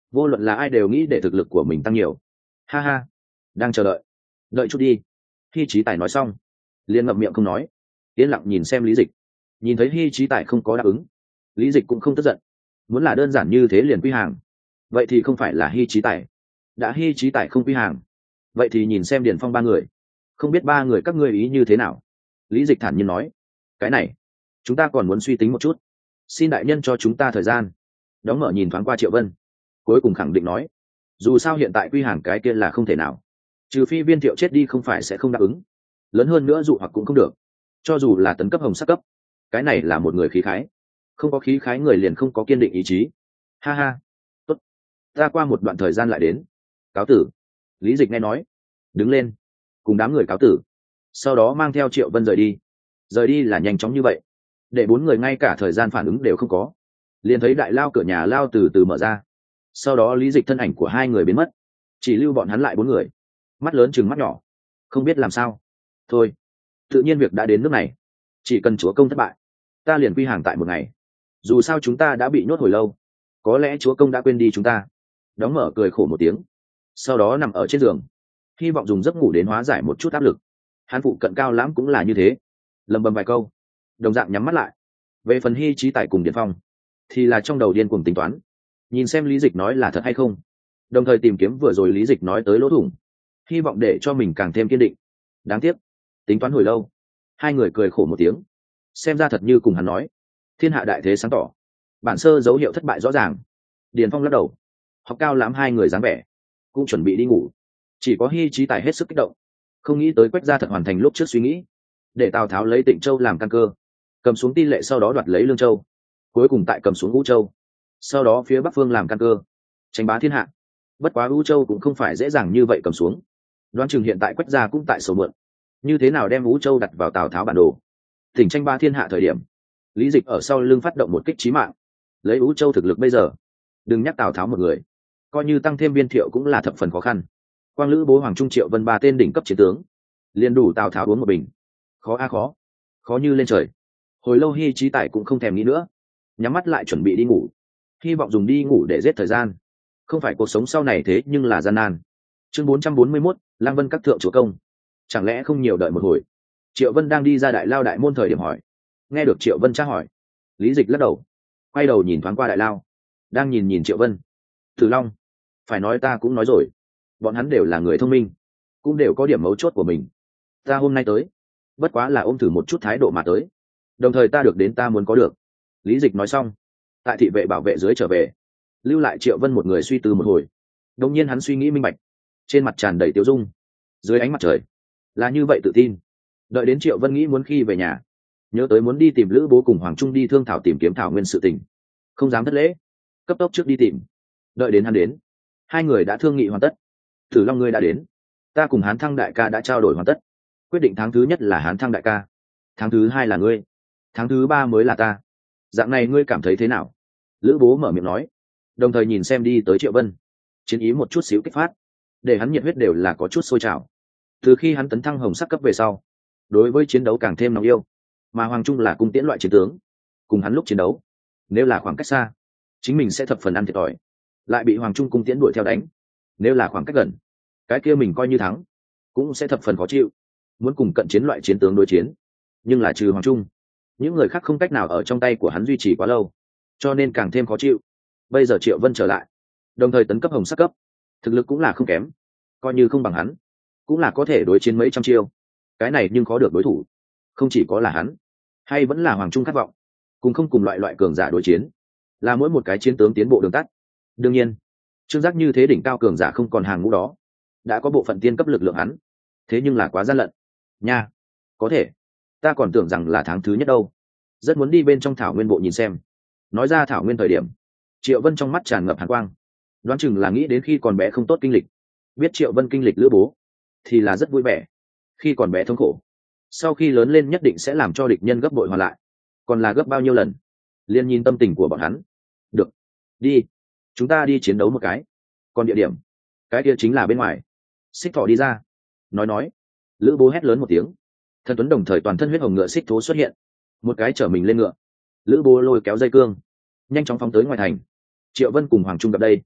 vô luận là ai đều nghĩ để thực lực của mình tăng nhiều. Ha ha, đang chờ đợi, đợi chút đi. Hy Chí Tài nói xong liền ngậm miệng không nói, yên lặng nhìn xem Lý Dịch. Nhìn thấy Hy Chí Tài không có đáp ứng, Lý Dịch cũng không tức giận. Muốn là đơn giản như thế liền quy hàng, vậy thì không phải là Hy Chí Tài. Đã Hy Chí Tài không quy hàng, vậy thì nhìn xem Điền Phong ba người, không biết ba người các ngươi ý như thế nào. Lý Dịch thản nhiên nói, cái này chúng ta còn muốn suy tính một chút, xin đại nhân cho chúng ta thời gian. Đóng mở nhìn thoáng qua Triệu Vân, cuối cùng khẳng định nói, dù sao hiện tại quy hàng cái kia là không thể nào, trừ phi Viên Thiệu chết đi không phải sẽ không đáp ứng, lớn hơn nữa dụ hoặc cũng không được. Cho dù là tấn cấp hồng sắc cấp, cái này là một người khí khái, không có khí khái người liền không có kiên định ý chí. Ha ha, tốt, ta qua một đoạn thời gian lại đến. Cáo tử. Lý Dịch nghe nói, đứng lên cùng đám người cáo tử, sau đó mang theo Triệu Vân rời đi. Rời đi là nhanh chóng như vậy, để bốn người ngay cả thời gian phản ứng đều không có, liền thấy đại lao cửa nhà lao từ từ mở ra. Sau đó Lý Dịch thân ảnh của hai người biến mất, chỉ lưu bọn hắn lại bốn người, mắt lớn chừng mắt nhỏ, không biết làm sao. Thôi, tự nhiên việc đã đến nước này, chỉ cần chúa công thất bại, ta liền quy hàng tại một ngày. Dù sao chúng ta đã bị nhốt hồi lâu, có lẽ chúa công đã quên đi chúng ta. Đóng mở cười khổ một tiếng, sau đó nằm ở trên giường, hy vọng dùng giấc ngủ đến hóa giải một chút áp lực. Hắn phụ cận Cao Lãm cũng là như thế, lầm bầm vài câu, đồng dạng nhắm mắt lại. Về phần Hy Chí Tài cùng Điền Phong thì là trong đầu điên cuồng tính toán, nhìn xem Lý Dịch nói là thật hay không, đồng thời tìm kiếm vừa rồi Lý Dịch nói tới lỗ thủng, hy vọng để cho mình càng thêm kiên định. Đáng tiếc, tính toán hồi lâu, hai người cười khổ một tiếng, xem ra thật như cùng hắn nói, thiên hạ đại thế sáng tỏ, bản sơ dấu hiệu thất bại rõ ràng. Điền Phong lắc đầu, học Cao Lãm hai người dáng vẻ, cũng chuẩn bị đi ngủ. Chỉ có Hy Chí Tài hết sức kích động, không nghĩ tới Quách gia thật hoàn thành lúc trước suy nghĩ, để Tào Tháo lấy Tịnh Châu làm căn cơ, cầm xuống Ti Lệ, sau đó đoạt lấy Lương Châu, cuối cùng tại cầm xuống Vũ Châu, sau đó phía Bắc Phương làm căn cơ, tranh bá thiên hạ. Bất quá Vũ Châu cũng không phải dễ dàng như vậy cầm xuống, đoán chừng hiện tại Quách gia cũng tại sầu mượn, như thế nào đem Vũ Châu đặt vào Tào Tháo bản đồ. Tỉnh tranh bá thiên hạ thời điểm, Lý Dịch ở sau lưng phát động một kích chí mạng, lấy Vũ Châu thực lực bây giờ, đừng nhắc Tào Tháo một người, coi như tăng thêm Viên Thiệu cũng là thập phần khó khăn. Quang Lữ Bố Hoàng Trung Triệu Vân ba tên đỉnh cấp chiến tướng, liền đủ Tào Tháo uống một bình. Khó a khó, khó như lên trời. Hồi lâu Hy Chí Tài cũng không thèm nghĩ nữa, nhắm mắt lại chuẩn bị đi ngủ, hy vọng dùng đi ngủ để giết thời gian. Không phải cuộc sống sau này thế nhưng là gian nan. Chương 441, Lang Vân các thượng chúa công. Chẳng lẽ không nhiều đợi một hồi? Triệu Vân đang đi ra đại lao đại môn thời điểm hỏi. Nghe được Triệu Vân tra hỏi, Lý Dịch lắc đầu, quay đầu nhìn thoáng qua đại lao, đang nhìn Triệu Vân. Tử Long, phải nói ta cũng nói rồi, bọn hắn đều là người thông minh, cũng đều có điểm mấu chốt của mình. Ta hôm nay tới, bất quá là ôm thử một chút thái độ mà tới, đồng thời ta được đến ta muốn có được. Lý Dịch nói xong, tại thị vệ bảo vệ dưới trở về, lưu lại Triệu Vân một người suy tư một hồi. Đột nhiên hắn suy nghĩ minh bạch, trên mặt tràn đầy tiêu dung, dưới ánh mặt trời là như vậy tự tin. Đợi đến Triệu Vân nghĩ muốn khi về nhà, nhớ tới muốn đi tìm Lữ Bố cùng Hoàng Trung đi thương thảo tìm kiếm Thảo Nguyên sự tình, không dám thất lễ, cấp tốc trước đi tìm. Đợi đến hắn đến, hai người đã thương nghị hoàn tất. Tử Long, ngươi đã đến, ta cùng Hán Thăng đại ca đã trao đổi hoàn tất, quyết định tháng thứ nhất là Hán Thăng đại ca, tháng thứ hai là ngươi, tháng thứ ba mới là ta. Dạng này ngươi cảm thấy thế nào? Lữ Bố mở miệng nói, đồng thời nhìn xem đi tới Triệu Vân, chiến ý một chút xíu kích phát, để hắn nhiệt huyết đều là có chút sôi trào. Từ khi hắn tấn thăng hồng sắc cấp về sau, đối với chiến đấu càng thêm nóng yêu. Mà Hoàng Trung là cung tiễn loại chiến tướng, cùng hắn lúc chiến đấu, nếu là khoảng cách xa, chính mình sẽ thập phần ăn thiệt thòi, lại bị Hoàng Trung cung tiễn đuổi theo đánh. Nếu là khoảng cách gần, cái kia mình coi như thắng, cũng sẽ thập phần khó chịu. Muốn cùng cận chiến loại chiến tướng đối chiến, nhưng là trừ Hoàng Trung, những người khác không cách nào ở trong tay của hắn duy trì quá lâu, cho nên càng thêm khó chịu. Bây giờ Triệu Vân trở lại, đồng thời tấn cấp hồng sắc cấp, thực lực cũng là không kém, coi như không bằng hắn, cũng là có thể đối chiến mấy trăm chiêu. Cái này nhưng khó được đối thủ, không chỉ có là hắn, hay vẫn là Hoàng Trung khát vọng, cùng không cùng loại cường giả đối chiến, là mỗi một cái chiến tướng tiến bộ đường tắt. Đương nhiên, Trương Giác như thế đỉnh cao cường giả không còn hàng ngũ đó, đã có bộ phận tiên cấp lực lượng hắn, thế nhưng là quá gian lận nha. Có thể, ta còn tưởng rằng là tháng thứ nhất đâu, rất muốn đi bên trong Thảo Nguyên bộ nhìn xem. Nói ra Thảo Nguyên thời điểm, Triệu Vân trong mắt tràn ngập hàn quang, đoán chừng là nghĩ đến khi còn bé không tốt kinh lịch. Biết Triệu Vân kinh lịch Lữ Bố thì là rất vui vẻ, khi còn bé thống khổ, sau khi lớn lên nhất định sẽ làm cho địch nhân gấp bội hoàn lại, còn là gấp bao nhiêu lần. Liên nhìn tâm tình của bọn hắn. Được, đi, chúng ta đi chiến đấu một cái. Còn địa điểm, cái kia chính là bên ngoài. Xích Thỏ đi ra, nói. Lữ Bố hét lớn một tiếng, Thần Tuấn đồng thời toàn thân huyết hồng ngựa Xích Thố xuất hiện, một cái chở mình lên ngựa. Lữ Bố lôi kéo dây cương, nhanh chóng phóng tới ngoài thành. Triệu Vân cùng Hoàng Trung gặp đây,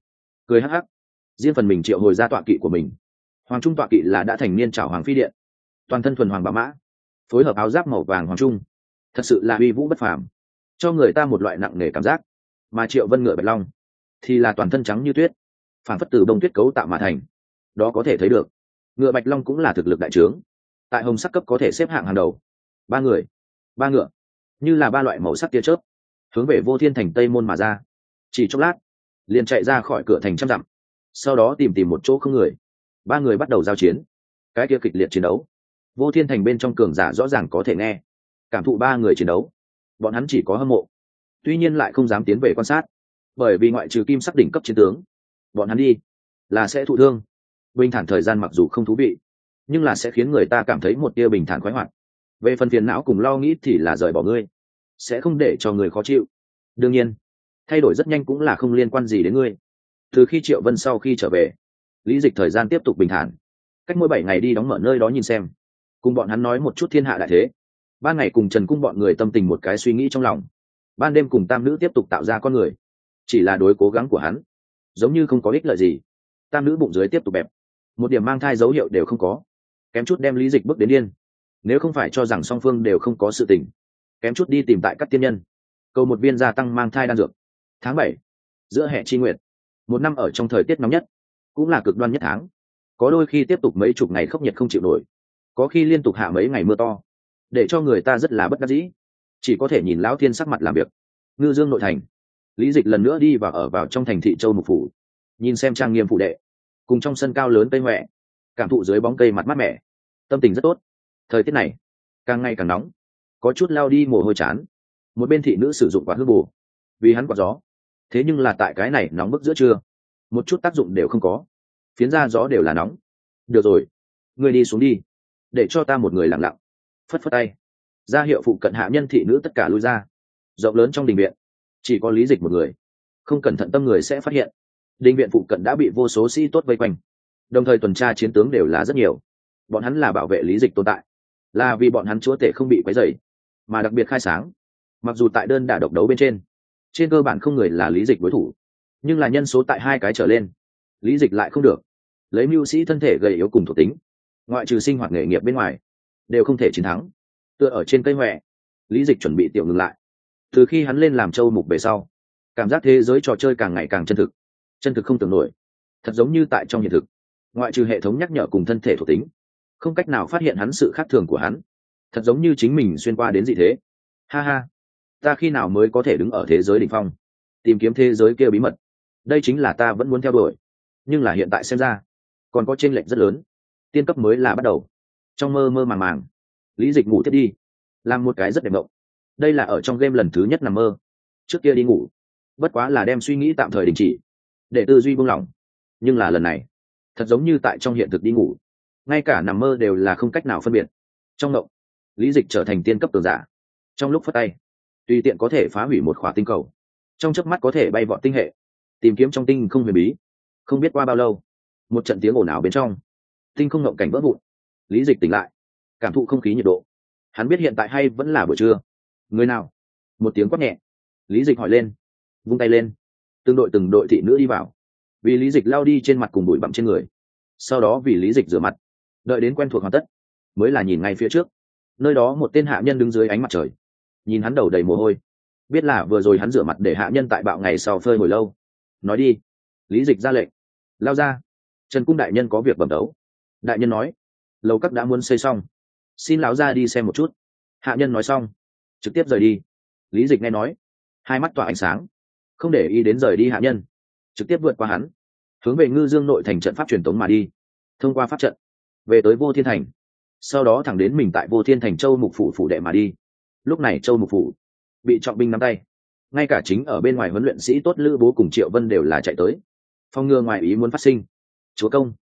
cười hắc hắc. Riêng phần mình triệu hồi ra tọa kỵ của mình. Hoàng trung tọa kỵ là đã thành niên trảo hoàng phi điện, toàn thân thuần hoàng bá mã, phối hợp áo giáp màu vàng hoàng trung, thật sự là uy vũ bất phàm, cho người ta một loại nặng nề cảm giác. Mà Triệu Vân ngựa Bạch Long thì là toàn thân trắng như tuyết, phản phất từ bông tuyết cấu tạo mà thành. Đó có thể thấy được, ngựa Bạch Long cũng là thực lực đại trướng, tại hồng sắc cấp có thể xếp hạng hàng đầu. Ba người, ba ngựa, như là ba loại màu sắc tia chớp, hướng về Vô Thiên thành tây môn mà ra. Chỉ chốc lát, liền chạy ra khỏi cửa thành trăm dặm, sau đó tìm một chỗ không người. Ba người bắt đầu giao chiến. Cái kia kịch liệt chiến đấu, Vô Thiên thành bên trong cường giả rõ ràng có thể nghe, cảm thụ ba người chiến đấu. Bọn hắn chỉ có hâm mộ, tuy nhiên lại không dám tiến về quan sát, bởi vì ngoại trừ kim sắc đỉnh cấp chiến tướng, bọn hắn đi là sẽ thụ thương. Bình thản thời gian mặc dù không thú vị, nhưng là sẽ khiến người ta cảm thấy một tia bình thản khoái hoạt. Về phần phiền não cùng lo nghĩ thì là rời bỏ ngươi, sẽ không để cho người khó chịu. Đương nhiên, thay đổi rất nhanh cũng là không liên quan gì đến ngươi. Từ khi Triệu Vân sau khi trở về, Lý Dịch thời gian tiếp tục bình thản, cách mỗi 7 ngày đi đóng mở nơi đó nhìn xem, cùng bọn hắn nói một chút thiên hạ đại thế. Ban ngày cùng Trần Cung bọn người tâm tình một cái suy nghĩ trong lòng, ban đêm cùng Tam Nữ tiếp tục tạo ra con người. Chỉ là đối cố gắng của hắn giống như không có ích lợi gì. Tam Nữ bụng dưới tiếp tục bẹp, một điểm mang thai dấu hiệu đều không có, kém chút đem Lý Dịch bước đến điên. Nếu không phải cho rằng song phương đều không có sự tình, kém chút đi tìm tại các tiên nhân cầu một viên gia tăng mang thai đan dược. Tháng 7, giữa hè chi nguyệt, một năm ở trong thời tiết nóng nhất, cũng là cực đoan nhất tháng. Có đôi khi tiếp tục mấy chục ngày khốc nhiệt không chịu nổi, có khi liên tục hạ mấy ngày mưa to, để cho người ta rất là bất đắc dĩ, chỉ có thể nhìn lão thiên sắc mặt làm việc. Ngư Dương nội thành, Lý Dịch lần nữa đi vào trong thành thị Châu Mục phủ, nhìn xem trang nghiêm phủ đệ, cùng trong sân cao lớn cây huệ, cảm thụ dưới bóng cây mặt mát mẻ, tâm tình rất tốt. Thời tiết này càng ngày càng nóng, có chút lao đi mồ hôi chán. Một bên thị nữ sử dụng quạt hương bù vì hắn quạt gió, thế nhưng là tại cái này nóng bức giữa trưa, một chút tác dụng đều không có, phiến ra gió đều là nóng. Được rồi, ngươi đi xuống đi, để cho ta một người lặng lặng. Phất phất tay ra hiệu phụ cận hạ nhân thị nữ tất cả lui ra. Rộng lớn trong đình viện chỉ có Lý Dịch một người, không cẩn thận tâm người sẽ phát hiện đình viện phụ cận đã bị vô số sĩ tốt vây quanh, đồng thời tuần tra chiến tướng đều là rất nhiều. Bọn hắn là bảo vệ Lý Dịch tồn tại, là vì bọn hắn chúa tể không bị quấy rầy mà đặc biệt khai sáng. Mặc dù tại đơn đả độc đấu bên trên cơ bản không người là Lý Dịch đối thủ, nhưng là nhân số tại 2 cái trở lên, Lý Dịch lại không được. Lấy mưu sĩ thân thể gầy yếu cùng thuộc tính, ngoại trừ sinh hoạt nghề nghiệp bên ngoài, đều không thể chiến thắng. Tựa ở trên cây huệ, Lý Dịch chuẩn bị tiểu ngừng lại. Từ khi hắn lên làm Châu Mục về sau, cảm giác thế giới trò chơi càng ngày càng chân thực không tưởng nổi. Thật giống như tại trong hiện thực, ngoại trừ hệ thống nhắc nhở cùng thân thể thuộc tính, không cách nào phát hiện hắn sự khác thường của hắn. Thật giống như chính mình xuyên qua đến dị thế. Ha ha, ta khi nào mới có thể đứng ở thế giới đỉnh phong, tìm kiếm thế giới kia bí mật? Đây chính là ta vẫn muốn theo đuổi, nhưng là hiện tại xem ra còn có chênh lệch rất lớn. Tiên cấp mới là bắt đầu. Trong mơ mơ màng màng, Lý Dịch ngủ tiếp đi, làm một cái rất đẹp mộng. Đây là ở trong game lần thứ nhất nằm mơ. Trước kia đi ngủ bất quá là đem suy nghĩ tạm thời đình chỉ, để tư duy buông lỏng, nhưng là lần này thật giống như tại trong hiện thực đi ngủ, ngay cả nằm mơ đều là không cách nào phân biệt. Trong mộng, Lý Dịch trở thành tiên cấp cường giả, trong lúc phất tay tùy tiện có thể phá hủy một khỏa tinh cầu, trong chớp mắt có thể bay vọt tinh hệ, tìm kiếm trong tinh không huyền bí. Không biết qua bao lâu, một trận tiếng ồn ào bên trong tinh không ngộng cảnh vỡ vụn. Lý Dịch tỉnh lại, cảm thụ không khí nhiệt độ. Hắn biết hiện tại hay vẫn là buổi trưa. Người nào? Một tiếng quát nhẹ. Lý Dịch hỏi lên, vung tay lên, từng đội thị nữ đi vào, vì Lý Dịch lao đi trên mặt cùng bụi bặm trên người, sau đó vì Lý Dịch rửa mặt. Đợi đến quen thuộc hoàn tất, mới là nhìn ngay phía trước. Nơi đó một tên hạ nhân đứng dưới ánh mặt trời, nhìn hắn đầu đầy mồ hôi, biết là vừa rồi hắn rửa mặt để hạ nhân tại bạo ngày sau phơi hồi lâu. Nói đi. Lý Dịch ra lệnh. Lao ra. Trần Cung đại nhân có việc bẩm đấu. Đại nhân nói, lầu các đã muốn xây xong, xin lão ra đi xem một chút. Hạ nhân nói xong, trực tiếp rời đi. Lý Dịch nghe nói, hai mắt tỏa ánh sáng, không để ý đến rời đi hạ nhân, trực tiếp vượt qua hắn, hướng về Ngư Dương nội thành trận pháp truyền tống mà đi. Thông qua pháp trận, về tới Vô Thiên thành, sau đó thẳng đến mình tại Vô Thiên thành Châu Mục phủ phủ đệ mà đi. Lúc này Châu Mục phủ bị trọng binh nắm tay, ngay cả chính ở bên ngoài huấn luyện sĩ tốt Lữ Bố cùng Triệu Vân đều là chạy tới, phòng ngừa ngoài ý muốn phát sinh. Chúa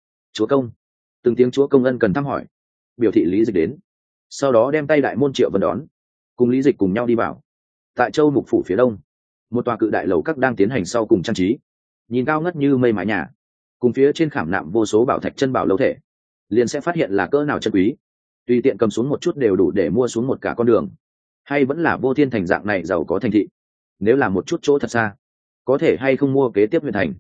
công, từng tiếng chúa công ân cần thăm hỏi, biểu thị Lý Dịch đến, sau đó đem tay đại môn Triệu Vân đón, cùng Lý Dịch cùng nhau đi vào. Tại Châu Mục phủ phía đông, một tòa cự đại lầu các đang tiến hành sau cùng trang trí, nhìn cao ngất như mây mái nhà, cùng phía trên khảm nạm vô số bảo thạch chân bảo lâu thể, liền sẽ phát hiện là cỡ nào chân quý. Tùy tiện cầm xuống một chút đều đủ để mua xuống một cả con đường. Hay vẫn là Vô Thiên thành dạng này giàu có thành thị, nếu là một chút chỗ thật xa, có thể hay không mua kế tiếp huyện thành.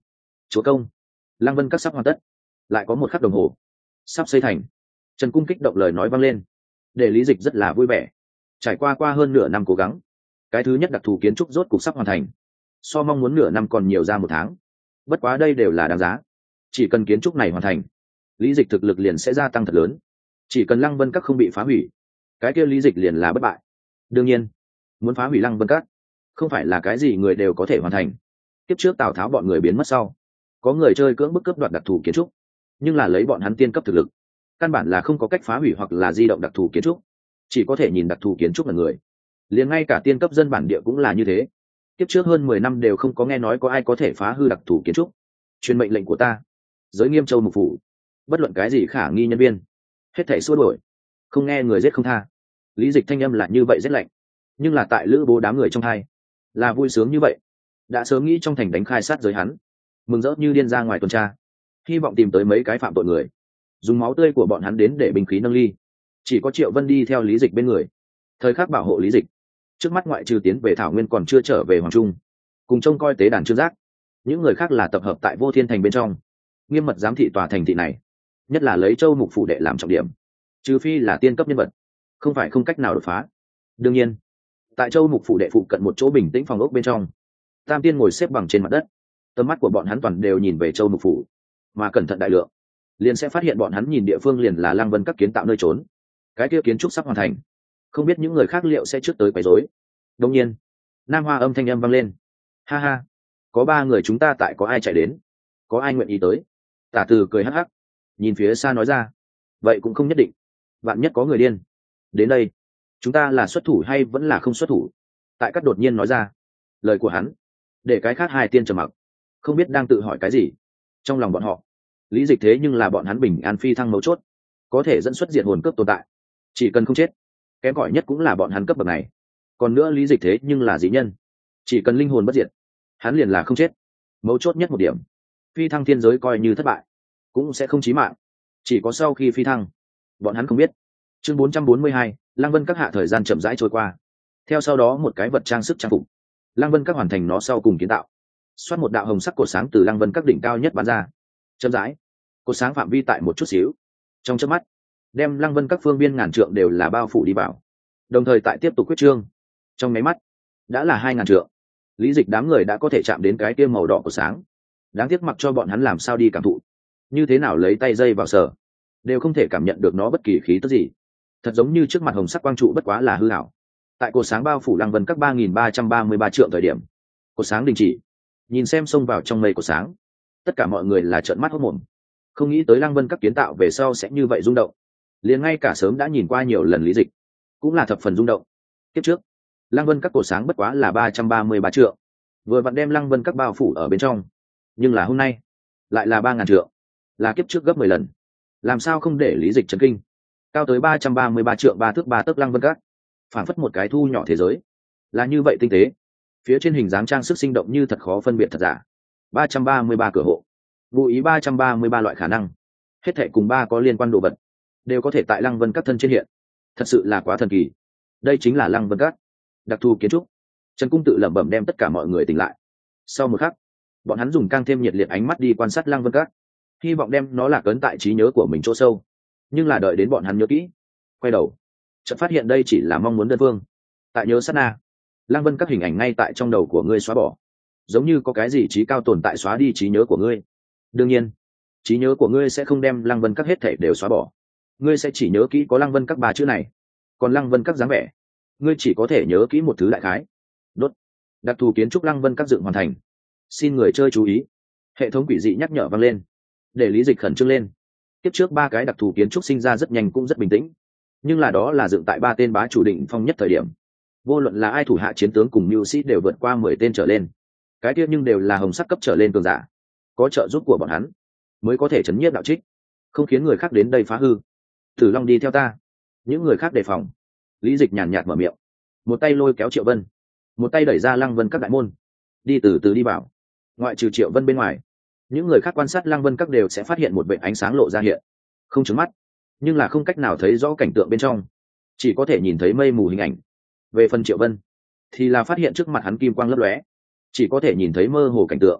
chúa công, lăng vân các sắp hoàn tất, lại có một khắc đồng hồ sắp xây thành. Trần Cung kích động lời nói vang lên, để Lý Dịch rất là vui vẻ. Trải qua hơn nửa năm cố gắng, cái thứ nhất đặc thù kiến trúc rốt cục sắp hoàn thành, so mong muốn nửa năm còn nhiều ra 1 tháng. Bất quá đây đều là đáng giá, chỉ cần kiến trúc này hoàn thành, Lý Dịch thực lực liền sẽ gia tăng thật lớn. Chỉ cần lăng vân các không bị phá hủy, cái kia Lý Dịch liền là bất bại. Đương nhiên, muốn phá hủy lăng vân các không phải là cái gì người đều có thể hoàn thành. Tiếp trước Tào Tháo bọn người biến mất sau, có người chơi cưỡng bức cướp đoạt đặc thù kiến trúc, nhưng là lấy bọn hắn tiên cấp thực lực, căn bản là không có cách phá hủy hoặc là di động đặc thù kiến trúc, chỉ có thể nhìn đặc thù kiến trúc là người. Liền ngay cả tiên cấp dân bản địa cũng là như thế. Tiếp trước hơn 10 năm đều không có nghe nói có ai có thể phá hư đặc thù kiến trúc. Truyền mệnh lệnh của ta, giới Nghiêm Châu mục phủ, bất luận cái gì khả nghi nhân viên, hết thảy xua đuổi, không nghe người giết không tha. Lý Dịch thanh âm là như vậy rất lạnh, nhưng là tại Lữ Bố đám người trong hai là vui sướng như vậy. Đã sớm nghĩ trong thành đánh khai sát giới hắn, mừng rỡ như điên ra ngoài tuần tra, hy vọng tìm tới mấy cái phạm tội người, dùng máu tươi của bọn hắn đến để binh khí nâng ly. Chỉ có Triệu Vân đi theo Lý Dịch bên người, thời khắc bảo hộ Lý Dịch. Trước mắt ngoại trừ tiến về Thảo Nguyên còn chưa trở về Hoàng Trung, cùng trông coi tế đàn Trương Giác, những người khác là tập hợp tại Vô Thiên thành bên trong, nghiêm mật giám thị tòa thành thị này, nhất là lấy Châu Mục phủ đệ làm trọng điểm. Trừ phi là tiên cấp nhân vật, không phải không cách nào đột phá. Đương nhiên, tại Châu Mục phủ đệ phụ cận một chỗ bình tĩnh phòng ốc bên trong, Tam Tiên ngồi xếp bằng trên mặt đất, tầm mắt của bọn hắn toàn đều nhìn về Châu Mục phủ, mà cẩn thận đại lượng, liền sẽ phát hiện bọn hắn nhìn địa phương liền là Lăng Vân các kiến tạo nơi trốn. Cái kia kiến trúc sắp hoàn thành, không biết những người khác liệu sẽ trước tới quấy rối. Đương nhiên, Nam Hoa âm thanh âm vang lên, ha ha, có 3 người chúng ta tại, có ai chạy đến, có ai nguyện ý tới? Tả Từ cười hắc hắc, nhìn phía xa nói ra, vậy cũng không nhất định, vạn nhất có người điên đến đây, chúng ta là xuất thủ hay vẫn là không xuất thủ? Tại Cát đột nhiên nói ra, lời của hắn để cái khác 2 tiên trầm mặc, không biết đang tự hỏi cái gì. Trong lòng bọn họ, Lý Dịch thế nhưng là bọn hắn bình an phi thăng mấu chốt, có thể dẫn xuất diệt hồn cướp tồn tại, chỉ cần không chết, kém cỏi nhất cũng là bọn hắn cấp bậc này. Còn nữa Lý Dịch thế nhưng là dị nhân, chỉ cần linh hồn bất diệt, hắn liền là không chết. Mấu chốt nhất một điểm, phi thăng thiên giới coi như thất bại cũng sẽ không chí mạng, chỉ có sau khi phi thăng bọn hắn không biết. Chương 442, Lăng Vân các hạ thời gian chậm rãi trôi qua. Theo sau đó một cái vật trang sức trang phục, Lăng Vân các hoàn thành nó sau cùng kiến tạo. Xoát một đạo hồng sắc cột sáng từ Lăng Vân các đỉnh cao nhất bắn ra, chậm rãi, cột sáng phạm vi tại một chút xíu, trong chớp mắt đem Lăng Vân các phương biên ngàn trượng đều là bao phủ đi vào. Đồng thời tại tiếp tục quyết trương, trong mấy mắt đã là 2000 trượng. Lý Dịch đám người đã có thể chạm đến cái kia màu đỏ của sáng, đáng tiếc mặc cho bọn hắn làm sao đi cảm thụ, như thế nào lấy tay dây vào sở, đều không thể cảm nhận được nó bất kỳ khí tức gì. Thật giống như trước mặt hồng sắc quang trụ bất quá là hư ảo. Tại cột sáng bao phủ Lăng Vân các 3333 trượng thời điểm, cột sáng đình chỉ, nhìn xem xông vào trong mây cột sáng, tất cả mọi người là trợn mắt hốt mồm. Không nghĩ tới Lăng Vân các kiến tạo về sau sẽ như vậy rung động. Liền ngay cả sớm đã nhìn qua nhiều lần Lý Dịch cũng là thập phần rung động. Tiếp trước Lăng Vân các cột sáng bất quá là 333 trượng, vừa vặn đem Lăng Vân các bao phủ ở bên trong, nhưng là hôm nay lại là 3000 trượng, là kiếp trước gấp 10 lần. Làm sao không để Lý Dịch chấn kinh? Cao tới 333 trượng 3 thước 3 tấc Lăng Vân các, phản phất một cái thu nhỏ thế giới, là như vậy tinh tế. Phía trên hình dáng trang sức sinh động như thật khó phân biệt thật giả. 333 cửa hộ, ngụ ý 333 loại khả năng, hết thảy cùng 3 có liên quan đồ vật đều có thể tại Lăng Vân các thân trên hiện, thật sự là quá thần kỳ. Đây chính là Lăng Vân các đặc thù kiến trúc. Trần Cung tự lẩm bẩm đem tất cả mọi người tỉnh lại. Sau một khắc, bọn hắn dùng càng thêm nhiệt liệt ánh mắt đi quan sát Lăng Vân các, hy vọng đem nó lạc ấn tại trí nhớ của mình chỗ sâu. Nhưng là đợi đến bọn hắn nhớ kỹ, quay đầu chợt phát hiện đây chỉ là mong muốn đơn phương. Tại nhớ sát na, Lăng Vân các hình ảnh ngay tại trong đầu của ngươi xóa bỏ, giống như có cái gì trí cao tồn tại xóa đi trí nhớ của ngươi. Đương nhiên, trí nhớ của ngươi sẽ không đem Lăng Vân các hết thảy đều xóa bỏ, ngươi sẽ chỉ nhớ kỹ có Lăng Vân các 3 chữ này, còn Lăng Vân các dáng vẻ ngươi chỉ có thể nhớ kỹ một thứ đại khái. Đốt, đặc thù kiến trúc Lăng Vân các dựng hoàn thành, xin người chơi chú ý. Hệ thống quỷ dị nhắc nhở vang lên, để Lý Dịch khẩn trương lên. Tiếp trước 3 cái đặc thù kiến trúc sinh ra rất nhanh cũng rất bình tĩnh, nhưng là đó là dựng tại 3 tên bá chủ định phong nhất thời điểm, vô luận là ai thủ hạ chiến tướng cùng mưu sĩ đều vượt qua 10 tên trở lên. Cái kia nhưng đều là hồng sắc cấp trở lên cường giả, có trợ giúp của bọn hắn mới có thể chấn nhiếp đạo trích, không khiến người khác đến đây phá hư. Tử Long đi theo ta, những người khác đề phòng. Lý Dịch nhàn nhạt mở miệng, một tay lôi kéo Triệu Vân, một tay đẩy ra Lăng Vân các đại môn, đi từ từ đi vào. Ngoại trừ Triệu Vân bên ngoài, những người khác quan sát Lăng Vân các đều sẽ phát hiện một vệt ánh sáng lộ ra hiện, không chớp mắt, nhưng là không cách nào thấy rõ cảnh tượng bên trong, chỉ có thể nhìn thấy mây mù hình ảnh. Về phần Triệu Vân thì là phát hiện trước mặt hắn kim quang lấp lóe, chỉ có thể nhìn thấy mơ hồ cảnh tượng.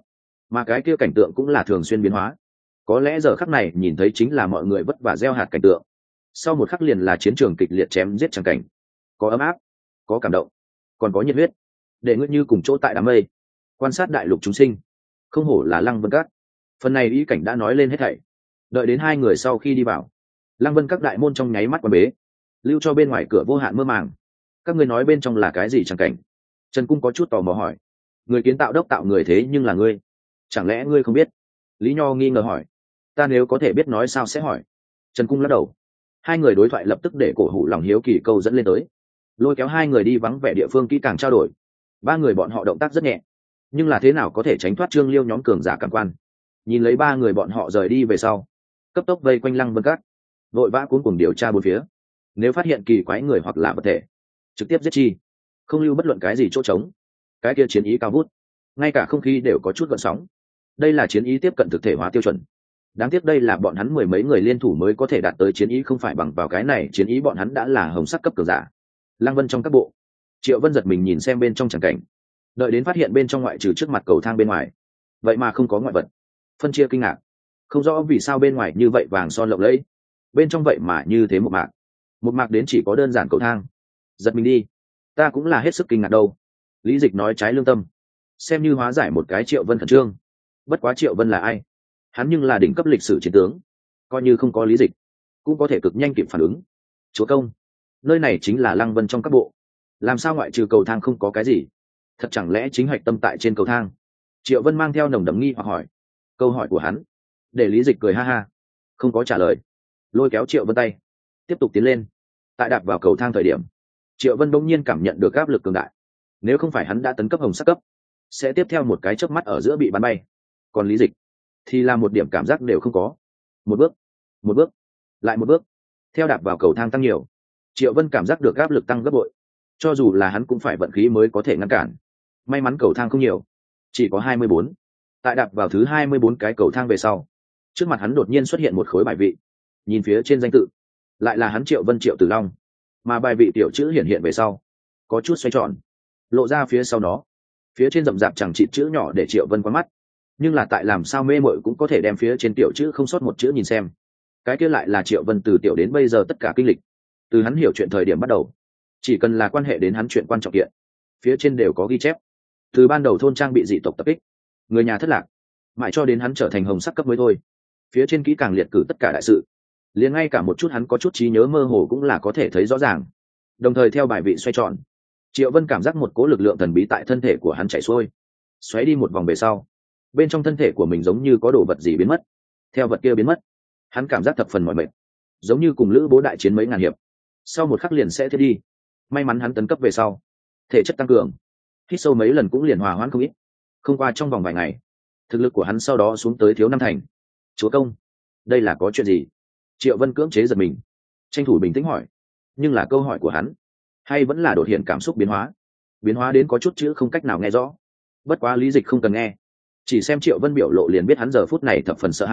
mà cái kia cảnh tượng cũng là thường xuyên biến hóa. Có lẽ giờ khắc này nhìn thấy chính là mọi người vất vả gieo hạt cảnh tượng, sau một khắc liền là chiến trường kịch liệt chém giết chẳng cảnh, có ấm áp, có cảm động, còn có nhiệt huyết. Để ngươi như cùng chỗ tại đám mây, quan sát đại lục chúng sinh, không hổ là Lăng Vân Các. Phần này ý cảnh đã nói lên hết thảy. Đợi đến hai người sau khi đi vào, Lăng Vân Các đại môn trong nháy mắt quan bế, lưu cho bên ngoài cửa vô hạn mơ màng. Các ngươi nói bên trong là cái gì chẳng cảnh? Trần Cung có chút tò mò hỏi. Người kiến tạo đốc tạo người thế nhưng là ngươi, chẳng lẽ ngươi không biết? Lý Nho nghi ngờ hỏi. Ta nếu có thể biết nói sao sẽ hỏi. Trần Cung lắc đầu. Hai người đối thoại lập tức để cổ hủ lòng hiếu kỳ câu dẫn lên tới, lôi kéo hai người đi vắng vẻ địa phương kỹ càng trao đổi. Ba người bọn họ động tác rất nhẹ, nhưng là thế nào có thể tránh thoát Trương Liêu nhóm cường giả cảm quan. Nhìn lấy ba người bọn họ rời đi về sau, cấp tốc vây quanh Lăng Vân Các, vội vã cuốn cùng điều tra bốn phía. Nếu phát hiện kỳ quái người hoặc là vật thể, trực tiếp giết chi, không lưu bất luận cái gì chỗ trống. Cái kia chiến ý cao vút, ngay cả không khí đều có chút gợn sóng. Đây là chiến ý tiếp cận thực thể hóa tiêu chuẩn. Đáng tiếc đây là bọn hắn mười mấy người liên thủ mới có thể đạt tới chiến ý, không phải bằng vào cái này chiến ý bọn hắn đã là hồng sắc cấp cường giả. Lăng Vân trong các bộ, Triệu Vân giật mình nhìn xem bên trong tràng cảnh, đợi đến phát hiện bên trong ngoại trừ trước mặt cầu thang bên ngoài, vậy mà không có ngoại vật, phân chia kinh ngạc, không rõ vì sao bên ngoài như vậy vàng son lộng lẫy, bên trong vậy mà như thế một mạc đến chỉ có đơn giản cầu thang. Giật mình đi, ta cũng là hết sức kinh ngạc đâu. Lý Dịch nói trái lương tâm, xem như hóa giải một cái Triệu Vân khẩn trương. Bất quá Triệu Vân là ai? Hắn nhưng là đỉnh cấp lịch sử chiến tướng, coi như không có Lý Dịch cũng có thể cực nhanh kịp phản ứng. Chúa công, nơi này chính là Lăng Vân trong các bộ, làm sao ngoại trừ cầu thang không có cái gì? Thật chẳng lẽ chính hạch tâm tại trên cầu thang? Triệu Vân mang theo nồng đậm nghi hoặc hỏi. Câu hỏi của hắn để Lý Dịch cười ha ha, không có trả lời, lôi kéo Triệu Vân tay tiếp tục tiến lên. Tại đạp vào cầu thang thời điểm, Triệu Vân bỗng nhiên cảm nhận được áp lực cường đại. Nếu không phải hắn đã tấn cấp hồng sắc cấp, sẽ tiếp theo một cái chớp mắt ở giữa bị bắn bay. Còn Lý Dịch thì là một điểm cảm giác đều không có. Một bước lại một bước, theo đạp vào cầu thang tăng nhiều, Triệu Vân cảm giác được áp lực tăng gấp bội. Cho dù là hắn cũng phải vận khí mới có thể ngăn cản. May mắn cầu thang không nhiều, chỉ có 24. Tại đạp vào thứ 24 cái cầu thang về sau, trước mặt hắn đột nhiên xuất hiện một khối bài vị. Nhìn phía trên danh tự, lại là hắn Triệu Vân Triệu Tử Long, mà bài vị tiểu chữ hiện hiện về sau, có chút xoay tròn, lộ ra phía sau nó. Phía trên rậm rạp chẳng chịt chữ nhỏ để Triệu Vân quá mắt, nhưng là tại làm sao mê mội cũng có thể đem phía trên tiểu chữ không sót một chữ nhìn xem. Cái kia lại là Triệu Vân từ tiểu đến bây giờ tất cả kinh lịch, từ hắn hiểu chuyện thời điểm bắt đầu, chỉ cần là quan hệ đến hắn chuyện quan trọng kiện, phía trên đều có ghi chép. Từ ban đầu thôn trang bị dị tộc tập kích, người nhà thất lạc, mãi cho đến hắn trở thành hồng sắc cấp mới thôi, phía trên kỹ càng liệt cử tất cả đại sự, liền ngay cả một chút hắn có chút trí nhớ mơ hồ cũng là có thể thấy rõ ràng. Đồng thời theo bài vị xoay tròn, Triệu Vân cảm giác một cố lực lượng thần bí tại thân thể của hắn chảy xuôi, xoáy đi một vòng về sau, bên trong thân thể của mình giống như có đồ vật gì biến mất. Theo vật kia biến mất, hắn cảm giác thập phần mỏi mệt, giống như cùng lữ bố đại chiến mấy ngàn hiệp, sau một khắc liền sẽ thiết đi. May mắn hắn tấn cấp về sau, thể chất tăng cường, hít sâu mấy lần cũng liền hòa hoãn không ít. Không qua trong vòng vài ngày, thực lực của hắn sau đó xuống tới thiếu 5 thành. Chúa công, đây là có chuyện gì? Triệu Vân cưỡng chế giật mình, tranh thủ bình tĩnh hỏi. Nhưng là câu hỏi của hắn, hay vẫn là đột hiện cảm xúc biến hóa đến có chút chữ không cách nào nghe rõ. Bất quá Lý Dịch không cần nghe, chỉ xem Triệu Vân biểu lộ liền biết hắn giờ phút này thập phần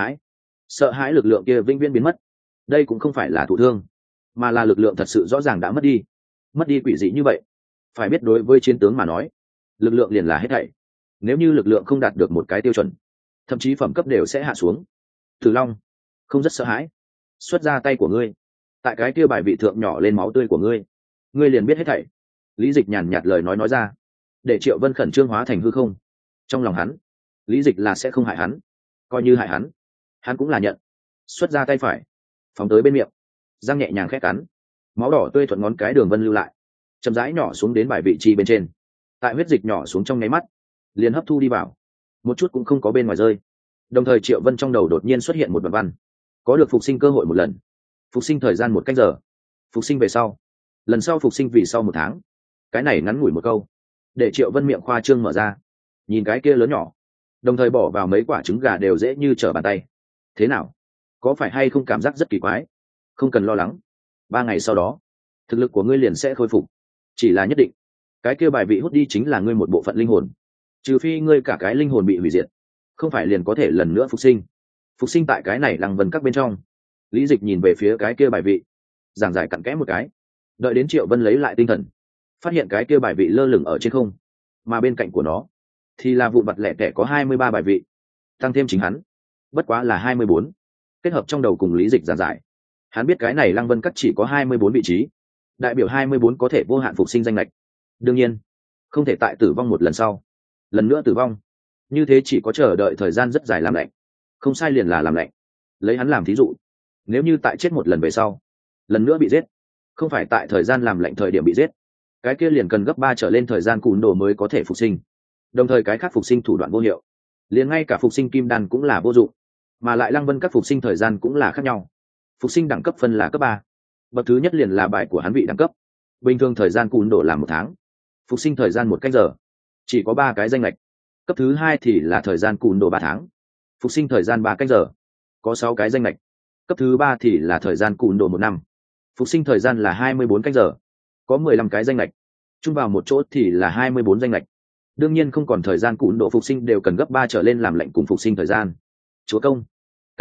sợ hãi lực lượng kia vĩnh viễn biến mất. Đây cũng không phải là thụ thương, mà là lực lượng thật sự rõ ràng đã mất đi quỷ dị như vậy. Phải biết đối với chiến tướng mà nói, lực lượng liền là hết thảy. Nếu như lực lượng không đạt được một cái tiêu chuẩn, thậm chí phẩm cấp đều sẽ hạ xuống. Tử Long không rất sợ hãi, xuất ra tay của ngươi, tại cái kia bài vị thượng nhỏ lên máu tươi của ngươi, ngươi liền biết hết thảy. Lý Dịch nhàn nhạt lời nói ra, để Triệu Vân khẩn trương hóa thành hư không. Trong lòng hắn, Lý Dịch là sẽ không hại hắn, coi như hại hắn cũng là nhận. Xuất ra tay phải, phóng tới bên miệng, răng nhẹ nhàng khẽ cắn, máu đỏ tươi thuận ngón cái đường vân lưu lại, chậm rãi nhỏ xuống đến bài vị chi bên trên. Tại huyết dịch nhỏ xuống trong nháy mắt, liền hấp thu đi vào, một chút cũng không có bên ngoài rơi. Đồng thời Triệu Vân trong đầu đột nhiên xuất hiện một đoạn văn: có được phục sinh cơ hội một lần, phục sinh thời gian 1 canh giờ, phục sinh về sau, lần sau phục sinh vì sau 1 tháng. Cái này ngắn ngủi một câu, để Triệu Vân miệng khoa trương mở ra, nhìn cái kia lớn nhỏ, đồng thời bỏ vào mấy quả trứng gà đều dễ như trở bàn tay. Thế nào, có phải hay không cảm giác rất kỳ quái? Không cần lo lắng, 3 ngày sau đó thực lực của ngươi liền sẽ khôi phục. Chỉ là nhất định, cái kia bài vị hút đi chính là ngươi một bộ phận linh hồn, trừ phi ngươi cả cái linh hồn bị hủy diệt, không phải liền có thể lần nữa phục sinh tại cái này Lăng Vân Các bên trong. Lý Dịch nhìn về phía cái kia bài vị, giảng giải cặn kẽ một cái. Đợi đến Triệu Vân lấy lại tinh thần, phát hiện cái kia bài vị lơ lửng ở trên không, mà bên cạnh của nó thì là vụn vặt lẻ tẻ có 23 bài vị, tăng thêm chính hắn bất quá là 24. Kết hợp trong đầu cùng lý dịch giảng giải, hắn biết cái này lăng vân các chỉ có 24 vị trí, đại biểu 24 có thể vô hạn phục sinh danh lệch. Đương nhiên không thể tại tử vong một lần sau lần nữa tử vong, như thế chỉ có chờ đợi thời gian rất dài làm lạnh. Không sai liền là làm lạnh. Lấy hắn làm thí dụ, nếu như tại chết một lần về sau lần nữa bị giết, không phải tại thời gian làm lạnh thời điểm bị giết, cái kia liền cần gấp 3 trở lên thời gian cùn đồ mới có thể phục sinh. Đồng thời cái khác phục sinh thủ đoạn vô hiệu, liền ngay cả phục sinh kim đan cũng là vô dụng, mà lại lăng vân các phục sinh thời gian cũng là khác nhau. Phục sinh đẳng cấp phân là cấp 3. Bậc thứ nhất liền là bài của hắn vị đẳng cấp, bình thường thời gian cùn đồ là 1 tháng, phục sinh thời gian 1 canh giờ, chỉ có 3 cái danh lệch. Cấp thứ hai thì là thời gian cùn đồ 3 tháng, phục sinh thời gian 3 canh giờ, có 6 cái danh lệch. Cấp thứ ba thì là thời gian cùn đồ 1 năm, phục sinh thời gian là 24 canh giờ, có 15 cái danh lệch. Chung vào một chỗ thì là 24 danh lệch. Đương nhiên không còn thời gian cùn đồ phục sinh đều cần gấp 3 trở lên làm lệnh cùng phục sinh thời gian. Chúa công, cái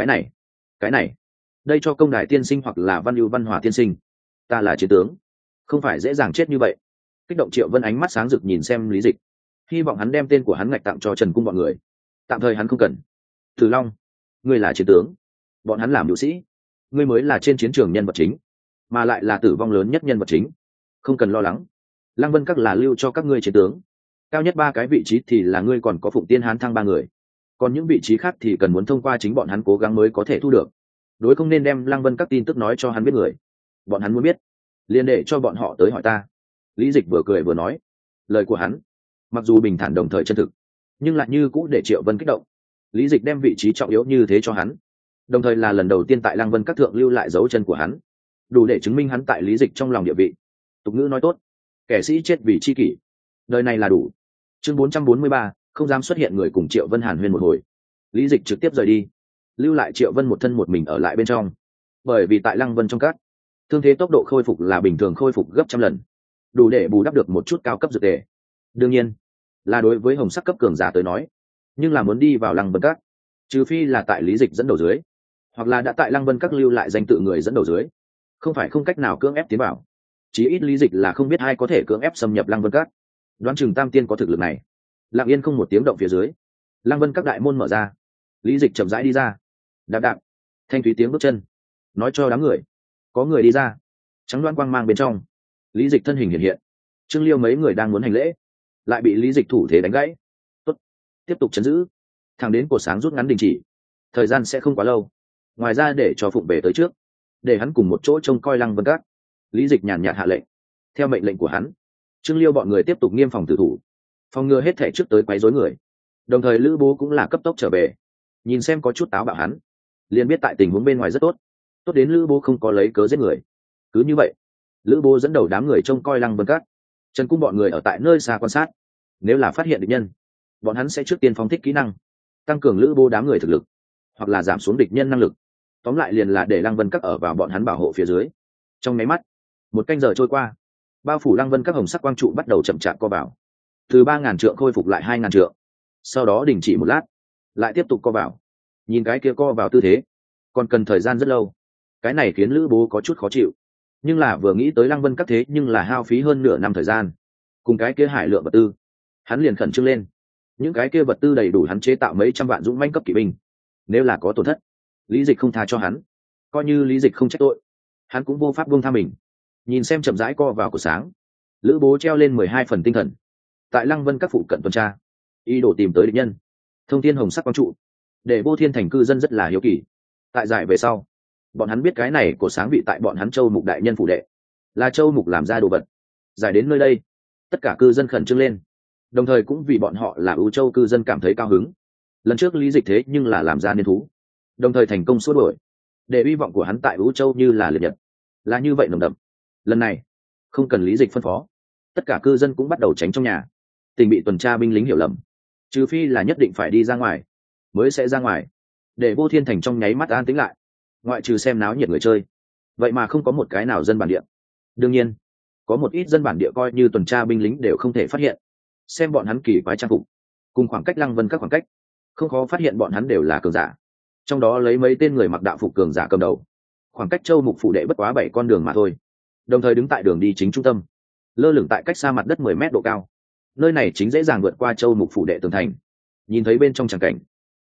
này đây cho công đài tiên sinh hoặc là văn ưu văn hòa tiên sinh, ta là chiến tướng, không phải dễ dàng chết như vậy. Kích động Triệu Vân ánh mắt sáng rực nhìn xem lý dịch, hy vọng hắn đem tên của hắn ngạch tặng cho Trần cung bọn người. Tạm thời hắn không cần. Tử Long, ngươi là chiến tướng, bọn hắn làm nữ sĩ, ngươi mới là trên chiến trường nhân vật chính, mà lại là tử vong lớn nhất nhân vật chính, không cần lo lắng. Lăng Vân các là lưu cho các ngươi chiến tướng, cao nhất 3 cái vị trí thì là ngươi còn có Phụng Tiên Hán Thăng 3 người, còn những vị trí khác thì cần muốn thông qua chính bọn hắn cố gắng mới có thể thu được. Đối không nên đem Lăng Vân các tin tức nói cho hắn biết người, bọn hắn muốn biết liền để cho bọn họ tới hỏi ta. Lý Dịch vừa cười vừa nói, lời của hắn mặc dù bình thản đồng thời chân thực, nhưng lại như cũ để Triệu Vân kích động. Lý Dịch đem vị trí trọng yếu như thế cho hắn, đồng thời là lần đầu tiên tại Lăng Vân các thượng lưu lại dấu chân của hắn, đủ để chứng minh hắn tại Lý Dịch trong lòng địa vị. Tục ngữ nói tốt, kẻ sĩ chết vì chi kỷ, đời này là đủ. Chương 443, không dám xuất hiện người cùng Triệu Vân hàn huyên một hồi, Lý Dịch trực tiếp rời đi, lưu lại Triệu Vân một thân một mình ở lại bên trong. Bởi vì tại Lăng Vân trong các, thương thế tốc độ khôi phục là bình thường khôi phục gấp trăm lần, đủ để bù đắp được một chút cao cấp dược tề. Đương nhiên là đối với hồng sắc cấp cường giả tới nói, nhưng là muốn đi vào Lăng Vân các, trừ phi là tại Lý Dịch dẫn đầu dưới, hoặc là đã tại Lăng Vân các lưu lại danh tự người dẫn đầu dưới, không phải không cách nào cưỡng ép tiến vào. Chí ít Lý Dịch là không biết ai có thể cưỡng ép xâm nhập Lăng Vân các, đoán chừng Tam Tiên có thực lực này. Lặng yên không một tiếng động phía dưới, Lăng Vân các đại môn mở ra, Lý Dịch chậm rãi đi ra, đạp đạp thanh thúy tiếng bước chân nói cho đám người có người đi ra. Trắng đoán quang mang bên trong, Lý Dịch thân hình hiện hiện. Trương Liêu mấy người đang muốn hành lễ, lại bị Lý Dịch thủ thế đánh gãy. Tốt, tiếp tục chấn giữ, thẳng đến cột sáng rút ngắn đình chỉ, thời gian sẽ không quá lâu. Ngoài ra để cho Phụng về tới trước, để hắn cùng một chỗ trông coi Lăng Vân các. Lý Dịch nhàn nhạt hạ lệnh. Theo mệnh lệnh của hắn, Trương Liêu bọn người tiếp tục nghiêm phòng tử thủ, phòng ngừa hết thảy trước tới quấy rối người. Đồng thời Lữ Bố cũng là cấp tốc trở về, nhìn xem có chút táo bạo hắn, liền biết tại tình huống bên ngoài rất tốt, tốt đến Lữ Bố không có lấy cớ giết người. Cứ như vậy, Lữ Bố dẫn đầu đám người trông coi Lăng Vân các, Trần cung bọn người ở tại nơi xa quan sát. Nếu là phát hiện địch nhân, bọn hắn sẽ trước tiên phóng thích kỹ năng, tăng cường Lữ Bố đám người thực lực, hoặc là giảm xuống địch nhân năng lực. Tóm lại liền là để Lăng Vân các ở vào bọn hắn bảo hộ phía dưới. Trong máy mắt, 1 canh giờ trôi qua, bao phủ Lăng Vân các hồng sắc quang trụ bắt đầu chậm chạp co vào, từ 3.000 trượng khôi phục lại 2.000 trượng, sau đó đình chỉ một lát, lại tiếp tục co vào. Nhìn cái kia co vào tư thế, còn cần thời gian rất lâu. Cái này khiến Lữ Bố có chút khó chịu, nhưng là vừa nghĩ tới Lăng Vân các thế nhưng là hao phí hơn nửa năm thời gian, cùng cái kia hải lượng vật tư, hắn liền khẩn trương lên. Những cái kia vật tư đầy đủ hắn chế tạo mấy trăm vạn dũng mãnh cấp kỵ binh, nếu là có tổn thất, Lý Dịch không tha cho hắn. Coi như Lý Dịch không trách tội, hắn cũng vô pháp buông tha mình. Nhìn xem chậm rãi co vào của sáng, Lữ Bố treo lên 12 phần tinh thần, tại Lăng Vân các phụ cận tuần tra, ý đồ tìm tới địch nhân. Thông thiên hồng sắc quang trụ, để Vô Thiên thành cư dân rất là hiếu kỳ. Tại giải về sau, bọn hắn biết cái này của sáng bị tại bọn hắn Châu Mục đại nhân phủ đệ, là Châu Mục làm ra đồ vật. Giải đến nơi đây, tất cả cư dân khẩn trương lên, đồng thời cũng vì bọn họ là ưu châu cư dân cảm thấy cao hứng. Lần trước Lý Dịch thế nhưng là làm ra niên thú, đồng thời thành công xua đuổi, để hy vọng của hắn tại ưu châu như là liệt nhật, là như vậy nồng đậm. Lần này không cần Lý Dịch phân phó, tất cả cư dân cũng bắt đầu tránh trong nhà, tình bị tuần tra binh lính hiểu lầm, trừ phi là nhất định phải đi ra ngoài mới sẽ ra ngoài, để Vô Thiên thành trong nháy mắt an tĩnh lại. Ngoại trừ xem náo nhiệt người chơi, vậy mà không có một cái nào dân bản địa. Đương nhiên có một ít dân bản địa coi như tuần tra binh lính đều không thể phát hiện, xem bọn hắn kỳ quái trang phục cùng khoảng cách Lăng Vân các khoảng cách, không khó phát hiện bọn hắn đều là cường giả. Trong đó lấy mấy tên người mặc đạo phục cường giả cầm đầu, khoảng cách Châu Mục phủ đệ bất quá 7 con đường mà thôi. Đồng thời đứng tại đường đi chính trung tâm, lơ lửng tại cách xa mặt đất 10 mét độ cao. Nơi này chính dễ dàng vượt qua Châu Mục phủ đệ tường thành, nhìn thấy bên trong tràng cảnh,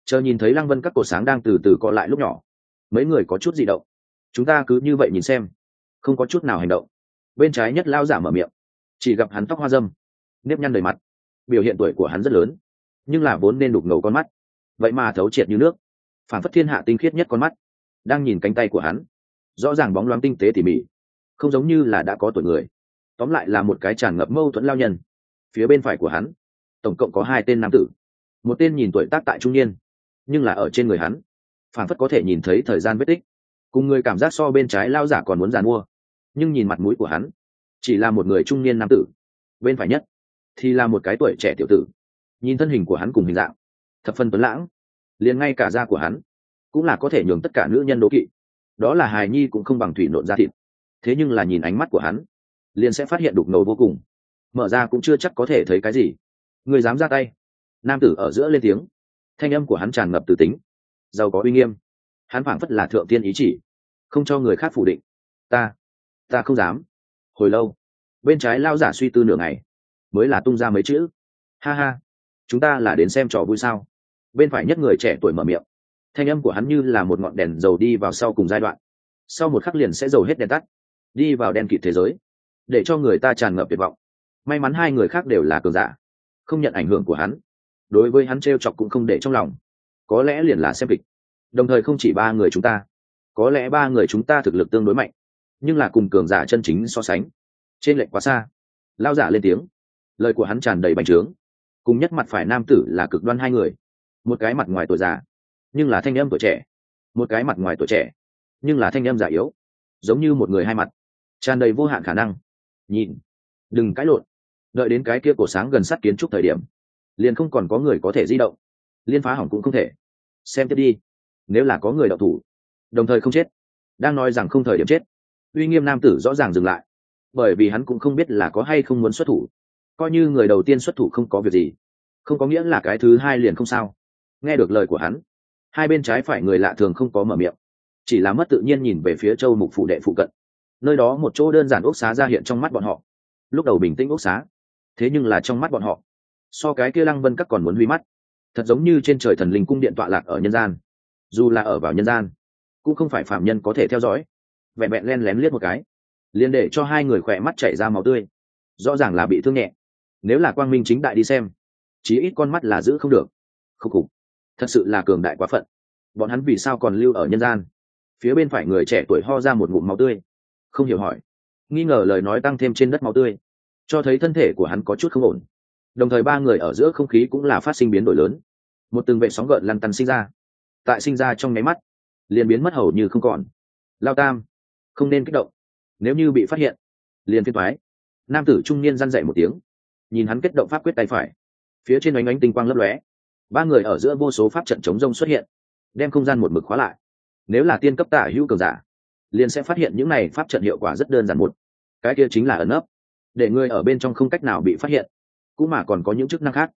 Chờ nhìn thấy lăng vân các cột sáng đang từ từ co lại lúc nhỏ, mấy người có chút dị động. Chúng ta cứ như vậy nhìn xem, không có chút nào hành động. Bên trái nhất lao giả mở miệng, chỉ gặp hắn tóc hoa râm, nếp nhăn đầy mặt, biểu hiện tuổi của hắn rất lớn, nhưng là vốn nên đục ngầu con mắt, vậy mà thấu triệt như nước, phản phất thiên hạ tinh khiết nhất con mắt đang nhìn cánh tay của hắn, rõ ràng bóng loáng tinh tế tỉ mỉ, không giống như là đã có tuổi người. Tóm lại là một cái tràn ngập mâu thuẫn lao nhân. Phía bên phải của hắn tổng cộng có hai tên nam tử, một tên nhìn tuổi tác tại trung niên, nhưng là ở trên người hắn phản phất có thể nhìn thấy thời gian vết tích, cùng người cảm giác so bên trái lao giả còn muốn giàn mua, nhưng nhìn mặt mũi của hắn chỉ là một người trung niên nam tử. Bên phải nhất thì là một cái tuổi trẻ tiểu tử, nhìn thân hình của hắn cùng hình dạng thập phân tuấn lãng, liền ngay cả da của hắn cũng là có thể nhường tất cả nữ nhân đố kỵ. Đó là hài nhi cũng không bằng thủy nộn da thịt, thế nhưng là nhìn ánh mắt của hắn liền sẽ phát hiện đục ngầu vô cùng, mở ra cũng chưa chắc có thể thấy cái gì. Người dám ra tay? Nam tử ở giữa lên tiếng, thanh âm của hắn tràn ngập từ tính, giàu có uy nghiêm. Hắn phảng phất là thượng tiên ý chỉ, không cho người khác phủ định. Ta không dám. Hồi lâu, bên trái lao giả suy tư nửa ngày mới là tung ra mấy chữ: ha ha, chúng ta là đến xem trò vui sao? Bên phải nhất người trẻ tuổi mở miệng, thanh âm của hắn như là một ngọn đèn dầu đi vào sau cùng giai đoạn, sau một khắc liền sẽ dầu hết đèn tắt, đi vào đen kịt thế giới, để cho người ta tràn ngập tuyệt vọng. May mắn hai người khác đều là cường giả, không nhận ảnh hưởng của hắn, đối với hắn trêu chọc cũng không để trong lòng. Có lẽ liền là xem kịch. Đồng thời không chỉ ba người chúng ta, có lẽ ba người chúng ta thực lực tương đối mạnh, nhưng là cùng cường giả chân chính so sánh trên lệch quá xa. Lao giả lên tiếng, lời của hắn tràn đầy bành trướng. Cùng nhất mặt phải nam tử là cực đoan hai người, một cái mặt ngoài tuổi già nhưng là thanh âm tuổi trẻ, một cái mặt ngoài tuổi trẻ nhưng là thanh âm già yếu, giống như một người hai mặt, tràn đầy vô hạn khả năng. Nhìn, đừng cãi lộn. Đợi đến cái kia cổ sáng gần sát kiến trúc thời điểm, liền không còn có người có thể di động, liên phá hỏng cũng không thể. Xem tiếp đi, nếu là có người đậu thủ đồng thời không chết. Đang nói rằng không thời điểm chết, uy nghiêm nam tử rõ ràng dừng lại, bởi vì hắn cũng không biết là có hay không muốn xuất thủ. Coi như người đầu tiên xuất thủ không có việc gì, không có nghĩa là cái thứ hai liền không sao. Nghe được lời của hắn, hai bên trái phải người lạ thường không có mở miệng, chỉ là mất tự nhiên nhìn về phía châu mục phủ đệ phụ cận. Nơi đó một chỗ đơn giản ốc xá ra hiện trong mắt bọn họ. Lúc đầu bình tĩnh ốc xá, thế nhưng là trong mắt bọn họ, so cái kia lăng vân các còn muốn huy mắt. Thật giống như trên trời thần linh cung điện tọa lạc ở nhân gian. Dù là ở vào nhân gian, cũng không phải phạm nhân có thể theo dõi. Vẹn vẹn len lén liếc một cái, liền để cho hai người khỏe mắt chảy ra máu tươi, rõ ràng là bị thương nhẹ. Nếu là quang minh chính đại đi xem, chí ít con mắt là giữ không được. Khúc khục, thật sự là cường đại quá phận. Bọn hắn vì sao còn lưu ở nhân gian? Phía bên phải người trẻ tuổi ho ra một ngụm máu tươi, không hiểu hỏi, nghi ngờ lời nói tăng thêm trên đất máu tươi, cho thấy thân thể của hắn có chút không ổn. Đồng thời ba người ở giữa không khí cũng là phát sinh biến đổi lớn. Một từng vệ sóng gợn lăn tăn sinh ra, tại sinh ra trong nháy mắt liền biến mất hầu như không còn. Lao tam, không nên kích động, nếu như bị phát hiện liền phiên toái. Nam tử trung niên răn dậy một tiếng, nhìn hắn kết động pháp quyết tay phải, phía trên ánh ánh tinh quang lấp lóe. Ba người ở giữa vô số pháp trận chống rông xuất hiện, đem không gian một mực khóa lại. Nếu là tiên cấp tả hữu cường giả, liền sẽ phát hiện những này pháp trận hiệu quả rất đơn giản. Một cái kia chính là ẩn nấp, để người ở bên trong không cách nào bị phát hiện, cũng mà còn có những chức năng khác.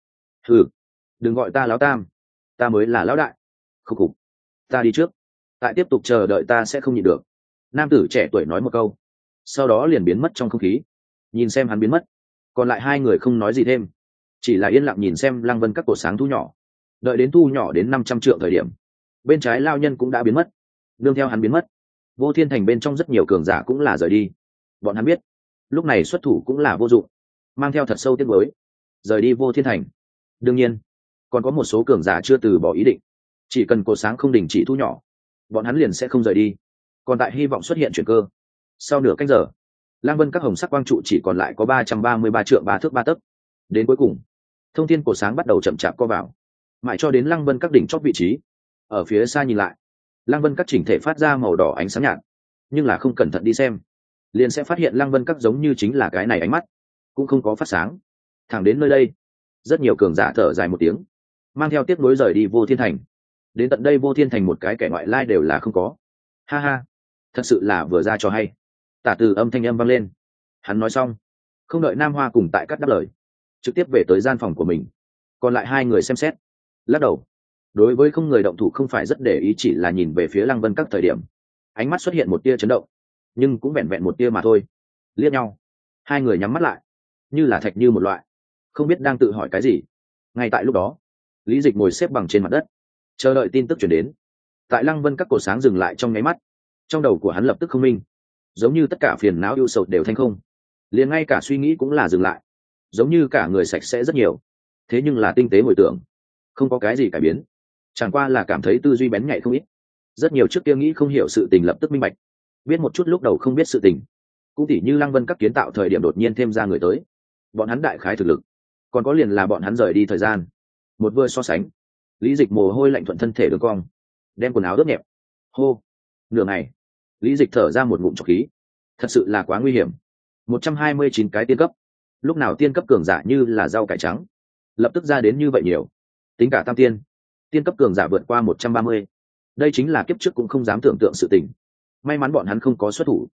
Đừng gọi ta lão tam, ta mới là lão đại. Khúc khục, ta đi trước, tại tiếp tục chờ đợi ta sẽ không nhịn được. Nam tử trẻ tuổi nói một câu, sau đó liền biến mất trong không khí. Nhìn xem hắn biến mất, còn lại hai người không nói gì thêm, chỉ là yên lặng nhìn xem lăng vân các cột sáng thu nhỏ. Đợi đến thu nhỏ đến 500 trượng thời điểm, bên trái lao nhân cũng đã biến mất. Đương theo hắn biến mất, vô thiên thành bên trong rất nhiều cường giả cũng là rời đi. Bọn hắn biết lúc này xuất thủ cũng là vô dụng, mang theo thật sâu tiếc nuối rời đi vô thiên thành. Đương nhiên còn có một số cường giả chưa từ bỏ ý định, chỉ cần cột sáng không đình chỉ thu nhỏ, bọn hắn liền sẽ không rời đi. Còn tại hy vọng xuất hiện chuyển cơ. Sau nửa canh giờ, lang vân các hồng sắc quang trụ chỉ còn lại có 333 trượng 3 thước 3 tấc. Đến cuối cùng, thông thiên cột sáng bắt đầu chậm chạp co vào, mãi cho đến lăng vân các đỉnh chót vị trí. Ở phía xa nhìn lại, lăng vân các chỉnh thể phát ra màu đỏ ánh sáng nhạt, nhưng là không cẩn thận đi xem, liền sẽ phát hiện lăng vân các giống như chính là cái này ánh mắt, cũng không có phát sáng. Thẳng đến nơi đây, rất nhiều cường giả thở dài một tiếng, mang theo tiếc nuối rời đi vô thiên thành. Đến tận đây vô thiên thành một cái kẻ ngoại lai đều là không có. Ha ha, thật sự là vừa ra cho hay. Tả Từ âm thanh âm vang lên. Hắn nói xong, không đợi Nam Hoa cùng tại cắt đáp lời, trực tiếp về tới gian phòng của mình. Còn lại hai người xem xét, lắc đầu. Đối với không người động thủ không phải rất để ý, chỉ là nhìn về phía lăng vân các thời điểm, ánh mắt xuất hiện một tia chấn động, nhưng cũng vẹn vẹn một tia mà thôi. Liếc nhau, hai người nhắm mắt lại, như là thạch như một loại, không biết đang tự hỏi cái gì. Ngay tại lúc đó, Lý Dịch ngồi xếp bằng trên mặt đất, chờ đợi tin tức chuyển đến. Tại Lăng Vân các cột sáng dừng lại trong nháy mắt, trong đầu của hắn lập tức không minh, giống như tất cả phiền não ưu sầu đều thanh không, liền ngay cả suy nghĩ cũng là dừng lại, giống như cả người sạch sẽ rất nhiều. Thế nhưng là tinh tế hồi tưởng, không có cái gì cải biến, chẳng qua là cảm thấy tư duy bén nhạy không ít. Rất nhiều trước kia nghĩ không hiểu sự tình lập tức minh bạch, biết một chút lúc đầu không biết sự tình. Cũng tỉ như Lăng Vân các kiến tạo thời điểm đột nhiên thêm ra người tới, bọn hắn đại khái thực lực, còn có liền là bọn hắn rời đi thời gian. Một vừa so sánh, Lý Dịch mồ hôi lạnh thuận thân thể đường cong, đem quần áo ướt nhẹp. Hô, nửa ngày, Lý Dịch thở ra một ngụm trọc khí. Thật sự là quá nguy hiểm. 129 cái tiên cấp, lúc nào tiên cấp cường giả như là rau cải trắng, lập tức ra đến như vậy nhiều. Tính cả tam tiên, tiên cấp cường giả vượt qua 130. Đây chính là kiếp trước cũng không dám tưởng tượng sự tình. May mắn bọn hắn không có xuất thủ.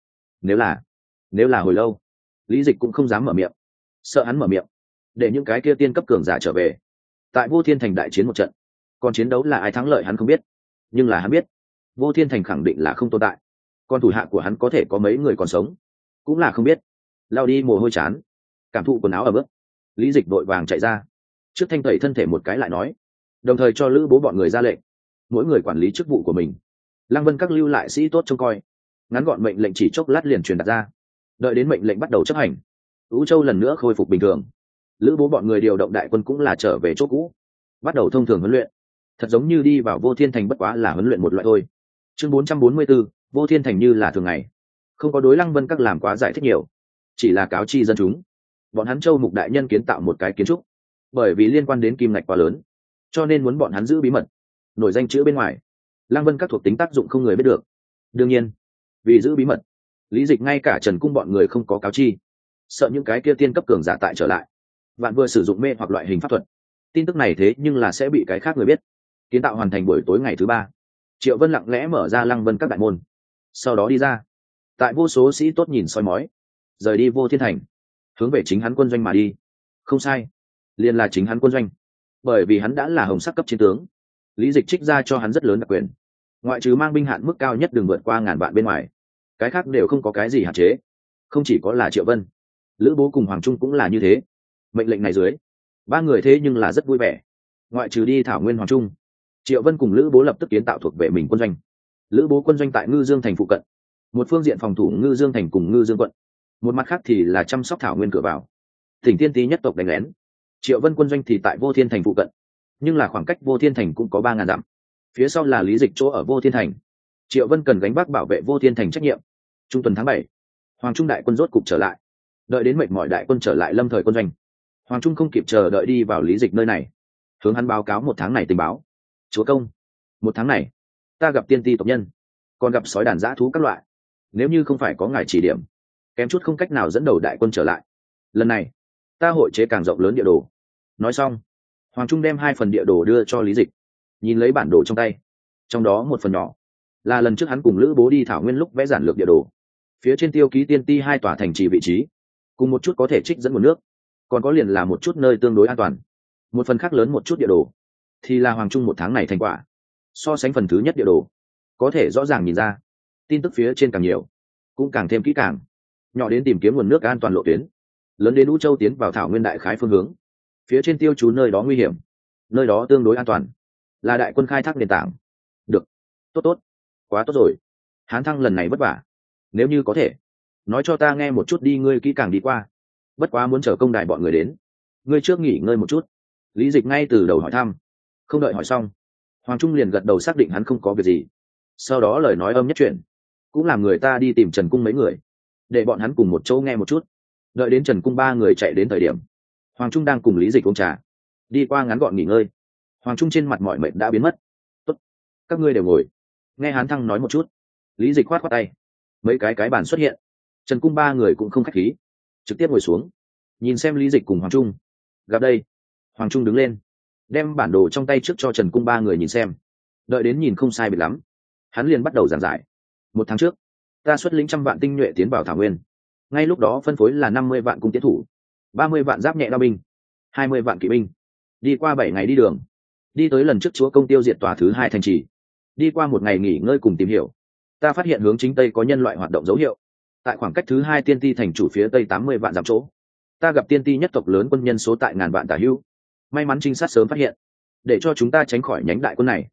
Nếu là hồi lâu, Lý Dịch cũng không dám mở miệng, sợ hắn mở miệng để những cái kia tiên cấp cường giả trở về. Tại Vô Thiên Thành đại chiến một trận, còn chiến đấu là ai thắng lợi hắn không biết, nhưng là hắn biết Vô Thiên Thành khẳng định là không tồn tại. Còn thủ hạ của hắn có thể có mấy người còn sống, cũng là không biết. Lao đi mồ hôi chán, cảm thụ quần áo ở bước, Lý Dịch vội vàng chạy ra, trước thanh tẩy thân thể một cái lại nói, đồng thời cho Lữ Bố bọn người ra lệnh, mỗi người quản lý chức vụ của mình. Lăng Vân các lưu lại sĩ tốt trông coi, ngắn gọn mệnh lệnh chỉ chốc lát liền truyền đạt ra. Đợi đến mệnh lệnh bắt đầu chấp hành, Vũ Châu lần nữa khôi phục bình thường. Lữ Bố bọn người điều động đại quân cũng là trở về chỗ cũ, bắt đầu thông thường huấn luyện. Thật giống như đi vào Vô Thiên Thành bất quá là huấn luyện một loại thôi. Chương 444, Vô Thiên Thành như là thường ngày, không có đối Lăng Vân các làm quá giải thích nhiều, chỉ là cáo chi dân chúng, bọn hắn Châu Mục đại nhân kiến tạo một cái kiến trúc, bởi vì liên quan đến kim ngạch quá lớn, cho nên muốn bọn hắn giữ bí mật, nổi danh chữ bên ngoài. Lăng Vân các thuộc tính tác dụng không người biết được. Đương nhiên, vì giữ bí mật, Lý Dịch ngay cả Trần Cung bọn người không có cáo chi, sợ những cái kia tiên cấp cường giả tại trở lại, bạn vừa sử dụng mê hoặc loại hình pháp thuật. Tin tức này thế nhưng là sẽ bị cái khác người biết. Kiến tạo hoàn thành buổi tối ngày thứ 3, Triệu Vân lặng lẽ mở ra Lăng Vân các đại môn, sau đó đi ra. Tại vô số sĩ tốt nhìn soi mói, rời đi Vô Thiên Thành, hướng về chính hắn quân doanh mà đi. Không sai, liền là chính hắn quân doanh, bởi vì hắn đã là hồng sắc cấp chiến tướng. Lý Dịch trích ra cho hắn rất lớn đặc quyền, ngoại trừ mang binh hạn mức cao nhất đừng vượt qua 1000 vạn bên ngoài, cái khác đều không có cái gì hạn chế. Không chỉ có là Triệu Vân, Lữ Bố cùng Hoàng Trung cũng là như thế. Mệnh lệnh này dưới, ba người thế nhưng là rất vui vẻ. Ngoại trừ đi thảo nguyên Hoàng Trung, Triệu Vân cùng Lữ Bố lập tức kiến tạo thuộc về mình quân doanh. Lữ Bố quân doanh tại Ngư Dương thành phụ cận, một phương diện phòng thủ Ngư Dương thành cùng Ngư Dương quận, một mặt khác thì là chăm sóc thảo nguyên cửa vào, Tỉnh Tiên Tý nhất tộc đánh lén. Triệu Vân quân doanh thì tại Vô Thiên thành phụ cận, nhưng là khoảng cách Vô Thiên thành cũng có 3000 dặm. Phía sau là Lý Dịch chỗ ở Vô Thiên thành. Triệu Vân cần gánh vác bảo vệ Vô Thiên thành trách nhiệm. Trung tuần tháng 7, Hoàng Trung đại quân rốt cục trở lại. Đợi đến mệt mỏi đại quân trở lại lâm thời quân doanh, Hoàng Trung không kịp chờ đợi đi vào Lý Dịch nơi này, hướng hắn báo cáo một tháng này tình báo. Chúa công, một tháng này ta gặp tiên ti tộc nhân, còn gặp sói đàn dã thú các loại, nếu như không phải có ngài chỉ điểm, kém chút không cách nào dẫn đầu đại quân trở lại. Lần này ta hội chế càng rộng lớn địa đồ. Nói xong, Hoàng Trung đem 2 phần địa đồ đưa cho Lý Dịch. Nhìn lấy bản đồ trong tay, trong đó một phần nhỏ là lần trước hắn cùng Lữ Bố đi thảo nguyên lúc vẽ giản lược địa đồ, phía trên tiêu ký tiên ti 2 tòa thành trì vị trí, cùng một chút có thể trích dẫn nguồn nước, còn có liền là một chút nơi tương đối an toàn. Một phần khác lớn một chút địa đồ thì là Hoàng Trung một tháng này thành quả. So sánh phần thứ nhất địa đồ, có thể rõ ràng nhìn ra tin tức phía trên càng nhiều, cũng càng thêm kỹ càng. Nhỏ đến tìm kiếm nguồn nước an toàn lộ tuyến, lớn đến Vũ Châu tiến vào thảo nguyên đại khái phương hướng, phía trên tiêu chú nơi đó nguy hiểm, nơi đó tương đối an toàn, là đại quân khai thác nền tảng. Được, tốt, quá tốt rồi. Hán Thăng lần này vất vả, nếu như có thể nói cho ta nghe một chút đi, ngươi kỹ càng đi qua. Bất quá muốn chờ công đài bọn người đến, ngươi trước nghỉ ngơi một chút. Lý Dịch ngay từ đầu hỏi thăm, không đợi hỏi xong, Hoàng Trung liền gật đầu xác định hắn không có việc gì. Sau đó lời nói âm nhất chuyển, cũng làm người ta đi tìm Trần Cung mấy người, để bọn hắn cùng một chỗ nghe một chút. Đợi đến Trần Cung 3 người chạy đến thời điểm, Hoàng Trung đang cùng Lý Dịch uống trà, đi qua ngắn gọn nghỉ ngơi. Hoàng Trung trên mặt mọi mệt đã biến mất. Tốt, các ngươi đều ngồi, nghe Hán Thăng nói một chút. Lý Dịch khoát tay, mấy cái bàn xuất hiện. Trần Cung 3 người cũng không khách khí, trực tiếp ngồi xuống, nhìn xem Lý Dịch cùng Hoàng Trung. Gặp đây, Hoàng Trung đứng lên, đem bản đồ trong tay trước cho Trần Cung 3 người nhìn xem. Đợi đến nhìn không sai biệt lắm, hắn liền bắt đầu giảng giải. 1 tháng trước, ta xuất lĩnh 100 vạn tinh nhuệ tiến vào thảo nguyên. Ngay lúc đó phân phối là 50 vạn cung tiến thủ, 30 vạn giáp nhẹ đao binh, 20 vạn kỵ binh. Đi qua 7 ngày đi đường, đi tới lần trước chúa công tiêu diệt tòa thứ 2 thành trì. Đi qua 1 ngày nghỉ ngơi cùng tìm hiểu, ta phát hiện hướng chính tây có nhân loại hoạt động dấu hiệu. Tại khoảng cách thứ 2 tiên ti thành chủ phía tây 80 vạn dặm chỗ, ta gặp tiên ti nhất tộc lớn quân nhân số tại ngàn vạn tả hữu. May mắn trinh sát sớm phát hiện, để cho chúng ta tránh khỏi nhánh đại quân này.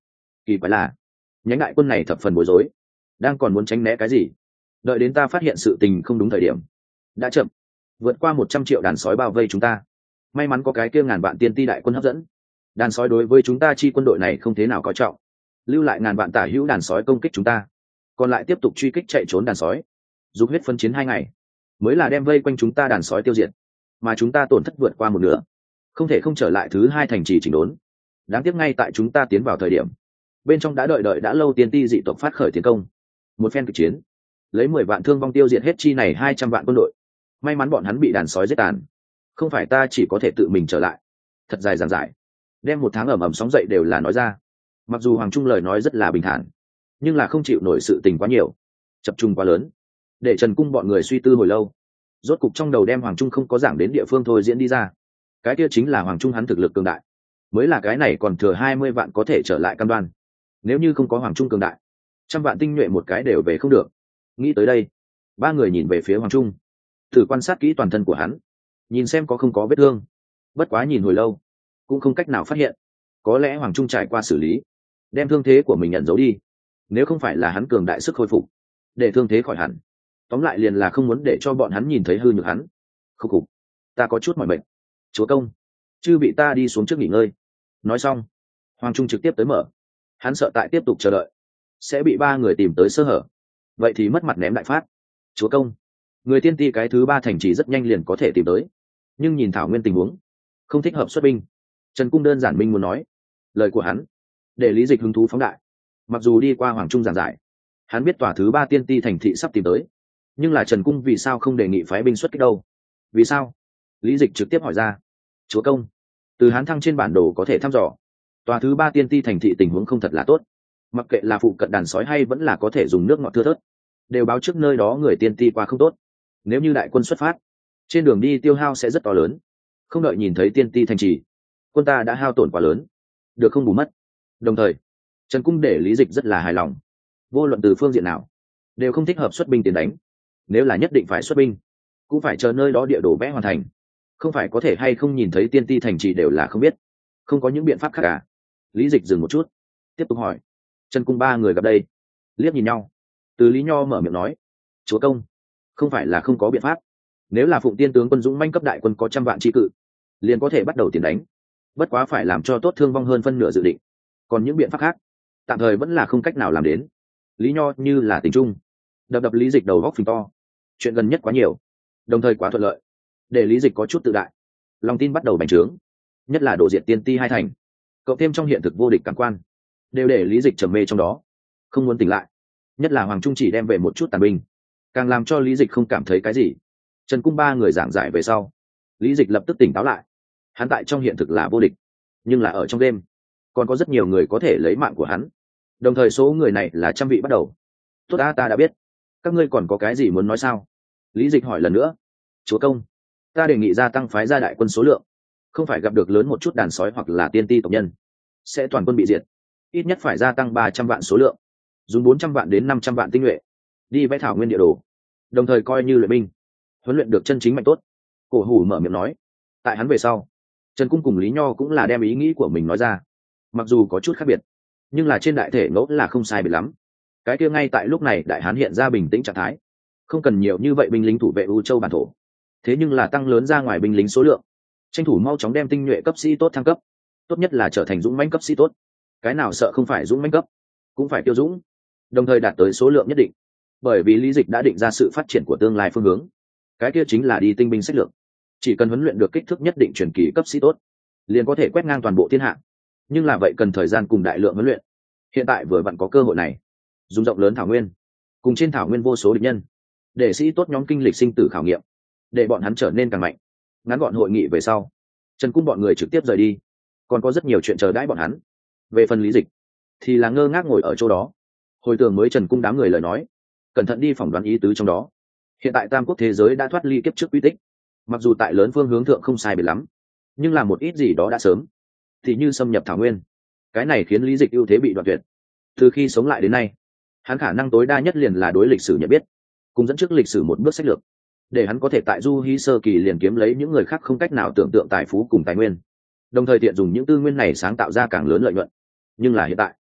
Kỳ quái là nhánh đại quân này thập phần bối rối, đang còn muốn tránh né cái gì, đợi đến ta phát hiện sự tình không đúng thời điểm đã chậm. Vượt qua 100 triệu đàn sói bao vây chúng ta, may mắn có cái kia ngàn vạn tiên ti đại quân hấp dẫn. Đàn sói đối với chúng ta chi quân đội này không thế nào coi trọng, lưu lại ngàn vạn tả hữu đàn sói công kích chúng ta, còn lại tiếp tục truy kích chạy trốn đàn sói, dùng huyết phân chiến 2 ngày mới là đem vây quanh chúng ta đàn sói tiêu diệt, mà chúng ta tổn thất vượt qua một nửa, không thể không trở lại thứ 2 thành trì chỉnh đốn. Đáng tiếc ngay tại chúng ta tiến vào thời điểm, bên trong đã đợi đã lâu tiên ti dị tộc phát khởi tiến công, một phen kịch chiến, lấy 10 vạn thương vong tiêu diệt hết chi này 200 vạn quân đội. May mắn bọn hắn bị đàn sói giết tàn, không phải ta chỉ có thể tự mình trở lại. Thật dài dằng dải, đem 1 tháng ẩm ẩm sóng dậy đều là nói ra. Mặc dù Hoàng Trung lời nói rất là bình thản, nhưng là không chịu nổi sự tình quá nhiều, chập trung quá lớn, để Trần Cung bọn người suy tư hồi lâu. Rốt cục trong đầu đem Hoàng Trung không có giảng đến địa phương thôi diễn đi ra. Cái kia chính là Hoàng Trung hắn thực lực cường đại, mới là cái này còn thừa 20 vạn có thể trở lại cam đoan. Nếu như không có Hoàng Trung cường đại, 100 vạn tinh nhuệ một cái đều về không được. Nghĩ tới đây, 3 người nhìn về phía Hoàng Trung, thử quan sát kỹ toàn thân của hắn, nhìn xem có không có vết thương. Bất quá nhìn hồi lâu cũng không cách nào phát hiện, có lẽ Hoàng Trung trải qua xử lý, đem thương thế của mình nhận giấu đi. Nếu không phải là hắn cường đại sức hồi phục để thương thế khỏi hẳn, tóm lại liền là không muốn để cho bọn hắn nhìn thấy hư nhược hắn. Khúc khục, ta có chút mỏi mệt, chúa công, chư bị ta đi xuống trước nghỉ ngơi. Nói xong, Hoàng Trung trực tiếp tới mở. Hắn sợ tại tiếp tục chờ đợi sẽ bị 3 người tìm tới sơ hở, vậy thì mất mặt ném đại phát. Chúa công, người tiên ti cái thứ 3 thành trì rất nhanh liền có thể tìm tới, nhưng nhìn thảo nguyên tình huống không thích hợp xuất binh. Trần Cung đơn giản minh muốn nói. Lời của hắn để Lý Dịch hứng thú phóng đại. Mặc dù đi qua Hoàng Trung giảng giải, hắn biết tòa thứ 3 tiên ti thành thị sắp tìm tới, nhưng là Trần Cung vì sao không đề nghị phái binh xuất kích đâu? Vì sao? Lý Dịch trực tiếp hỏi ra. Chúa công, từ Hán Thăng trên bản đồ có thể thăm dò, tòa thứ 3 tiên ti thành thị tình huống không thật là tốt. Mặc kệ là phụ cận đàn sói hay vẫn là có thể dùng nước ngọt thưa thớt, đều báo trước nơi đó người tiên ti qua không tốt. Nếu như đại quân xuất phát, trên đường đi tiêu hao sẽ rất to lớn, không đợi nhìn thấy tiên ti thành trì, quân ta đã hao tổn quá lớn, được không bù mất. Đồng thời, Trần Cung để Lý Dịch rất là hài lòng, vô luận từ phương diện nào đều không thích hợp xuất binh tiến đánh. Nếu là nhất định phải xuất binh, cũng phải chờ nơi đó địa đồ vẽ hoàn thành, không phải có thể hay không nhìn thấy tiên ti thành trì đều là không biết. Không có những biện pháp khác cả. Lý Dịch dừng một chút, tiếp tục hỏi. Trần Cung 3 người gặp đây, liếc nhìn nhau. Từ Lý Nho mở miệng nói. Chúa công, không phải là không có biện pháp. Nếu là Phụng Tiên tướng quân dũng manh cấp đại quân có 100 vạn chi cự, liền có thể bắt đầu tiến đánh. Bất quá phải làm cho tốt thương vong hơn phân nửa dự định. Còn những biện pháp khác, tạm thời vẫn là không cách nào làm đến. Lý Nho như là tình trung, đập Lý Dịch đầu góc phình to. Chuyện gần nhất quá nhiều, đồng thời quá thuận lợi, để Lý Dịch có chút tự đại, lòng tin bắt đầu bành trướng. Nhất là độ diệt tiên ti 2 thành, cộng thêm trong hiện thực vô địch cảm quan, đều để Lý Dịch trầm mê trong đó, không muốn tỉnh lại. Nhất là Hoàng Trung chỉ đem về một chút tàn binh, càng làm cho Lý Dịch không cảm thấy cái gì. Trần Cung 3 người giảng giải về sau, Lý Dịch lập tức tỉnh táo lại. Hắn tại trong hiện thực là vô địch, nhưng là ở trong đêm còn có rất nhiều người có thể lấy mạng của hắn, đồng thời số người này là trăm vị bắt đầu. Tốt ta đã biết. Các ngươi còn có cái gì muốn nói sao? Lý Dịch hỏi lần nữa. Chúa công, ta đề nghị gia tăng phái gia đại quân số lượng, không phải gặp được lớn một chút đàn sói hoặc là tiên ti tộc nhân sẽ toàn quân bị diệt, ít nhất phải gia tăng 300 vạn số lượng, dùng 400 vạn đến 500 vạn tinh nhuệ đi vẽ thảo nguyên địa đồ, đồng thời coi như luyện binh, huấn luyện được chân chính mạnh tốt. Cổ Hủ mở miệng nói. Tại hắn về sau, Trần Cung cùng Lý Nho cũng là đem ý nghĩ của mình nói ra, mặc dù có chút khác biệt, nhưng là trên đại thể ngẫu là không sai biệt lắm. Cái kia ngay tại lúc này đại hán hiện ra bình tĩnh trạng thái, không cần nhiều như vậy binh lính thủ vệ U Châu bản thổ, thế nhưng là tăng lớn ra ngoài binh lính số lượng, tranh thủ mau chóng đem tinh nhuệ cấp sĩ tốt thăng cấp, tốt nhất là trở thành dũng mãnh cấp sĩ tốt. Cái nào sợ không phải dũng mãnh cấp, cũng phải tiêu dũng, đồng thời đạt tới số lượng nhất định. Bởi vì Lý Dịch đã định ra sự phát triển của tương lai phương hướng, cái kia chính là đi tinh binh sách lược. Chỉ cần huấn luyện được kích thước nhất định truyền kỳ cấp sĩ tốt, liền có thể quét ngang toàn bộ thiên hạ. Nhưng là vậy cần thời gian cùng đại lượng huấn luyện. Hiện tại vừa vặn có cơ hội này, dùng rộng lớn thảo nguyên, cùng trên thảo nguyên vô số địch nhân, để sĩ tốt nhóm kinh lịch sinh tử khảo nghiệm, để bọn hắn trở nên càng mạnh. Ngắn gọn hội nghị về sau, Trần Cung bọn người trực tiếp rời đi, còn có rất nhiều chuyện chờ đãi bọn hắn. Về phần Lý Dịch thì là ngơ ngác ngồi ở chỗ đó, hồi tưởng mới Trần Cung đám người lời nói, cẩn thận đi phỏng đoán ý tứ trong đó. Hiện tại tam quốc thế giới đã thoát ly kiếp trước quy tích, mặc dù tại lớn phương hướng thượng không sai biệt lắm, nhưng là một ít gì đó đã sớm, thì như xâm nhập thảo nguyên, cái này khiến Lý Dịch ưu thế bị đoạn tuyệt. Từ khi sống lại đến nay, hắn khả năng tối đa nhất liền là đối lịch sử nhận biết, cùng dẫn trước lịch sử một bước sách lược, để hắn có thể tại du hí sơ kỳ liền kiếm lấy những người khác không cách nào tưởng tượng tài phú cùng tài nguyên, đồng thời tiện dùng những tư nguyên này sáng tạo ra càng lớn lợi nhuận. Nhưng là hiện tại,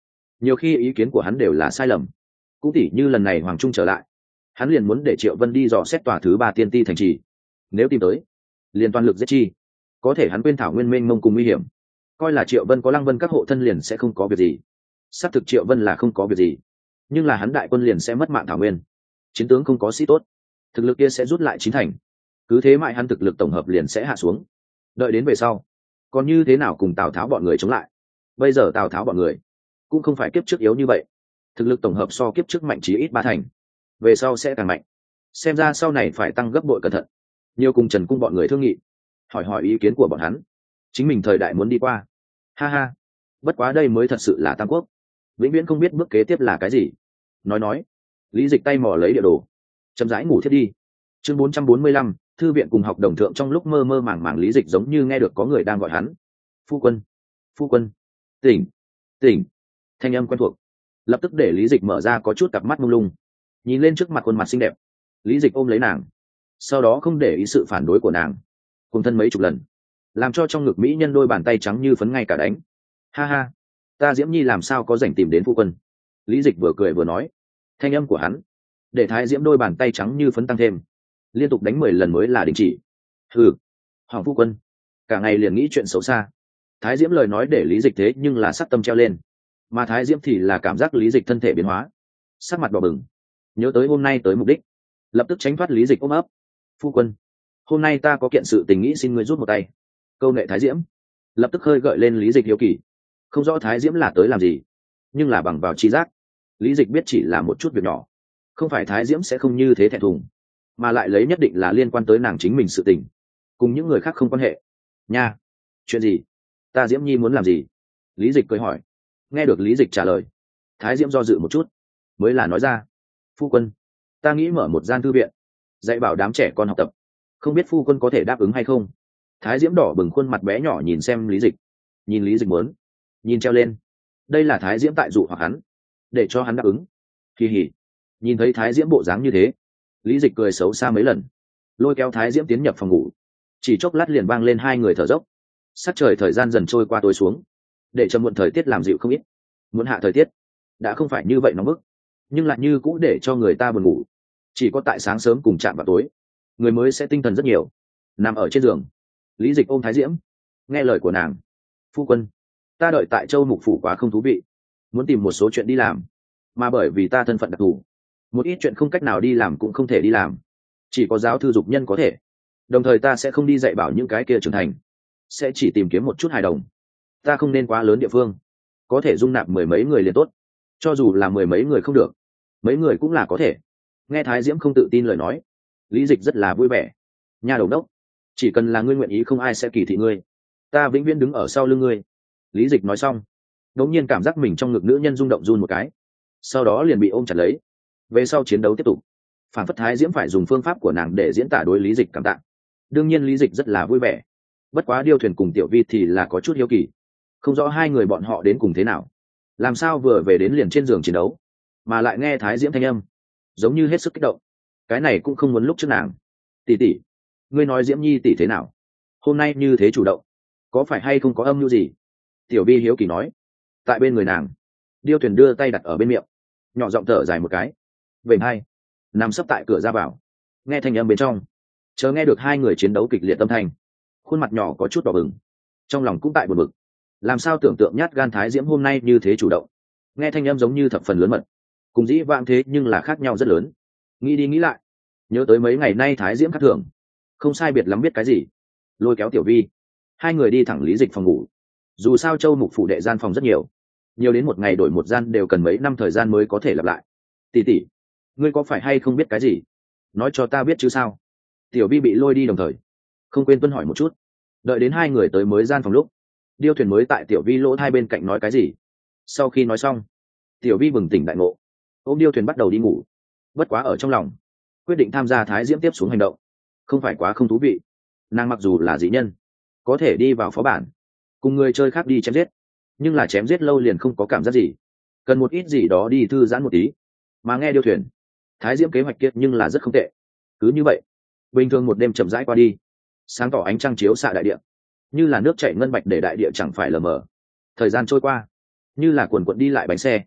nhiều khi ý kiến của hắn đều là sai lầm. Cũng tỉ như lần này Hoàng Trung trở lại, hắn liền muốn để Triệu Vân đi dò xét tòa thứ 3 tiên ti thành trì, nếu tìm tới liền toàn lực giết chi. Có thể hắn quên thảo nguyên mênh mông cùng nguy hiểm, coi là Triệu Vân có Lăng Vân các hộ thân liền sẽ không có việc gì. Xác thực Triệu Vân là không có việc gì, nhưng là hắn đại quân liền sẽ mất mạng thảo nguyên, chiến tướng không có sĩ tốt, thực lực kia sẽ rút lại chín thành, cứ thế mãi hắn thực lực tổng hợp liền sẽ hạ xuống. Đợi đến về sau còn như thế nào cùng Tào Tháo bọn người chống lại? Bây giờ Tào Tháo bọn người cũng không phải kiếp trước yếu như vậy, thực lực tổng hợp so kiếp trước mạnh chí ít 3 thành, về sau sẽ càng mạnh. Xem ra sau này phải tăng gấp bội cẩn thận, nhiều cùng Trần Cung bọn người thương nghị, hỏi hỏi ý kiến của bọn hắn, chính mình thời đại muốn đi qua. Ha ha, bất quá đây mới thật sự là Tam Quốc, vĩnh viễn không biết bước kế tiếp là cái gì. Nói Lý Dịch tay mò lấy địa đồ, chậm rãi ngủ thiết đi. Chương 445, thư viện cùng học đồng thượng. Trong lúc mơ mơ màng màng, Lý Dịch giống như nghe được có người đang gọi hắn. Phu quân, phu quân, tỉnh, tỉnh. Thanh âm quen thuộc lập tức để Lý Dịch mở ra có chút cặp mắt mông lung, nhìn lên trước mặt khuôn mặt xinh đẹp. Lý Dịch ôm lấy nàng, sau đó không để ý sự phản đối của nàng, cùng thân mấy chục lần, làm cho trong ngực mỹ nhân đôi bàn tay trắng như phấn ngay cả đánh. Ha ha, ta Diễm Nhi làm sao có rảnh tìm đến phu quân. Lý Dịch vừa cười vừa nói. Thanh âm của hắn để Thái Diễm đôi bàn tay trắng như phấn tăng thêm, liên tục đánh 10 lần mới là đình chỉ. Hừ, hoàng phu quân cả ngày liền nghĩ chuyện xấu xa. Thái Diễm lời nói để Lý Dịch thế nhưng là sát tâm treo lên, mà Thái Diễm thì là cảm giác Lý Dịch thân thể biến hóa, sắc mặt đỏ bừng, nhớ tới hôm nay tới mục đích, lập tức tránh thoát Lý Dịch ôm ấp. Phu quân, hôm nay ta có kiện sự tình nghĩ xin ngươi rút một tay. Câu nệ Thái Diễm lập tức khơi gợi lên Lý Dịch hiếu kỳ, không rõ Thái Diễm là tới làm gì, nhưng là bằng vào tri giác, Lý Dịch biết chỉ là một chút việc nhỏ, không phải Thái Diễm sẽ không như thế thẹn thùng, mà lại lấy nhất định là liên quan tới nàng chính mình sự tình, cùng những người khác không quan hệ nha. Chuyện gì? Ta Diễm Nhi muốn làm gì? Lý Dịch cười hỏi. Nghe được Lý Dịch trả lời, Thái Diễm do dự một chút, mới là nói ra. Phu quân, ta nghĩ mở một gian thư viện, dạy bảo đám trẻ con học tập, không biết phu quân có thể đáp ứng hay không? Thái Diễm đỏ bừng khuôn mặt bé nhỏ nhìn xem Lý Dịch, nhìn Lý Dịch muốn, nhìn treo lên. Đây là Thái Diễm tại dụ hoặc hắn, để cho hắn đáp ứng. Kỳ hỉ. Nhìn thấy Thái Diễm bộ dáng như thế, Lý Dịch cười xấu xa mấy lần, lôi kéo Thái Diễm tiến nhập phòng ngủ. Chỉ chốc lát liền vang lên hai người thở dốc. Sắc trời thời gian dần trôi qua tối xuống, để cho muộn thời tiết làm dịu không ít. Muộn hạ thời tiết đã không phải như vậy nóng bức, nhưng lại như cũ để cho người ta buồn ngủ. Chỉ có tại sáng sớm cùng chạm vào tối, người mới sẽ tinh thần rất nhiều. Nằm ở trên giường, Lý Dịch ôm Thái Diễm, nghe lời của nàng. Phu quân, ta đợi tại Châu Mục phủ quá không thú vị, muốn tìm một số chuyện đi làm, mà bởi vì ta thân phận đặc thù, một ít chuyện không cách nào đi làm cũng không thể đi làm, chỉ có giáo thư dục nhân có thể. Đồng thời ta sẽ không đi dạy bảo những cái kia trưởng thành, sẽ chỉ tìm kiếm một chút hài đồng. Ta không nên quá lớn địa phương, có thể dung nạp 10 mấy người liền tốt, cho dù là 10 mấy người không được, mấy người cũng là có thể. Nghe Thái Diễm không tự tin lời nói, Lý Dịch rất là vui vẻ. Nhà đầu đốc, chỉ cần là ngươi nguyện ý không ai sẽ kỳ thị ngươi, ta vĩnh viễn đứng ở sau lưng ngươi. Lý Dịch nói xong, đột nhiên cảm giác mình trong ngực nữ nhân rung động run một cái, sau đó liền bị ôm chặt lấy. Về sau chiến đấu tiếp tục, phản phất Thái Diễm phải dùng phương pháp của nàng để diễn tả đối Lý Dịch cảm tạ. Đương nhiên Lý Dịch rất là vui vẻ. Bất quá Điêu Thuyền cùng Tiểu Vi thì là có chút hiếu kỳ, không rõ hai người bọn họ đến cùng thế nào, làm sao vừa về đến liền trên giường chiến đấu, mà lại nghe Thái Diễm thanh âm giống như hết sức kích động. Cái này cũng không muốn lúc trước nàng. Tỷ tỷ, ngươi nói Diễm Nhi tỷ thế nào? Hôm nay như thế chủ động, có phải hay không có âm mưu gì? Tiểu Vi hiếu kỳ nói. Tại bên người nàng, Điêu Thuyền đưa tay đặt ở bên miệng, nhỏ giọng thở dài một cái, vểnh hai, nằm sấp tại cửa ra vào, nghe thanh âm bên trong, chờ nghe được hai người chiến đấu kịch liệt âm thanh, khuôn mặt nhỏ có chút đỏ bừng, trong lòng cũng tại buồn bực. Làm sao tưởng tượng nhát gan Thái Diễm hôm nay như thế chủ động, nghe thanh âm giống như thập phần lớn mật, cùng dĩ vãng thế nhưng là khác nhau rất lớn. Nghĩ đi nghĩ lại, nhớ tới mấy ngày nay Thái Diễm khác thường, không sai biệt lắm biết cái gì, lôi kéo Tiểu Vi, hai người đi thẳng Lý Dịch phòng ngủ. Dù sao Châu Mục phủ đệ gian phòng rất nhiều, nhiều đến một ngày đổi một gian đều cần mấy năm thời gian mới có thể lặp lại. Tỷ tỷ, ngươi có phải hay không biết cái gì, nói cho ta biết chứ sao? Tiểu Vi bị lôi đi đồng thời không quên tuân hỏi một chút. Đợi đến hai người tới mới gian phòng lúc, Điêu Thuyền mới tại Tiểu Vi lỗ hai bên cạnh nói cái gì. Sau khi nói xong, Tiểu Vi bừng tỉnh đại ngộ, ôm Điêu Thuyền bắt đầu đi ngủ. Bất quá ở trong lòng quyết định tham gia Thái Diễm tiếp xuống hành động, không phải quá không thú vị. Nàng mặc dù là dị nhân, có thể đi vào phó bản cùng người chơi khác đi chém giết, nhưng là chém giết lâu liền không có cảm giác gì, cần một ít gì đó đi thư giãn một tí. Mà nghe Điêu Thuyền, Thái Diễm kế hoạch kiệt nhưng là rất không tệ. Cứ như vậy, bình thường một đêm chậm rãi qua đi, sáng tỏ ánh trăng chiếu xạ đại địa, như là nước chảy ngân bạch để đại địa chẳng phải lờ mờ. Thời gian trôi qua, như là quần quận đi lại bánh xe,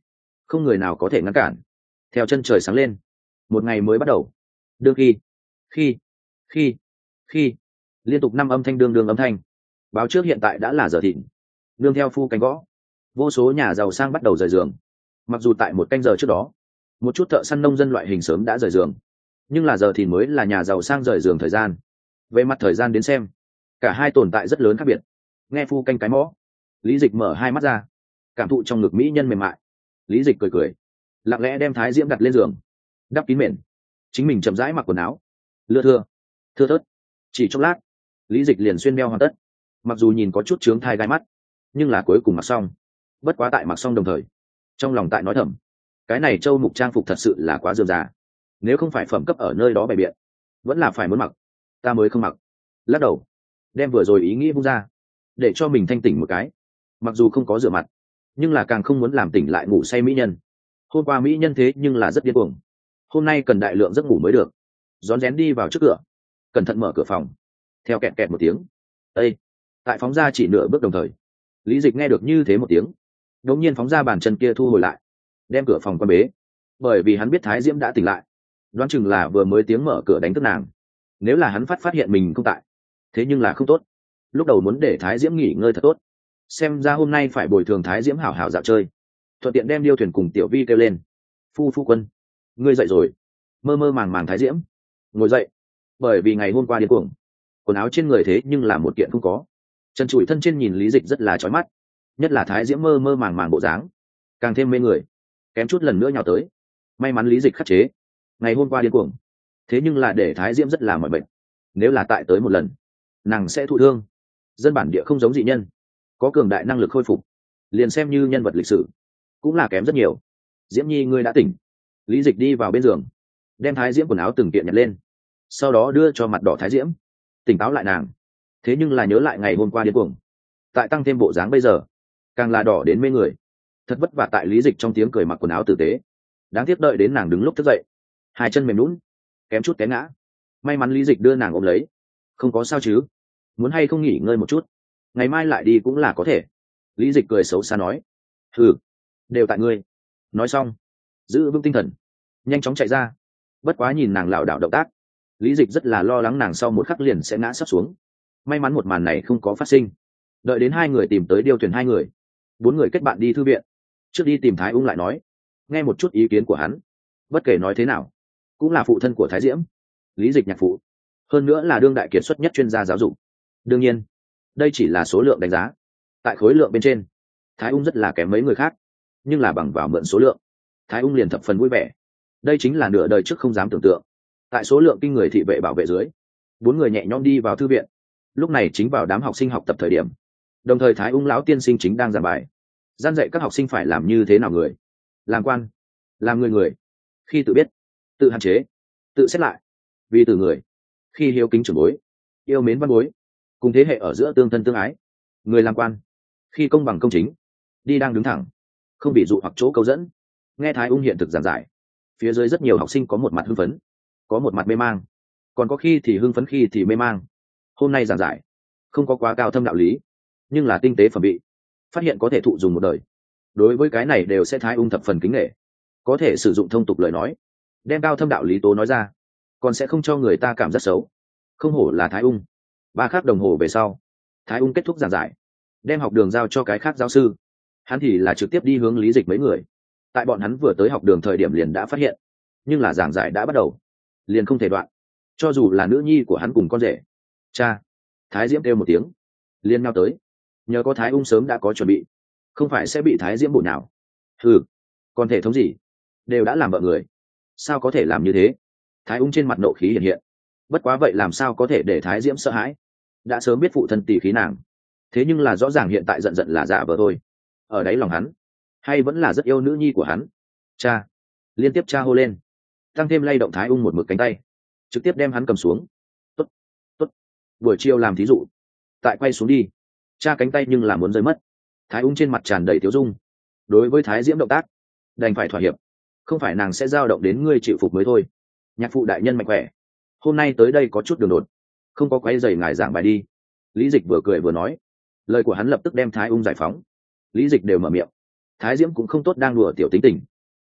không người nào có thể ngăn cản. Theo chân trời sáng lên, một ngày mới bắt đầu. Đương khi khi khi liên tục 5 âm thanh đương đương âm thanh báo trước hiện tại đã là giờ thịnh. Nương theo phu cánh gõ, vô số nhà giàu sang bắt đầu rời giường. Mặc dù tại một canh giờ trước đó, một chút thợ săn nông dân loại hình sớm đã rời giường, nhưng là giờ thì mới là nhà giàu sang rời giường thời gian. Về mặt thời gian đến xem, cả hai tồn tại rất lớn khác biệt. Nghe phu canh cái mõ, Lý Dịch mở hai mắt ra, cảm thụ trong ngực mỹ nhân mềm mại. Lý Dịch cười cười, lặng lẽ đem Thái Diễm đặt lên giường, đắp kín mền, chính mình chậm rãi mặc quần áo, lưa thưa thớt. Chỉ chốc lát, Lý Dịch liền xuyên đeo hoàn tất. Mặc dù nhìn có chút chướng thai gai mắt, nhưng là cuối cùng mặc xong. Bất quá tại mặc xong đồng thời, trong lòng tại nói thầm, cái này châu mục trang phục thật sự là quá dườm già. Nếu không phải phẩm cấp ở nơi đó bày biện, vẫn là phải muốn mặc, ta mới không mặc. Lắc đầu, đem vừa rồi ý nghĩ vung ra, để cho mình thanh tỉnh một cái. Mặc dù không có rửa mặt, nhưng là càng không muốn làm tỉnh lại ngủ say mỹ nhân. Hôm qua mỹ nhân thế nhưng là rất điên cuồng, hôm nay cần đại lượng giấc ngủ mới được. Rón rén đi vào trước cửa, cẩn thận mở cửa phòng. Theo kẹt kẹt một tiếng, Ê! Tại phóng ra chỉ nửa bước đồng thời, Lý Dịch nghe được như thế một tiếng, đột nhiên phóng ra bàn chân kia thu hồi lại, đem cửa phòng quan bế. Bởi vì hắn biết Thái Diễm đã tỉnh lại, đoán chừng là vừa mới tiếng mở cửa đánh thức nàng. Nếu là hắn phát hiện mình không tại, thế nhưng là không tốt. Lúc đầu muốn để Thái Diễm nghỉ ngơi thật tốt, xem ra hôm nay phải bồi thường Thái Diễm hảo hảo dạo chơi, thuận tiện đem điêu thuyền cùng Tiểu Vi kêu lên. Phu quân, ngươi dậy rồi. Mơ mơ màng màng Thái Diễm ngồi dậy, bởi vì ngày hôm qua điên cuồng, quần áo trên người thế nhưng là một kiện không có. Chân trụi thân trên nhìn Lý Dịch rất là chói mắt, nhất là Thái Diễm mơ mơ màng màng bộ dáng, càng thêm mê người, kém chút lần nữa nhào tới. May mắn Lý Dịch khắc chế, ngày hôm qua điên cuồng, thế nhưng là để Thái Diễm rất là mỏi bệnh. Nếu là tại tới một lần, nàng sẽ thụ thương. Dân bản địa không giống dị nhân, có cường đại năng lực khôi phục, liền xem như nhân vật lịch sử cũng là kém rất nhiều. Diễm Nhi ngươi đã tỉnh. Lý Dịch đi vào bên giường, đem Thái Diễm quần áo từng kiện nhặt lên, sau đó đưa cho mặt đỏ Thái Diễm, tỉnh táo lại nàng. Thế nhưng là nhớ lại ngày hôm qua điên cuồng, tại tăng thêm bộ dáng bây giờ, càng là đỏ đến mê người. Thật vất vả tại Lý Dịch trong tiếng cười mặc quần áo tử tế. Đáng tiếc đợi đến nàng đứng lúc thức dậy, hai chân mềm lún, kém chút té ngã. May mắn Lý Dịch đưa nàng ôm lấy. Không có sao chứ? Muốn hay không nghỉ ngơi một chút, ngày mai lại đi cũng là có thể. Lý Dịch cười xấu xa nói. Ừ, đều tại ngươi. Nói xong, giữ vững tinh thần, nhanh chóng chạy ra. Bất quá nhìn nàng lảo đảo động tác, Lý Dịch rất là lo lắng nàng sau một khắc liền sẽ ngã sắp xuống. May mắn một màn này không có phát sinh. Đợi đến hai người tìm tới điêu thuyền, hai người, 4 người kết bạn đi thư viện. Trước đi tìm Thái Ung lại nói, nghe một chút ý kiến của hắn. Bất kể nói thế nào, cũng là phụ thân của Thái Diễm, Lý Dịch nhạc phụ, hơn nữa là đương đại kiệt xuất nhất chuyên gia giáo dục. Đương nhiên, đây chỉ là số lượng đánh giá. Tại khối lượng bên trên, Thái Ung rất là kém mấy người khác, nhưng là bằng vào mượn số lượng, Thái Ung liền thập phần vui vẻ. Đây chính là nửa đời trước không dám tưởng tượng. Tại số lượng kinh người thị vệ bảo vệ dưới, 4 người nhẹ nhõm đi vào thư viện. Lúc này chính vào đám học sinh học tập thời điểm, đồng thời Thái Ung lão tiên sinh chính đang giảng bài, gian dạy các học sinh phải làm như thế nào người, làm quan, làm người. Khi tự biết, tự hạn chế, tự xét lại, vì từ người. Khi hiếu kính trưởng bối, yêu mến văn bối, cùng thế hệ ở giữa tương thân tương ái. Người làm quan, khi công bằng công chính, đi đang đứng thẳng, không bị dụ hoặc chỗ câu dẫn. Nghe Thái Ung hiện thực giảng giải, phía dưới rất nhiều học sinh có một mặt hưng phấn, có một mặt mê mang, còn có khi thì hưng phấn, khi thì mê mang. Hôm nay giảng giải không có quá cao thâm đạo lý, nhưng là tinh tế phẩm vị, phát hiện có thể thụ dùng một đời. Đối với cái này đều sẽ Thái Ung thập phần kính nể, có thể sử dụng thông tục lời nói, đem cao thâm đạo lý tố nói ra, còn sẽ không cho người ta cảm giác xấu. Không hổ là Thái Ung. 3 khắc đồng hồ về sau, Thái Ung kết thúc giảng giải, đem học đường giao cho cái khác giáo sư. Hắn thì là trực tiếp đi hướng Lý Dịch mấy người. Tại bọn hắn vừa tới học đường thời điểm liền đã phát hiện, nhưng là giảng giải đã bắt đầu, liền không thể đoạn. Cho dù là nữ nhi của hắn cùng con rể. Cha! Thái Diễm kêu một tiếng, liên nhau tới. Nhờ có Thái Ung sớm đã có chuẩn bị, không phải sẽ bị Thái Diễm bổ nào. Ừ, còn thể thống gì, đều đã làm vợ người, sao có thể làm như thế? Thái Ung trên mặt nộ khí hiện hiện. Bất quá vậy làm sao có thể để Thái Diễm sợ hãi? Đã sớm biết phụ thân tỷ khí nàng, thế nhưng là rõ ràng hiện tại giận giận là giả vờ thôi. Ở đấy lòng hắn, hay vẫn là rất yêu nữ nhi của hắn. Cha! Liên tiếp cha hô lên, tăng thêm lay động Thái Ung một mực cánh tay, trực tiếp đem hắn cầm xuống. Tốt, tốt. Buổi chiều làm thí dụ, tại quay xuống đi. Cha cánh tay nhưng là muốn rơi mất. Thái Ung trên mặt tràn đầy tiếu dung. Đối với Thái Diễm động tác, đành phải thỏa hiệp. Không phải nàng sẽ dao động đến ngươi chịu phục mới thôi. Nhạc phụ đại nhân mạnh khỏe, hôm nay tới đây có chút đường đột, không có quấy rầy ngài giảng bài đi. Lý Dịch vừa cười vừa nói. Lời của hắn lập tức đem Thái Ung giải phóng. Lý Dịch đều mở miệng. Thái Diễm cũng không tốt đang đùa tiểu tính tình,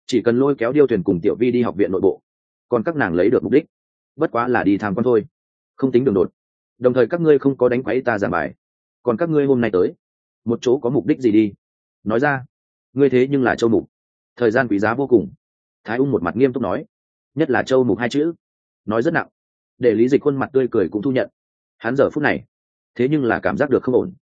chỉ cần lôi kéo điêu thuyền cùng tiểu vi đi học viện nội bộ, còn các nàng lấy được mục đích bất quá là đi tham quan thôi, không tính đường đột. Đồng thời các ngươi không có đánh quấy ta giảng bài, còn các ngươi hôm nay tới một chỗ có mục đích gì đi, nói ra. Ngươi thế nhưng là châu mục, thời gian quý giá vô cùng. Thái ung một mặt nghiêm túc nói, nhất là châu mục hai chữ nói rất nặng, để Lý Dịch khuôn mặt tươi cười cũng thu nhận. Hắn giờ phút này thế nhưng là cảm giác được không ổn.